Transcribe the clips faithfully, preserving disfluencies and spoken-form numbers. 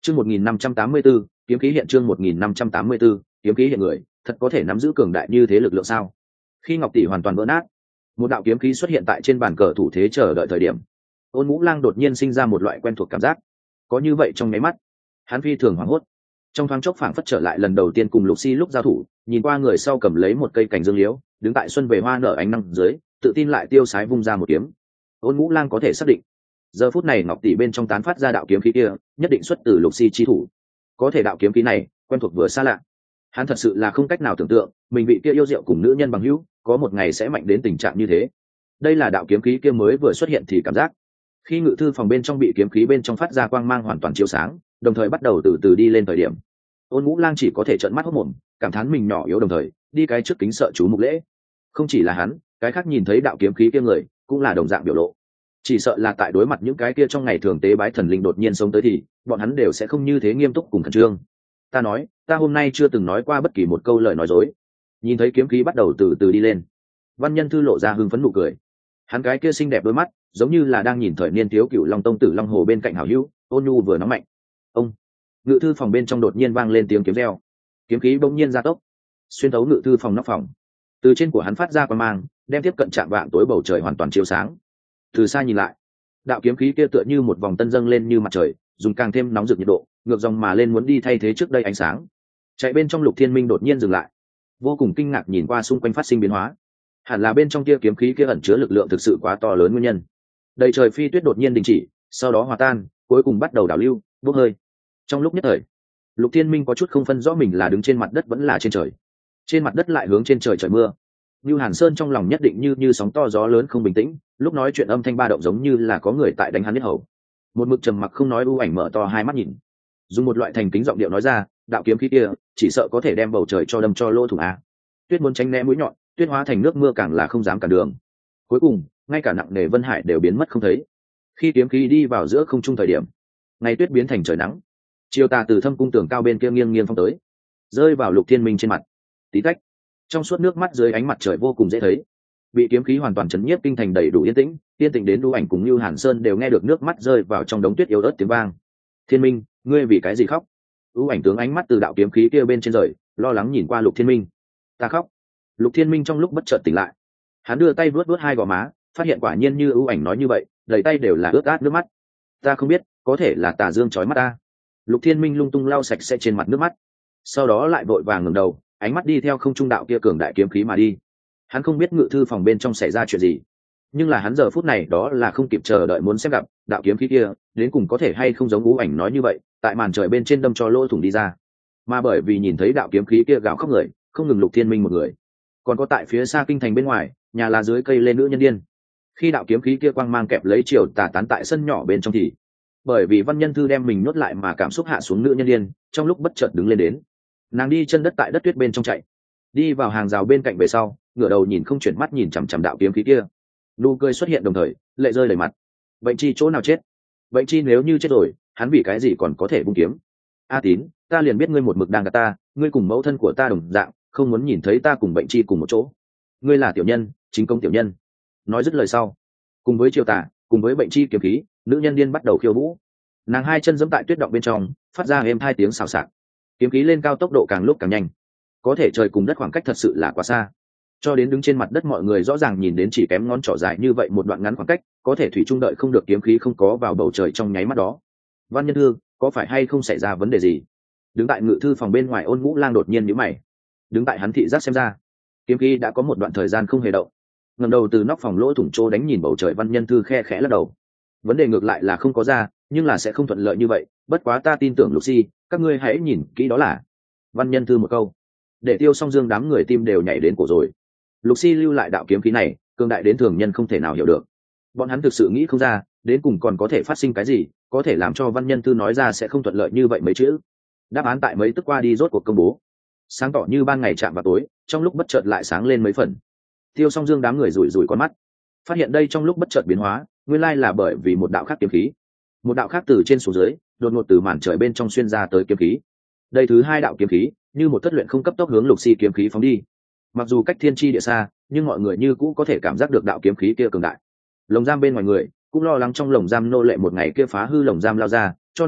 Chương một nghìn năm trăm tám mươi 1584, kiếm khí hiện chương một nghìn năm trăm tám mươi 1584, kiếm khí hiện người, thật có thể nắm giữ cường đại như thế lực lượng sao? Khi ngọc tỷ hoàn toàn vỡ nát, một đạo kiếm khí xuất hiện tại trên bàn cờ thủ thế chờ đợi thời điểm, Ôn Ngũ Lang đột nhiên sinh ra một loại quen thuộc cảm giác. Có như vậy trong nháy mắt, hắn phi thường hoảng hốt. Trong thoáng chốc phảng phất trở lại lần đầu tiên cùng Lục Si lúc giao thủ, nhìn qua người sau cầm lấy một cây cành dương liễu, đứng tại xuân về hoa nở ánh năng dưới, tự tin lại tiêu sái vung ra một kiếm. Ôn Ngũ Lang có thể xác định, giờ phút này ngọc tỷ bên trong tán phát ra đạo kiếm khí kia, nhất định xuất từ Lục Si chi thủ. Có thể đạo kiếm khí này, quen thuộc vừa xa lạ. Hắn thật sự là không cách nào tưởng tượng, mình vị kia yêu diệu cùng nữ nhân bằng hữu, có một ngày sẽ mạnh đến tình trạng như thế. Đây là đạo kiếm khí kia mới vừa xuất hiện thì cảm giác. Khi ngự thư phòng bên trong bị kiếm khí bên trong phát ra quang mang hoàn toàn chiếu sáng, đồng thời bắt đầu từ từ đi lên thời điểm, Ôn Ngũ Lang chỉ có thể trợn mắt hốt mồm, cảm thán mình nhỏ yếu đồng thời đi cái trước kính sợ chú mục lễ. Không chỉ là hắn, cái khác nhìn thấy đạo kiếm khí kia người cũng là đồng dạng biểu lộ. Chỉ sợ là tại đối mặt những cái kia trong ngày thường tế bái thần linh đột nhiên sống tới thì bọn hắn đều sẽ không như thế nghiêm túc cùng khẩn trương. Ta nói, ta hôm nay chưa từng nói qua bất kỳ một câu lời nói dối. Nhìn thấy kiếm khí bắt đầu từ từ đi lên, Văn Nhân Thư lộ ra hưng phấn nụ cười. Hắn cái kia xinh đẹp đôi mắt giống như là đang nhìn thời niên thiếu cựu long tông tử long hồ bên cạnh hảo hữu. Ôn nhu vừa nóng mạnh. Ông ngự thư phòng bên trong đột nhiên vang lên tiếng kiếm reo, kiếm khí bỗng nhiên gia tốc xuyên thấu ngự thư phòng nóc phòng, từ trên của hắn phát ra quang mang, đem tiếp cận chạm vạng tối bầu trời hoàn toàn chiếu sáng. Từ xa nhìn lại, đạo kiếm khí kia tựa như một vòng tân dâng lên như mặt trời, dùng càng thêm nóng rực nhiệt độ, ngược dòng mà lên muốn đi thay thế trước đây ánh sáng. Chạy bên trong Lục Thiên Minh đột nhiên dừng lại, vô cùng kinh ngạc nhìn qua xung quanh phát sinh biến hóa. Hẳn là bên trong kia kiếm khí kia ẩn chứa lực lượng thực sự quá to lớn nguyên nhân. Đầy trời phi tuyết đột nhiên đình chỉ, sau đó hòa tan, cuối cùng bắt đầu đảo lưu, bốc hơi. Trong lúc nhất thời, Lục Thiên Minh có chút không phân rõ mình là đứng trên mặt đất vẫn là trên trời. Trên mặt đất lại hướng trên trời trời mưa. Nưu Hàn Sơn trong lòng nhất định như như sóng to gió lớn không bình tĩnh, lúc nói chuyện âm thanh ba động giống như là có người tại đánh hắn nhất hầu. Một mực trầm mặc không nói, U Ảnh mở to hai mắt nhìn, dùng một loại thành kính giọng điệu nói ra, đạo kiếm khí kia chỉ sợ có thể đem bầu trời cho đâm cho lỗ thủng a. Tuyết muốn tránh né mũi nhọn, tuyết hóa thành nước mưa càng là không dám cản đường. Cuối cùng, ngay cả nặng nề vân hải đều biến mất không thấy. Khi kiếm khí đi vào giữa không trung thời điểm, ngày tuyết biến thành trời nắng. Chiều tà từ thâm cung tường cao bên kia nghiêng nghiêng phong tới, rơi vào Lục Thiên Minh trên mặt. Tí tách, trong suốt nước mắt dưới ánh mặt trời vô cùng dễ thấy. Bị kiếm khí hoàn toàn chấn nhiếp kinh thành đầy đủ yên tĩnh, yên tĩnh đến U Ảnh cùng Nưu Hàn Sơn đều nghe được nước mắt rơi vào trong đống tuyết yếu ớt tiếng vang. Thiên Minh, ngươi vì cái gì khóc? U Ảnh tướng ánh mắt từ đạo kiếm khí kia bên trên rời, lo lắng nhìn qua Lục Thiên Minh. Ta khóc. Lục Thiên Minh trong lúc bất chợt tỉnh lại, hắn đưa tay vuốt vuốt hai gò má, phát hiện quả nhiên như U Ảnh nói như vậy, đầy tay đều là ướt át nước mắt. Ta không biết, có thể là tà dương chói mắt ta. Lục Thiên Minh lung tung lau sạch sẽ trên mặt nước mắt, sau đó lại vội vàng ngẩng đầu, ánh mắt đi theo không trung đạo kia cường đại kiếm khí mà đi. Hắn không biết ngự thư phòng bên trong xảy ra chuyện gì, nhưng là hắn giờ phút này đó là không kịp chờ đợi muốn xem gặp đạo kiếm khí kia đến cùng có thể hay không giống U Ảnh nói như vậy, tại màn trời bên trên đâm cho lỗ thủng đi ra. Mà bởi vì nhìn thấy đạo kiếm khí kia gào khóc người, không ngừng Lục Thiên Minh một người, còn có tại phía xa kinh thành bên ngoài, nhà là dưới cây lên nữ nhân điên. Khi đạo kiếm khí kia quang mang kẹp lấy chiều tà tán tại sân nhỏ bên trong thì bởi vì Văn Nhân Thư đem mình nuốt lại mà cảm xúc hạ xuống, nữ nhân điên trong lúc bất chợt đứng lên đến. Nàng đi chân đất tại đất tuyết bên trong chạy, đi vào hàng rào bên cạnh về sau, ngửa đầu nhìn không chuyển mắt nhìn chằm chằm đạo kiếm khí kia. Nụ cười xuất hiện đồng thời lệ rơi đầy mặt. Bệnh chi chỗ nào chết? Bệnh chi nếu như chết rồi, hắn vì cái gì còn có thể vung kiếm? A Tín, ta liền biết ngươi một mực đang gạt ta, ngươi cùng mẫu thân của ta đồng dạng, không muốn nhìn thấy ta cùng Bệnh chi cùng một chỗ. Ngươi là tiểu nhân, chính công tiểu nhân. Nói dứt lời sau, cùng với triều tả, cùng với Bệnh chi kiếm khí, nữ nhân điên bắt đầu khiêu vũ. Nàng hai chân giẫm tại tuyết động bên trong, phát ra êm hai tiếng xào xạc. Kiếm khí lên cao tốc độ càng lúc càng nhanh, có thể trời cùng đất khoảng cách thật sự là quá xa, cho đến đứng trên mặt đất mọi người rõ ràng nhìn đến chỉ kém ngón trỏ dài như vậy một đoạn ngắn khoảng cách, có thể thủy trung đợi không được kiếm khí không có vào bầu trời trong nháy mắt đó. Văn Nhân Thư, có phải hay không xảy ra vấn đề gì? Đứng tại ngự thư phòng bên ngoài Ôn Ngũ Lang đột nhiên nhíu mày. Đứng tại hắn thị giác xem ra, kiếm khí đã có một đoạn thời gian không hề động. Ngẩng đầu từ nóc phòng lỗ thủng trô đánh nhìn bầu trời, Văn Nhân Thư khe khẽ lắc đầu. Vấn đề ngược lại là không có ra, nhưng là sẽ không thuận lợi như vậy, bất quá ta tin tưởng Lục Si, các ngươi hãy nhìn kỹ đó là. Văn Nhân Thư một câu, để Tiêu Song Dương đám người tim đều nhảy đến cổ rồi. Lục Si lưu lại đạo kiếm khí này, cường đại đến thường nhân không thể nào hiểu được. Bọn hắn thực sự nghĩ không ra, đến cùng còn có thể phát sinh cái gì, có thể làm cho Văn Nhân Thư nói ra sẽ không thuận lợi như vậy mấy chữ. Đáp án tại mấy tức qua đi rốt cuộc công bố. Sáng tỏ như ban ngày chạm vào tối, trong lúc bất chợt lại sáng lên mấy phần. Tiêu Song Dương đám người rủi rủi con mắt, phát hiện đây trong lúc bất chợt biến hóa, nguyên lai là bởi vì một đạo khác kiếm khí, một đạo khác từ trên xuống dưới, đột ngột từ màn trời bên trong xuyên ra tới kiếm khí. Đây thứ hai đạo kiếm khí, như một thất luyện không cấp tốc hướng Lục Si kiếm khí phóng đi. Mặc dù cách thiên tri địa xa, nhưng mọi người như cũ có thể cảm giác được đạo kiếm khí kia cường đại. Lồng giam bên ngoài người cũng lo lắng trong lồng giam nô lệ một ngày kia phá hư lồng giam lao ra, cho nên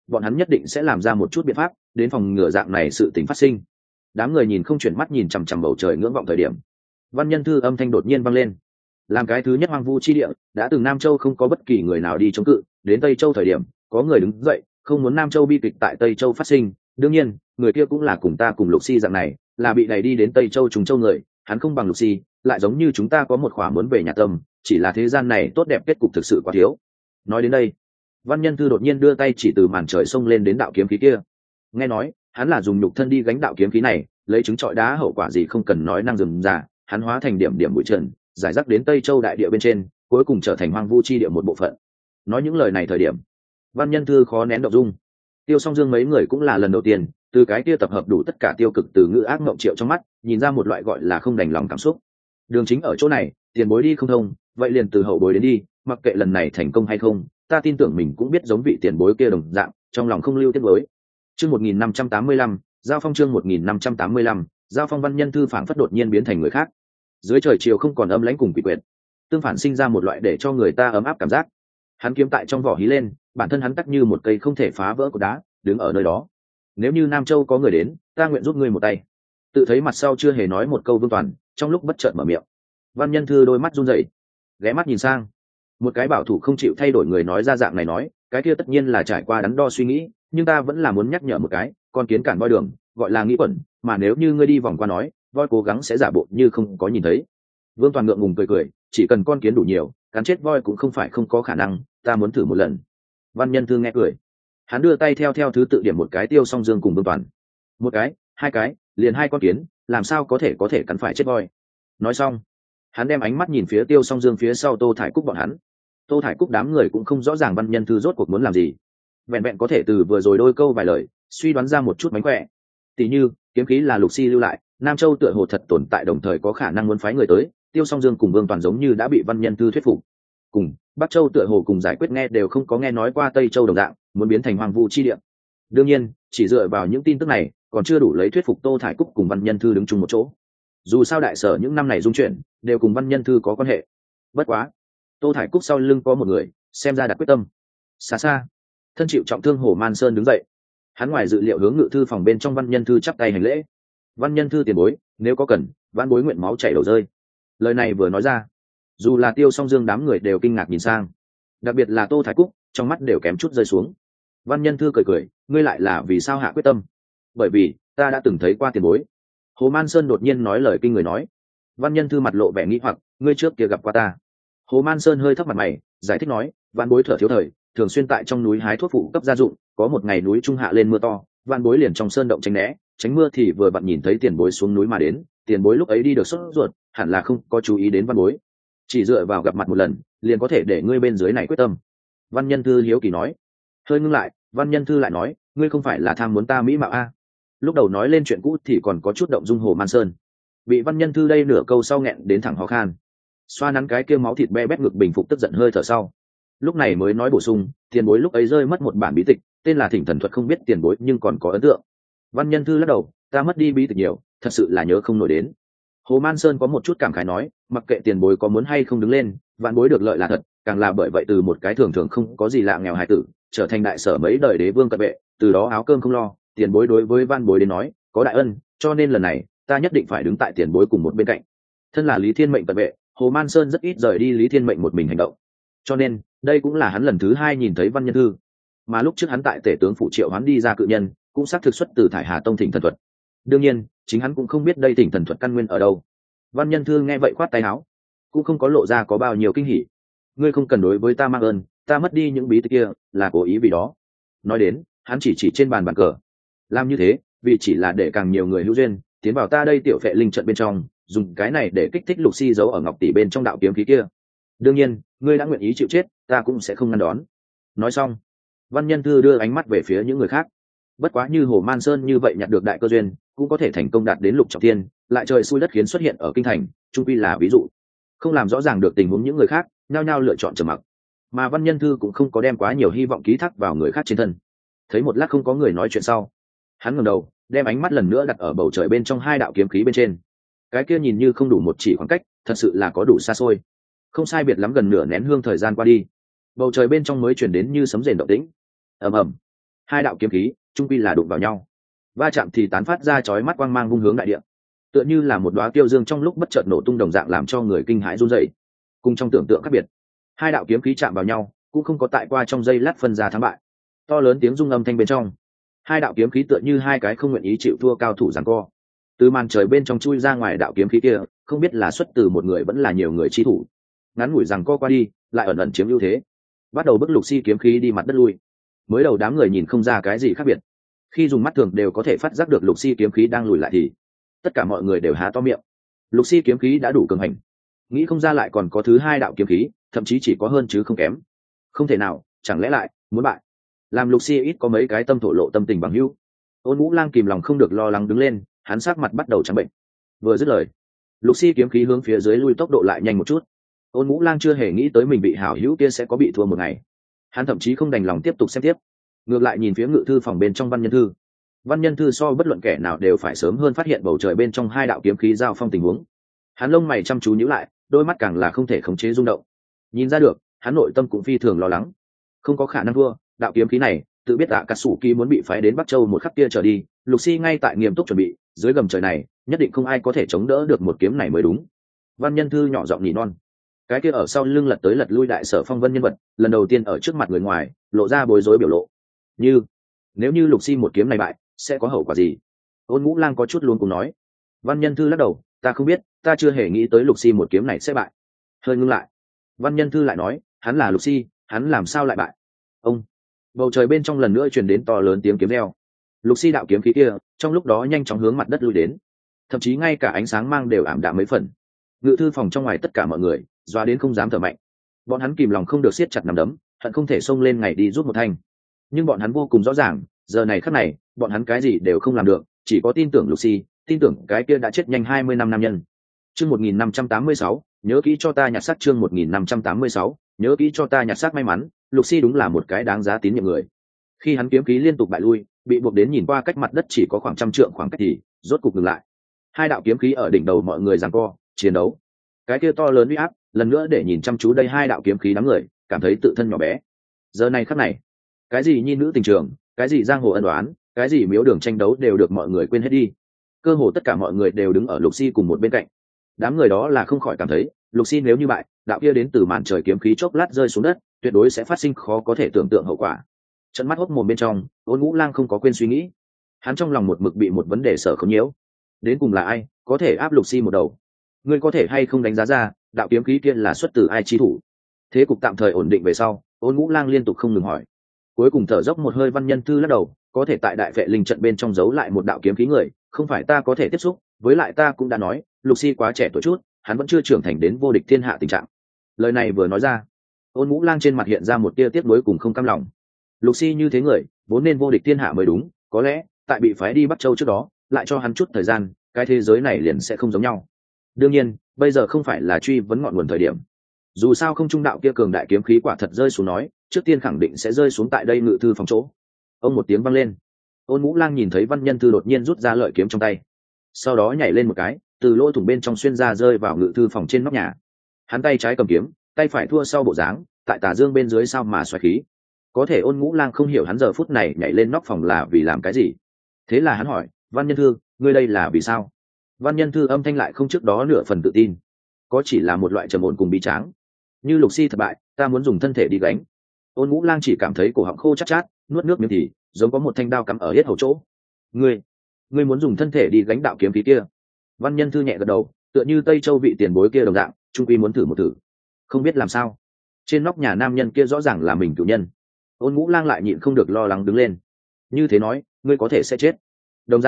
bọn hắn nhất định sẽ làm ra một chút biện pháp đến phòng ngừa dạng này sự tình phát sinh. Đám người nhìn không chuyển mắt nhìn chằm chằm bầu trời ngưỡng vọng thời điểm, văn nhân thư âm thanh đột nhiên vang lên. Làm cái thứ nhất hoang vu chi địa, đã từng Nam Châu không có bất kỳ người nào đi chống cự, đến Tây Châu thời điểm có người đứng dậy không muốn Nam Châu bi kịch tại Tây Châu phát sinh. Đương nhiên người kia cũng là cùng ta cùng Lục Si dạng này, là bị đẩy đi đến Tây Châu trùng châu người. Hắn không bằng Lục Si, lại giống như chúng ta có một khỏa muốn về nhà tâm, chỉ là thế gian này tốt đẹp kết cục thực sự quá thiếu. Nói đến đây, văn nhân thư đột nhiên đưa tay chỉ từ màn trời xông lên đến đạo kiếm khí kia. Nghe nói hắn là dùng nhục thân đi gánh đạo kiếm khí này, lấy trứng trọi đá, hậu quả gì không cần nói, năng dừng giả, hắn hóa thành điểm điểm bụi trần giải rác đến Tây Châu đại địa bên trên, cuối cùng trở thành hoang vu chi địa một bộ phận. Nói những lời này thời điểm, văn nhân thư khó nén động dung. Tiêu Song Dương mấy người cũng là lần đầu tiên từ cái kia tập hợp đủ tất cả tiêu cực từ ngữ ác mộng triệu trong mắt nhìn ra một loại gọi là không đành lòng cảm xúc. Đường chính ở chỗ này, tiền bối đi không thông, vậy liền từ hậu bối đến đi, mặc kệ lần này thành công hay không, ta tin tưởng mình cũng biết giống vị tiền bối kia đồng dạng, trong lòng không lưu tiếc nuối. Chương một nghìn năm trăm tám mươi lăm, giao phong. Chương một nghìn năm trăm tám mươi lăm, giao phong. Văn nhân thư phảng phất đột nhiên biến thành người khác. Dưới trời chiều không còn âm lãnh cùng quỷ quyệt, tương phản sinh ra một loại để cho người ta ấm áp cảm giác. Hắn kiếm tại trong vỏ hí lên, bản thân hắn tắc như một cây không thể phá vỡ cột đá, đứng ở nơi đó. Nếu như Nam Châu có người đến, ta nguyện giúp ngươi một tay. Tự thấy mặt sau chưa hề nói một câu Vương Toàn, trong lúc bất chợt mở miệng. Văn nhân thư đôi mắt run rẩy, ghé mắt nhìn sang. Một cái bảo thủ không chịu thay đổi người nói ra dạng này nói, cái kia tất nhiên là trải qua đắn đo suy nghĩ, nhưng ta vẫn là muốn nhắc nhở một cái, con kiến cản voi đường, gọi là nghĩ quẩn, mà nếu như ngươi đi vòng qua nói, voi cố gắng sẽ giả bộ như không có nhìn thấy. Vương Toàn ngượng ngùng cười cười, chỉ cần con kiến đủ nhiều, cắn chết voi cũng không phải không có khả năng, ta muốn thử một lần. Văn nhân thư nghe cười, hắn đưa tay theo theo thứ tự điểm một cái Tiêu Song Dương cùng Vương Toàn. Một cái, hai cái, liền hai con kiến, làm sao có thể có thể cắn phải chết voi. Nói xong, hắn đem ánh mắt nhìn phía Tiêu Song Dương phía sau Tô Thải Cúc bọn hắn. Tô Thải Cúc đám người cũng không rõ ràng văn nhân thư rốt cuộc muốn làm gì, vẹn vẹn có thể từ vừa rồi đôi câu vài lời suy đoán ra một chút mánh khỏe. Tỷ như kiếm khí là Lục Si lưu lại, Nam Châu tựa hồ thật tồn tại, đồng thời có khả năng muốn phái người tới. Tiêu Song Dương cùng Vương Toàn giống như đã bị văn nhân thư thuyết phục. Cùng Bắc Châu tựa hồ cùng giải quyết nghe đều không có nghe nói qua Tây Châu đồng dạng muốn biến thành hoang vu chi địa. Đương nhiên chỉ dựa vào những tin tức này còn chưa đủ lấy thuyết phục Tô Thải Cúc cùng văn nhân thư đứng chung một chỗ. Dù sao đại sở những năm này dung chuyển đều cùng văn nhân thư có quan hệ. Bất quá Tô Thải Cúc sau lưng có một người xem ra đặt quyết tâm. Xa xa thân chịu trọng thương Hồ Man Sơn đứng dậy, hắn ngoài dự liệu hướng ngự thư phòng bên trong văn nhân thư chắp tay hành lễ. Văn nhân thư tiền bối, nếu có cần, văn bối nguyện máu chảy đầu rơi. Lời này vừa nói ra, dù là Tiêu Song Dương đám người đều kinh ngạc nhìn sang, đặc biệt là Tô Thái Cúc, trong mắt đều kém chút rơi xuống. Văn nhân thư cười cười, ngươi lại là vì sao hạ quyết tâm? Bởi vì ta đã từng thấy qua tiền bối. Hồ Man Sơn đột nhiên nói lời kinh người nói. Văn nhân thư mặt lộ vẻ nghi hoặc, ngươi trước kia gặp qua ta? Hồ Man Sơn hơi thấp mặt mày, giải thích nói, văn bối thở thiếu thời, thường xuyên tại trong núi hái thuốc phụ cấp gia dụng, có một ngày núi trung hạ lên mưa to, văn bối liền trong sơn động tránh né, tránh mưa thì vừa vặn nhìn thấy tiền bối xuống núi mà đến. Tiền bối lúc ấy đi được sốt ruột, hẳn là không có chú ý đến văn bối, chỉ dựa vào gặp mặt một lần liền có thể để ngươi bên dưới này quyết tâm. Văn nhân thư hiếu kỳ nói. Hơi ngưng lại, văn nhân thư lại nói, ngươi không phải là tham muốn ta mỹ mạo a? Lúc đầu nói lên chuyện cũ thì còn có chút động dung Hồ Man Sơn, bị văn nhân thư đây nửa câu sau nghẹn đến thẳng ho khan, xoa nắn cái kia máu thịt be bét ngực bình phục tức giận hơi thở sau, lúc này mới nói bổ sung, tiền bối lúc ấy rơi mất một bản bí tịch tên là Thỉnh Thần Thuật, không biết tiền bối nhưng còn có ấn tượng? Văn nhân thư lắc đầu, ta mất đi bí tịch nhiều, thật sự là nhớ không nổi đến. Hồ Man Sơn có một chút cảm khái nói, mặc kệ tiền bối có muốn hay không đứng lên, vạn bối được lợi là thật, càng là bởi vậy từ một cái thường thường không có gì lạ nghèo hài tử trở thành đại sở mấy đời đế vương cận vệ, từ đó áo cơm không lo. Tiền bối đối với van bối đến nói có đại ân, cho nên lần này ta nhất định phải đứng tại tiền bối cùng một bên cạnh. Thân là Lý Thiên Mệnh cận vệ, Hồ Man Sơn rất ít rời đi Lý Thiên Mệnh một mình hành động, cho nên đây cũng là hắn lần thứ hai nhìn thấy văn nhân thư. Mà lúc trước hắn tại tể tướng phủ triệu hắn đi ra cự nhân cũng xác thực xuất từ Thải Hà Tông Thỉnh Thần Thuật. Đương nhiên chính hắn cũng không biết đây Thỉnh Thần Thuật căn nguyên ở đâu. Văn nhân thư nghe vậy khoát tay áo, cũng không có lộ ra có bao nhiêu kinh hỉ. Ngươi không cần đối với ta mang ơn, ta mất đi những bí tịch kia là cố ý vì đó. Nói đến hắn chỉ chỉ trên bàn bàn cờ, làm như thế vì chỉ là để càng nhiều người hữu duyên tiến vào ta đây tiểu phệ linh trận bên trong, dùng cái này để kích thích Lục Si giấu ở ngọc tỷ bên trong đạo kiếm khí kia. Đương nhiên ngươi đã nguyện ý chịu chết, ta cũng sẽ không ngăn đón. Nói xong, văn nhân thư đưa ánh mắt về phía những người khác. Bất quá như Hồ Man Sơn như vậy nhặt được đại cơ duyên cũng có thể thành công đạt đến lục trọng thiên, lại trời xui đất khiến xuất hiện ở kinh thành, trung quy là ví dụ. Không làm rõ ràng được tình huống những người khác, nhao nhao lựa chọn trầm mặc. Mà văn nhân thư cũng không có đem quá nhiều hy vọng ký thác vào người khác trên thân. Thấy một lát không có người nói chuyện sau, hắn ngẩng đầu, đem ánh mắt lần nữa đặt ở bầu trời bên trong hai đạo kiếm khí bên trên. Cái kia nhìn như không đủ một chỉ khoảng cách, thật sự là có đủ xa xôi. Không sai biệt lắm gần nửa nén hương thời gian qua đi, bầu trời bên trong mới truyền đến như sấm rền động tĩnh. Ầm ầm. hai đạo kiếm khí trung quy là đụng vào nhau, va chạm thì tán phát ra chói mắt quang mang vung hướng đại địa, tựa như là một đóa tiêu dương trong lúc bất chợt nổ tung đồng dạng, làm cho người kinh hãi run rẩy. Cùng trong tưởng tượng khác biệt, hai đạo kiếm khí chạm vào nhau cũng không có tại qua trong giây lát phân ra thắng bại. To lớn tiếng rung âm thanh bên trong, hai đạo kiếm khí tựa như hai cái không nguyện ý chịu thua cao thủ giằng co. Từ màn trời bên trong chui ra ngoài đạo kiếm khí kia, không biết là xuất từ một người vẫn là nhiều người chi thủ. Ngắn ngủi giằng co qua đi, lại ẩn ẩn chiếm ưu thế, bắt đầu bức Lục Si kiếm khí đi mặt đất lui. Mới đầu đám người nhìn không ra cái gì khác biệt, khi dùng mắt thường đều có thể phát giác được Lục Si kiếm khí đang lùi lại thì tất cả mọi người đều há to miệng. Lục Si kiếm khí đã đủ cường hành, nghĩ không ra lại còn có thứ hai đạo kiếm khí, thậm chí chỉ có hơn chứ không kém. Không thể nào, chẳng lẽ lại muốn bại? Làm Lục Si ít có mấy cái tâm thổ lộ tâm tình bằng hữu. Ôn Vũ Lang kìm lòng không được lo lắng đứng lên, hắn sắc mặt bắt đầu trắng bệnh. Vừa dứt lời, Lục Si kiếm khí hướng phía dưới lui tốc độ lại nhanh một chút. Ôn Vũ Lang chưa hề nghĩ tới mình bị hảo hữu kia sẽ có bị thua một ngày, hắn thậm chí không đành lòng tiếp tục xem tiếp, ngược lại nhìn phía ngự thư phòng bên trong Văn Nhân Thư. Văn Nhân Thư so bất luận kẻ nào đều phải sớm hơn phát hiện bầu trời bên trong hai đạo kiếm khí giao phong tình huống. Hắn lông mày chăm chú nhíu lại, đôi mắt càng là không thể khống chế rung động. Nhìn ra được, hắn nội tâm cũng phi thường lo lắng. Không có khả năng thua, đạo kiếm khí này, tự biết Tạ Cát Sủ Kỳ muốn bị phái đến Bắc Châu một khắc kia trở đi, Lục Si ngay tại nghiêm túc chuẩn bị, dưới gầm trời này, nhất định không ai có thể chống đỡ được một kiếm này mới đúng. Văn Nhân Thư nhỏ giọng nhỉ non. Cái kia ở sau lưng lật tới lật lui đại sở phong vân nhân vật, lần đầu tiên ở trước mặt người ngoài, lộ ra bối rối biểu lộ. Như, nếu như Lục Si một kiếm này bại, sẽ có hậu quả gì? Ôn Ngũ Lang có chút luống cuống nói. Văn Nhân Thư lắc đầu, ta không biết, ta chưa hề nghĩ tới Lục Si một kiếm này sẽ bại. Hơi ngưng lại, Văn Nhân Thư lại nói, hắn là Lục Si, hắn làm sao lại bại? Ông, bầu trời bên trong lần nữa truyền đến to lớn tiếng kiếm reo. Lục Si đạo kiếm khí kia, trong lúc đó nhanh chóng hướng mặt đất lui đến, thậm chí ngay cả ánh sáng mang đều ảm đạm mấy phần. Ngự thư phòng trong ngoài tất cả mọi người doa đến không dám thở mạnh. Bọn hắn kìm lòng không được siết chặt nắm đấm, hận không thể xông lên ngày đi rút một thanh. Nhưng bọn hắn vô cùng rõ ràng, giờ này khắc này, bọn hắn cái gì đều không làm được, chỉ có tin tưởng Lục Si, tin tưởng cái kia đã chết nhanh hai mươi năm nam nhân. Chương một nghìn năm trăm tám mươi sáu, nhớ kỹ cho ta nhặt xác. Chương một nghìn năm trăm tám mươi sáu, nhớ kỹ cho ta nhặt xác. May mắn, Lục Si đúng là một cái đáng giá tín nhiệm người. Khi hắn kiếm khí liên tục bại lui, bị buộc đến nhìn qua cách mặt đất chỉ có khoảng trăm trượng khoảng cách thì rốt cục ngừng lại. Hai đạo kiếm khí ở đỉnh đầu mọi người giằng co, chiến đấu. Cái kia to lớn uy áp, lần nữa để nhìn chăm chú đây hai đạo kiếm khí đám người, cảm thấy tự thân nhỏ bé. Giờ này khắc này, cái gì nhi nữ tình trường, cái gì giang hồ ân oán, cái gì miếu đường tranh đấu đều được mọi người quên hết đi. Cơ hồ tất cả mọi người đều đứng ở Lục Si cùng một bên cạnh. Đám người đó là không khỏi cảm thấy, Lục Si nếu như bại, đạo kia đến từ màn trời kiếm khí chốc lát rơi xuống đất, tuyệt đối sẽ phát sinh khó có thể tưởng tượng hậu quả. Trận mắt hốc mồm bên trong, Ôn Ngũ Lang không có quên suy nghĩ. Hắn trong lòng một mực bị một vấn đề sở không nhiễu. Đến cùng là ai có thể áp Lục Si một đầu? Ngươi có thể hay không đánh giá ra, đạo kiếm khí kia là xuất từ ai chi thủ? Thế cục tạm thời ổn định về sau, Ôn Ngũ Lang liên tục không ngừng hỏi. Cuối cùng thở dốc một hơi, Văn Nhân Thư lắc đầu, có thể tại đại vệ linh trận bên trong giấu lại một đạo kiếm khí người, không phải ta có thể tiếp xúc, với lại ta cũng đã nói, Lục Si quá trẻ tuổi chút, hắn vẫn chưa trưởng thành đến vô địch thiên hạ tình trạng. Lời này vừa nói ra, Ôn Ngũ Lang trên mặt hiện ra một tia tiếc nuối cùng không cam lòng. Lục Si như thế người, vốn nên vô địch thiên hạ mới đúng, có lẽ tại bị phái đi Bắc Châu trước đó, lại cho hắn chút thời gian, cái thế giới này liền sẽ không giống nhau. Đương nhiên, bây giờ không phải là truy vấn ngọn nguồn thời điểm. Dù sao không trung đạo kia cường đại kiếm khí quả thật rơi xuống nói, trước tiên khẳng định sẽ rơi xuống tại đây ngự thư phòng chỗ. Ông một tiếng vang lên, Ôn Ngũ Lang nhìn thấy Văn Nhân Thư đột nhiên rút ra lợi kiếm trong tay, sau đó nhảy lên một cái, từ lỗ thủng bên trong xuyên ra rơi vào ngự thư phòng trên nóc nhà. Hắn tay trái cầm kiếm, tay phải thua sau bộ dáng, tại tà dương bên dưới sao mà xoáy khí. Có thể Ôn Ngũ Lang không hiểu hắn giờ phút này nhảy lên nóc phòng là vì làm cái gì. Thế là hắn hỏi, Văn Nhân Thư, ngươi đây là vì sao? Văn Nhân Thư âm thanh lại không trước đó nửa phần tự tin, có chỉ là một loại trầm ổn cùng bi tráng. Như Lục Si thất bại, ta muốn dùng thân thể đi gánh. Ôn Ngũ Lang chỉ cảm thấy cổ họng khô chát chát, nuốt nước miếng thì giống có một thanh đao cắm ở hết hầu chỗ. Ngươi, ngươi muốn dùng thân thể đi gánh đạo kiếm khí kia? Văn Nhân Thư nhẹ gật đầu, tựa như Tây Châu vị tiền bối kia đồng dạng, trung quy muốn thử một thử. Không biết làm sao, trên nóc nhà nam nhân kia rõ ràng là mình cửu nhân. Ôn Ngũ Lang lại nhịn không được lo lắng đứng lên. Như thế nói, ngươi có thể sẽ chết. Đồng dạng lời nói, vẫn luôn là Văn Nhân Thư nói cho người khác nghe. Thình lình từ trong miệng người khác nghe được. Văn Nhân Thư vậy mà sửng sốt một cái chớp mắt. Ta có thể sẽ chết.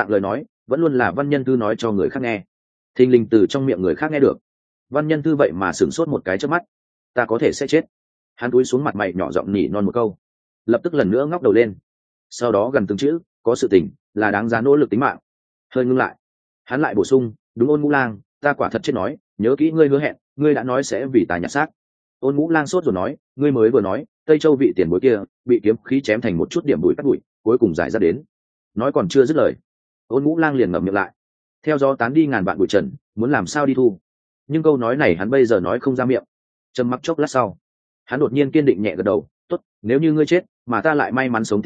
Hắn cúi xuống mặt mày nhỏ giọng nỉ non một câu, lập tức lần nữa ngóc đầu lên. Sau đó gần từng chữ, có sự tình là đáng giá nỗ lực tính mạng. Hơi ngưng lại, hắn lại bổ sung, đúng Ôn Ngũ Lang, ta quả thật chết nói, nhớ kỹ ngươi hứa hẹn, ngươi đã nói sẽ vì ta nhặt xác. Ôn Ngũ Lang sốt rồi nói, ngươi mới vừa nói, Tây Châu vị tiền bối kia bị kiếm khí chém thành một chút điểm bụi cắt bụi, cuối cùng giải ra đến. Nói còn chưa dứt lời, Ôn Ngũ Lang liền ngậm miệng lại. Theo gió tán đi ngàn vạn bụi trần, muốn làm sao đi thu. Nhưng câu nói này hắn bây giờ nói không ra miệng. Trầm mặc chốc lát sau, hắn đột nhiên kiên định nhẹ gật đầu, tốt, nếu như ngươi chết mà ta lại may mắn sống tiếp được,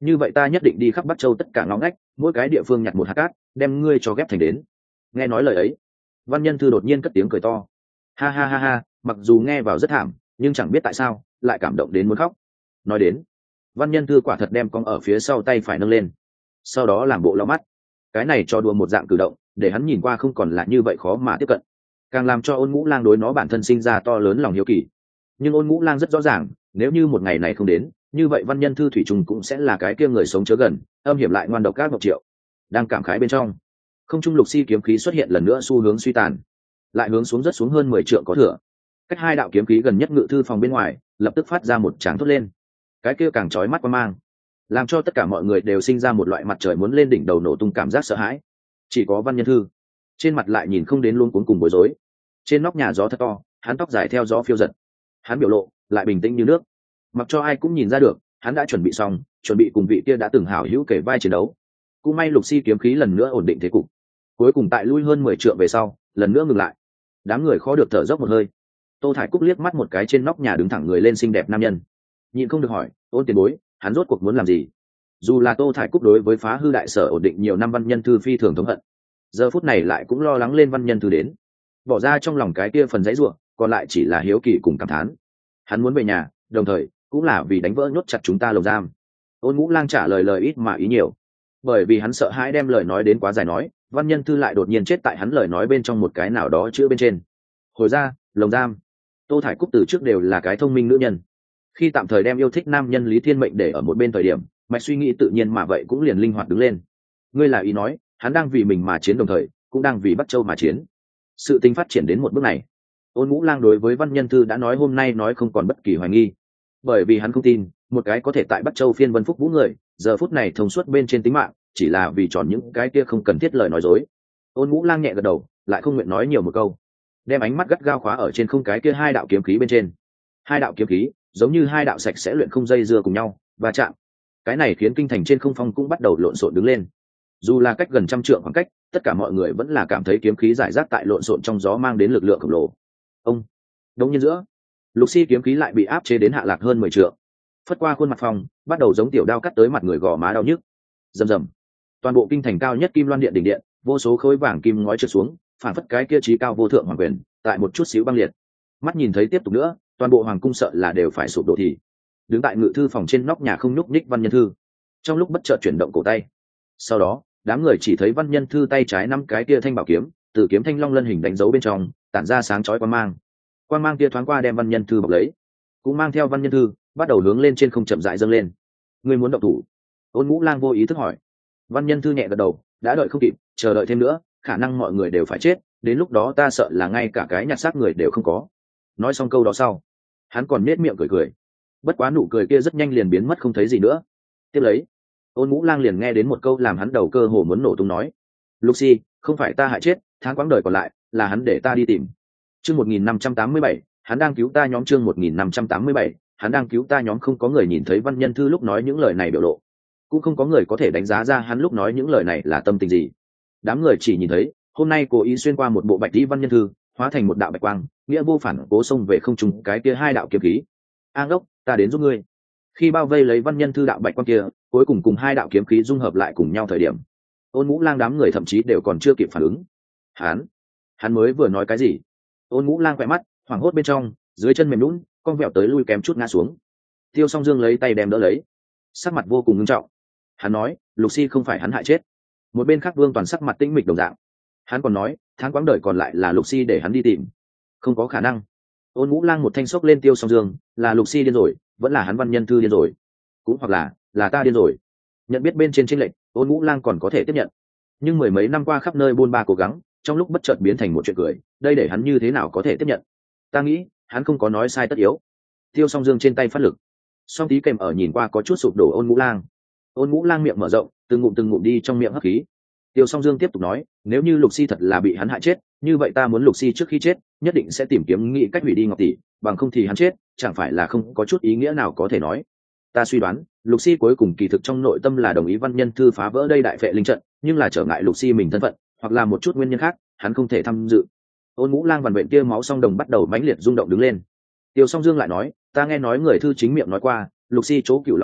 như vậy ta nhất định đi khắp Bắc Châu tất cả ngõ ngách, mỗi cái địa phương nhặt một hạt cát, đem ngươi cho ghép thành đến. Nghe nói lời ấy, Văn Nhân Thư đột nhiên cất tiếng cười to. Ha ha ha ha, mặc dù nghe vào rất thảm, nhưng chẳng biết tại sao, lại cảm động đến muốn khóc. Nói đến, Văn Nhân Thư quả thật đem con ở phía sau tay phải nâng lên, sau đó làm bộ lau mắt. Cái này cho đùa một dạng cử động, để hắn nhìn qua không còn là như vậy khó mà tiếp cận, càng làm cho Ôn Ngũ Lang đối nó bản thân sinh ra to lớn lòng hiếu kỳ. Nhưng Ôn Ngũ Lang rất rõ ràng, nếu như một ngày này không đến, như vậy Văn Nhân Thư thủy trùng cũng sẽ là cái kia người sống chớ gần, âm hiểm lại ngoan độc các Ngọc Triệu. Đang cảm khái bên trong, không trung lục si kiếm khí xuất hiện lần nữa xu hướng suy tàn, lại hướng xuống rất xuống hơn mười trượng có thừa. Cách hai đạo kiếm khí gần nhất ngự thư phòng bên ngoài, lập tức phát ra một tràng thốt lên. Cái kia càng chói mắt qua mang, làm cho tất cả mọi người đều sinh ra một loại mặt trời muốn lên đỉnh đầu nổ tung cảm giác sợ hãi. Chỉ có Văn Nhân Thư, trên mặt lại nhìn không đến luôn cuống cùng bối rối. Trên nóc nhà gió thật to, hắn tóc dài theo gió phiêu giật, hắn biểu lộ lại bình tĩnh như nước, mặc cho ai cũng nhìn ra được hắn đã chuẩn bị xong, chuẩn bị cùng vị kia đã từng hảo hữu kể vai chiến đấu. Cũng may lục si kiếm khí lần nữa ổn định thế cục, cuối cùng tại lui hơn mười trượng về sau lần nữa ngừng lại. Đám người khó được thở dốc một hơi. Tô Thải Cúc liếc mắt một cái trên nóc nhà đứng thẳng người lên xinh đẹp nam nhân, nhịn không được hỏi, Ôn tiền bối, hắn rốt cuộc muốn làm gì? Dù là Tô Thải Cúc đối với phá hư đại sở ổn định nhiều năm Văn Nhân Thư phi thường thống hận, giờ phút này lại cũng lo lắng lên Văn Nhân Thư đến, bỏ ra trong lòng cái kia phần dãy ruộng, còn lại chỉ là hiếu kỳ cùng cảm thán. Hắn muốn về nhà, đồng thời cũng là vì đánh vỡ nhốt chặt chúng ta lồng giam. Ôn Ngũ Lang trả lời lời ít mà ý nhiều, bởi vì hắn sợ hãi đem lời nói đến quá dài nói, Văn Nhân Thư lại đột nhiên chết tại hắn lời nói bên trong một cái nào đó chữa bên trên. Hồi ra, lồng giam. Tô Thải Cúc từ trước đều là cái thông minh nữ nhân, khi tạm thời đem yêu thích nam nhân Lý Thiên Mệnh để ở một bên thời điểm, mạch suy nghĩ tự nhiên mà vậy cũng liền linh hoạt đứng lên. Ngươi là ý nói, hắn đang vì mình mà chiến đồng thời cũng đang vì Bắc Châu mà chiến. Sự tình phát triển đến một bước này, Ôn Ngũ Lang đối với Văn Nhân Thư đã nói hôm nay nói không còn bất kỳ hoài nghi, bởi vì hắn không tin một cái có thể tại Bắc Châu phiên vân phúc vũ người, giờ phút này thông suốt bên trên tính mạng, chỉ là vì tròn những cái kia không cần thiết lời nói dối. Ôn Ngũ Lang nhẹ gật đầu, lại không nguyện nói nhiều một câu, đem ánh mắt gắt gao khóa ở trên không cái kia hai đạo kiếm khí bên trên. Hai đạo kiếm khí giống như hai đạo sạch sẽ luyện không dây dưa cùng nhau và chạm, cái này khiến kinh thành trên không phong cũng bắt đầu lộn xộn đứng lên. Dù là cách gần trăm trượng khoảng cách, tất cả mọi người vẫn là cảm thấy kiếm khí giải rác tại lộn xộn trong gió mang đến lực lượng khổng lồ. Ông đống nhiên giữa, lục si kiếm khí lại bị áp chế đến hạ lạc hơn mười trượng, phất qua khuôn mặt phong, bắt đầu giống tiểu đao cắt tới mặt người, gò má đau nhức. Rầm rầm, toàn bộ kinh thành cao nhất Kim Loan điện đỉnh điện, vô số khối vàng kim ngói trượt xuống, phản phất cái kia trí cao vô thượng hoàng quyền tại một chút xíu băng liệt. Mắt nhìn thấy tiếp tục nữa, toàn bộ hoàng cung sợ là đều phải sụp đổ. Thì đứng tại ngự thư phòng trên nóc nhà không nhúc nhích Văn Nhân Thư, trong lúc bất chợt chuyển động cổ tay, sau đó đám người chỉ thấy Văn Nhân Thư tay trái năm cái kia thanh bảo kiếm, từ kiếm thanh long lân hình đánh dấu bên trong tản ra sáng chói quang mang. Quang mang kia thoáng qua đem Văn Nhân Thư bọc lấy, cũng mang theo Văn Nhân Thư bắt đầu hướng lên trên không chậm rãi dâng lên. Ngươi muốn động thủ? Ôn Ngũ Lang vô ý thức hỏi. Văn Nhân Thư nhẹ gật đầu, đã đợi không kịp, chờ đợi thêm nữa khả năng mọi người đều phải chết, đến lúc đó ta sợ là ngay cả cái nhặt xác người đều không có. Nói xong câu đó sau, hắn còn nết miệng cười cười, bất quá nụ cười kia rất nhanh liền biến mất không thấy gì nữa. Tiếp lấy, Ôn Ngũ Lang liền nghe đến một câu làm hắn đầu cơ hồ muốn nổ tung nói, Lục Si, không phải ta hại chết, tháng quãng đời còn lại là hắn để ta đi tìm. Chương một nghìn năm trăm tám mươi bảy, hắn đang cứu ta nhóm. Chương một nghìn năm trăm tám mươi bảy, hắn đang cứu ta nhóm. Không có người nhìn thấy Văn Nhân Thư lúc nói những lời này biểu lộ, cũng không có người có thể đánh giá ra hắn lúc nói những lời này là tâm tình gì. Đám người chỉ nhìn thấy hôm nay cố ý xuyên qua một bộ bạch y Văn Nhân Thư hóa thành một đạo bạch quang, nghĩa vô phản cố xông về không trung cái kia hai đạo kiếm khí. An đốc, ta đến giúp ngươi. Khi bao vây lấy Văn Nhân Thư đạo bạch quang kia cuối cùng cùng hai đạo kiếm khí dung hợp lại cùng nhau thời điểm, Ôn Ngũ Lang đám người thậm chí đều còn chưa kịp phản ứng. Hắn, hắn mới vừa nói cái gì? Ôn Ngũ Lang quẹ mắt, hoảng hốt bên trong, dưới chân mềm nhũn, con vẹo tới lui kém chút ngã xuống. Tiêu Song Dương lấy tay đem đỡ lấy, sắc mặt vô cùng nghiêm trọng. Hắn nói, Lục Si không phải hắn hại chết. Một bên khác Vương Toàn sắc mặt tĩnh mịch đồng dạng. Hắn còn nói, tháng quãng đời còn lại là Lục Si để hắn đi tìm. Không có khả năng. Ôn Ngũ Lang một thanh xốc lên Tiêu Song Dương, là Lục Si điên rồi, vẫn là hắn Văn Nhân Thư điên rồi, cũng hoặc là là ta điên rồi. Nhận biết bên trên chênh lệch, Ôn Ngũ Lang còn có thể tiếp nhận, nhưng mười mấy năm qua khắp nơi buôn ba cố gắng, trong lúc bất chợt biến thành một chuyện cười, đây để hắn như thế nào có thể tiếp nhận? Ta nghĩ hắn không có nói sai tất yếu. Tiêu Song Dương trên tay phát lực, song tí kèm ở nhìn qua có chút sụp đổ Ôn Ngũ Lang. Ôn Ngũ Lang miệng mở rộng, từng ngụm từng ngụm đi trong miệng hấp khí. Tiêu Song Dương tiếp tục nói, nếu như Lục Si thật là bị hắn hại chết, như vậy ta muốn Lục Si trước khi chết nhất định sẽ tìm kiếm nghĩ cách hủy đi Ngọc tỷ, bằng không thì hắn chết chẳng phải là không có chút ý nghĩa nào có thể nói. Ta suy đoán Lục Si cuối cùng kỳ thực trong nội tâm là đồng ý Văn Nhân Thư phá vỡ đây đại phệ linh trận, nhưng là trở ngại Lục Si mình thân phận, hoặc là một chút nguyên nhân khác, hắn không thể tham dự. Ôn Ngũ Lang vằn vện kia máu song đồng bắt đầu mãnh liệt rung động đứng lên. Tiêu Song Dương lại nói, ta nghe nói người thư chính miệng nói qua, Lục Si chỗ Cửu Long Tông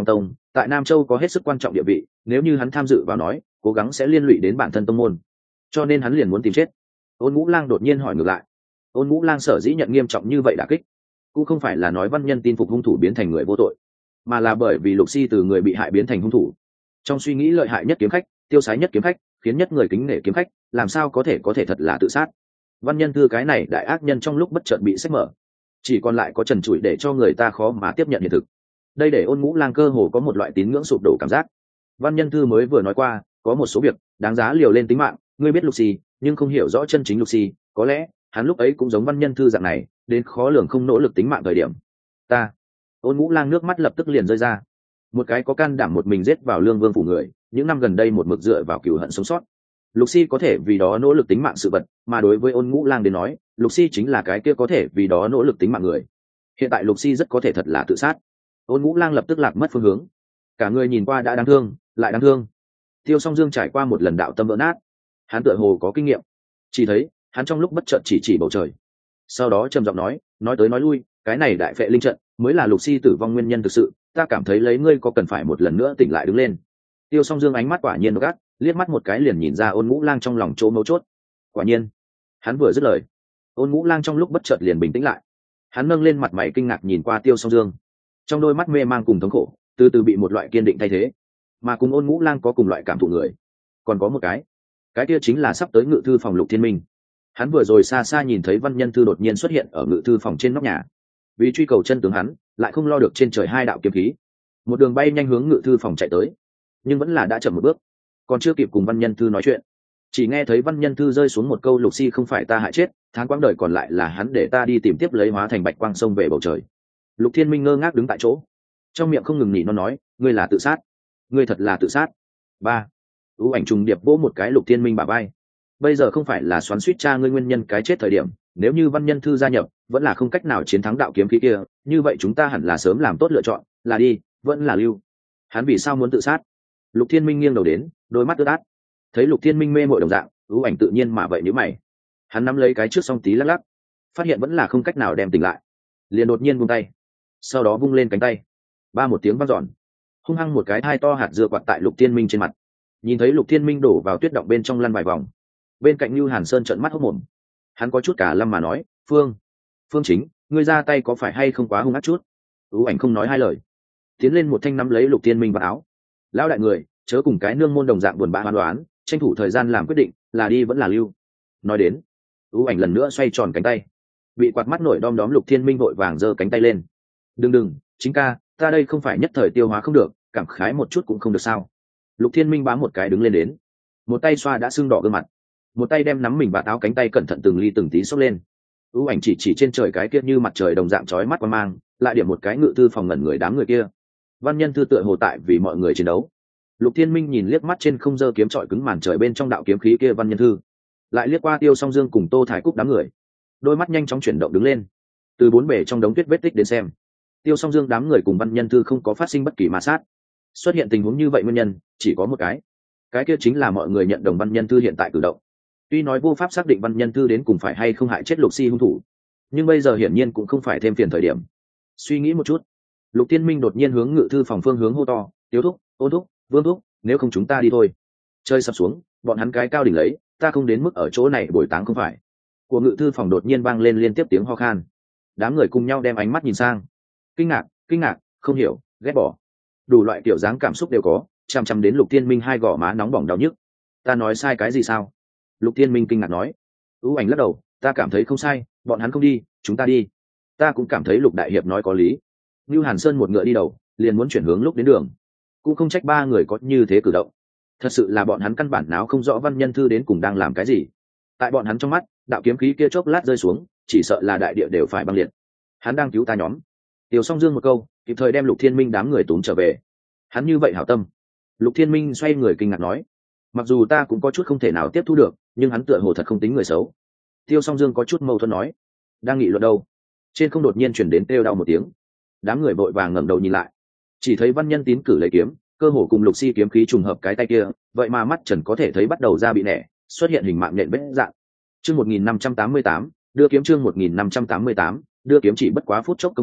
tại Nam Châu có hết sức quan trọng địa vị, nếu như hắn tham dự vào nói cố gắng sẽ liên lụy đến bản thân tông môn, cho nên hắn liền muốn tìm chết. Ôn Ngũ Lang đột nhiên hỏi ngược lại. Ôn Ngũ Lang sở dĩ nhận nghiêm trọng như vậy đả kích, cũng không phải là nói văn nhân tin phục hung thủ biến thành người vô tội, mà là bởi vì Lục Si từ người bị hại biến thành hung thủ. Trong suy nghĩ lợi hại nhất kiếm khách, tiêu sái nhất kiếm khách, khiến nhất người kính nể kiếm khách, làm sao có thể có thể thật là tự sát. Văn nhân thư cái này đại ác nhân trong lúc bất chợt bị sách mở, chỉ còn lại có trần trụi để cho người ta khó mà tiếp nhận hiện thực. Đây để Ôn Ngũ Lang cơ hồ có một loại tín ngưỡng sụp đổ cảm giác. Văn nhân thư mới vừa nói qua, có một số việc đáng giá liều lên tính mạng, ngươi biết Lục Si, nhưng không hiểu rõ chân chính Lục Si, có lẽ hắn lúc ấy cũng giống văn nhân thư dạng này, đến khó lường không nỗ lực tính mạng thời điểm. Ta, Ôn Ngũ Lang nước mắt lập tức liền rơi ra. Một cái có can đảm một mình giết vào Lương Vương phủ người, những năm gần đây một mực dựa vào cừu hận sống sót. Lục Si có thể vì đó nỗ lực tính mạng sự vật, mà đối với Ôn Ngũ Lang đến nói, Lục Si chính là cái kia có thể vì đó nỗ lực tính mạng người. Hiện tại Lục Si rất có thể thật là tự sát. Ôn Ngũ Lang lập tức lạc mất phương hướng, cả người nhìn qua đã đáng thương, lại đáng thương. Tiêu Song Dương trải qua một lần đạo tâm vỡ nát, hắn tựa hồ có kinh nghiệm, chỉ thấy hắn trong lúc bất chợt chỉ chỉ bầu trời, sau đó trầm giọng nói, nói tới nói lui, cái này đại phệ linh trận mới là Lục Si tử vong nguyên nhân thực sự, ta cảm thấy lấy ngươi có cần phải một lần nữa tỉnh lại đứng lên. Tiêu Song Dương ánh mắt quả nhiên gắt, liếc mắt một cái liền nhìn ra Ôn Ngũ Lang trong lòng chỗ mấu chốt. Quả nhiên, hắn vừa dứt lời, Ôn Ngũ Lang trong lúc bất chợt liền bình tĩnh lại. Hắn nâng lên mặt mày kinh ngạc nhìn qua Tiêu Song Dương, trong đôi mắt mê mang cùng thống khổ, từ từ bị một loại kiên định thay thế. Mà cùng Ôn Ngũ Lang có cùng loại cảm thụ người, còn có một cái, cái kia chính là sắp tới ngự thư phòng Lục Thiên Minh. Hắn vừa rồi xa xa nhìn thấy văn nhân thư đột nhiên xuất hiện ở ngự thư phòng trên nóc nhà, vì truy cầu chân tướng hắn lại không lo được trên trời hai đạo kiếm khí, một đường bay nhanh hướng ngự thư phòng chạy tới, nhưng vẫn là đã chậm một bước, còn chưa kịp cùng văn nhân thư nói chuyện, chỉ nghe thấy văn nhân thư rơi xuống một câu, Lục Si không phải ta hại chết, tháng quãng đời còn lại là hắn để ta đi tìm tiếp lấy hóa thành bạch quang sông về bầu trời. Lục Thiên Minh ngơ ngác đứng tại chỗ, trong miệng không ngừng nhỉ nó nói, ngươi là tự sát, ngươi thật là tự sát. Ba, ưu ảnh trùng điệp vỗ một cái Lục Thiên Minh bả vai. Bây giờ không phải là xoắn suýt cha ngươi nguyên nhân cái chết thời điểm, nếu như văn nhân thư gia nhập vẫn là không cách nào chiến thắng đạo kiếm khí kia, như vậy chúng ta hẳn là sớm làm tốt lựa chọn, là đi vẫn là lưu. Hắn vì sao muốn tự sát? Lục Thiên Minh nghiêng đầu đến, đôi mắt ướt át, thấy Lục Thiên Minh mê mội đồng dạng, ưu ảnh tự nhiên mà vậy nhíu mày. Hắn nắm lấy cái trước song tí lắc lắc, phát hiện vẫn là không cách nào đem tỉnh lại, liền đột nhiên buông tay, sau đó vung lên cánh tay, ba một tiếng vang dọn, hung hăng một cái thai to hạt dưa quạt tại Lục Thiên Minh trên mặt. Nhìn thấy Lục Thiên Minh đổ vào tuyết động bên trong lăn vài vòng, bên cạnh Nưu Hàn Sơn trợn mắt hốc mồm, hắn có chút cả lâm mà nói, phương phương chính, ngươi ra tay có phải hay không quá hung ác chút? ưu ảnh không nói hai lời, tiến lên một thanh nắm lấy Lục Thiên Minh vào áo. Lão đại người, chớ cùng cái nương môn đồng dạng buồn bã hoan đoán, tranh thủ thời gian làm quyết định, là đi vẫn là lưu. Nói đến, ưu ảnh lần nữa xoay tròn cánh tay, bị quạt mắt nổi đom đóm Lục Thiên Minh vội vàng giơ cánh tay lên. Đừng đừng, chính ca, ta đây không phải nhất thời tiêu hóa không được, cảm khái một chút cũng không được sao? Lục Thiên Minh bám một cái đứng lên đến, một tay xoa đã sưng đỏ gương mặt, một tay đem nắm mình vạt áo cánh tay cẩn thận từng ly từng tí xốc lên. ưu ảnh chỉ chỉ trên trời cái kia như mặt trời đồng dạng chói mắt quan mang, lại điểm một cái ngự thư phòng ngẩn người đám người kia. Văn nhân thư tựa hồ tại vì mọi người chiến đấu. Lục Thiên Minh nhìn liếc mắt trên không dơ kiếm trọi cứng màn trời bên trong đạo kiếm khí kia văn nhân thư, lại liếc qua Tiêu Song Dương cùng Tô Thải Cúc đám người, đôi mắt nhanh chóng chuyển động đứng lên, từ bốn bể trong đống tuyết vết tích đến xem, Tiêu Song Dương đám người cùng văn nhân thư không có phát sinh bất kỳ ma sát. Xuất hiện tình huống như vậy nguyên nhân chỉ có một cái, cái kia chính là mọi người nhận đồng văn nhân thư hiện tại cử động. Tuy nói vô pháp xác định văn nhân thư đến cùng phải hay không hại chết Lục Si hung thủ, nhưng bây giờ hiển nhiên cũng không phải thêm phiền thời điểm. Suy nghĩ một chút, Lục Thiên Minh đột nhiên hướng ngự thư phòng phương hướng hô to, Tiếu thúc, Ôn thúc, Vương thúc, nếu không chúng ta đi thôi. Chơi sập xuống, bọn hắn cái cao đỉnh lấy, ta không đến mức ở chỗ này bồi táng không phải. Của ngự thư phòng đột nhiên vang lên liên tiếp tiếng ho khan. Đám người cùng nhau đem ánh mắt nhìn sang, kinh ngạc, kinh ngạc, không hiểu, ghét bỏ, đủ loại kiểu dáng cảm xúc đều có, chăm chăm đến Lục Thiên Minh hai gò má nóng bỏng đau nhức. Ta nói sai cái gì sao? Lục Thiên Minh kinh ngạc nói. ưu ảnh lắc đầu, ta cảm thấy không sai, bọn hắn không đi, chúng ta đi. Ta cũng cảm thấy Lục đại hiệp nói có lý. Nưu Hàn Sơn một ngựa đi đầu, liền muốn chuyển hướng lúc đến đường, cũng không trách ba người có như thế cử động. Thật sự là bọn hắn căn bản náo không rõ văn nhân thư đến cùng đang làm cái gì. Tại bọn hắn trong mắt, đạo kiếm khí kia chốc lát rơi xuống, chỉ sợ là đại địa đều phải băng liệt. Hắn đang cứu ta nhóm. Tiêu Song Dương một câu, kịp thời đem Lục Thiên Minh đám người túm trở về. Hắn như vậy hảo tâm. Lục Thiên Minh xoay người kinh ngạc nói, mặc dù ta cũng có chút không thể nào tiếp thu được, nhưng hắn tựa hồ thật không tính người xấu. Tiêu Song Dương có chút mâu thuẫn nói, đang nghị luận đâu, trên không đột nhiên chuyển đến kêu đau một tiếng. Đám người vội vàng ngẩng đầu nhìn lại, chỉ thấy văn nhân tín cử lấy kiếm, cơ hồ cùng Lục Si kiếm khí trùng hợp cái tay kia, vậy mà mắt trần có thể thấy bắt đầu ra bị nẻ, xuất hiện hình mạng nhện vết dạng. Chương một nghìn năm trăm tám mươi tám, đưa kiếm chương một nghìn năm trăm tám mươi tám, đưa kiếm chỉ bất quá phút chốc công phu,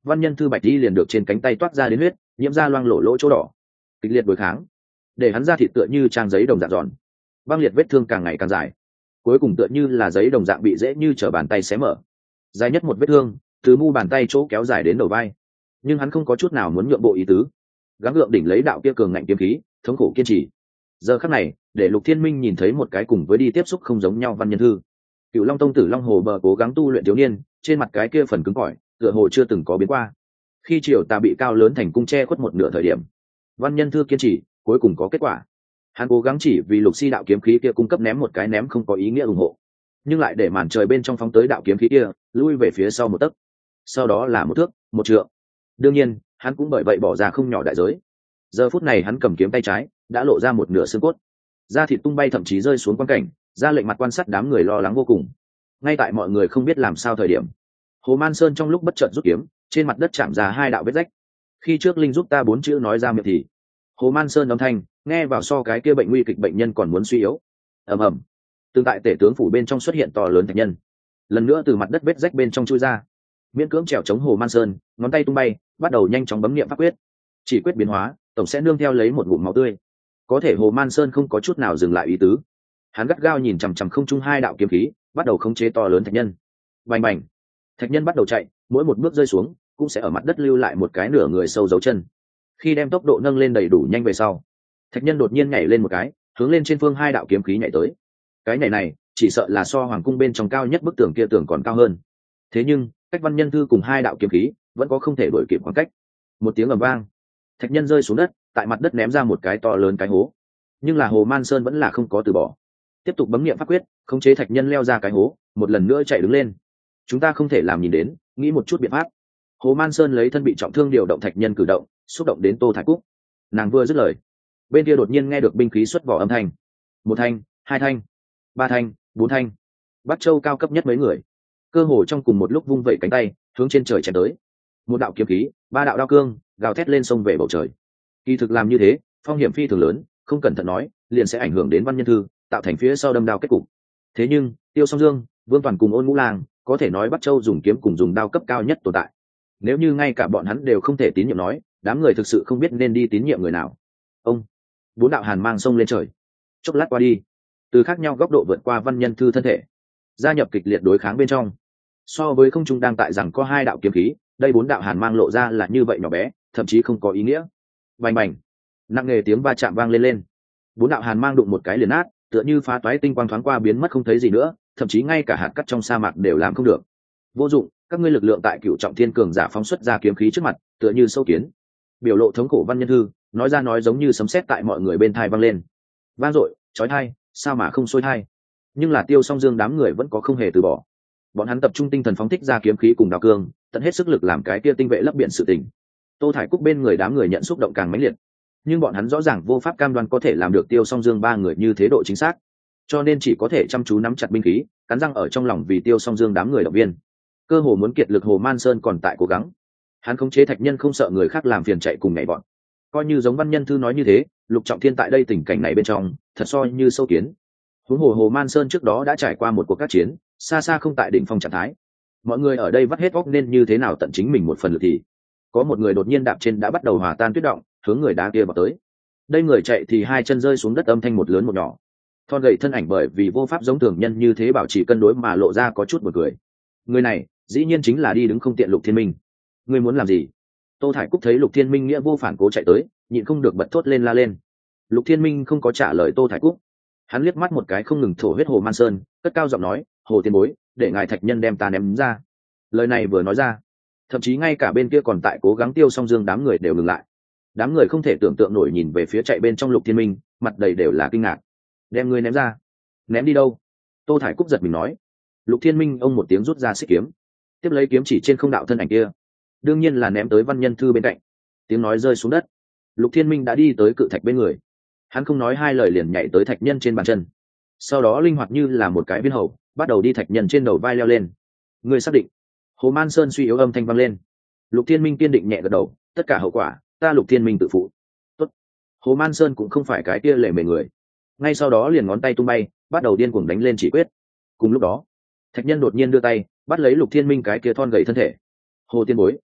văn nhân thư bạch đi liền được trên cánh tay toát ra đến huyết, nhiễm ra loang lổ lỗ chỗ đỏ. Kịch liệt đối kháng để hắn ra thịt tựa như trang giấy đồng dạng giòn, băng liệt vết thương càng ngày càng dài, cuối cùng tựa như là giấy đồng dạng bị dễ như trở bàn tay xé mở. Dài nhất một vết thương từ mu bàn tay chỗ kéo dài đến đầu vai, nhưng hắn không có chút nào muốn nhượng bộ ý tứ, gắng gượng đỉnh lấy đạo kia cường ngạnh kiếm khí, thống khổ kiên trì. Giờ khắc này để Lục Thiên Minh nhìn thấy một cái cùng với đi tiếp xúc không giống nhau văn nhân thư. Cựu Long Tông tử Long Hồ Bờ cố gắng tu luyện thiếu niên, trên mặt cái kia phần cứng cỏi tựa hồ chưa từng có biến qua. Khi triều ta bị cao lớn thành cung che khuất một nửa thời điểm, văn nhân thư kiên trì cuối cùng có kết quả. Hắn cố gắng chỉ vì Lục Si đạo kiếm khí kia cung cấp ném một cái ném không có ý nghĩa ủng hộ, nhưng lại để màn trời bên trong phóng tới đạo kiếm khí kia lui về phía sau một tấc, sau đó là một thước, một trượng. Đương nhiên hắn cũng bởi vậy bỏ ra không nhỏ đại giới. Giờ phút này hắn cầm kiếm tay trái đã lộ ra một nửa xương cốt, da thịt tung bay thậm chí rơi xuống quan cảnh, ra lệnh mặt quan sát đám người lo lắng vô cùng. Ngay tại mọi người không biết làm sao thời điểm, Hồ Man Sơn trong lúc bất chợt rút kiếm, trên mặt đất chạm ra hai đạo vết rách. Khi trước linh giúp ta bốn chữ nói ra miệng thì Hồ Man Sơn âm thanh nghe vào so cái kia bệnh nguy kịch bệnh nhân còn muốn suy yếu. Ầm ầm, tương tại tể tướng phủ bên trong xuất hiện to lớn thạch nhân, lần nữa từ mặt đất vết rách bên trong chui ra, miễn cưỡng trèo chống Hồ Man Sơn, ngón tay tung bay bắt đầu nhanh chóng bấm niệm pháp quyết. Chỉ quyết biến hóa tổng sẽ nương theo lấy một ngụm máu tươi, có thể Hồ Man Sơn không có chút nào dừng lại ý tứ. Hắn gắt gao nhìn chằm chằm không trung hai đạo kiếm khí, bắt đầu khống chế to lớn thạch nhân. Bành bành, thạch nhân bắt đầu chạy, mỗi một bước rơi xuống cũng sẽ ở mặt đất lưu lại một cái nửa người sâu dấu chân. Khi đem tốc độ nâng lên đầy đủ nhanh về sau, thạch nhân đột nhiên nhảy lên một cái, hướng lên trên phương hai đạo kiếm khí nhảy tới. Cái nhảy này chỉ sợ là so hoàng cung bên trong cao nhất bức tường kia tường còn cao hơn. Thế nhưng cách văn nhân thư cùng hai đạo kiếm khí vẫn có không thể đuổi kịp khoảng cách. Một tiếng ầm vang, thạch nhân rơi xuống đất, tại mặt đất ném ra một cái to lớn cái hố. Nhưng là Hồ Man Sơn vẫn là không có từ bỏ, tiếp tục bấm niệm pháp quyết, khống chế thạch nhân leo ra cái hố, một lần nữa chạy đứng lên. Chúng ta không thể làm nhìn đến, nghĩ một chút biện pháp. Hồ Man Sơn lấy thân bị trọng thương điều động thạch nhân cử động, xúc động đến Tô Thải Cúc. Nàng vừa dứt lời, bên kia đột nhiên nghe được binh khí xuất vỏ âm thanh. Một thanh, hai thanh, ba thanh, bốn thanh. Bắc Châu cao cấp nhất mấy người, cơ hồ trong cùng một lúc vung vẩy cánh tay, hướng trên trời chém tới. Một đạo kiếm khí, ba đạo đao cương, gào thét lên sông về bầu trời. Kỳ thực làm như thế, phong hiểm phi thường lớn, không cẩn thận nói, liền sẽ ảnh hưởng đến văn nhân thư, tạo thành phía sau đâm đao kết cục. Thế nhưng, Tiêu Song Dương, Vương Toàn cùng Ôn Ngũ Lang, có thể nói Bắc Châu dùng kiếm cùng dùng đao cấp cao nhất tồn tại. Nếu như ngay cả bọn hắn đều không thể tín nhiệm nói, đám người thực sự không biết nên đi tín nhiệm người nào. Ông, bốn đạo hàn mang sông lên trời, chốc lát qua đi, từ khác nhau góc độ vượt qua văn nhân thư thân thể, gia nhập kịch liệt đối kháng bên trong. So với không trung đang tại rằng có hai đạo kiếm khí, đây bốn đạo hàn mang lộ ra là như vậy nhỏ bé, thậm chí không có ý nghĩa. Bành bành, nặng nề tiếng va chạm vang lên lên, bốn đạo hàn mang đụng một cái liền nát, tựa như phá toái tinh quang thoáng qua biến mất không thấy gì nữa, thậm chí ngay cả hạt cát trong sa mạc đều làm không được. Vô dụng, các ngươi lực lượng tại Cửu Trọng Thiên cường giả phóng xuất ra kiếm khí trước mặt, tựa như sâu kiến. Biểu lộ thống khổ văn nhân thư, nói ra nói giống như sấm sét tại mọi người bên tai vang lên. Vang dội, chói tai, sao mà không xôi tai. Nhưng là Tiêu Song Dương đám người vẫn có không hề từ bỏ. Bọn hắn tập trung tinh thần phóng thích ra kiếm khí cùng đao cương, tận hết sức lực làm cái kia tinh vệ lấp biển sự tình. Tô Thải Cúc bên người đám người nhận xúc động càng mãnh liệt, nhưng bọn hắn rõ ràng vô pháp cam đoan có thể làm được Tiêu Song Dương ba người như thế độ chính xác, cho nên chỉ có thể chăm chú nắm chặt binh khí, cắn răng ở trong lòng vì Tiêu Song Dương đám người động viên. Cơ hồ muốn kiệt lực Hồ Man Sơn còn tại cố gắng, hắn khống chế thạch nhân không sợ người khác làm phiền chạy cùng nhảy bọn. Coi như giống văn nhân thư nói như thế, Lục Trọng Thiên tại đây tình cảnh này bên trong thật so như sâu kiến. Huống hồ Hồ Man Sơn trước đó đã trải qua một cuộc các chiến, xa xa không tại đỉnh phong trạng thái. Mọi người ở đây vắt hết óc nên như thế nào tận chính mình một phần lực thì có một người đột nhiên đạp trên đã bắt đầu hòa tan tuyết động, hướng người đá kia vào tới. Đây người chạy thì hai chân rơi xuống đất âm thanh một lớn một nhỏ. Thon gầy thân ảnh bởi vì vô pháp giống thường nhân như thế bảo trì cân đối mà lộ ra có chút buồn cười. Người này dĩ nhiên chính là đi đứng không tiện Lục Thiên Minh. Ngươi muốn làm gì? Tô Thải Cúc thấy Lục Thiên Minh nghĩa vô phản cố chạy tới, nhịn không được bật thốt lên la lên. Lục Thiên Minh không có trả lời Tô Thải Cúc, hắn liếc mắt một cái không ngừng thổ huyết Hồ Man Sơn, cất cao giọng nói, Hồ Tiên Bối, để ngài thạch nhân đem ta ném ra. Lời này vừa nói ra, thậm chí ngay cả bên kia còn tại cố gắng Tiêu Song Dương đám người đều ngừng lại. Đám người không thể tưởng tượng nổi nhìn về phía chạy bên trong Lục Thiên Minh, mặt đầy đều là kinh ngạc. Đem ngươi ném ra? Ném đi đâu? Tô Thải Cúc giật mình nói. Lục Thiên Minh ông một tiếng rút ra xích kiếm, tiếp lấy kiếm chỉ trên không đạo thân ảnh kia, đương nhiên là ném tới văn nhân thư bên cạnh. Tiếng nói rơi xuống đất, Lục Thiên Minh đã đi tới cự thạch bên người, hắn không nói hai lời liền nhảy tới thạch nhân trên bàn chân, sau đó linh hoạt như là một cái viên hầu bắt đầu đi thạch nhân trên đầu vai leo lên. Người xác định? Hồ Man Sơn suy yếu âm thanh vang lên. Lục Thiên Minh kiên định nhẹ gật đầu, tất cả hậu quả ta Lục Thiên Minh tự phụ. Tốt. Hồ Man Sơn cũng không phải cái kia lệ mề người, ngay sau đó liền ngón tay tung bay, bắt đầu điên cuồng đánh lên chỉ quyết. Cùng lúc đó, thạch nhân đột nhiên đưa tay bắt lấy Lục Thiên Minh cái kia thon gầy thân thể. Hồ Tiên Bối,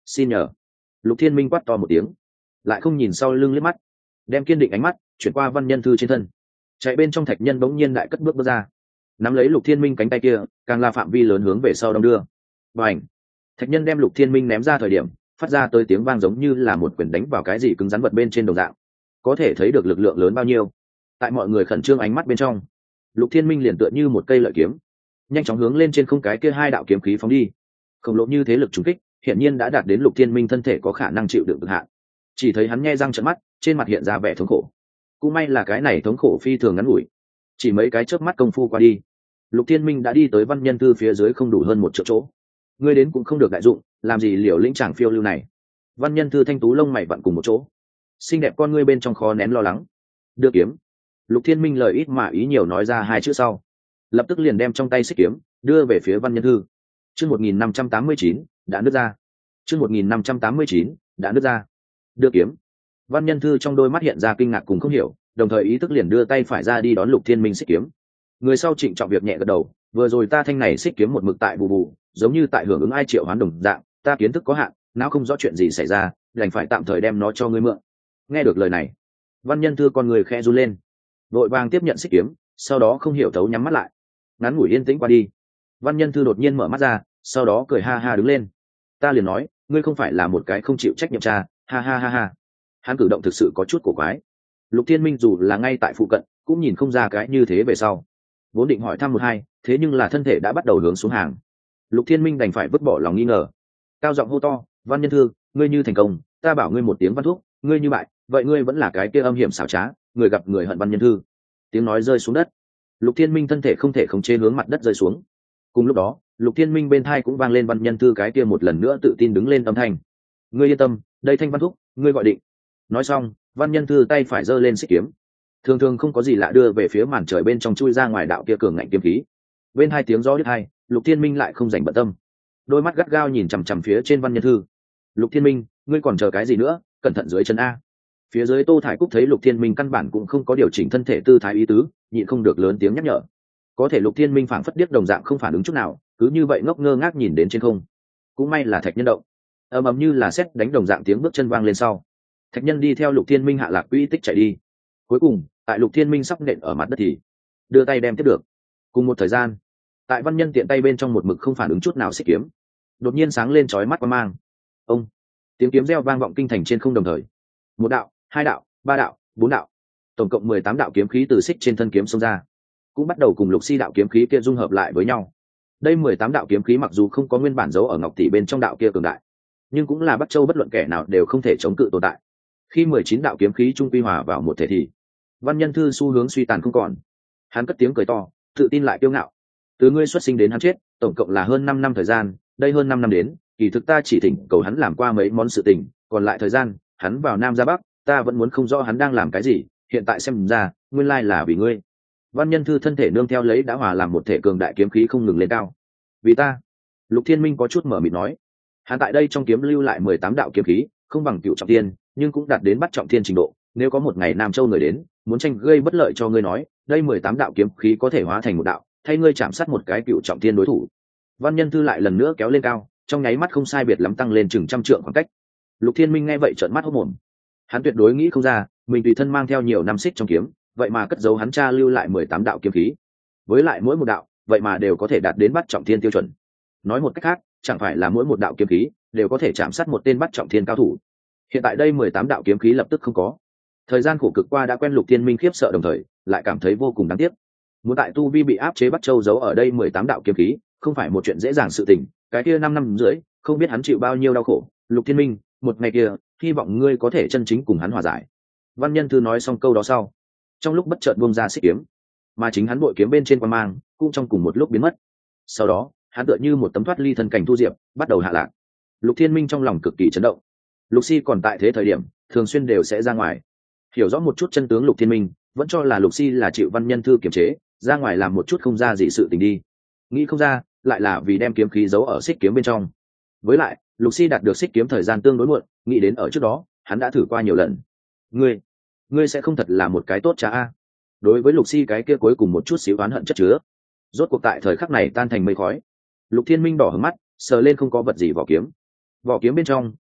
xin nhờ. Lục Thiên Minh quát to một tiếng, lại không nhìn sau lưng liếc mắt, đem kiên định ánh mắt chuyển qua Văn Nhân Thư trên thân. Chạy bên trong thạch nhân bỗng nhiên đại cất bước bước ra, nắm lấy Lục Thiên Minh cánh tay kia, càng là phạm vi lớn hướng về sau đong đưa. Bành! Thạch nhân đem Lục Thiên Minh ném ra thời điểm, phát ra tới tiếng vang giống như là một quyền đánh vào cái gì cứng rắn vật bên trên đồng dạng, có thể thấy được lực lượng lớn bao nhiêu. Tại mọi người khẩn trương ánh mắt bên trong, Lục Thiên Minh liền tựa như một cây lợi kiếm, nhanh chóng hướng lên trên không cái kia hai đạo kiếm khí phóng đi. Khổng lồ như thế lực trùng kích, hiển nhiên đã đạt đến Lục Thiên Minh thân thể có khả năng chịu đựng cực hạn. Chỉ thấy hắn nhe răng trợn mắt, trên mặt hiện ra vẻ thống khổ. Cũng may là cái này thống khổ phi thường ngắn ngủi, chỉ mấy cái chớp mắt công phu qua đi, Lục Thiên Minh đã đi tới Văn Nhân Thư phía dưới không đủ hơn một triệu chỗ. Ngươi đến cũng không được đại dụng, làm gì liều lĩnh chàng phiêu lưu này. Văn Nhân Thư thanh tú lông mày vặn cùng một chỗ, xinh đẹp con ngươi bên trong khó nén lo lắng. Đưa kiếm. Lục Thiên Minh lời ít mà ý nhiều nói ra hai chữ sau, lập tức liền đem trong tay xích kiếm đưa về phía Văn Nhân Thư. Chương một nghìn năm trăm tám mươi chín đã nứt ra. Chương một nghìn năm trăm tám mươi chín đã nứt ra. Đưa kiếm. Văn Nhân Thư trong đôi mắt hiện ra kinh ngạc cùng không hiểu, đồng thời ý thức liền đưa tay phải ra đi đón Lục Thiên Minh xích kiếm. Người sau trịnh trọng việc nhẹ gật đầu, vừa rồi ta thanh này xích kiếm một mực tại bù bù, giống như tại hưởng ứng ai triệu hoán đồng dạng, ta kiến thức có hạn, não không rõ chuyện gì xảy ra, đành phải tạm thời đem nó cho ngươi mượn. Nghe được lời này, Văn Nhân Thư con người khẽ run lên, vội vàng tiếp nhận xích kiếm, sau đó không hiểu thấu nhắm mắt lại. Ngắn ngủi yên tĩnh qua đi, Văn Nhân Thư đột nhiên mở mắt ra, sau đó cười ha ha đứng lên. Ta liền nói, ngươi không phải là một cái không chịu trách nhiệm cha, ha ha ha ha. Hắn cử động thực sự có chút cổ quái. Lục Thiên Minh dù là ngay tại phụ cận, cũng nhìn không ra cái như thế về sau. Vốn định hỏi thăm một hai, thế nhưng là thân thể đã bắt đầu hướng xuống hàng. Lục Thiên Minh đành phải vứt bỏ lòng nghi ngờ, cao giọng hô to, Văn Nhân Thư, ngươi như thành công, ta bảo ngươi một tiếng Văn Thúc, ngươi như bại, vậy ngươi vẫn là cái kia âm hiểm xảo trá, người gặp người hận Văn Nhân Thư. Tiếng nói rơi xuống đất, Lục Thiên Minh thân thể không thể khống chế hướng mặt đất rơi xuống. Cùng lúc đó, Lục Thiên Minh bên thai cũng vang lên Văn Nhân Thư cái kia một lần nữa tự tin đứng lên âm thanh. Ngươi yên tâm, đây Thanh Văn Thúc, ngươi gọi định. Nói xong, Văn Nhân Thư tay phải giơ lên xích kiếm, thường thường không có gì lạ đưa về phía màn trời bên trong chui ra ngoài đạo kia cường ngạnh kiếm khí. Bên hai tiếng gió đứt hai, Lục Thiên Minh lại không dành bận tâm, đôi mắt gắt gao nhìn chằm chằm phía trên Văn Nhân Thư. Lục Thiên Minh, ngươi còn chờ cái gì nữa, cẩn thận dưới chân a. Phía dưới Tô Thải Cúc thấy Lục Thiên Minh căn bản cũng không có điều chỉnh thân thể tư thái ý tứ, nhịn không được lớn tiếng nhắc nhở. Có thể Lục Thiên Minh phảng phất điếc đồng dạng không phản ứng chút nào, cứ như vậy ngốc ngơ ngác nhìn đến trên không. Cũng may là Thạch Nhân động, ầm ầm như là sét đánh đồng dạng tiếng bước chân vang lên sau, Thạch Nhân đi theo Lục Thiên Minh hạ lạc uy tích chạy đi. Cuối cùng, tại Lục Thiên Minh sắp nện ở mặt đất thì đưa tay đem tiếp được. Cùng một thời gian, tại Văn Nhân tiện tay bên trong một mực không phản ứng chút nào xích kiếm, đột nhiên sáng lên chói mắt quang mang. Ông, tiếng kiếm reo vang vọng kinh thành trên không đồng thời. Một đạo, hai đạo, ba đạo, bốn đạo, tổng cộng mười tám đạo kiếm khí từ xích trên thân kiếm xông ra, cũng bắt đầu cùng Lục Si đạo kiếm khí kia dung hợp lại với nhau. Đây mười tám đạo kiếm khí mặc dù không có nguyên bản dấu ở ngọc tỷ bên trong đạo kia cường đại, nhưng cũng là Bắc Châu bất luận kẻ nào đều không thể chống cự tồn tại. Khi mười chín đạo kiếm khí trung quy hòa vào một thể thì Văn Nhân Thư xu hướng suy tàn không còn. Hắn cất tiếng cười to, tự tin lại kiêu ngạo. Từ ngươi xuất sinh đến hắn chết, tổng cộng là hơn năm năm thời gian, đây hơn năm năm đến, kỳ thực ta chỉ thỉnh cầu hắn làm qua mấy món sự tình, còn lại thời gian, hắn vào Nam ra Bắc, ta vẫn muốn không rõ hắn đang làm cái gì, hiện tại xem ra, nguyên lai là vì ngươi. Văn Nhân Thư thân thể nương theo lấy đã hòa làm một thể cường đại kiếm khí không ngừng lên cao. Vì ta. Lục Thiên Minh có chút mở mịt nói. Hắn tại đây trong kiếm lưu lại mười tám đạo kiếm khí, không bằng Cửu Trọng Thiên, nhưng cũng đạt đến bắt trọng thiên trình độ, nếu có một ngày Nam Châu người đến, muốn tranh gây bất lợi cho ngươi nói, đây mười tám đạo kiếm khí có thể hóa thành một đạo, thay ngươi chạm sát một cái Cửu Trọng Thiên đối thủ. Văn Nhân Thư lại lần nữa kéo lên cao, trong nháy mắt không sai biệt lắm tăng lên chừng trăm trượng khoảng cách. Lục Thiên Minh nghe vậy trợn mắt hốt mồm. Hắn tuyệt đối nghĩ không ra, mình tùy thân mang theo nhiều năm xích trong kiếm, vậy mà cất giấu hắn cha lưu lại mười tám đạo kiếm khí. Với lại mỗi một đạo, vậy mà đều có thể đạt đến bắt trọng thiên tiêu chuẩn. Nói một cách khác, chẳng phải là mỗi một đạo kiếm khí đều có thể chạm sát một tên bắt trọng thiên cao thủ. Hiện tại đây mười tám đạo kiếm khí lập tức không có. Thời gian khổ cực qua đã quen Lục Thiên Minh khiếp sợ đồng thời, lại cảm thấy vô cùng đáng tiếc. Muốn tại tu vi bị áp chế Bắc Châu giấu ở đây mười tám đạo kiếm khí, không phải một chuyện dễ dàng sự tình, cái kia năm năm rưỡi, không biết hắn chịu bao nhiêu đau khổ. Lục Thiên Minh, một ngày kia, hy vọng ngươi có thể chân chính cùng hắn hòa giải. Văn Nhân Thư nói xong câu đó sau, trong lúc bất chợt buông ra xích kiếm, mà chính hắn bội kiếm bên trên quang mang cũng trong cùng một lúc biến mất. Sau đó, hắn tựa như một tấm thoát ly thân cảnh thu diệp, bắt đầu hạ lạc. Lục Thiên Minh trong lòng cực kỳ chấn động. Lục Si còn tại thế thời điểm, thường xuyên đều sẽ ra ngoài. Hiểu rõ một chút chân tướng Lục Thiên Minh, vẫn cho là Lục Si là chịu Văn Nhân Thư kiềm chế, ra ngoài làm một chút không ra gì sự tình đi. Nghĩ không ra, lại là vì đem kiếm khí giấu ở xích kiếm bên trong. Với lại, Lục Si đạt được xích kiếm thời gian tương đối muộn, nghĩ đến ở trước đó, hắn đã thử qua nhiều lần. Ngươi, ngươi sẽ không thật là một cái tốt cha a. Đối với Lục Si cái kia cuối cùng một chút xíu oán hận chất chứa, rốt cuộc tại thời khắc này tan thành mây khói. Lục Thiên Minh đỏ hứng mắt, sờ lên không có vật gì vỏ kiếm. Vỏ kiếm bên trong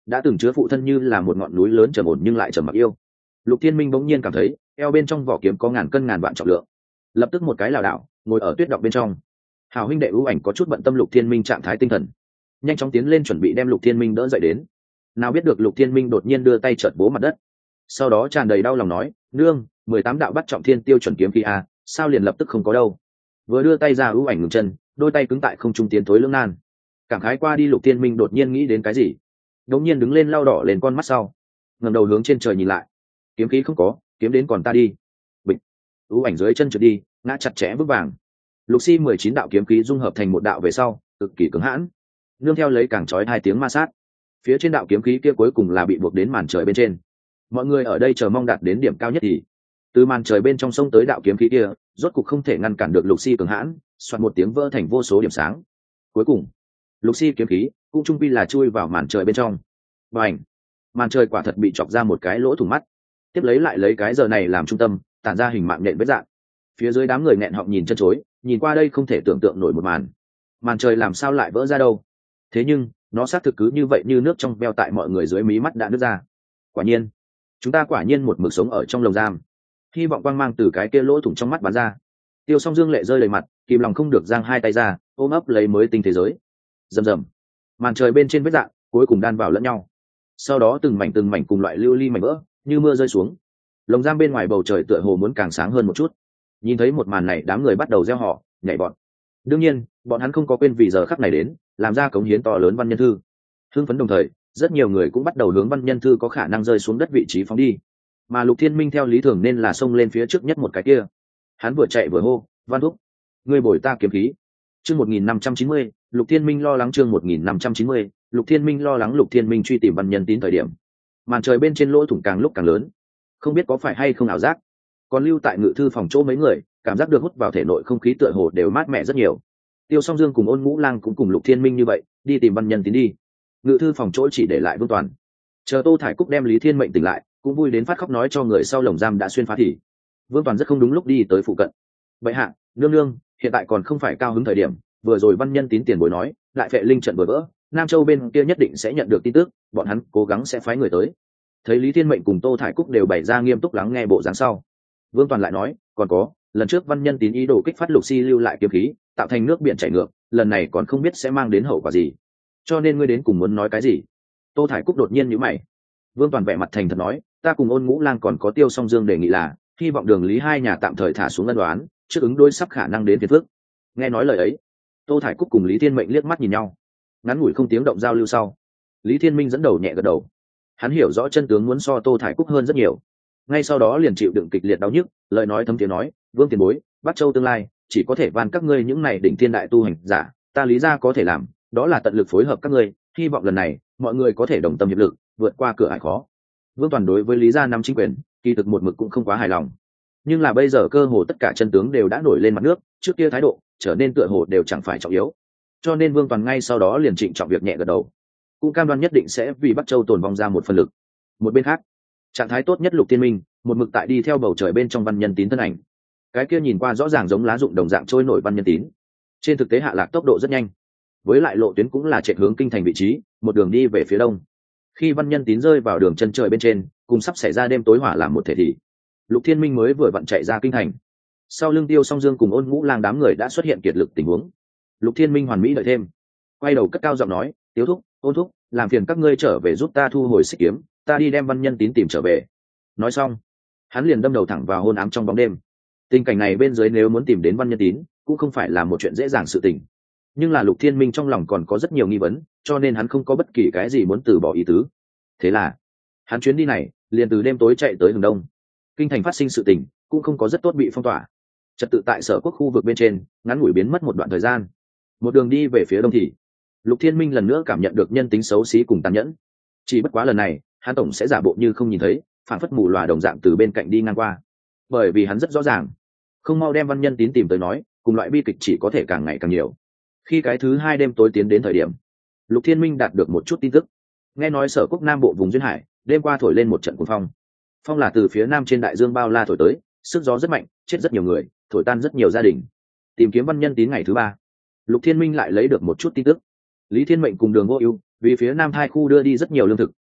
đã từng chứa phụ thân như là một ngọn núi lớn trầm ổn nhưng lại trầm mặc yêu. Lục Thiên Minh bỗng nhiên cảm thấy eo bên trong vỏ kiếm có ngàn cân ngàn vạn trọng lượng, lập tức một cái lảo đảo ngồi ở tuyết động bên trong. Hào huynh đệ ưu ảnh có chút bận tâm Lục Thiên Minh trạng thái tinh thần, nhanh chóng tiến lên chuẩn bị đem Lục Thiên Minh đỡ dậy đến. Nào biết được Lục Thiên Minh đột nhiên đưa tay chợt bố mặt đất, sau đó tràn đầy đau lòng nói: nương, mười tám đạo bắt trọng thiên tiêu chuẩn kiếm khí a, sao liền lập tức không có đâu. Vừa đưa tay ra ưu ảnh ngừng chân, đôi tay cứng tại không trung tiến thối lưỡng nan. Cảm khái qua đi, Lục Thiên Minh đột nhiên nghĩ đến cái gì, đột nhiên đứng lên lau đỏ lên con mắt sau, ngẩng đầu hướng trên trời nhìn lại. Kiếm khí không có, kiếm đến còn ta đi. Bịch, ưu ảnh dưới chân trượt đi, ngã chặt chẽ vững vàng. Lục Si mười chín đạo kiếm khí dung hợp thành một đạo về sau, cực kỳ cứng hãn, nương theo lấy càng chói hai tiếng ma sát. Phía trên đạo kiếm khí kia cuối cùng là bị buộc đến màn trời bên trên. Mọi người ở đây chờ mong đạt đến điểm cao nhất thì từ màn trời bên trong sông tới đạo kiếm khí kia, rốt cục không thể ngăn cản được Lục Si cường hãn, xoạt một tiếng vỡ thành vô số điểm sáng. Cuối cùng, Lục Si kiếm khí cũng trung quy là chui vào màn trời bên trong. Bành! Màn trời quả thật bị chọc ra một cái lỗ thủng mắt. Tiếp lấy lại lấy cái giờ này làm trung tâm, tản ra hình mạng nhện vết dạng. Phía dưới đám người nghẹn họng nhìn chân chối, nhìn qua đây không thể tưởng tượng nổi một màn. Màn trời làm sao lại vỡ ra đâu? Thế nhưng, nó xác thực cứ như vậy như nước trong veo tại mọi người dưới mí mắt đã nứt ra. Quả nhiên, chúng ta quả nhiên một mực sống ở trong lồng giam. Hy vọng quang mang từ cái kia lỗ thủng trong mắt bắn ra. Tiêu Song Dương lệ rơi đầy mặt, kìm lòng không được giang hai tay ra, ôm ấp lấy mới tinh thế giới. Rầm rầm, màn trời bên trên vết dạng cuối cùng đan vào lẫn nhau. Sau đó từng mảnh từng mảnh cùng loại lưu ly mảnh vỡ như mưa rơi xuống. Lồng giam bên ngoài bầu trời tựa hồ muốn càng sáng hơn một chút. Nhìn thấy một màn này, đám người bắt đầu reo hò, nhảy bọn. Đương nhiên, bọn hắn không có quên vì giờ khắc này đến, làm ra cống hiến to lớn văn nhân thư. Hưng phấn đồng thời, rất nhiều người cũng bắt đầu hướng văn nhân thư có khả năng rơi xuống đất vị trí phóng đi. Mà Lục Thiên Minh theo lý thường nên là xông lên phía trước nhất một cái kia. Hắn vừa chạy vừa hô: "Văn thúc, ngươi bồi ta kiếm khí." Chương một nghìn năm trăm chín mươi, Lục Thiên Minh lo lắng chương một nghìn năm trăm chín mươi, Lục Thiên Minh lo lắng Lục Thiên Minh truy tìm văn nhân tín thời điểm. Màn trời bên trên lỗ thủng càng lúc càng lớn, không biết có phải hay không ảo giác. Còn lưu tại ngự thư phòng chỗ mấy người, cảm giác được hút vào thể nội không khí tựa hồ đều mát mẻ rất nhiều. Tiêu Song Dương cùng Ôn Ngũ Lang cũng cùng Lục Thiên Minh như vậy, đi tìm văn nhân tín đi. Ngự thư phòng chỗ chỉ để lại Vương Toàn. Chờ Tô Thải Cúc đem Lý Thiên Mệnh tỉnh lại, cũng vui đến phát khóc nói cho người sau lồng giam đã xuyên phá thì. Vương Toàn rất không đúng lúc đi tới phụ cận. Vậy hạ, nương nương, hiện tại còn không phải cao hứng thời điểm, vừa rồi văn nhân tín tiền bối nói, lại Phệ Linh trận vừa vỡ, Nam Châu bên kia nhất định sẽ nhận được tin tức, bọn hắn cố gắng sẽ phái người tới. Thấy Lý Thiên Mệnh cùng Tô Thải Cúc đều bày ra nghiêm túc lắng nghe bộ dáng sau, Vương Toàn lại nói, còn có, lần trước văn nhân tín ý đồ kích phát Lục Si lưu lại kiếm khí, tạo thành nước biển chảy ngược, lần này còn không biết sẽ mang đến hậu quả gì. Cho nên ngươi đến cùng muốn nói cái gì? Tô Thải Cúc đột nhiên nhíu mày. Vương Toàn vẻ mặt thành thật nói, ta cùng Ôn Ngũ Lang còn có Tiêu Song Dương đề nghị là, hy vọng Đường Lý hai nhà tạm thời thả xuống ân đoán, trước ứng đối sắp khả năng đến phiền phức. Nghe nói lời ấy, Tô Thải Cúc cùng Lý Thiên Mệnh liếc mắt nhìn nhau, ngắn ngủi không tiếng động giao lưu sau, Lý Thiên Minh dẫn đầu nhẹ gật đầu. Hắn hiểu rõ chân tướng muốn so Tô Thải Cúc hơn rất nhiều. Ngay sau đó liền chịu đựng kịch liệt đau nhức, lời nói thấm tiếng nói, Vương tiền bối, Bắc Châu tương lai chỉ có thể van các ngươi những này đỉnh thiên đại tu hành giả, ta Lý gia có thể làm, đó là tận lực phối hợp các ngươi, hy vọng lần này mọi người có thể đồng tâm hiệp lực, vượt qua cửa ải khó. Vương Toàn đối với Lý gia nắm chính quyền, kỳ thực một mực cũng không quá hài lòng. Nhưng là bây giờ cơ hồ tất cả chân tướng đều đã nổi lên mặt nước, trước kia thái độ trở nên tựa hồ đều chẳng phải trọng yếu. Cho nên Vương Toàn ngay sau đó liền trịnh trọng việc nhẹ gật đầu, cũng cam đoan nhất định sẽ vì Bắc Châu tồn vong ra một phần lực. Một bên khác, trạng thái tốt nhất Lục Thiên Minh, một mực tại đi theo bầu trời bên trong văn nhân tín thân ảnh. Cái kia nhìn qua rõ ràng giống lá rụng đồng dạng trôi nổi văn nhân tín, trên thực tế hạ lạc tốc độ rất nhanh, với lại lộ tuyến cũng là chạy hướng kinh thành vị trí, một đường đi về phía đông. Khi văn nhân tín rơi vào đường chân trời bên trên, cùng sắp xảy ra đêm tối hỏa làm một thể thì, Lục Thiên Minh mới vừa vặn chạy ra kinh thành. Sau lưng Tiêu Song Dương cùng Ôn Ngũ Lang đám người đã xuất hiện kiệt lực tình huống. Lục Thiên Minh hoàn mỹ đợi thêm, quay đầu cất cao giọng nói, Tiếu thúc, Ôn thúc, làm phiền các ngươi trở về giúp ta thu hồi xích kiếm, ta đi đem văn nhân tín tìm trở về. Nói xong, hắn liền đâm đầu thẳng vào hôn ám trong bóng đêm. Tình cảnh này bên dưới nếu muốn tìm đến văn nhân tín, cũng không phải là một chuyện dễ dàng sự tình. Nhưng là Lục Thiên Minh trong lòng còn có rất nhiều nghi vấn, cho nên hắn không có bất kỳ cái gì muốn từ bỏ ý tứ. Thế là, hắn chuyến đi này liền từ đêm tối chạy tới hướng đông. Kinh thành phát sinh sự tình cũng không có rất tốt bị phong tỏa. Trật tự tại Sở Quốc khu vực bên trên ngắn ngủi biến mất một đoạn thời gian. Một đường đi về phía đông thì, Lục Thiên Minh lần nữa cảm nhận được nhân tính xấu xí cùng tàn nhẫn. Chỉ bất quá lần này, hắn tổng sẽ giả bộ như không nhìn thấy, phản phất mù lòa đồng dạng từ bên cạnh đi ngang qua. Bởi vì hắn rất rõ ràng, không mau đem văn nhân tín tìm tới nói, cùng loại bi kịch chỉ có thể càng ngày càng nhiều. Khi cái thứ hai đêm tối tiến đến thời điểm, Lục Thiên Minh đạt được một chút tin tức. Nghe nói Sở Quốc Nam bộ vùng duyên hải đêm qua thổi lên một trận cuồng phong. Phong là từ phía nam trên đại dương bao la thổi tới, sức gió rất mạnh, chết rất nhiều người, thổi tan rất nhiều gia đình. Tìm kiếm văn nhân tín ngày thứ ba, Lục Thiên Minh lại lấy được một chút tin tức. Lý Thiên Mệnh cùng Đường Vô Ưu vì phía nam thai khu đưa đi rất nhiều lương thực,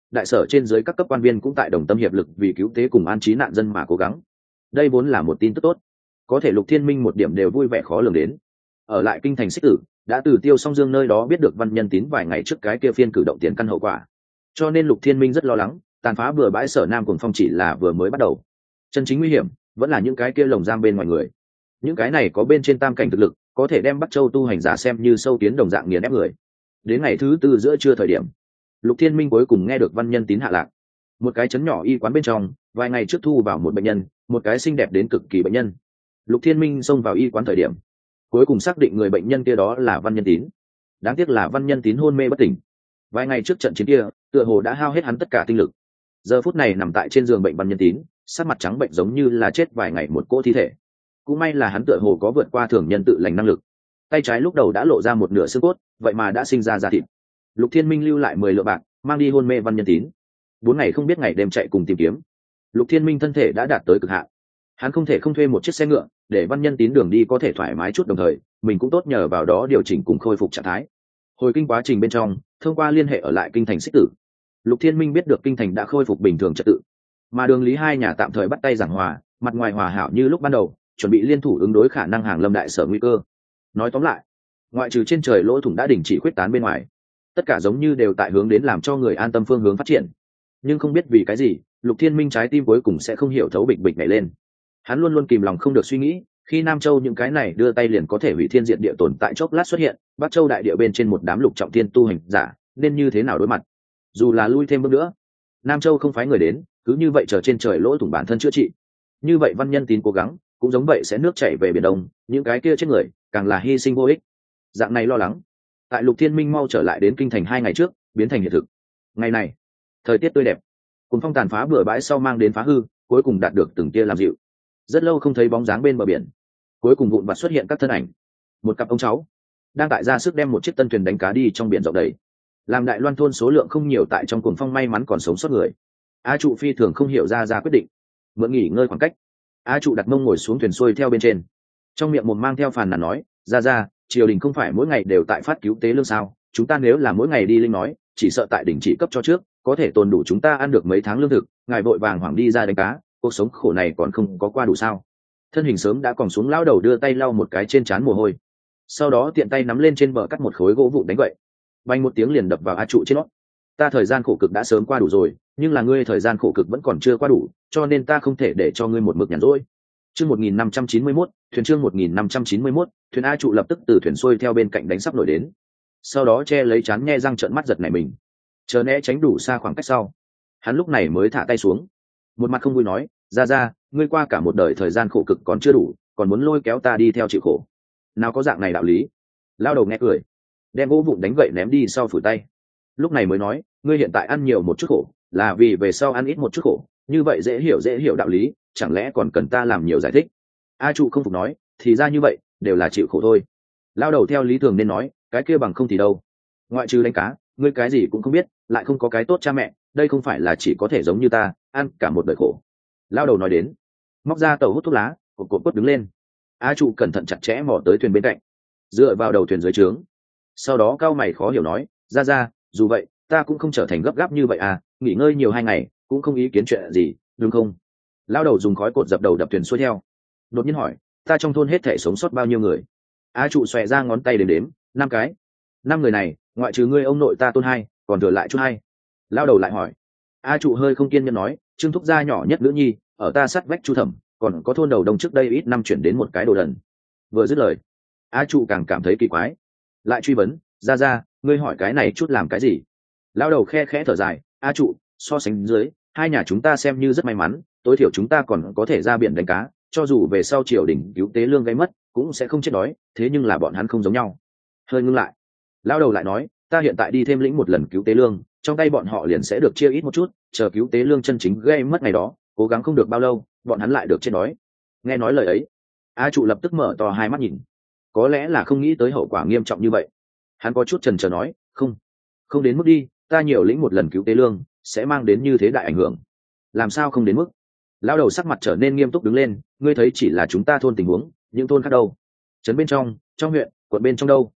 đại sở trên dưới các cấp quan viên cũng tại đồng tâm hiệp lực vì cứu tế cùng an trí nạn dân mà cố gắng. Đây vốn là một tin tức tốt, có thể Lục Thiên Minh một điểm đều vui vẻ khó lường đến. Ở lại kinh thành Xích Tử, đã từ Tiêu Song Dương nơi đó biết được Văn Nhân Tín vài ngày trước cái kia phiên cử động tiền căn hậu quả, cho nên Lục Thiên Minh rất lo lắng, tàn phá bừa bãi Sở Nam Cuồng Phong chỉ là vừa mới bắt đầu, chân chính nguy hiểm vẫn là những cái kia lồng giam bên ngoài người. Những cái này có bên trên tam cảnh thực lực, có thể đem Bắc Châu tu hành giả xem như sâu kiến đồng dạng nghiền ép người. Đến ngày thứ tư giữa trưa thời điểm, Lục Thiên Minh cuối cùng nghe được Văn Nhân Tín hạ lạc. Một cái trấn nhỏ y quán bên trong, vài ngày trước thu vào một bệnh nhân, một cái xinh đẹp đến cực kỳ bệnh nhân. Lục Thiên Minh xông vào y quán thời điểm, cuối cùng xác định người bệnh nhân kia đó là Văn Nhân Tín. Đáng tiếc là Văn Nhân Tín hôn mê bất tỉnh. Vài ngày trước trận chiến kia, tựa hồ đã hao hết hắn tất cả tinh lực. Giờ phút này nằm tại trên giường bệnh Văn Nhân Tín, sắc mặt trắng bệnh giống như là chết vài ngày một cỗ thi thể. Cũng may là hắn tựa hồ có vượt qua thường nhân tự lành năng lực. Tay trái lúc đầu đã lộ ra một nửa xương cốt, vậy mà đã sinh ra da thịt. Lục Thiên Minh lưu lại mười lượng bạc, mang đi hôn mê Văn Nhân Tín. Bốn ngày không biết ngày đêm chạy cùng tìm kiếm. Lục Thiên Minh thân thể đã đạt tới cực hạn. Hắn không thể không thuê một chiếc xe ngựa, để Văn Nhân Tín đường đi có thể thoải mái chút, đồng thời mình cũng tốt nhờ vào đó điều chỉnh cùng khôi phục trạng thái. Hồi kinh quá trình bên trong, thông qua liên hệ ở lại kinh thành Xích Tử, Lục Thiên Minh biết được kinh thành đã khôi phục bình thường trật tự, mà Đường Lý hai nhà tạm thời bắt tay giảng hòa, mặt ngoài hòa hảo như lúc ban đầu, chuẩn bị liên thủ ứng đối khả năng hàng lâm đại sở nguy cơ. Nói tóm lại, ngoại trừ trên trời lỗ thủng đã đình chỉ khuyết tán bên ngoài, tất cả giống như đều tại hướng đến làm cho người an tâm phương hướng phát triển. Nhưng không biết vì cái gì, Lục Thiên Minh trái tim cuối cùng sẽ không hiểu thấu bịch bịch nhảy lên. Hắn luôn luôn kìm lòng không được suy nghĩ, khi Nam Châu những cái này đưa tay liền có thể hủy thiên diệt địa tồn tại chốc lát xuất hiện, Bắc Châu đại địa bên trên một đám lục trọng thiên tu hành giả, nên như thế nào đối mặt? Dù là lui thêm bước nữa, Nam Châu không phái người đến, cứ như vậy chờ trên trời lỗ thủng bản thân chữa trị. Như vậy Văn Nhân Tín cố gắng, cũng giống vậy sẽ nước chảy về biển đông, những cái kia chết người, càng là hy sinh vô ích. Dạng này lo lắng, tại Lục Thiên Minh mau trở lại đến kinh thành hai ngày trước, biến thành hiện thực. Ngày này, thời tiết tươi đẹp, cùng phong tàn phá bừa bãi sau mang đến phá hư, cuối cùng đạt được từng tia làm dịu. Rất lâu không thấy bóng dáng bên bờ biển, cuối cùng vụn vặt xuất hiện các thân ảnh. Một cặp ông cháu đang tại ra sức đem một chiếc tân thuyền đánh cá đi trong biển rộng đầy, làm Đại Loan thôn số lượng không nhiều tại trong cuồng phong may mắn còn sống sót người. A Trụ phi thường không hiểu ra ra quyết định, mượn nghỉ ngơi khoảng cách, A Trụ đặt mông ngồi xuống thuyền xuôi theo bên trên, trong miệng mồm mang theo phàn nàn nói: ra ra, triều đình không phải mỗi ngày đều tại phát cứu tế lương sao? Chúng ta nếu là mỗi ngày đi linh nói, chỉ sợ tại đỉnh chỉ cấp cho trước, có thể tồn đủ chúng ta ăn được mấy tháng lương thực. Ngài vội vàng hoảng đi ra đánh cá, cuộc sống khổ này còn không có qua đủ sao? Thân hình sớm đã còn xuống lão đầu đưa tay lau một cái trên trán mồ hôi, sau đó tiện tay nắm lên trên bờ cắt một khối gỗ vụn đánh vậy, bay một tiếng liền đập vào A Trụ trên nót. Ta thời gian khổ cực đã sớm qua đủ rồi, nhưng là ngươi thời gian khổ cực vẫn còn chưa qua đủ, cho nên ta không thể để cho ngươi một mực nhàn rỗi. Chương một nghìn năm trăm chín mươi mốt, thuyền chương một nghìn năm trăm chín mươi mốt, thuyền. A Trụ lập tức từ thuyền xuôi theo bên cạnh đánh sắp nổi đến, sau đó che lấy trán nhe răng trợn mắt giật nảy mình, chờ né tránh đủ xa khoảng cách sau, hắn lúc này mới thả tay xuống, một mặt không vui nói: ra ra, ngươi qua cả một đời thời gian khổ cực còn chưa đủ, còn muốn lôi kéo ta đi theo chịu khổ, nào có dạng này đạo lý. Lao đầu nghe cười, đem gỗ vụn đánh gậy ném đi sau phủi tay, lúc này mới nói: ngươi hiện tại ăn nhiều một chút khổ, là vì về sau ăn ít một chút khổ, như vậy dễ hiểu dễ hiểu đạo lý, chẳng lẽ còn cần ta làm nhiều giải thích? A Trụ không phục nói: thì ra như vậy, đều là chịu khổ thôi. Lao đầu theo lý thường nên nói: cái kia bằng không thì đâu, ngoại trừ đánh cá, ngươi cái gì cũng không biết, lại không có cái tốt cha mẹ, đây không phải là chỉ có thể giống như ta, ăn cả một đời khổ. Lao đầu nói đến, móc ra tàu hút thuốc lá, cột cột quất đứng lên. A Trụ cẩn thận chặt chẽ mò tới thuyền bên cạnh, dựa vào đầu thuyền dưới trướng, sau đó cao mày khó hiểu nói: ra ra, dù vậy ta cũng không trở thành gấp gáp như vậy à, nghỉ ngơi nhiều hai ngày cũng không ý kiến chuyện gì, đúng không? Lao đầu dùng khói cột dập đầu đập thuyền xuôi theo, đột nhiên hỏi: ta trong thôn hết thể sống sót bao nhiêu người? A Trụ xòe ra ngón tay đếm đếm: năm cái. Năm người này, ngoại trừ ngươi ông nội ta tôn hai, còn thừa lại chút hai. Lao đầu lại hỏi. A Trụ hơi không kiên nhẫn nói: Trương thúc gia nhỏ nhất nữ nhi, ở ta sát vách Chu Thẩm, còn có thôn đầu đông trước đây ít năm chuyển đến một cái đồ đần. Vừa dứt lời, A Trụ càng cảm thấy kỳ quái, lại truy vấn: ra ra, ngươi hỏi cái này chút làm cái gì? Lao đầu khe khẽ thở dài: A Trụ, so sánh dưới, hai nhà chúng ta xem như rất may mắn, tối thiểu chúng ta còn có thể ra biển đánh cá, cho dù về sau triều đình cứu tế lương gây mất, cũng sẽ không chết đói, thế nhưng là bọn hắn không giống nhau. Hơi ngưng lại, Lao đầu lại nói: ta hiện tại đi thêm lĩnh một lần cứu tế lương, trong tay bọn họ liền sẽ được chia ít một chút, chờ cứu tế lương chân chính gây mất ngày đó, cố gắng không được bao lâu, bọn hắn lại được chết đói. Nghe nói lời ấy, A Trụ lập tức mở to hai mắt nhìn, có lẽ là không nghĩ tới hậu quả nghiêm trọng như vậy, hắn có chút chần chờ nói: không không đến mức đi, ta nhiều lĩnh một lần cứu tế lương sẽ mang đến như thế đại ảnh hưởng? Làm sao không đến mức? Lao đầu sắc mặt trở nên nghiêm túc đứng lên: ngươi thấy chỉ là chúng ta thôn tình huống, những thôn khác đâu? Trấn bên trong, trong huyện, quận bên trong đâu?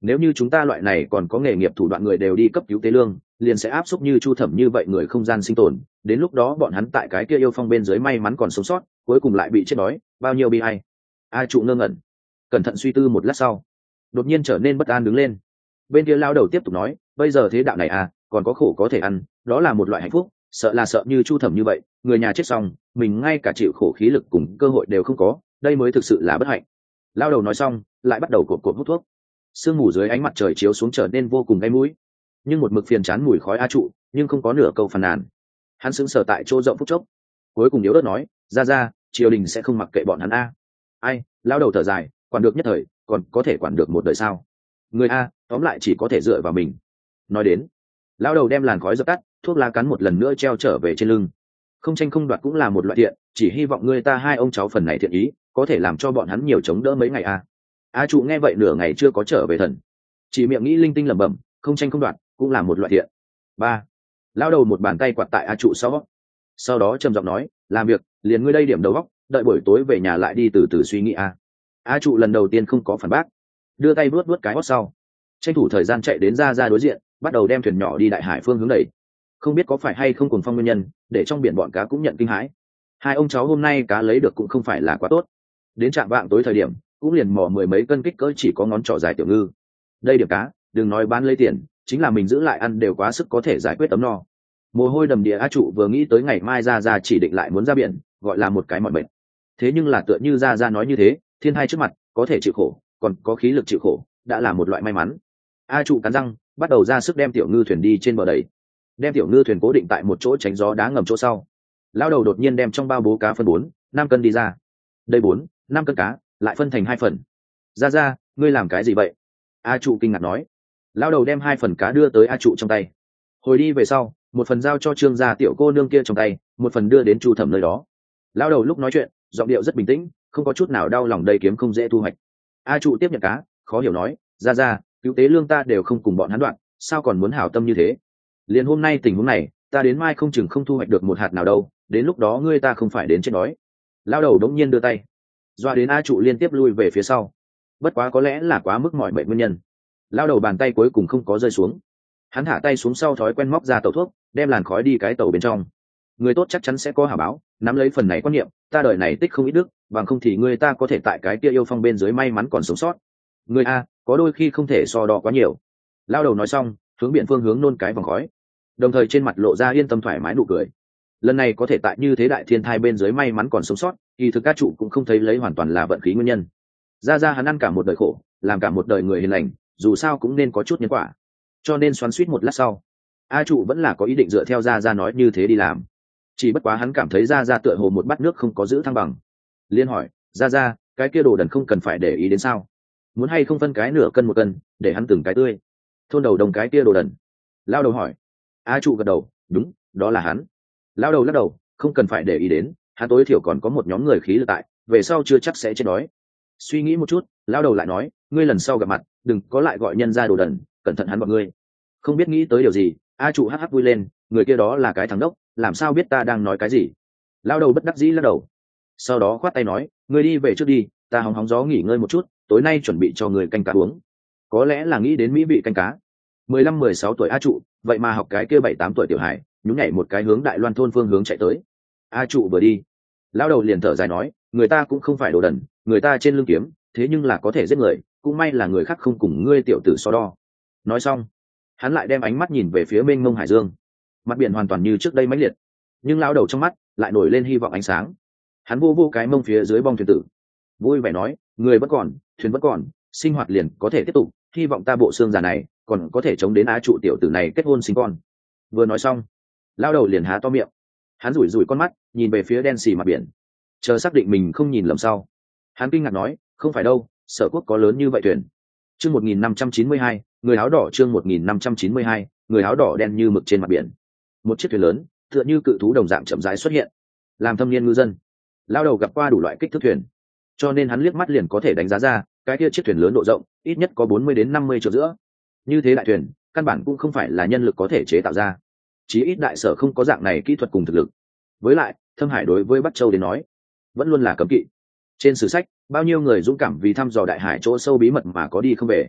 nếu như chúng ta loại này còn có nghề nghiệp thủ đoạn người đều đi cấp cứu tế lương, liền sẽ áp xúc như Chu Thẩm như vậy người không gian sinh tồn, đến lúc đó bọn hắn tại cái kia yêu phong bên dưới may mắn còn sống sót, cuối cùng lại bị chết đói, bao nhiêu bi ai. A Trụ ngơ ngẩn, cẩn thận suy tư một lát sau, đột nhiên trở nên bất an đứng lên. Bên kia lao đầu tiếp tục nói, bây giờ thế đạo này à, còn có khổ có thể ăn, đó là một loại hạnh phúc, sợ là sợ như Chu Thẩm như vậy, người nhà chết xong, mình ngay cả chịu khổ khí lực cùng cơ hội đều không có, đây mới thực sự là bất hạnh. Lao đầu nói xong, lại bắt đầu cộp cộp hút thuốc. Sương mù dưới ánh mặt trời chiếu xuống trở nên vô cùng gai mũi, nhưng một mực phiền chán mùi khói A Trụ nhưng không có nửa câu phàn nàn. Hắn sững sờ tại chỗ rộng phút chốc, cuối cùng yếu ớt nói, ra ra, triều đình sẽ không mặc kệ bọn hắn a. Ai? Lao đầu thở dài, quản được nhất thời, còn có thể quản được một đời sao? Người a, tóm lại chỉ có thể dựa vào mình. Nói đến, Lao đầu đem làn khói dập tắt, thuốc lá cắn một lần nữa treo trở về trên lưng. Không tranh không đoạt cũng là một loại thiện, chỉ hy vọng người ta hai ông cháu phần này thiện ý có thể làm cho bọn hắn nhiều chống đỡ mấy ngày a. A Trụ nghe vậy nửa ngày chưa có trở về thần, chỉ miệng nghĩ linh tinh lẩm bẩm, không tranh không đoạt cũng là một loại thiện. Ba, lao đầu một bàn tay quạt tại A Trụ sau, sau đó trầm giọng nói, làm việc liền ngươi đây điểm đầu góc, đợi buổi tối về nhà lại đi từ từ suy nghĩ a. A Trụ lần đầu tiên không có phản bác, đưa tay vuốt vuốt cái hót sau, tranh thủ thời gian chạy đến ra ra đối diện, bắt đầu đem thuyền nhỏ đi đại hải phương hướng đẩy. Không biết có phải hay không cuồng phong nguyên nhân, để trong biển bọn cá cũng nhận kinh hãi. Hai ông cháu hôm nay cá lấy được cũng không phải là quá tốt, đến trạm vạng tối thời điểm cũng liền mò mười mấy cân kích cỡ chỉ có ngón trỏ dài tiểu ngư. Đây điểm cá, đừng nói bán lấy tiền, chính là mình giữ lại ăn đều quá sức có thể giải quyết tấm no. Mồ hôi đầm địa A Trụ vừa nghĩ tới ngày mai ra ra chỉ định lại muốn ra biển, gọi là một cái mọi bệnh. Thế nhưng là tựa như ra ra nói như thế, thiên hai trước mặt có thể chịu khổ, còn có khí lực chịu khổ, đã là một loại may mắn. A Trụ cắn răng, bắt đầu ra sức đem tiểu ngư thuyền đi trên bờ đầy, đem tiểu ngư thuyền cố định tại một chỗ tránh gió đá ngầm chỗ sau. Lao đầu đột nhiên đem trong bao bố cá phân bốn năm cân đi ra. Đây bốn năm cân cá lại phân thành hai phần. Ra ra, ngươi làm cái gì vậy? A Trụ kinh ngạc nói. Lao đầu đem hai phần cá đưa tới A Trụ trong tay. Hồi đi về sau, một phần giao cho Trương gia tiểu cô nương kia trong tay, một phần đưa đến Chu Thẩm nơi đó. Lao đầu lúc nói chuyện, giọng điệu rất bình tĩnh, không có chút nào đau lòng đây kiếm không dễ thu hoạch. A Trụ tiếp nhận cá, khó hiểu nói, ra ra, cứu tế lương ta đều không cùng bọn hắn đoạn, sao còn muốn hảo tâm như thế? Liền hôm nay tình huống này, ta đến mai không chừng không thu hoạch được một hạt nào đâu, đến lúc đó ngươi ta không phải đến chết đói. Lao đầu đống nhiên đưa tay, doa đến A Trụ liên tiếp lui về phía sau. Bất quá có lẽ là quá mức mỏi mệt nguyên nhân, lao đầu bàn tay cuối cùng không có rơi xuống. Hắn thả tay xuống sau thói quen móc ra tàu thuốc, đem làn khói đi cái tàu bên trong. Người tốt chắc chắn sẽ có hảo báo, nắm lấy phần này quan niệm, ta đời này tích không ít đức, bằng không thì người ta có thể tại cái kia yêu phong bên dưới may mắn còn sống sót. Người a, có đôi khi không thể so đo quá nhiều. Lao đầu nói xong, hướng biển phương hướng nôn cái vòng khói, đồng thời trên mặt lộ ra yên tâm thoải mái nụ cười. Lần này có thể tại như thế đại thiên thai bên dưới may mắn còn sống sót, thì thực các chủ cũng không thấy lấy hoàn toàn là vận khí nguyên nhân. Ra ra hắn ăn cả một đời khổ, làm cả một đời người hiền lành, dù sao cũng nên có chút nhân quả. Cho nên xoắn suýt một lát sau, A Trụ vẫn là có ý định dựa theo ra ra nói như thế đi làm. Chỉ bất quá hắn cảm thấy ra ra tựa hồ một bát nước không có giữ thăng bằng, liên hỏi, ra ra, cái kia đồ đần không cần phải để ý đến sao? Muốn hay không phân cái nửa cân một cân, để hắn từng cái tươi. Thôn đầu đồng cái kia đồ đần. Lao đầu hỏi. A Trụ gật đầu, đúng, đó là hắn. Lao đầu lắc đầu, không cần phải để ý đến, hắn tối thiểu còn có một nhóm người khí lực tại, về sau chưa chắc sẽ chết đói. Suy nghĩ một chút, Lao đầu lại nói, ngươi lần sau gặp mặt, đừng có lại gọi nhân ra đồ đần, cẩn thận hắn bọn ngươi. Không biết nghĩ tới điều gì, A Trụ hắc hắc vui lên, người kia đó là cái thằng đốc, làm sao biết ta đang nói cái gì? Lao đầu bất đắc dĩ lắc đầu, sau đó khoát tay nói, ngươi đi về trước đi, ta hóng hóng gió nghỉ ngơi một chút, tối nay chuẩn bị cho người canh cá uống. Có lẽ là nghĩ đến mỹ vị canh cá. mười lăm mười sáu tuổi A Trụ, vậy mà học cái kia bảy tám tuổi tiểu hải, nhún nhảy một cái hướng Đại Loan thôn phương hướng chạy tới. A Trụ vừa đi, Lao đầu liền thở dài nói, người ta cũng không phải đồ đần, người ta trên lưng kiếm, thế nhưng là có thể giết người, cũng may là người khác không cùng ngươi tiểu tử so đo. Nói xong, hắn lại đem ánh mắt nhìn về phía mênh mông hải dương. Mặt biển hoàn toàn như trước đây mãnh liệt, nhưng Lao đầu trong mắt lại nổi lên hy vọng ánh sáng. Hắn vô vô cái mông phía dưới bong thuyền tử, vui vẻ nói, người vẫn còn, thuyền vẫn còn, sinh hoạt liền có thể tiếp tục, hy vọng ta bộ xương già này còn có thể chống đến Á Trụ tiểu tử này kết hôn sinh con. Vừa nói xong, Lao đầu liền há to miệng, hắn rủi rủi con mắt nhìn về phía đen xì mặt biển, chờ xác định mình không nhìn lầm sau, hắn kinh ngạc nói, không phải đâu, Sở Quốc có lớn như vậy thuyền. Chương một nghìn năm trăm chín mươi hai, người áo đỏ. Chương một nghìn năm trăm chín mươi hai, người áo đỏ đen như mực trên mặt biển. Một chiếc thuyền lớn tựa như cự thú đồng dạng chậm rãi xuất hiện. Làm thâm niên ngư dân, Lao đầu gặp qua đủ loại kích thước thuyền, cho nên hắn liếc mắt liền có thể đánh giá ra cái kia chiếc thuyền lớn độ rộng ít nhất có bốn mươi đến năm mươi trượng giữa. Như thế đại thuyền căn bản cũng không phải là nhân lực có thể chế tạo ra, chí ít đại sở không có dạng này kỹ thuật cùng thực lực. Với lại Thâm Hải đối với Bắc Châu đến nói vẫn luôn là cấm kỵ. Trên sử sách bao nhiêu người dũng cảm vì thăm dò đại hải chỗ sâu bí mật mà có đi không về.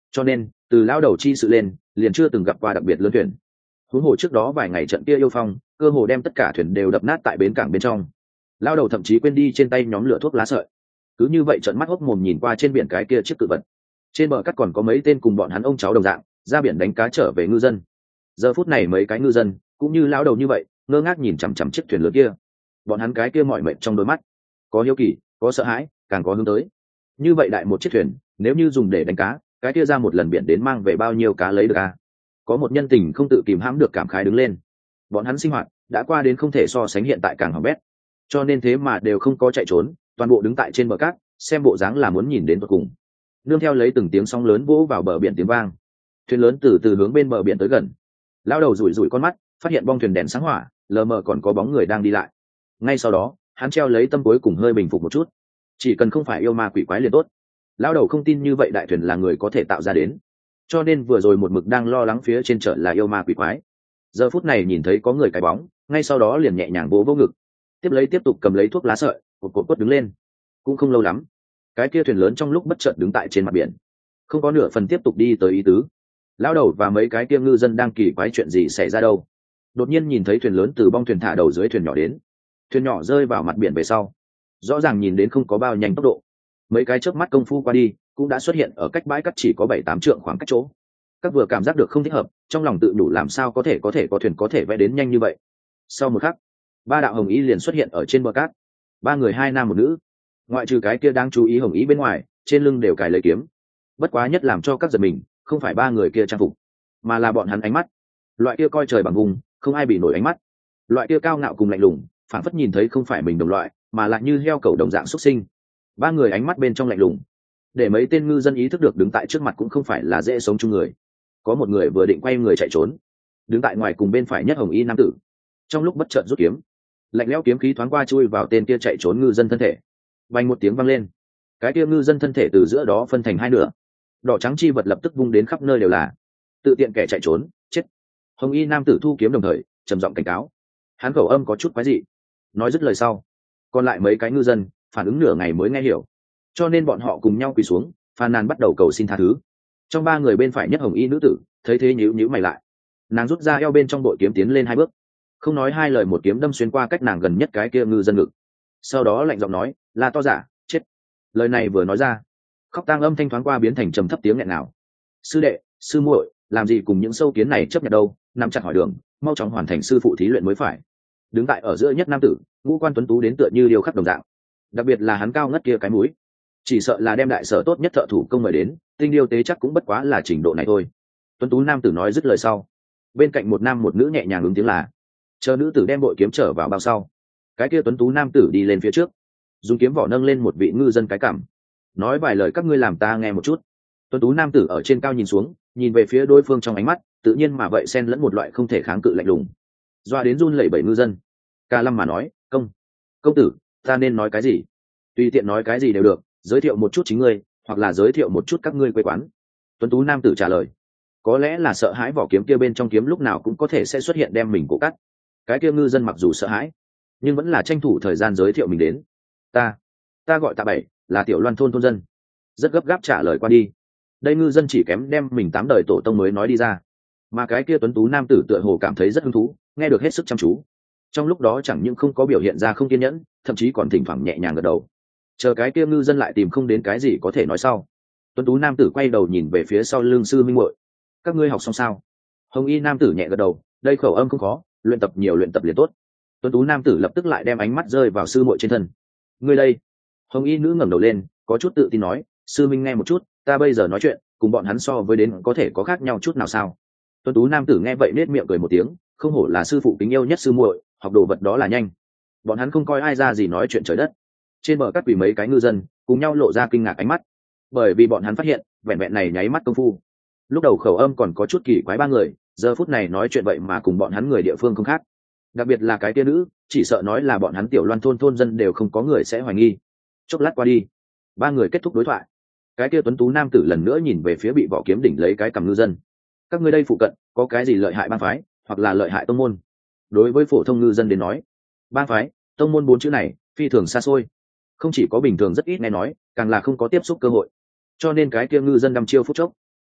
cho nên từ lao đầu chi sự lên liền chưa từng gặp qua đặc biệt lớn thuyền. Huống hồ trước đó vài ngày trận kia yêu phong cơ hồ đem tất cả thuyền đều đập nát tại bến cảng bên trong. Lao đầu thậm chí quên đi trên tay nhóm lửa thuốc lá sợi, cứ như vậy trợn mắt hốc mồm nhìn qua trên biển cái kia chiếc cự vật. Trên bờ cát còn có mấy tên cùng bọn hắn ông cháu đồng dạng ra biển đánh cá trở về ngư dân. Giờ phút này mấy cái ngư dân cũng như lao đầu như vậy ngơ ngác nhìn chằm chằm chiếc thuyền lớn kia. Bọn hắn cái kia mỏi mệt trong đôi mắt có hiếu kỳ, có sợ hãi, càng có hướng tới. Như vậy đại một chiếc thuyền nếu như dùng để đánh cá, cái kia ra một lần biển đến mang về bao nhiêu cá lấy được à? Có một nhân tình không tự kìm hãm được cảm khái đứng lên. Bọn hắn sinh hoạt đã qua đến không thể so sánh hiện tại càng hỏng bét, cho nên thế mà đều không có chạy trốn, toàn bộ đứng tại trên bờ cát xem bộ dáng là muốn nhìn đến tận cùng. Nương theo lấy từng tiếng sóng lớn vỗ vào bờ biển tiếng vang, thuyền lớn từ từ hướng bên bờ biển tới gần. Lao đầu rủi rủi con mắt, phát hiện bong thuyền đèn sáng hỏa, lờ mờ còn có bóng người đang đi lại. Ngay sau đó hắn treo lấy tâm cuối cùng hơi bình phục một chút, chỉ cần không phải yêu ma quỷ quái liền tốt. Lao đầu không tin như vậy đại thuyền là người có thể tạo ra đến, cho nên vừa rồi một mực đang lo lắng phía trên chợ là yêu ma quỷ quái. Giờ phút này nhìn thấy có người cái bóng, ngay sau đó liền nhẹ nhàng vỗ vỗ ngực, tiếp lấy tiếp tục cầm lấy thuốc lá sợi cột cột quất đứng lên. Cũng không lâu lắm, cái kia thuyền lớn trong lúc bất chợt đứng tại trên mặt biển, không có nửa phần tiếp tục đi tới ý tứ. Lao đầu và mấy cái kia ngư dân đang kỳ quái chuyện gì xảy ra đâu, đột nhiên nhìn thấy thuyền lớn từ bong thuyền thả đầu dưới thuyền nhỏ đến. Thuyền nhỏ rơi vào mặt biển về sau, rõ ràng nhìn đến không có bao nhanh tốc độ, mấy cái chớp mắt công phu qua đi cũng đã xuất hiện ở cách bãi cát chỉ có bảy tám trượng khoảng cách chỗ. Các vừa cảm giác được không thích hợp, trong lòng tự đủ làm sao có thể có thể có thuyền có thể vẽ đến nhanh như vậy. Sau một khắc, ba đạo hồng ý liền xuất hiện ở trên bờ cát, ba người hai nam một nữ, ngoại trừ cái kia đang chú ý hồng ý bên ngoài, trên lưng đều cài lấy kiếm. Bất quá nhất làm cho các giật mình không phải ba người kia trang phục, mà là bọn hắn ánh mắt. Loại kia coi trời bằng vùng không ai bị nổi ánh mắt, loại kia cao ngạo cùng lạnh lùng, phản phất nhìn thấy không phải mình đồng loại mà lại như heo cẩu đồng dạng xuất sinh. Ba người ánh mắt bên trong lạnh lùng, để mấy tên ngư dân ý thức được đứng tại trước mặt cũng không phải là dễ sống chung người. Có một người vừa định quay người chạy trốn, đứng tại ngoài cùng bên phải nhất hồng y nam tử, trong lúc bất chợt rút kiếm, lạnh lẽo kiếm khí thoáng qua chui vào tên kia chạy trốn ngư dân thân thể. Vang một tiếng vang lên, cái kia ngư dân thân thể từ giữa đó phân thành hai nửa, đỏ trắng chi vật lập tức vung đến khắp nơi đều là. Tự tiện kẻ chạy trốn, chết! Hồng y nam tử thu kiếm đồng thời trầm giọng cảnh cáo. Hắn khẩu âm có chút quái dị, nói dứt lời sau, còn lại mấy cái ngư dân phản ứng nửa ngày mới nghe hiểu, cho nên bọn họ cùng nhau quỳ xuống phàn nàn bắt đầu cầu xin tha thứ. Trong ba người bên phải nhất hồng y nữ tử thấy thế nhíu nhíu mày lại, nàng rút ra eo bên trong bội kiếm tiến lên hai bước, không nói hai lời một kiếm đâm xuyên qua cách nàng gần nhất cái kia ngư dân ngực, sau đó lạnh giọng nói, là to giả, chết! Lời này vừa nói ra, khóc tang âm thanh thoáng qua biến thành trầm thấp tiếng nghẹn nào. Sư đệ, sư muội, làm gì cùng những sâu kiến này chấp nhận đâu, nằm chặt hỏi đường, mau chóng hoàn thành sư phụ thí luyện mới phải. Đứng tại ở giữa nhất nam tử, ngũ quan tuấn tú đến tựa như điêu khắc đồng dạng, đặc biệt là hắn cao ngất kia cái mũi, chỉ sợ là đem đại sở tốt nhất thợ thủ công mời đến, tinh điêu tế chắc cũng bất quá là trình độ này thôi. Tuấn tú nam tử nói dứt lời sau, bên cạnh một nam một nữ nhẹ nhàng ứng tiếng là. Chờ nữ tử đem bội kiếm trở vào bao sau, cái kia tuấn tú nam tử đi lên phía trước, dùng kiếm vỏ nâng lên một vị ngư dân cái cảm, nói vài lời các ngươi làm ta nghe một chút. Tuấn tú nam tử ở trên cao nhìn xuống, nhìn về phía đối phương trong ánh mắt tự nhiên mà vậy xen lẫn một loại không thể kháng cự lạnh lùng, doa đến run lẩy bẩy ngư dân. Ca Lâm mà nói, công công tử, ta nên nói cái gì? Tùy tiện nói cái gì đều được, giới thiệu một chút chính ngươi, hoặc là giới thiệu một chút các ngươi quê quán. Tuấn tú nam tử trả lời. Có lẽ là sợ hãi vỏ kiếm kia bên trong kiếm lúc nào cũng có thể sẽ xuất hiện đem mình cổ cắt. Cái kia ngư dân mặc dù sợ hãi, nhưng vẫn là tranh thủ thời gian giới thiệu mình đến. Ta, ta gọi Tạ Bảy, là Tiểu Loan thôn thôn dân. Rất gấp gáp trả lời qua đi. Đây ngư dân chỉ kém đem mình tám đời tổ tông mới nói đi ra. Mà cái kia tuấn tú nam tử tựa hồ cảm thấy rất hứng thú, nghe được hết sức chăm chú. Trong lúc đó chẳng những không có biểu hiện ra không kiên nhẫn, thậm chí còn thỉnh thoảng nhẹ nhàng gật đầu. Chờ cái kia ngư dân lại tìm không đến cái gì có thể nói sau, tuấn tú nam tử quay đầu nhìn về phía sau lưng sư minh muội. Các ngươi học xong sao? Hồng y nam tử nhẹ gật đầu, đây khẩu âm không khó, luyện tập nhiều luyện tập liền tốt. Tuấn tú nam tử lập tức lại đem ánh mắt rơi vào sư muội trên thân. Ngươi đây? Hồng y nữ ngẩng đầu lên, có chút tự tin nói, sư minh nghe một chút, ta bây giờ nói chuyện cùng bọn hắn so với đến có thể có khác nhau chút nào sao? Tuấn tú nam tử nghe vậy nết miệng cười một tiếng, không hổ là sư phụ kính yêu nhất sư muội, học đồ vật đó là nhanh. Bọn hắn không coi ai ra gì nói chuyện trời đất. Trên bờ cát quỳ mấy cái ngư dân cùng nhau lộ ra kinh ngạc ánh mắt, bởi vì bọn hắn phát hiện vẹn vẹn này nháy mắt công phu, lúc đầu khẩu âm còn có chút kỳ quái ba người, giờ phút này nói chuyện vậy mà cùng bọn hắn người địa phương không khác. Đặc biệt là cái tia nữ, chỉ sợ nói là bọn hắn Tiểu Loan thôn thôn dân đều không có người sẽ hoài nghi. Chốc lát qua đi, ba người kết thúc đối thoại. Cái tia tuấn tú nam tử lần nữa nhìn về phía bị vỏ kiếm đỉnh lấy cái cầm ngư dân. Các ngươi đây phụ cận có cái gì lợi hại bang phái hoặc là lợi hại tông môn? Đối với phổ thông ngư dân đến nói, bang phái, tông môn bốn chữ này phi thường xa xôi, không chỉ có bình thường rất ít nghe nói, càng là không có tiếp xúc cơ hội. Cho nên cái kia ngư dân đăm chiêu phút chốc,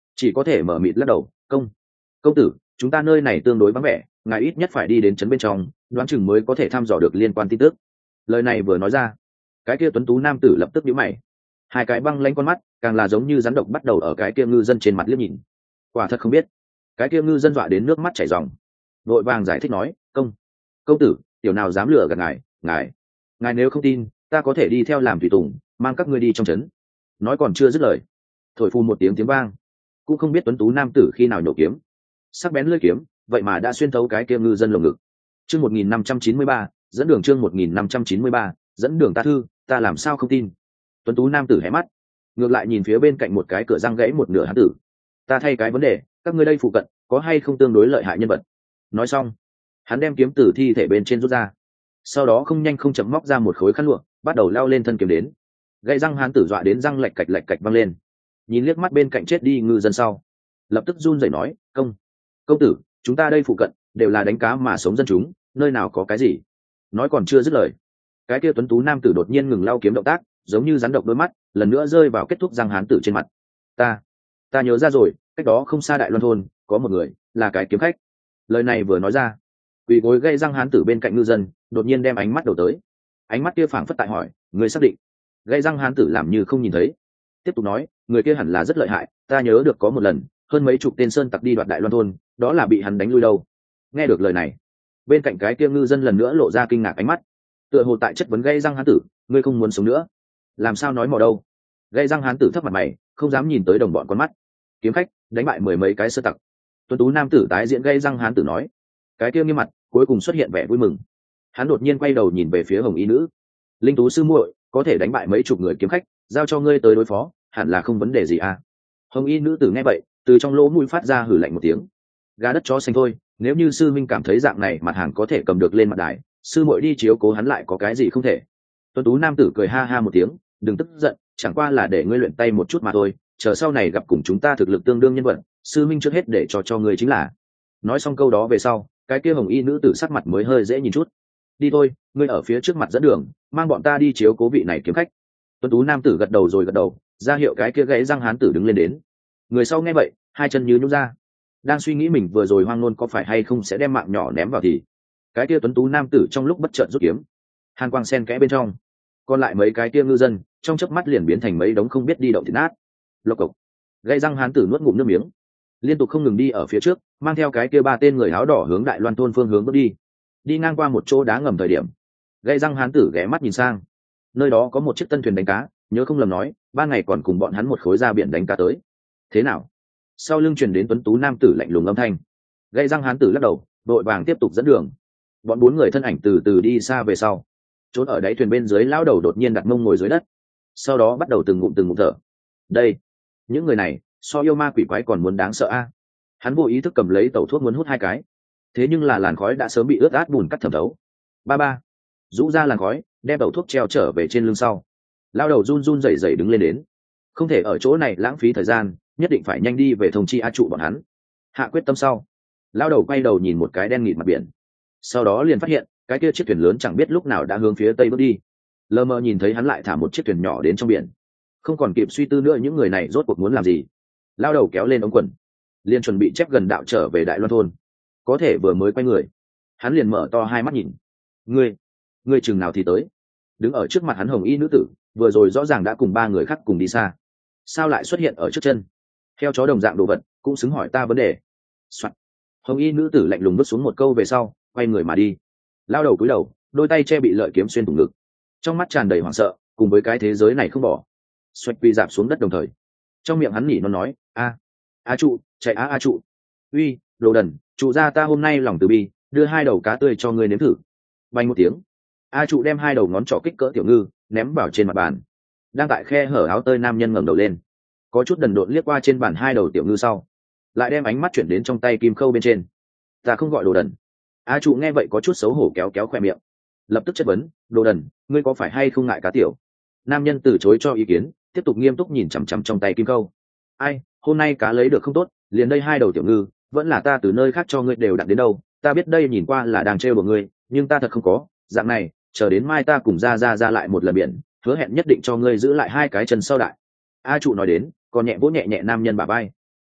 chỉ có thể mở mịt lắc đầu. Công công tử, chúng ta nơi này tương đối vắng vẻ, ngài ít nhất phải đi đến trấn bên trong, đoán chừng mới có thể thăm dò được liên quan tin tức. Lời này vừa nói ra, cái kia tuấn tú nam tử lập tức nhíu mày, hai cái băng lãnh con mắt càng là giống như rắn độc bắt đầu ở cái kia ngư dân trên mặt liếc nhìn. Quả thật không biết. Cái kia ngư dân dọa đến nước mắt chảy ròng, vội vàng giải thích nói, công công tử, tiểu nào dám lừa gạt ngài, ngài ngài nếu không tin, ta có thể đi theo làm tùy tùng, mang các ngươi đi trong trấn. Nói còn chưa dứt lời, thổi phù một tiếng tiếng vang, cũng không biết tuấn tú nam tử khi nào nhổ kiếm, sắc bén lưỡi kiếm vậy mà đã xuyên thấu cái kia ngư dân lồng ngực. Chương một nghìn năm trăm chín mươi ba, dẫn đường. Chương một nghìn năm trăm chín mươi ba, dẫn đường. Ta thư, ta làm sao không tin. Tuấn tú nam tử hé mắt, ngược lại nhìn phía bên cạnh một cái cửa răng gãy một nửa hán tử. Ta thay cái vấn đề, các ngươi đây phụ cận có hay không tương đối lợi hại nhân vật? Nói xong, hắn đem kiếm từ thi thể bên trên rút ra, sau đó không nhanh không chậm móc ra một khối khăn lụa, bắt đầu lao lên thân kiếm đến. Gãy răng hán tử dọa đến răng lạch cạch lạch cạch văng lên, nhìn liếc mắt bên cạnh chết đi ngư dân sau, lập tức run rẩy nói, công công tử, chúng ta đây phụ cận đều là đánh cá mà sống dân chúng, nơi nào có cái gì. Nói còn chưa dứt lời, cái kia tuấn tú nam tử đột nhiên ngừng lao kiếm động tác, giống như rắn độc đôi mắt lần nữa rơi vào kết thúc răng hán tử trên mặt. ta ta nhớ ra rồi, cách đó không xa Đại Loan thôn có một người là cái kiếm khách. Lời này vừa nói ra, quỳ gối gây răng hán tử bên cạnh ngư dân đột nhiên đem ánh mắt đổ tới, ánh mắt kia phảng phất tại hỏi, người xác định? Gây răng hán tử làm như không nhìn thấy, tiếp tục nói, người kia hẳn là rất lợi hại, ta nhớ được có một lần hơn mấy chục tên sơn tặc đi đoạt Đại Loan thôn, đó là bị hắn đánh lui đâu. Nghe được lời này, bên cạnh cái kia ngư dân lần nữa lộ ra kinh ngạc ánh mắt, tựa hồ tại chất vấn gây răng hán tử, ngươi không muốn sống nữa? Làm sao nói mò đâu? Gây răng hán tử thấp mặt mày, không dám nhìn tới đồng bọn con mắt. Kiếm khách đánh bại mười mấy cái sơn tặc. Tuấn tú nam tử tái diễn gây răng hán tử nói, cái kia nghiêm mặt cuối cùng xuất hiện vẻ vui mừng. Hắn đột nhiên quay đầu nhìn về phía hồng y nữ, linh tú sư muội, có thể đánh bại mấy chục người kiếm khách, giao cho ngươi tới đối phó, hẳn là không vấn đề gì à? Hồng y nữ tử nghe vậy, từ trong lỗ mũi phát ra hử lạnh một tiếng, gà đất chó xanh thôi, nếu như sư minh cảm thấy dạng này mặt hàng có thể cầm được lên mặt đài, sư muội đi chiếu cố hắn lại có cái gì không thể. Tuấn tú nam tử cười ha ha một tiếng, đừng tức giận, chẳng qua là để ngươi luyện tay một chút mà thôi, chờ sau này gặp cùng chúng ta thực lực tương đương nhân vật, sư minh trước hết để cho cho ngươi chính là. Nói xong câu đó về sau, cái kia hồng y nữ tử sắc mặt mới hơi dễ nhìn chút. Đi thôi, ngươi ở phía trước mặt dẫn đường, mang bọn ta đi chiếu cố vị này kiếm khách. Tuấn tú nam tử gật đầu rồi gật đầu, ra hiệu cái kia gãy răng hán tử đứng lên đến. Người sau nghe vậy, hai chân như nhũn ra, đang suy nghĩ mình vừa rồi hoang ngôn có phải hay không sẽ đem mạng nhỏ ném vào thì cái kia tuấn tú nam tử trong lúc bất chợt rút kiếm, hàn quang sen kẽ bên trong, còn lại mấy cái kia ngư dân trong chớp mắt liền biến thành mấy đống không biết đi động thì nát. Lộc cộc, gây răng hán tử nuốt ngụm nước miếng, liên tục không ngừng đi ở phía trước, mang theo cái kia ba tên người áo đỏ hướng Đại Loan thôn phương hướng bước đi. Đi ngang qua một chỗ đá ngầm thời điểm, gây răng hán tử ghé mắt nhìn sang, nơi đó có một chiếc tân thuyền đánh cá, nhớ không lầm nói ban ngày còn cùng bọn hắn một khối ra biển đánh cá tới. Thế nào? Sau lưng truyền đến tuấn tú nam tử lạnh lùng âm thanh. Gây răng hán tử lắc đầu, đội vàng tiếp tục dẫn đường. Bọn bốn người thân ảnh từ từ đi xa về sau, trốn ở đáy thuyền bên dưới lão đầu đột nhiên đặt mông ngồi dưới đất, sau đó bắt đầu từng ngụm từng ngụm thở. Đây, những người này so yêu ma quỷ quái còn muốn đáng sợ a. À? Hắn vô ý thức cầm lấy tẩu thuốc muốn hút hai cái, thế nhưng là làn khói đã sớm bị ướt át bùn cắt thẩm thấu. Ba ba, rũ ra làn khói, đem tẩu thuốc treo trở về trên lưng sau. Lão đầu run run rẩy rẩy đứng lên đến, không thể ở chỗ này lãng phí thời gian, nhất định phải nhanh đi về thông chi a trụ bọn hắn. Hạ quyết tâm sau, lão đầu quay đầu nhìn một cái đen nghịt mặt biển, sau đó liền phát hiện cái kia chiếc thuyền lớn chẳng biết lúc nào đã hướng phía tây bước đi. Lờ mờ nhìn thấy hắn lại thả một chiếc thuyền nhỏ đến trong biển, không còn kịp suy tư nữa những người này rốt cuộc muốn làm gì. Lão đầu kéo lên ống quần, liền chuẩn bị chép gần đạo trở về Đại Loan thôn, có thể vừa mới quay người, hắn liền mở to hai mắt nhìn. Ngươi, ngươi chừng nào thì tới? Đứng ở trước mặt hắn hồng y nữ tử, vừa rồi rõ ràng đã cùng ba người khác cùng đi xa, sao lại xuất hiện ở trước chân? Theo chó đồng dạng đồ vật, cũng xứng hỏi ta vấn đề. Soạn. Hồng y nữ tử lạnh lùng bước xuống một câu về sau, quay người mà đi. Lao đầu cúi đầu, đôi tay che bị lợi kiếm xuyên thủng ngực, trong mắt tràn đầy hoảng sợ, cùng với cái thế giới này không bỏ. Xoạch quỳ dạp xuống đất đồng thời, trong miệng hắn nhỉ nó nói, a, a trụ, chạy a a trụ, uy, đồ đần, trụ ra ta hôm nay lòng từ bi, đưa hai đầu cá tươi cho ngươi nếm thử. Bay một tiếng, a trụ đem hai đầu ngón trỏ kích cỡ tiểu ngư ném vào trên mặt bàn. Đang tại khe hở áo tơi nam nhân ngẩng đầu lên, có chút đần độn liếc qua trên bàn hai đầu tiểu ngư sau, lại đem ánh mắt chuyển đến trong tay kim khâu bên trên. Ta không gọi đồ đần. A trụ nghe vậy có chút xấu hổ kéo kéo khoe miệng, lập tức chất vấn, đồ đần, ngươi có phải hay không ngại cá tiểu? Nam nhân từ chối cho ý kiến, tiếp tục nghiêm túc nhìn chằm chằm trong tay kim khâu. Ai, hôm nay cá lấy được không tốt, liền đây hai đầu tiểu ngư, vẫn là ta từ nơi khác cho ngươi đều đặn đến đâu. Ta biết đây nhìn qua là đang trêu của ngươi, nhưng ta thật không có. Dạng này, chờ đến mai ta cùng ra ra ra lại một lần biển, hứa hẹn nhất định cho ngươi giữ lại hai cái chân sau đại. A trụ nói đến, còn nhẹ vỗ nhẹ nhẹ nam nhân bả vai.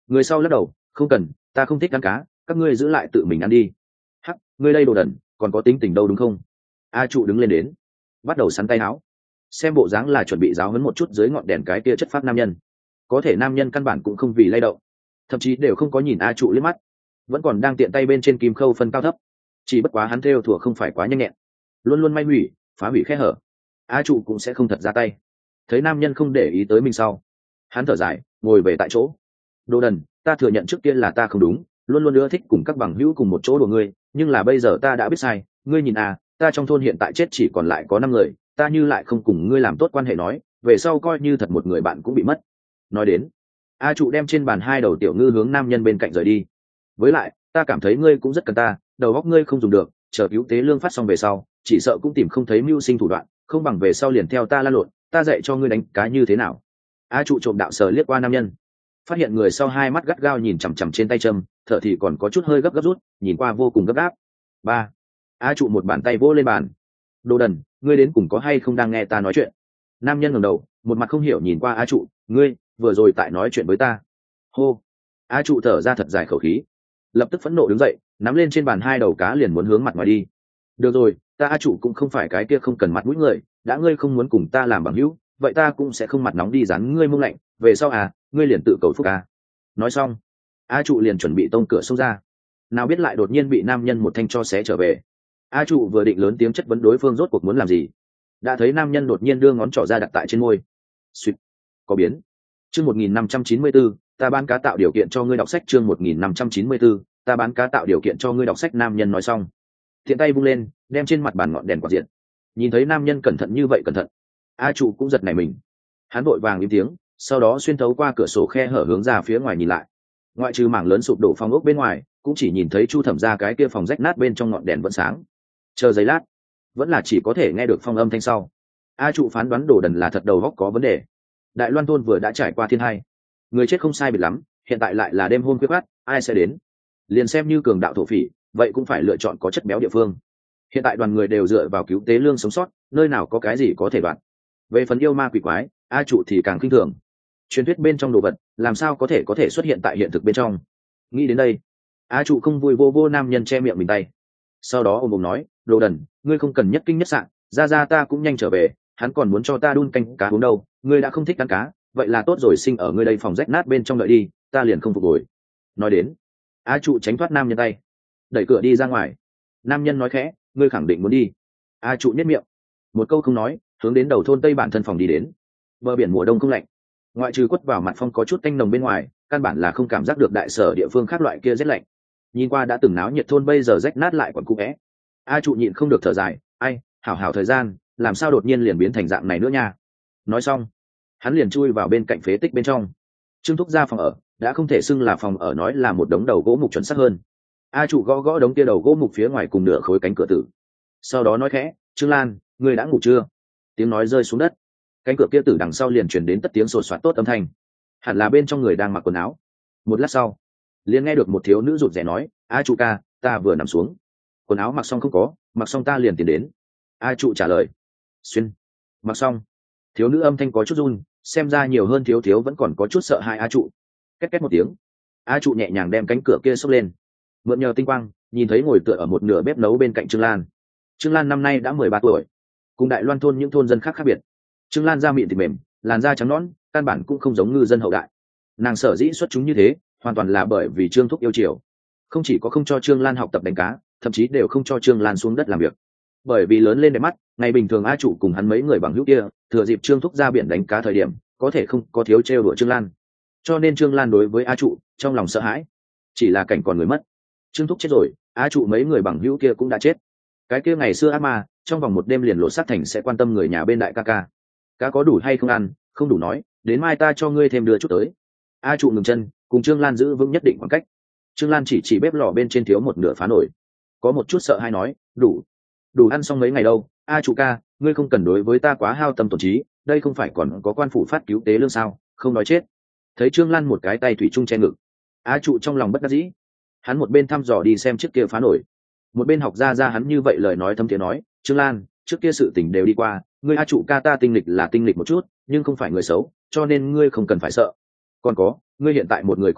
Người sau lắc đầu, không cần, ta không thích ăn cá, các ngươi giữ lại tự mình ăn đi. Hắc, ngươi đây đồ đần, còn có tính tình đâu đúng không? A trụ đứng lên đến, bắt đầu sắn tay áo, xem bộ dáng là chuẩn bị giáo huấn một chút dưới ngọn đèn cái kia chất phát nam nhân. Có thể nam nhân căn bản cũng không vì lay động, thậm chí đều không có nhìn A trụ liếc mắt, vẫn còn đang tiện tay bên trên kim khâu phân cao thấp. Chỉ bất quá hắn theo thùa không phải quá nhanh nhẹn, luôn luôn may hủy phá hủy khe hở, A trụ cũng sẽ không thật ra tay. Thấy nam nhân không để ý tới mình sau, hắn thở dài, ngồi về tại chỗ. Đồ đần, ta thừa nhận trước kia là ta không đúng, luôn luôn ưa thích cùng các bằng hữu cùng một chỗ đùa ngươi, nhưng là bây giờ ta đã biết sai. Ngươi nhìn à, ta trong thôn hiện tại chết chỉ còn lại có năm người, ta như lại không cùng ngươi làm tốt quan hệ nói, về sau coi như thật một người bạn cũng bị mất. Nói đến, A trụ đem trên bàn hai đầu tiểu ngư hướng nam nhân bên cạnh rời đi. Với lại, ta cảm thấy ngươi cũng rất cần ta, đầu óc ngươi không dùng được, chờ cứu tế lương phát xong về sau, chỉ sợ cũng tìm không thấy mưu sinh thủ đoạn, không bằng về sau liền theo ta la lộn, ta dạy cho ngươi đánh cá như thế nào. A trụ trộm đạo sờ liếc qua nam nhân, phát hiện người sau hai mắt gắt gao nhìn chằm chằm trên tay châm, thở thì còn có chút hơi gấp gấp rút, nhìn qua vô cùng gấp gáp. Ba. A trụ một bàn tay vỗ lên bàn. Đồ đần, ngươi đến cùng có hay không đang nghe ta nói chuyện? Nam nhân ngẩng đầu, một mặt không hiểu nhìn qua A trụ, ngươi vừa rồi tại nói chuyện với ta. Hô. A trụ thở ra thật dài khẩu khí, lập tức phẫn nộ đứng dậy, nắm lên trên bàn hai đầu cá liền muốn hướng mặt ngoài đi. Được rồi, ta A trụ cũng không phải cái kia không cần mặt mũi người, đã ngươi không muốn cùng ta làm bằng hữu, vậy ta cũng sẽ không mặt nóng đi dán ngươi mông lạnh, về sau à, ngươi liền tự cầu phúc à. Nói xong, A trụ liền chuẩn bị tông cửa xông ra, nào biết lại đột nhiên bị nam nhân một thanh cho xé trở về. A trụ vừa định lớn tiếng chất vấn đối phương rốt cuộc muốn làm gì, đã thấy nam nhân đột nhiên đưa ngón trỏ ra đặt tại trên môi. Suýt, có biến. Chương một nghìn năm trăm chín mươi bốn, ta bán cá tạo điều kiện cho ngươi đọc sách. Chương một nghìn năm trăm chín mươi bốn, ta bán cá tạo điều kiện cho ngươi đọc sách. Nam nhân nói xong, thiện tay vung lên, đem trên mặt bàn ngọn đèn quạt diện. Nhìn thấy nam nhân cẩn thận như vậy cẩn thận, A trụ cũng giật nảy mình, hắn vội vàng im tiếng, sau đó xuyên thấu qua cửa sổ khe hở hướng ra phía ngoài nhìn lại. Ngoại trừ mảng lớn sụp đổ phòng ốc bên ngoài, cũng chỉ nhìn thấy Chu Thẩm ra cái kia phòng rách nát bên trong ngọn đèn vẫn sáng. Chờ giây lát, vẫn là chỉ có thể nghe được phong âm thanh sau. A trụ phán đoán đồ đần là thật đầu góc có vấn đề. Đại Loan thôn vừa đã trải qua thiên hai, người chết không sai biệt lắm, hiện tại lại là đêm hôm khuya khoắt, ai sẽ đến? Liền xem như cường đạo thổ phỉ, vậy cũng phải lựa chọn có chất béo địa phương. Hiện tại đoàn người đều dựa vào cứu tế lương sống sót, nơi nào có cái gì có thể đoạt. Về phần yêu ma quỷ quái, A trụ thì càng khinh thường. Truyền thuyết bên trong đồ vật làm sao có thể có thể xuất hiện tại hiện thực bên trong. Nghĩ đến đây, A trụ không vui vô vô nam nhân che miệng mình tay, sau đó ôm ôm nói, đồ đần, ngươi không cần nhất kinh nhất sạn, ra ra ta cũng nhanh trở về, hắn còn muốn cho ta đun canh cá uống đâu, ngươi đã không thích ăn cá, vậy là tốt rồi, sinh ở ngươi đây phòng rách nát bên trong đợi đi, ta liền không phục hồi. Nói đến, A trụ tránh thoát nam nhân tay, đẩy cửa đi ra ngoài. Nam nhân nói khẽ, ngươi khẳng định muốn đi? A trụ nhếch miệng, một câu không nói, hướng đến đầu thôn tây bản thân phòng đi đến. Bờ biển mùa đông không lạnh, ngoại trừ quất vào mặt phong có chút tanh nồng bên ngoài, căn bản là không cảm giác được đại sở địa phương khác loại kia rét lạnh. Nhìn qua đã từng náo nhiệt thôn bây giờ rách nát lại còn cũ vẽ. A trụ nhịn không được thở dài, ai, hảo hảo thời gian, làm sao đột nhiên liền biến thành dạng này nữa nha. Nói xong, hắn liền chui vào bên cạnh phế tích bên trong. Trương Thúc ra phòng ở, đã không thể xưng là phòng ở, nói là một đống đầu gỗ mục chuẩn xác hơn. A trụ gõ gõ đống kia đầu gỗ mục phía ngoài cùng nửa khối cánh cửa tử, sau đó nói khẽ, Trương Lan, ngươi đã ngủ chưa? Tiếng nói rơi xuống đất, cánh cửa kia tử đằng sau liền truyền đến tất tiếng sột soạt tốt âm thanh, hẳn là bên trong người đang mặc quần áo. Một lát sau, liền nghe được một thiếu nữ rụt rè nói, A trụ ca, ta vừa nằm xuống, quần áo mặc xong không có, mặc xong ta liền tiến đến. A trụ trả lời, xuyên, mặc xong. Thiếu nữ âm thanh có chút run, xem ra nhiều hơn thiếu thiếu vẫn còn có chút sợ hãi A trụ. Két két một tiếng, A trụ nhẹ nhàng đem cánh cửa kia xốc lên, mượn nhờ tinh quang nhìn thấy ngồi tựa ở một nửa bếp nấu bên cạnh Trương Lan. Trương Lan năm nay đã mười ba tuổi, cùng Đại Loan thôn những thôn dân khác khác biệt. Trương Lan da mịn thịt mềm, làn da trắng nõn, căn bản cũng không giống ngư dân hậu đại. Nàng sở dĩ xuất chúng như thế, hoàn toàn là bởi vì Trương Thúc yêu chiều. Không chỉ có không cho Trương Lan học tập đánh cá, thậm chí đều không cho Trương Lan xuống đất làm việc. Bởi vì lớn lên đẹp mắt, ngày bình thường A trụ cùng hắn mấy người bằng hữu kia, thừa dịp Trương Thúc ra biển đánh cá thời điểm, có thể không có thiếu trêu đùa Trương Lan. Cho nên Trương Lan đối với A trụ trong lòng sợ hãi. Chỉ là cảnh còn người mất. Trương Thúc chết rồi, A trụ mấy người bằng hữu kia cũng đã chết. Cái kia ngày xưa ác ma, trong vòng một đêm liền lộ sát thành sẽ quan tâm người nhà bên đại ca ca. Cá có đủ hay không ăn, không đủ nói, đến mai ta cho ngươi thêm đưa chút tới. A trụ ngừng chân, cùng Trương Lan giữ vững nhất định khoảng cách. Trương Lan chỉ chỉ bếp lò bên trên thiếu một nửa phá nổi, có một chút sợ hay nói, đủ đủ ăn xong mấy ngày đâu. A trụ ca, ngươi không cần đối với ta quá hao tâm tổn trí, đây không phải còn có quan phủ phát cứu tế lương sao, không nói chết. Thấy Trương Lan một cái tay thủy chung che ngực, A trụ trong lòng bất đắc dĩ. Hắn một bên thăm dò đi xem chiếc kia phá nổi, một bên học ra ra hắn như vậy lời nói thâm tiếng nói, Trương Lan, trước kia sự tình đều đi qua, ngươi A trụ ca ta tinh lịch là tinh lịch một chút, nhưng không phải người xấu, cho nên ngươi không cần phải sợ. Còn có, ngươi hiện tại một người cô đơn,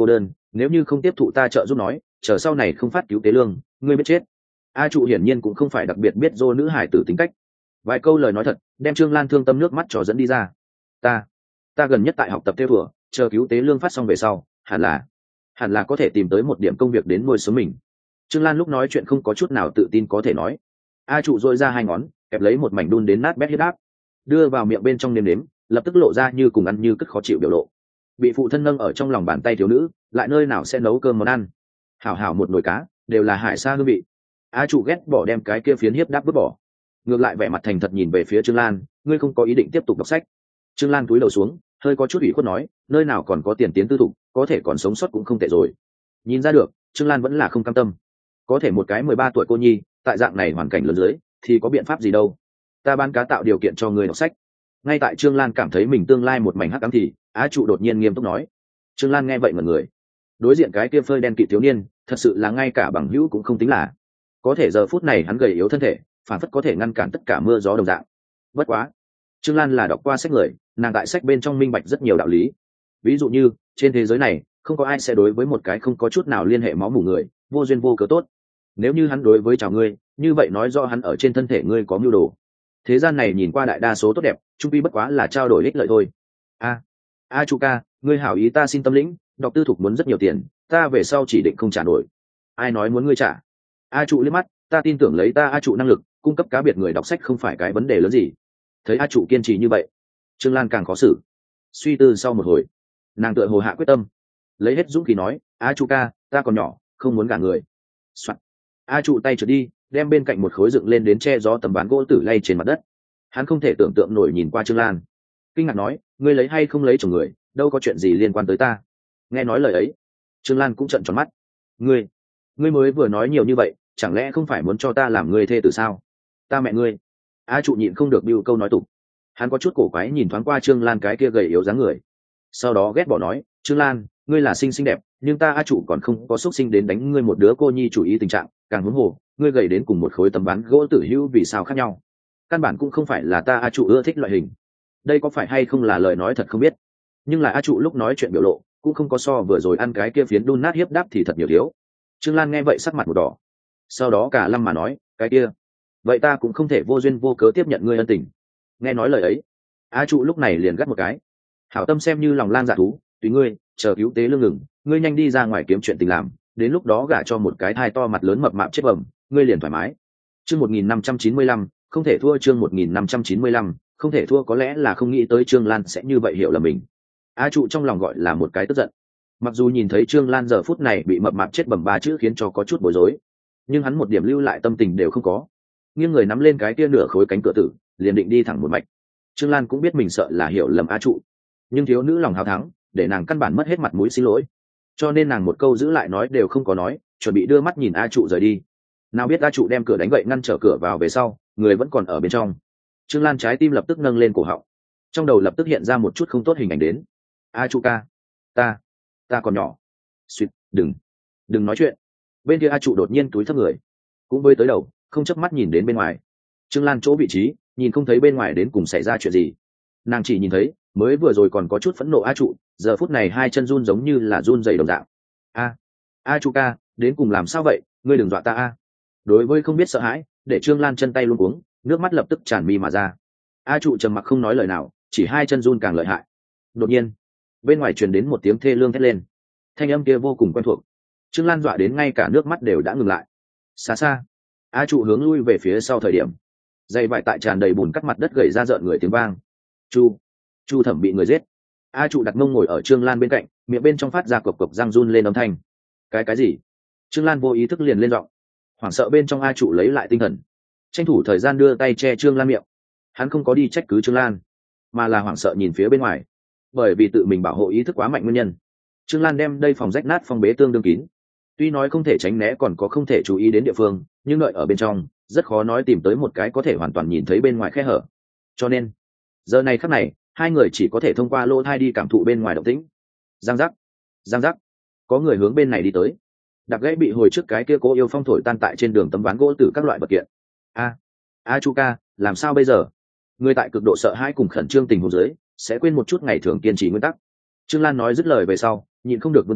nếu như không tiếp thụ ta trợ giúp nói chờ sau này không phát cứu tế lương ngươi biết chết. A trụ hiển nhiên cũng không phải đặc biệt biết dô nữ hải tử tính cách, vài câu lời nói thật đem Trương Lan thương tâm nước mắt trò dẫn đi ra. ta ta gần nhất tại học tập theo thùa, chờ cứu tế lương phát xong về sau hẳn là hẳn là có thể tìm tới một điểm công việc đến nuôi sống mình. Trương Lan lúc nói chuyện không có chút nào tự tin có thể nói. A trụ dội ra hai ngón kẹp lấy một mảnh đun đến nát bét huyết áp đưa vào miệng bên trong nêm nếm, lập tức lộ ra như cùng ăn như cất khó chịu biểu lộ. Bị phụ thân nâng ở trong lòng bàn tay thiếu nữ lại nơi nào sẽ nấu cơm món ăn, hảo hảo một nồi cá đều là hải sa hương vị. A trụ ghét bỏ đem cái kia phiến hiếp đáp vứt bỏ, ngược lại vẻ mặt thành thật nhìn về phía Trương Lan, ngươi không có ý định tiếp tục đọc sách? Trương Lan cúi đầu xuống hơi có chút ủy khuất nói, nơi nào còn có tiền tiến tư thục, có thể còn sống sót cũng không tệ rồi. Nhìn ra được Trương Lan vẫn là không cam tâm, có thể một cái mười ba tuổi cô nhi tại dạng này hoàn cảnh lớn dưới thì có biện pháp gì đâu. Ta bán cá tạo điều kiện cho người đọc sách. Ngay tại Trương Lan cảm thấy mình tương lai một mảnh hắc ám thì Á trụ đột nhiên nghiêm túc nói. Trương Lan nghe vậy ngẩn người, đối diện cái kia phơi đen kịt thiếu niên thật sự là ngay cả bằng hữu cũng không tính là, có thể giờ phút này hắn gầy yếu thân thể phản phất có thể ngăn cản tất cả mưa gió đồng dạng. Bất quá Trương Lan là đọc qua sách người, nàng tại sách bên trong minh bạch rất nhiều đạo lý, ví dụ như trên thế giới này không có ai sẽ đối với một cái không có chút nào liên hệ máu mủ người vô duyên vô cớ tốt. Nếu như hắn đối với chào ngươi như vậy nói do hắn ở trên thân thể ngươi có mưu đồ. Thế gian này nhìn qua đại đa số tốt đẹp trung quy bất quá là trao đổi ích lợi thôi. a a chu ca, ngươi hảo ý ta xin tâm lĩnh, đọc tư thục muốn rất nhiều tiền, ta về sau chỉ định không trả nổi. Ai nói muốn ngươi trả? A trụ liếc mắt, ta tin tưởng lấy ta A trụ năng lực cung cấp cá biệt người đọc sách không phải cái vấn đề lớn gì. Thấy A trụ kiên trì như vậy Trương Lan càng khó xử, suy tư sau một hồi nàng tựa hồ hạ quyết tâm, lấy hết dũng khí nói, A trụ ca, ta còn nhỏ không muốn gả người. A trụ tay trượt đi đem bên cạnh một khối dựng lên đến che gió tấm ván gỗ tử lay trên mặt đất. Hắn không thể tưởng tượng nổi nhìn qua Trương Lan, kinh ngạc nói, ngươi lấy hay không lấy chồng người đâu có chuyện gì liên quan tới ta. Nghe nói lời ấy Trương Lan cũng trợn tròn mắt, ngươi ngươi mới vừa nói nhiều như vậy chẳng lẽ không phải muốn cho ta làm ngươi thê tử sao? Ta mẹ ngươi. A trụ nhịn không được bưu câu nói tục. Hắn có chút cổ quái nhìn thoáng qua Trương Lan cái kia gầy yếu dáng người, sau đó ghét bỏ nói, Trương Lan, ngươi là xinh xinh đẹp nhưng ta A trụ còn không có xúc sinh đến đánh ngươi một đứa cô nhi chủ ý tình trạng, càng huống hồ ngươi gầy đến cùng một khối tấm ván gỗ tử hữu vì sao khác nhau, căn bản cũng không phải là ta A trụ ưa thích loại hình. Đây có phải hay không là lời nói thật không biết, nhưng là A trụ lúc nói chuyện biểu lộ cũng không có so vừa rồi ăn cái kia phiến đun nát hiếp đáp thì thật nhiều thiếu. Trương Lan nghe vậy sắc mặt một đỏ, sau đó cả lâm mà nói, cái kia vậy ta cũng không thể vô duyên vô cớ tiếp nhận ngươi ân tình. Nghe nói lời ấy A trụ lúc này liền gắt một cái, hảo tâm xem như lòng lang dạ thú, tùy ngươi, chờ cứu tế lương ngừng ngươi nhanh đi ra ngoài kiếm chuyện tình làm, đến lúc đó gả cho một cái thai to mặt lớn mập mạp chết bẩm, ngươi liền thoải mái. Chương một nghìn năm trăm chín mươi lăm, không thể thua. Chương một nghìn năm trăm chín mươi lăm, không thể thua. Có lẽ là không nghĩ tới Trương Lan sẽ như vậy hiểu là mình. A trụ trong lòng gọi là một cái tức giận, mặc dù nhìn thấy Trương Lan giờ phút này bị mập mạp chết bẩm ba chữ khiến cho có chút bối rối, nhưng hắn một điểm lưu lại tâm tình đều không có, nghiêng người nắm lên cái kia nửa khối cánh cửa tử liền định đi thẳng một mạch. Trương Lan cũng biết mình sợ là hiểu lầm A trụ, nhưng thiếu nữ lòng hào thắng để nàng căn bản mất hết mặt mũi xin lỗi, cho nên nàng một câu giữ lại nói đều không có nói, chuẩn bị đưa mắt nhìn A trụ rời đi. Nào biết A trụ đem cửa đánh vậy ngăn trở cửa vào về sau, người vẫn còn ở bên trong. Trương Lan trái tim lập tức nâng lên cổ họng, trong đầu lập tức hiện ra một chút không tốt hình ảnh đến. A trụ ca, ta ta còn nhỏ. Suýt, đừng đừng nói chuyện. Bên kia A trụ đột nhiên túi thấp người cũng bơi tới đầu, không chớp mắt nhìn đến bên ngoài. Trương Lan chỗ vị trí nhìn không thấy bên ngoài đến cùng xảy ra chuyện gì, nàng chỉ nhìn thấy mới vừa rồi còn có chút phẫn nộ A trụ, giờ phút này hai chân run giống như là run dày đồng dạng. A A trụ ca, đến cùng làm sao vậy, ngươi đừng dọa ta A. Đối với không biết sợ hãi để Trương Lan chân tay luôn cuống, nước mắt lập tức tràn mi mà ra. A trụ trầm mặc không nói lời nào, chỉ hai chân run càng lợi hại. Đột nhiên bên ngoài truyền đến một tiếng thê lương thét lên, thanh âm kia vô cùng quen thuộc. Trương Lan dọa đến ngay cả nước mắt đều đã ngừng lại. Xa xa A trụ hướng lui về phía sau thời điểm, dây vải tại tràn đầy bùn cắt mặt đất gầy ra rợn người tiếng vang. Chu Chu thẩm bị người giết. A trụ đặt mông ngồi ở Trương Lan bên cạnh, miệng bên trong phát ra cộc cộc răng run lên âm thanh. Cái cái gì? Trương Lan vô ý thức liền lên giọng, hoảng sợ bên trong A trụ lấy lại tinh thần, tranh thủ thời gian đưa tay che Trương Lan miệng. Hắn không có đi trách cứ Trương Lan, mà là hoảng sợ nhìn phía bên ngoài, bởi vì tự mình bảo hộ ý thức quá mạnh nguyên nhân. Trương Lan đem đây phòng rách nát phong bế tương đương kín, tuy nói không thể tránh né còn có không thể chú ý đến địa phương, nhưng đợi ở bên trong rất khó nói tìm tới một cái có thể hoàn toàn nhìn thấy bên ngoài khe hở. Cho nên giờ này khắc này hai người chỉ có thể thông qua lỗ thai đi cảm thụ bên ngoài động tĩnh. Giang giác, giang giác, có người hướng bên này đi tới. Đặc gãy bị hồi trước cái kia cố yêu phong thổi tan tại trên đường tấm ván gỗ từ các loại vật kiện. A A chu ca, làm sao bây giờ? Người tại cực độ sợ hãi cùng khẩn trương tình huống dưới sẽ quên một chút ngày thường kiên trì nguyên tắc. Trương Lan nói dứt lời về sau nhịn không được vươn tay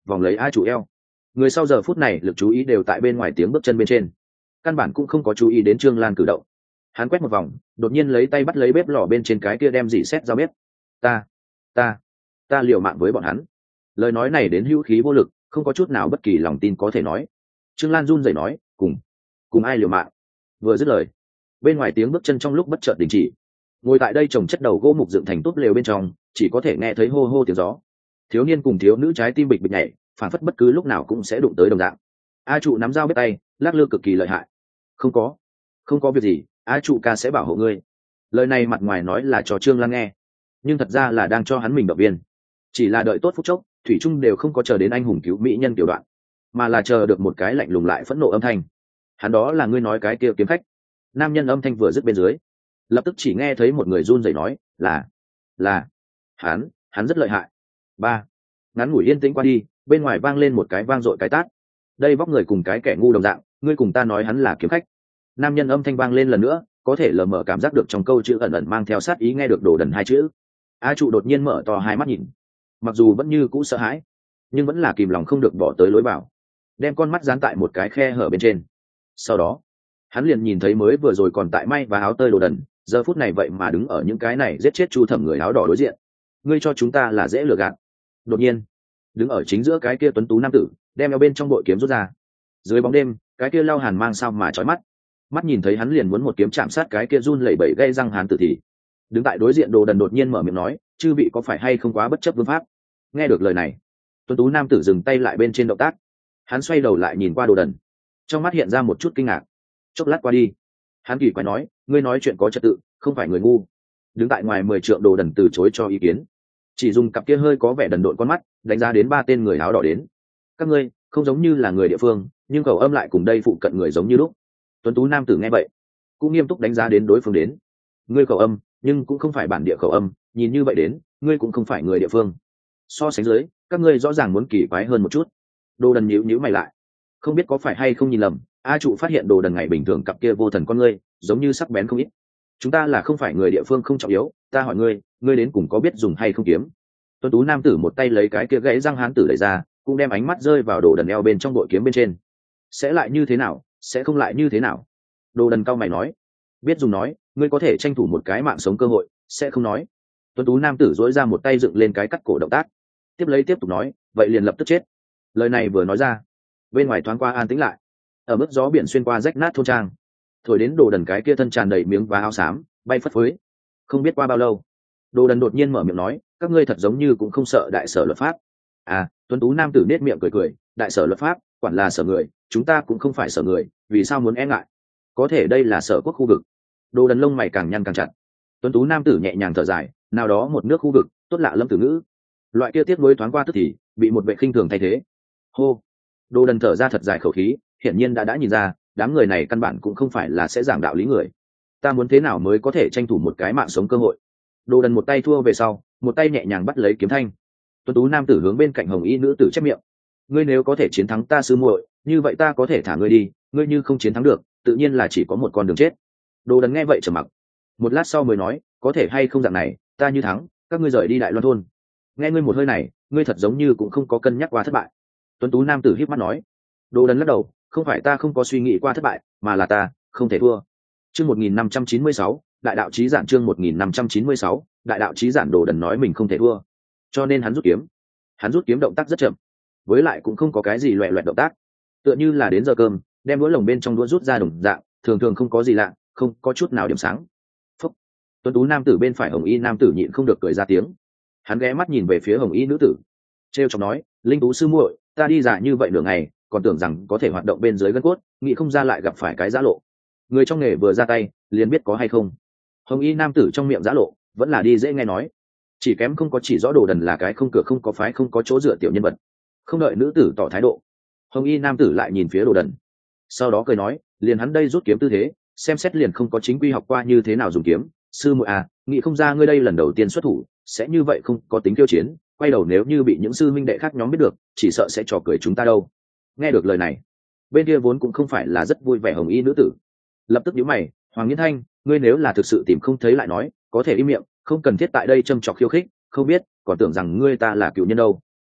vòng lấy a trụ eo. Người sau giờ phút này lực chú ý đều tại bên ngoài tiếng bước chân bên trên, căn bản cũng không có chú ý đến Trương Lan cử động. Hắn quét một vòng, đột nhiên lấy tay bắt lấy bếp lò bên trên cái kia đem dỉ xét dao bếp. ta ta ta liều mạng với bọn hắn. Lời nói này đến hữu khí vô lực, không có chút nào bất kỳ lòng tin có thể nói. Trương Lan run rẩy nói, cùng cùng ai liều mạng? Vừa dứt lời, bên ngoài tiếng bước chân trong lúc bất chợt đình chỉ. Ngồi tại đây trồng chất đầu gỗ mục dựng thành tốt lều bên trong, chỉ có thể nghe thấy hô hô tiếng gió. Thiếu niên cùng thiếu nữ trái tim bịch bịch nhảy, phản phất bất cứ lúc nào cũng sẽ đụng tới đồng dạng. A trụ nắm dao bếp tay, lắc lư cực kỳ lợi hại. Không có, không có việc gì, A trụ ca sẽ bảo hộ ngươi. Lời này mặt ngoài nói là cho Trương Lan nghe, nhưng thật ra là đang cho hắn mình động viên. Chỉ là đợi tốt phút chốc, thủy trung đều không có chờ đến anh hùng cứu mỹ nhân tiểu đoạn, mà là chờ được một cái lạnh lùng lại phẫn nộ âm thanh. Hắn đó là ngươi nói cái kia kiếm khách. Nam nhân âm thanh vừa dứt bên dưới, lập tức chỉ nghe thấy một người run rẩy nói, là là hắn hắn rất lợi hại. Ba. Ngắn ngủi yên tĩnh qua đi, bên ngoài vang lên một cái vang dội cái tát. Đây vóc người cùng cái kẻ ngu đồng dạng, ngươi cùng ta nói hắn là kiếm khách. Nam nhân âm thanh vang lên lần nữa, có thể lờ mờ cảm giác được trong câu chữ ẩn ẩn mang theo sát ý nghe được đồ đần hai chữ. A trụ đột nhiên mở to hai mắt nhìn, mặc dù vẫn như cũ sợ hãi, nhưng vẫn là kìm lòng không được bỏ tới lối vào, đem con mắt dán tại một cái khe hở bên trên. Sau đó hắn liền nhìn thấy mới vừa rồi còn tại may và áo tơi đồ đần, giờ phút này vậy mà đứng ở những cái này giết chết Chu Thẩm người áo đỏ đối diện. Ngươi cho chúng ta là dễ lừa gạt. Đột nhiên đứng ở chính giữa cái kia tuấn tú nam tử đem eo bên trong bội kiếm rút ra. Dưới bóng đêm, cái kia lao hàn mang sao mà chói mắt, mắt nhìn thấy hắn liền muốn một kiếm chạm sát cái kia run lẩy bẩy gây răng hàn tử thì. Đứng tại đối diện đồ đần đột nhiên mở miệng nói, chư vị có phải hay không quá bất chấp vương pháp? Nghe được lời này, tuấn tú nam tử dừng tay lại bên trên động tác, hắn xoay đầu lại nhìn qua đồ đần, trong mắt hiện ra một chút kinh ngạc. Chốc lát qua đi, hắn kỳ quái nói, ngươi nói chuyện có trật tự, không phải người ngu. Đứng tại ngoài mười trượng đồ đần từ chối cho ý kiến, chỉ dùng cặp kia hơi có vẻ đần độn con mắt đánh giá đến ba tên người áo đỏ đến. Các ngươi không giống như là người địa phương, nhưng khẩu âm lại cùng đây phụ cận người giống như lúc. Tuấn tú nam tử nghe vậy cũng nghiêm túc đánh giá đến đối phương đến. Ngươi khẩu âm nhưng cũng không phải bản địa khẩu âm, nhìn như vậy đến ngươi cũng không phải người địa phương. So sánh dưới, các ngươi rõ ràng muốn kỳ quái hơn một chút. Đồ đần nhíu nhíu mày lại, không biết có phải hay không nhìn lầm, A trụ phát hiện đồ đần ngày bình thường cặp kia vô thần con ngươi giống như sắc bén không ít. Chúng ta là không phải người địa phương không trọng yếu, ta hỏi ngươi, ngươi đến cùng có biết dùng hay không kiếm? Tuấn tú nam tử một tay lấy cái kia gãy răng hán tử đẩy ra, cũng đem ánh mắt rơi vào đồ đần eo bên trong bội kiếm bên trên. Sẽ lại như thế nào, sẽ không lại như thế nào? Đồ đần cao mày nói, biết dùng nói, ngươi có thể tranh thủ một cái mạng sống cơ hội, sẽ không nói. Tuấn tú nam tử dỗi ra một tay dựng lên cái cắt cổ động tác, tiếp lấy tiếp tục nói, vậy liền lập tức chết. Lời này vừa nói ra, bên ngoài thoáng qua an tĩnh lại. Ở mức gió biển xuyên qua rách nát thôn trang, thổi đến đồ đần cái kia thân tràn đầy miếng và áo xám bay phất phới. Không biết qua bao lâu, đồ đần đột nhiên mở miệng nói, các ngươi thật giống như cũng không sợ đại sở luật pháp. À, tuấn tú nam tử nết miệng cười cười, đại sở luật pháp quản là sở người, chúng ta cũng không phải sở người, vì sao muốn e ngại? Có thể đây là sở quốc khu vực. Đồ đần lông mày càng nhăn càng chặt. Tuấn tú nam tử nhẹ nhàng thở dài, nào đó một nước khu vực tốt lạ lâm tử ngữ, loại kia tiếp nối thoáng qua tức thì bị một vệ khinh thường thay thế. Hô. Đồ đần thở ra thật dài khẩu khí, hiển nhiên đã đã nhìn ra đám người này căn bản cũng không phải là sẽ giảng đạo lý người. Ta muốn thế nào mới có thể tranh thủ một cái mạng sống cơ hội? Đồ đần một tay thua về sau, một tay nhẹ nhàng bắt lấy kiếm thanh. Tuấn tú nam tử hướng bên cạnh hồng y nữ tử chép miệng, ngươi nếu có thể chiến thắng ta sư muội, như vậy ta có thể thả ngươi đi, ngươi như không chiến thắng được, tự nhiên là chỉ có một con đường chết. Đồ đần nghe vậy trầm mặc, một lát sau mới nói, có thể hay không dạng này, ta như thắng, các ngươi rời đi Đại Loan thôn. Nghe ngươi một hơi này, ngươi thật giống như cũng không có cân nhắc qua thất bại. Tuấn tú nam tử híp mắt nói. Đồ đần lắc đầu, không phải ta không có suy nghĩ qua thất bại, mà là ta không thể thua. Chương một nghìn năm trăm chín mươi sáu, đại đạo chí giản. Chương một nghìn năm trăm chín mươi sáu, đại đạo chí giản. Đồ đần nói mình không thể thua, cho nên hắn rút kiếm. Hắn rút kiếm động tác rất chậm, với lại cũng không có cái gì loẹt loẹt động tác, tựa như là đến giờ cơm đem đũa lồng bên trong đũa rút ra đồng dạng, thường thường không có gì lạ, không có chút nào điểm sáng. Phúc. Tuấn tú nam tử bên phải hồng y nam tử nhịn không được cười ra tiếng. Hắn ghé mắt nhìn về phía hồng y nữ tử, trêu chọc nói, linh tú sư muội, ta đi giả như vậy nửa ngày, còn tưởng rằng có thể hoạt động bên dưới gân cốt, nghĩ không ra lại gặp phải cái giã lộ. Người trong nghề vừa ra tay liền biết có hay không. Hồng y nam tử trong miệng giã lộ vẫn là đi dễ nghe nói, chỉ kém không có chỉ rõ đồ đần là cái không cửa không có phái không có chỗ dựa tiểu nhân vật. Không đợi nữ tử tỏ thái độ, hồng y nam tử lại nhìn phía đồ đần, sau đó cười nói, liền hắn đây rút kiếm tư thế, xem xét liền không có chính quy học qua như thế nào dùng kiếm. Sư muội à, nghĩ không ra ngươi đây lần đầu tiên xuất thủ sẽ như vậy không có tính kiêu chiến, quay đầu nếu như bị những sư minh đệ khác nhóm biết được, chỉ sợ sẽ trò cười chúng ta đâu. Nghe được lời này, bên kia vốn cũng không phải là rất vui vẻ hồng y nữ tử lập tức nhíu mày, Hoàng Nghiên Thanh, ngươi nếu là thực sự tìm không thấy lại nói, có thể im miệng, không cần thiết tại đây châm chọc khiêu khích, không biết còn tưởng rằng ngươi ta là cựu nhân đâu.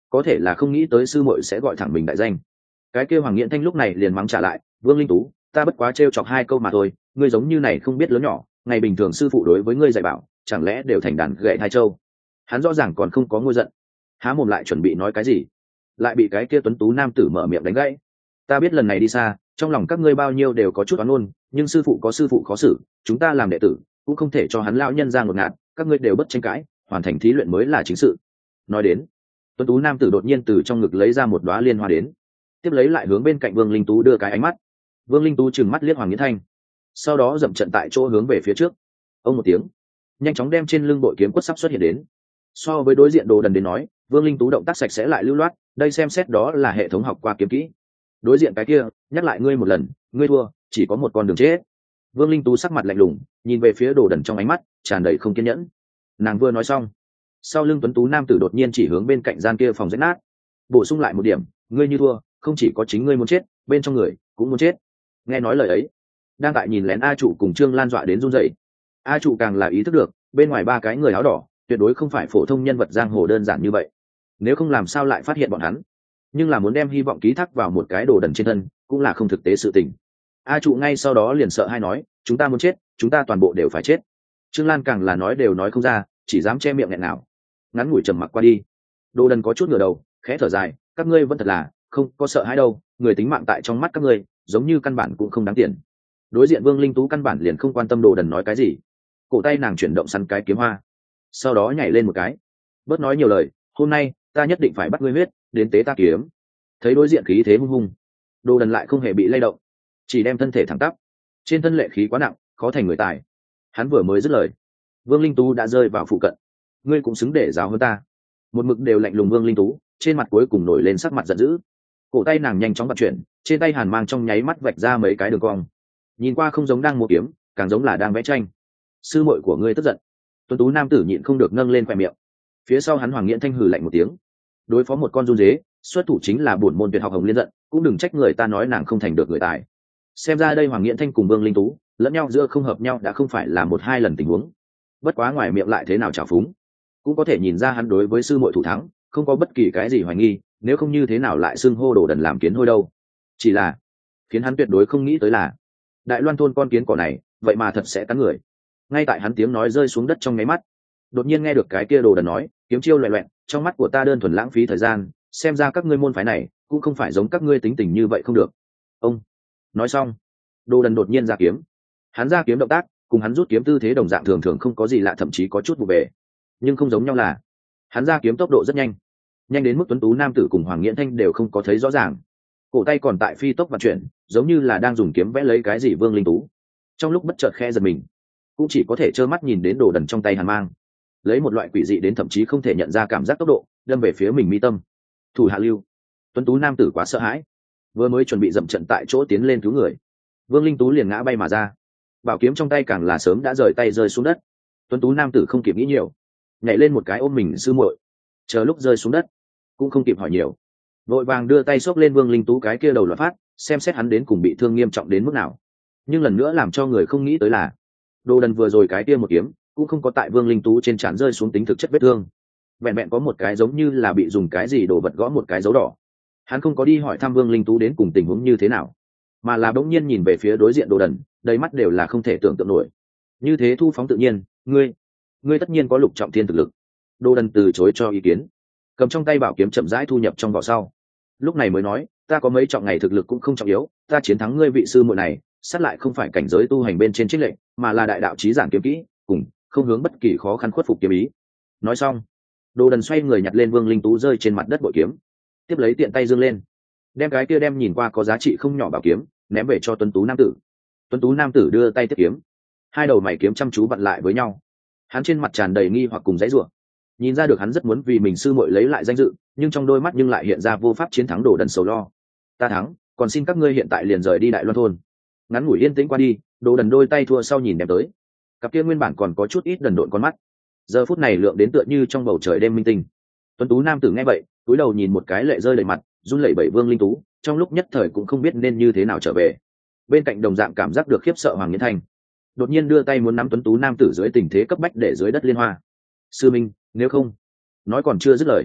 có thể là không nghĩ tới sư muội sẽ gọi thẳng mình đại danh. Cái kia Hoàng Nghiễn Thanh lúc này liền mắng trả lại, Vương Linh Tú, ta bất quá trêu chọc hai câu mà thôi, ngươi giống như này không biết lớn nhỏ, ngày bình thường sư phụ đối với ngươi dạy bảo chẳng lẽ đều thành đàn gậy hai châu. Hắn rõ ràng còn không có ngôi giận, há mồm lại chuẩn bị nói cái gì, lại bị cái kia tuấn tú nam tử mở miệng đánh gãy. Ta biết lần này đi xa, trong lòng các ngươi bao nhiêu đều có chút oán ôn, nhưng sư phụ có sư phụ khó xử, chúng ta làm đệ tử cũng không thể cho hắn lão nhân ra ngột ngạt, các ngươi đều bất tranh cãi, hoàn thành thí luyện mới là chính sự. Nói đến, tuấn tú nam tử đột nhiên từ trong ngực lấy ra một đóa liên hoa đến, tiếp lấy lại hướng bên cạnh Vương Linh Tú đưa cái ánh mắt. Vương Linh Tú trừng mắt liếc Hoàng Nghiễn Thanh, sau đó dậm trận tại chỗ hướng về phía trước. Ông một tiếng, nhanh chóng đem trên lưng bội kiếm quất sắp xuất hiện đến. So với đối diện Đồ Đần đến nói, Vương Linh Tú động tác sạch sẽ lại lưu loát, đây xem xét đó là hệ thống học qua kiếm kỹ. Đối diện cái kia, nhắc lại ngươi một lần, ngươi thua, chỉ có một con đường chết. Vương Linh Tú sắc mặt lạnh lùng, nhìn về phía Đồ Đần trong ánh mắt tràn đầy không kiên nhẫn. Nàng vừa nói xong, sau lưng tuấn tú nam tử đột nhiên chỉ hướng bên cạnh gian kia phòng rách nát, bổ sung lại một điểm, ngươi như thua, không chỉ có chính ngươi muốn chết, bên trong người cũng muốn chết. Nghe nói lời ấy, đang tại nhìn lén A Trụ cùng Trương Lan dọa đến run rẩy. A Trụ càng là ý thức được, bên ngoài ba cái người áo đỏ tuyệt đối không phải phổ thông nhân vật giang hồ đơn giản như vậy, nếu không làm sao lại phát hiện bọn hắn. Nhưng là muốn đem hy vọng ký thác vào một cái Đồ Đần trên thân cũng là không thực tế sự tình. A Trụ ngay sau đó liền sợ hai nói, chúng ta muốn chết, chúng ta toàn bộ đều phải chết. Trương Lan càng là nói đều nói không ra, chỉ dám che miệng nghẹn nào. Ngắn ngủi trầm mặc qua đi, Đồ Đần có chút ngửa đầu, khẽ thở dài, các ngươi vẫn thật là không có sợ hãi đâu, người tính mạng tại trong mắt các ngươi giống như căn bản cũng không đáng tiền. Đối diện Vương Linh Tú căn bản liền không quan tâm Đồ Đần nói cái gì, cổ tay nàng chuyển động săn cái kiếm hoa, sau đó nhảy lên một cái, bớt nói nhiều lời, hôm nay ta nhất định phải bắt ngươi huyết, đến tế ta kiếm. Thấy đối diện khí thế hung hung, Đồ Đần lại không hề bị lay động, chỉ đem thân thể thẳng tắp, trên thân lệ khí quá nặng, khó thành người tài. Hắn vừa mới dứt lời, Vương Linh Tú đã rơi vào phụ cận. Ngươi cũng xứng để giáo hơn ta. Một mực đều lạnh lùng Vương Linh Tú trên mặt cuối cùng nổi lên sắc mặt giận dữ, cổ tay nàng nhanh chóng vận chuyển, trên tay hàn mang trong nháy mắt vạch ra mấy cái đường cong, nhìn qua không giống đang mua kiếm, càng giống là đang vẽ tranh. Sư muội của ngươi tức giận. Tuấn tú nam tử nhịn không được nâng lên khoe miệng. Phía sau hắn Hoàng Nghiễn Thanh hừ lạnh một tiếng, đối phó một con run dế, xuất thủ chính là bổn môn tuyệt học Hồng Liên giận, cũng đừng trách người ta nói nàng không thành được người tài. Xem ra đây Hoàng Nghiễn Thanh cùng Vương Linh Tú lẫn nhau giữa không hợp nhau đã không phải là một hai lần tình huống. Bất quá ngoài miệng lại thế nào trào phúng, cũng có thể nhìn ra hắn đối với sư muội thủ thắng không có bất kỳ cái gì hoài nghi, nếu không như thế nào lại xưng hô Đồ Đần làm kiến hôi đâu. Chỉ là khiến hắn tuyệt đối không nghĩ tới là Đại Loan thôn con kiến cỏ này vậy mà thật sẽ cắn người. Ngay tại hắn tiếng nói rơi xuống đất trong nháy mắt, đột nhiên nghe được cái kia Đồ Đần nói, kiếm chiêu loẹt loẹt, trong mắt của ta đơn thuần lãng phí thời gian, xem ra các ngươi môn phái này cũng không phải giống các ngươi tính tình như vậy không được. Ông nói xong, Đồ Đần đột nhiên ra kiếm. Hắn ra kiếm động tác cùng hắn rút kiếm tư thế đồng dạng, thường thường không có gì lạ, thậm chí có chút vụ về, nhưng không giống nhau là hắn ra kiếm tốc độ rất nhanh, nhanh đến mức tuấn tú nam tử cùng Hoàng Nghiễn Thanh đều không có thấy rõ ràng. Cổ tay còn tại phi tốc vận chuyển, giống như là đang dùng kiếm vẽ lấy cái gì. Vương Linh Tú trong lúc bất chợt khe giật mình, cũng chỉ có thể trơ mắt nhìn đến Đồ Đần trong tay hàn mang lấy một loại quỷ dị đến thậm chí không thể nhận ra cảm giác tốc độ đâm về phía mình mi tâm. Thủ hạ lưu. Tuấn tú nam tử quá sợ hãi, vừa mới chuẩn bị dậm trận tại chỗ tiến lên cứu người, Vương Linh Tú liền ngã bay mà ra, bảo kiếm trong tay càng là sớm đã rời tay rơi xuống đất. Tuấn tú nam tử không kịp nghĩ nhiều, nhảy lên một cái ôm mình sư muội, chờ lúc rơi xuống đất cũng không kịp hỏi nhiều, vội vàng đưa tay xốc lên Vương Linh Tú cái kia đầu loạt phát, xem xét hắn đến cùng bị thương nghiêm trọng đến mức nào. Nhưng lần nữa làm cho người không nghĩ tới là Đồ Đần vừa rồi cái kia một kiếm cũng không có tại Vương Linh Tú trên trán rơi xuống tính thực chất vết thương, vẹn vẹn có một cái giống như là bị dùng cái gì đổ vật gõ một cái dấu đỏ. Hắn không có đi hỏi thăm Vương Linh Tú đến cùng tình huống như thế nào, mà là bỗng nhiên nhìn về phía đối diện Đồ Đần, đầy mắt đều là không thể tưởng tượng nổi. Như thế thu phóng tự nhiên, ngươi ngươi tất nhiên có lục trọng thiên thực lực. Đồ Đần từ chối cho ý kiến, cầm trong tay bảo kiếm chậm rãi thu nhập trong vỏ sau, lúc này mới nói, ta có mấy trọng ngày thực lực cũng không trọng yếu, ta chiến thắng ngươi vị sư muội này sát lại không phải cảnh giới tu hành bên trên trích lệnh, mà là đại đạo chí giản kiếm kỹ cùng không hướng bất kỳ khó khăn khuất phục kiếm ý. Nói xong, Đồ Đần xoay người nhặt lên Vương Linh Tú rơi trên mặt đất bội kiếm, tiếp lấy tiện tay giương lên, đem cái kia đem nhìn qua có giá trị không nhỏ bảo kiếm ném về cho Tuấn tú nam tử. Tuấn tú nam tử đưa tay tiếp kiếm, hai đầu mày kiếm chăm chú vặn lại với nhau, hắn trên mặt tràn đầy nghi hoặc cùng dãy rủa. Nhìn ra được hắn rất muốn vì mình sư muội lấy lại danh dự, nhưng trong đôi mắt nhưng lại hiện ra vô pháp chiến thắng Đồ Đần sầu lo. Ta thắng, còn xin các ngươi hiện tại liền rời đi Đại Loan thôn. Ngắn ngủi yên tĩnh qua đi, Đồ Đần đôi tay thua sau nhìn đem tới, cặp kia nguyên bản còn có chút ít đần độn con mắt giờ phút này lượng đến tựa như trong bầu trời đêm minh tinh. Tuấn tú nam tử nghe vậy cúi đầu nhìn một cái lệ rơi đầy mặt, run lẩy bẩy Vương Linh Tú, trong lúc nhất thời cũng không biết nên như thế nào trở về. Bên cạnh đồng dạng cảm giác được khiếp sợ Hoàng Nghiễn Thanh đột nhiên đưa tay muốn nắm Tuấn tú nam tử dưới tình thế cấp bách để dưới đất liên hoa. Sư minh, nếu không. Nói còn chưa dứt lời,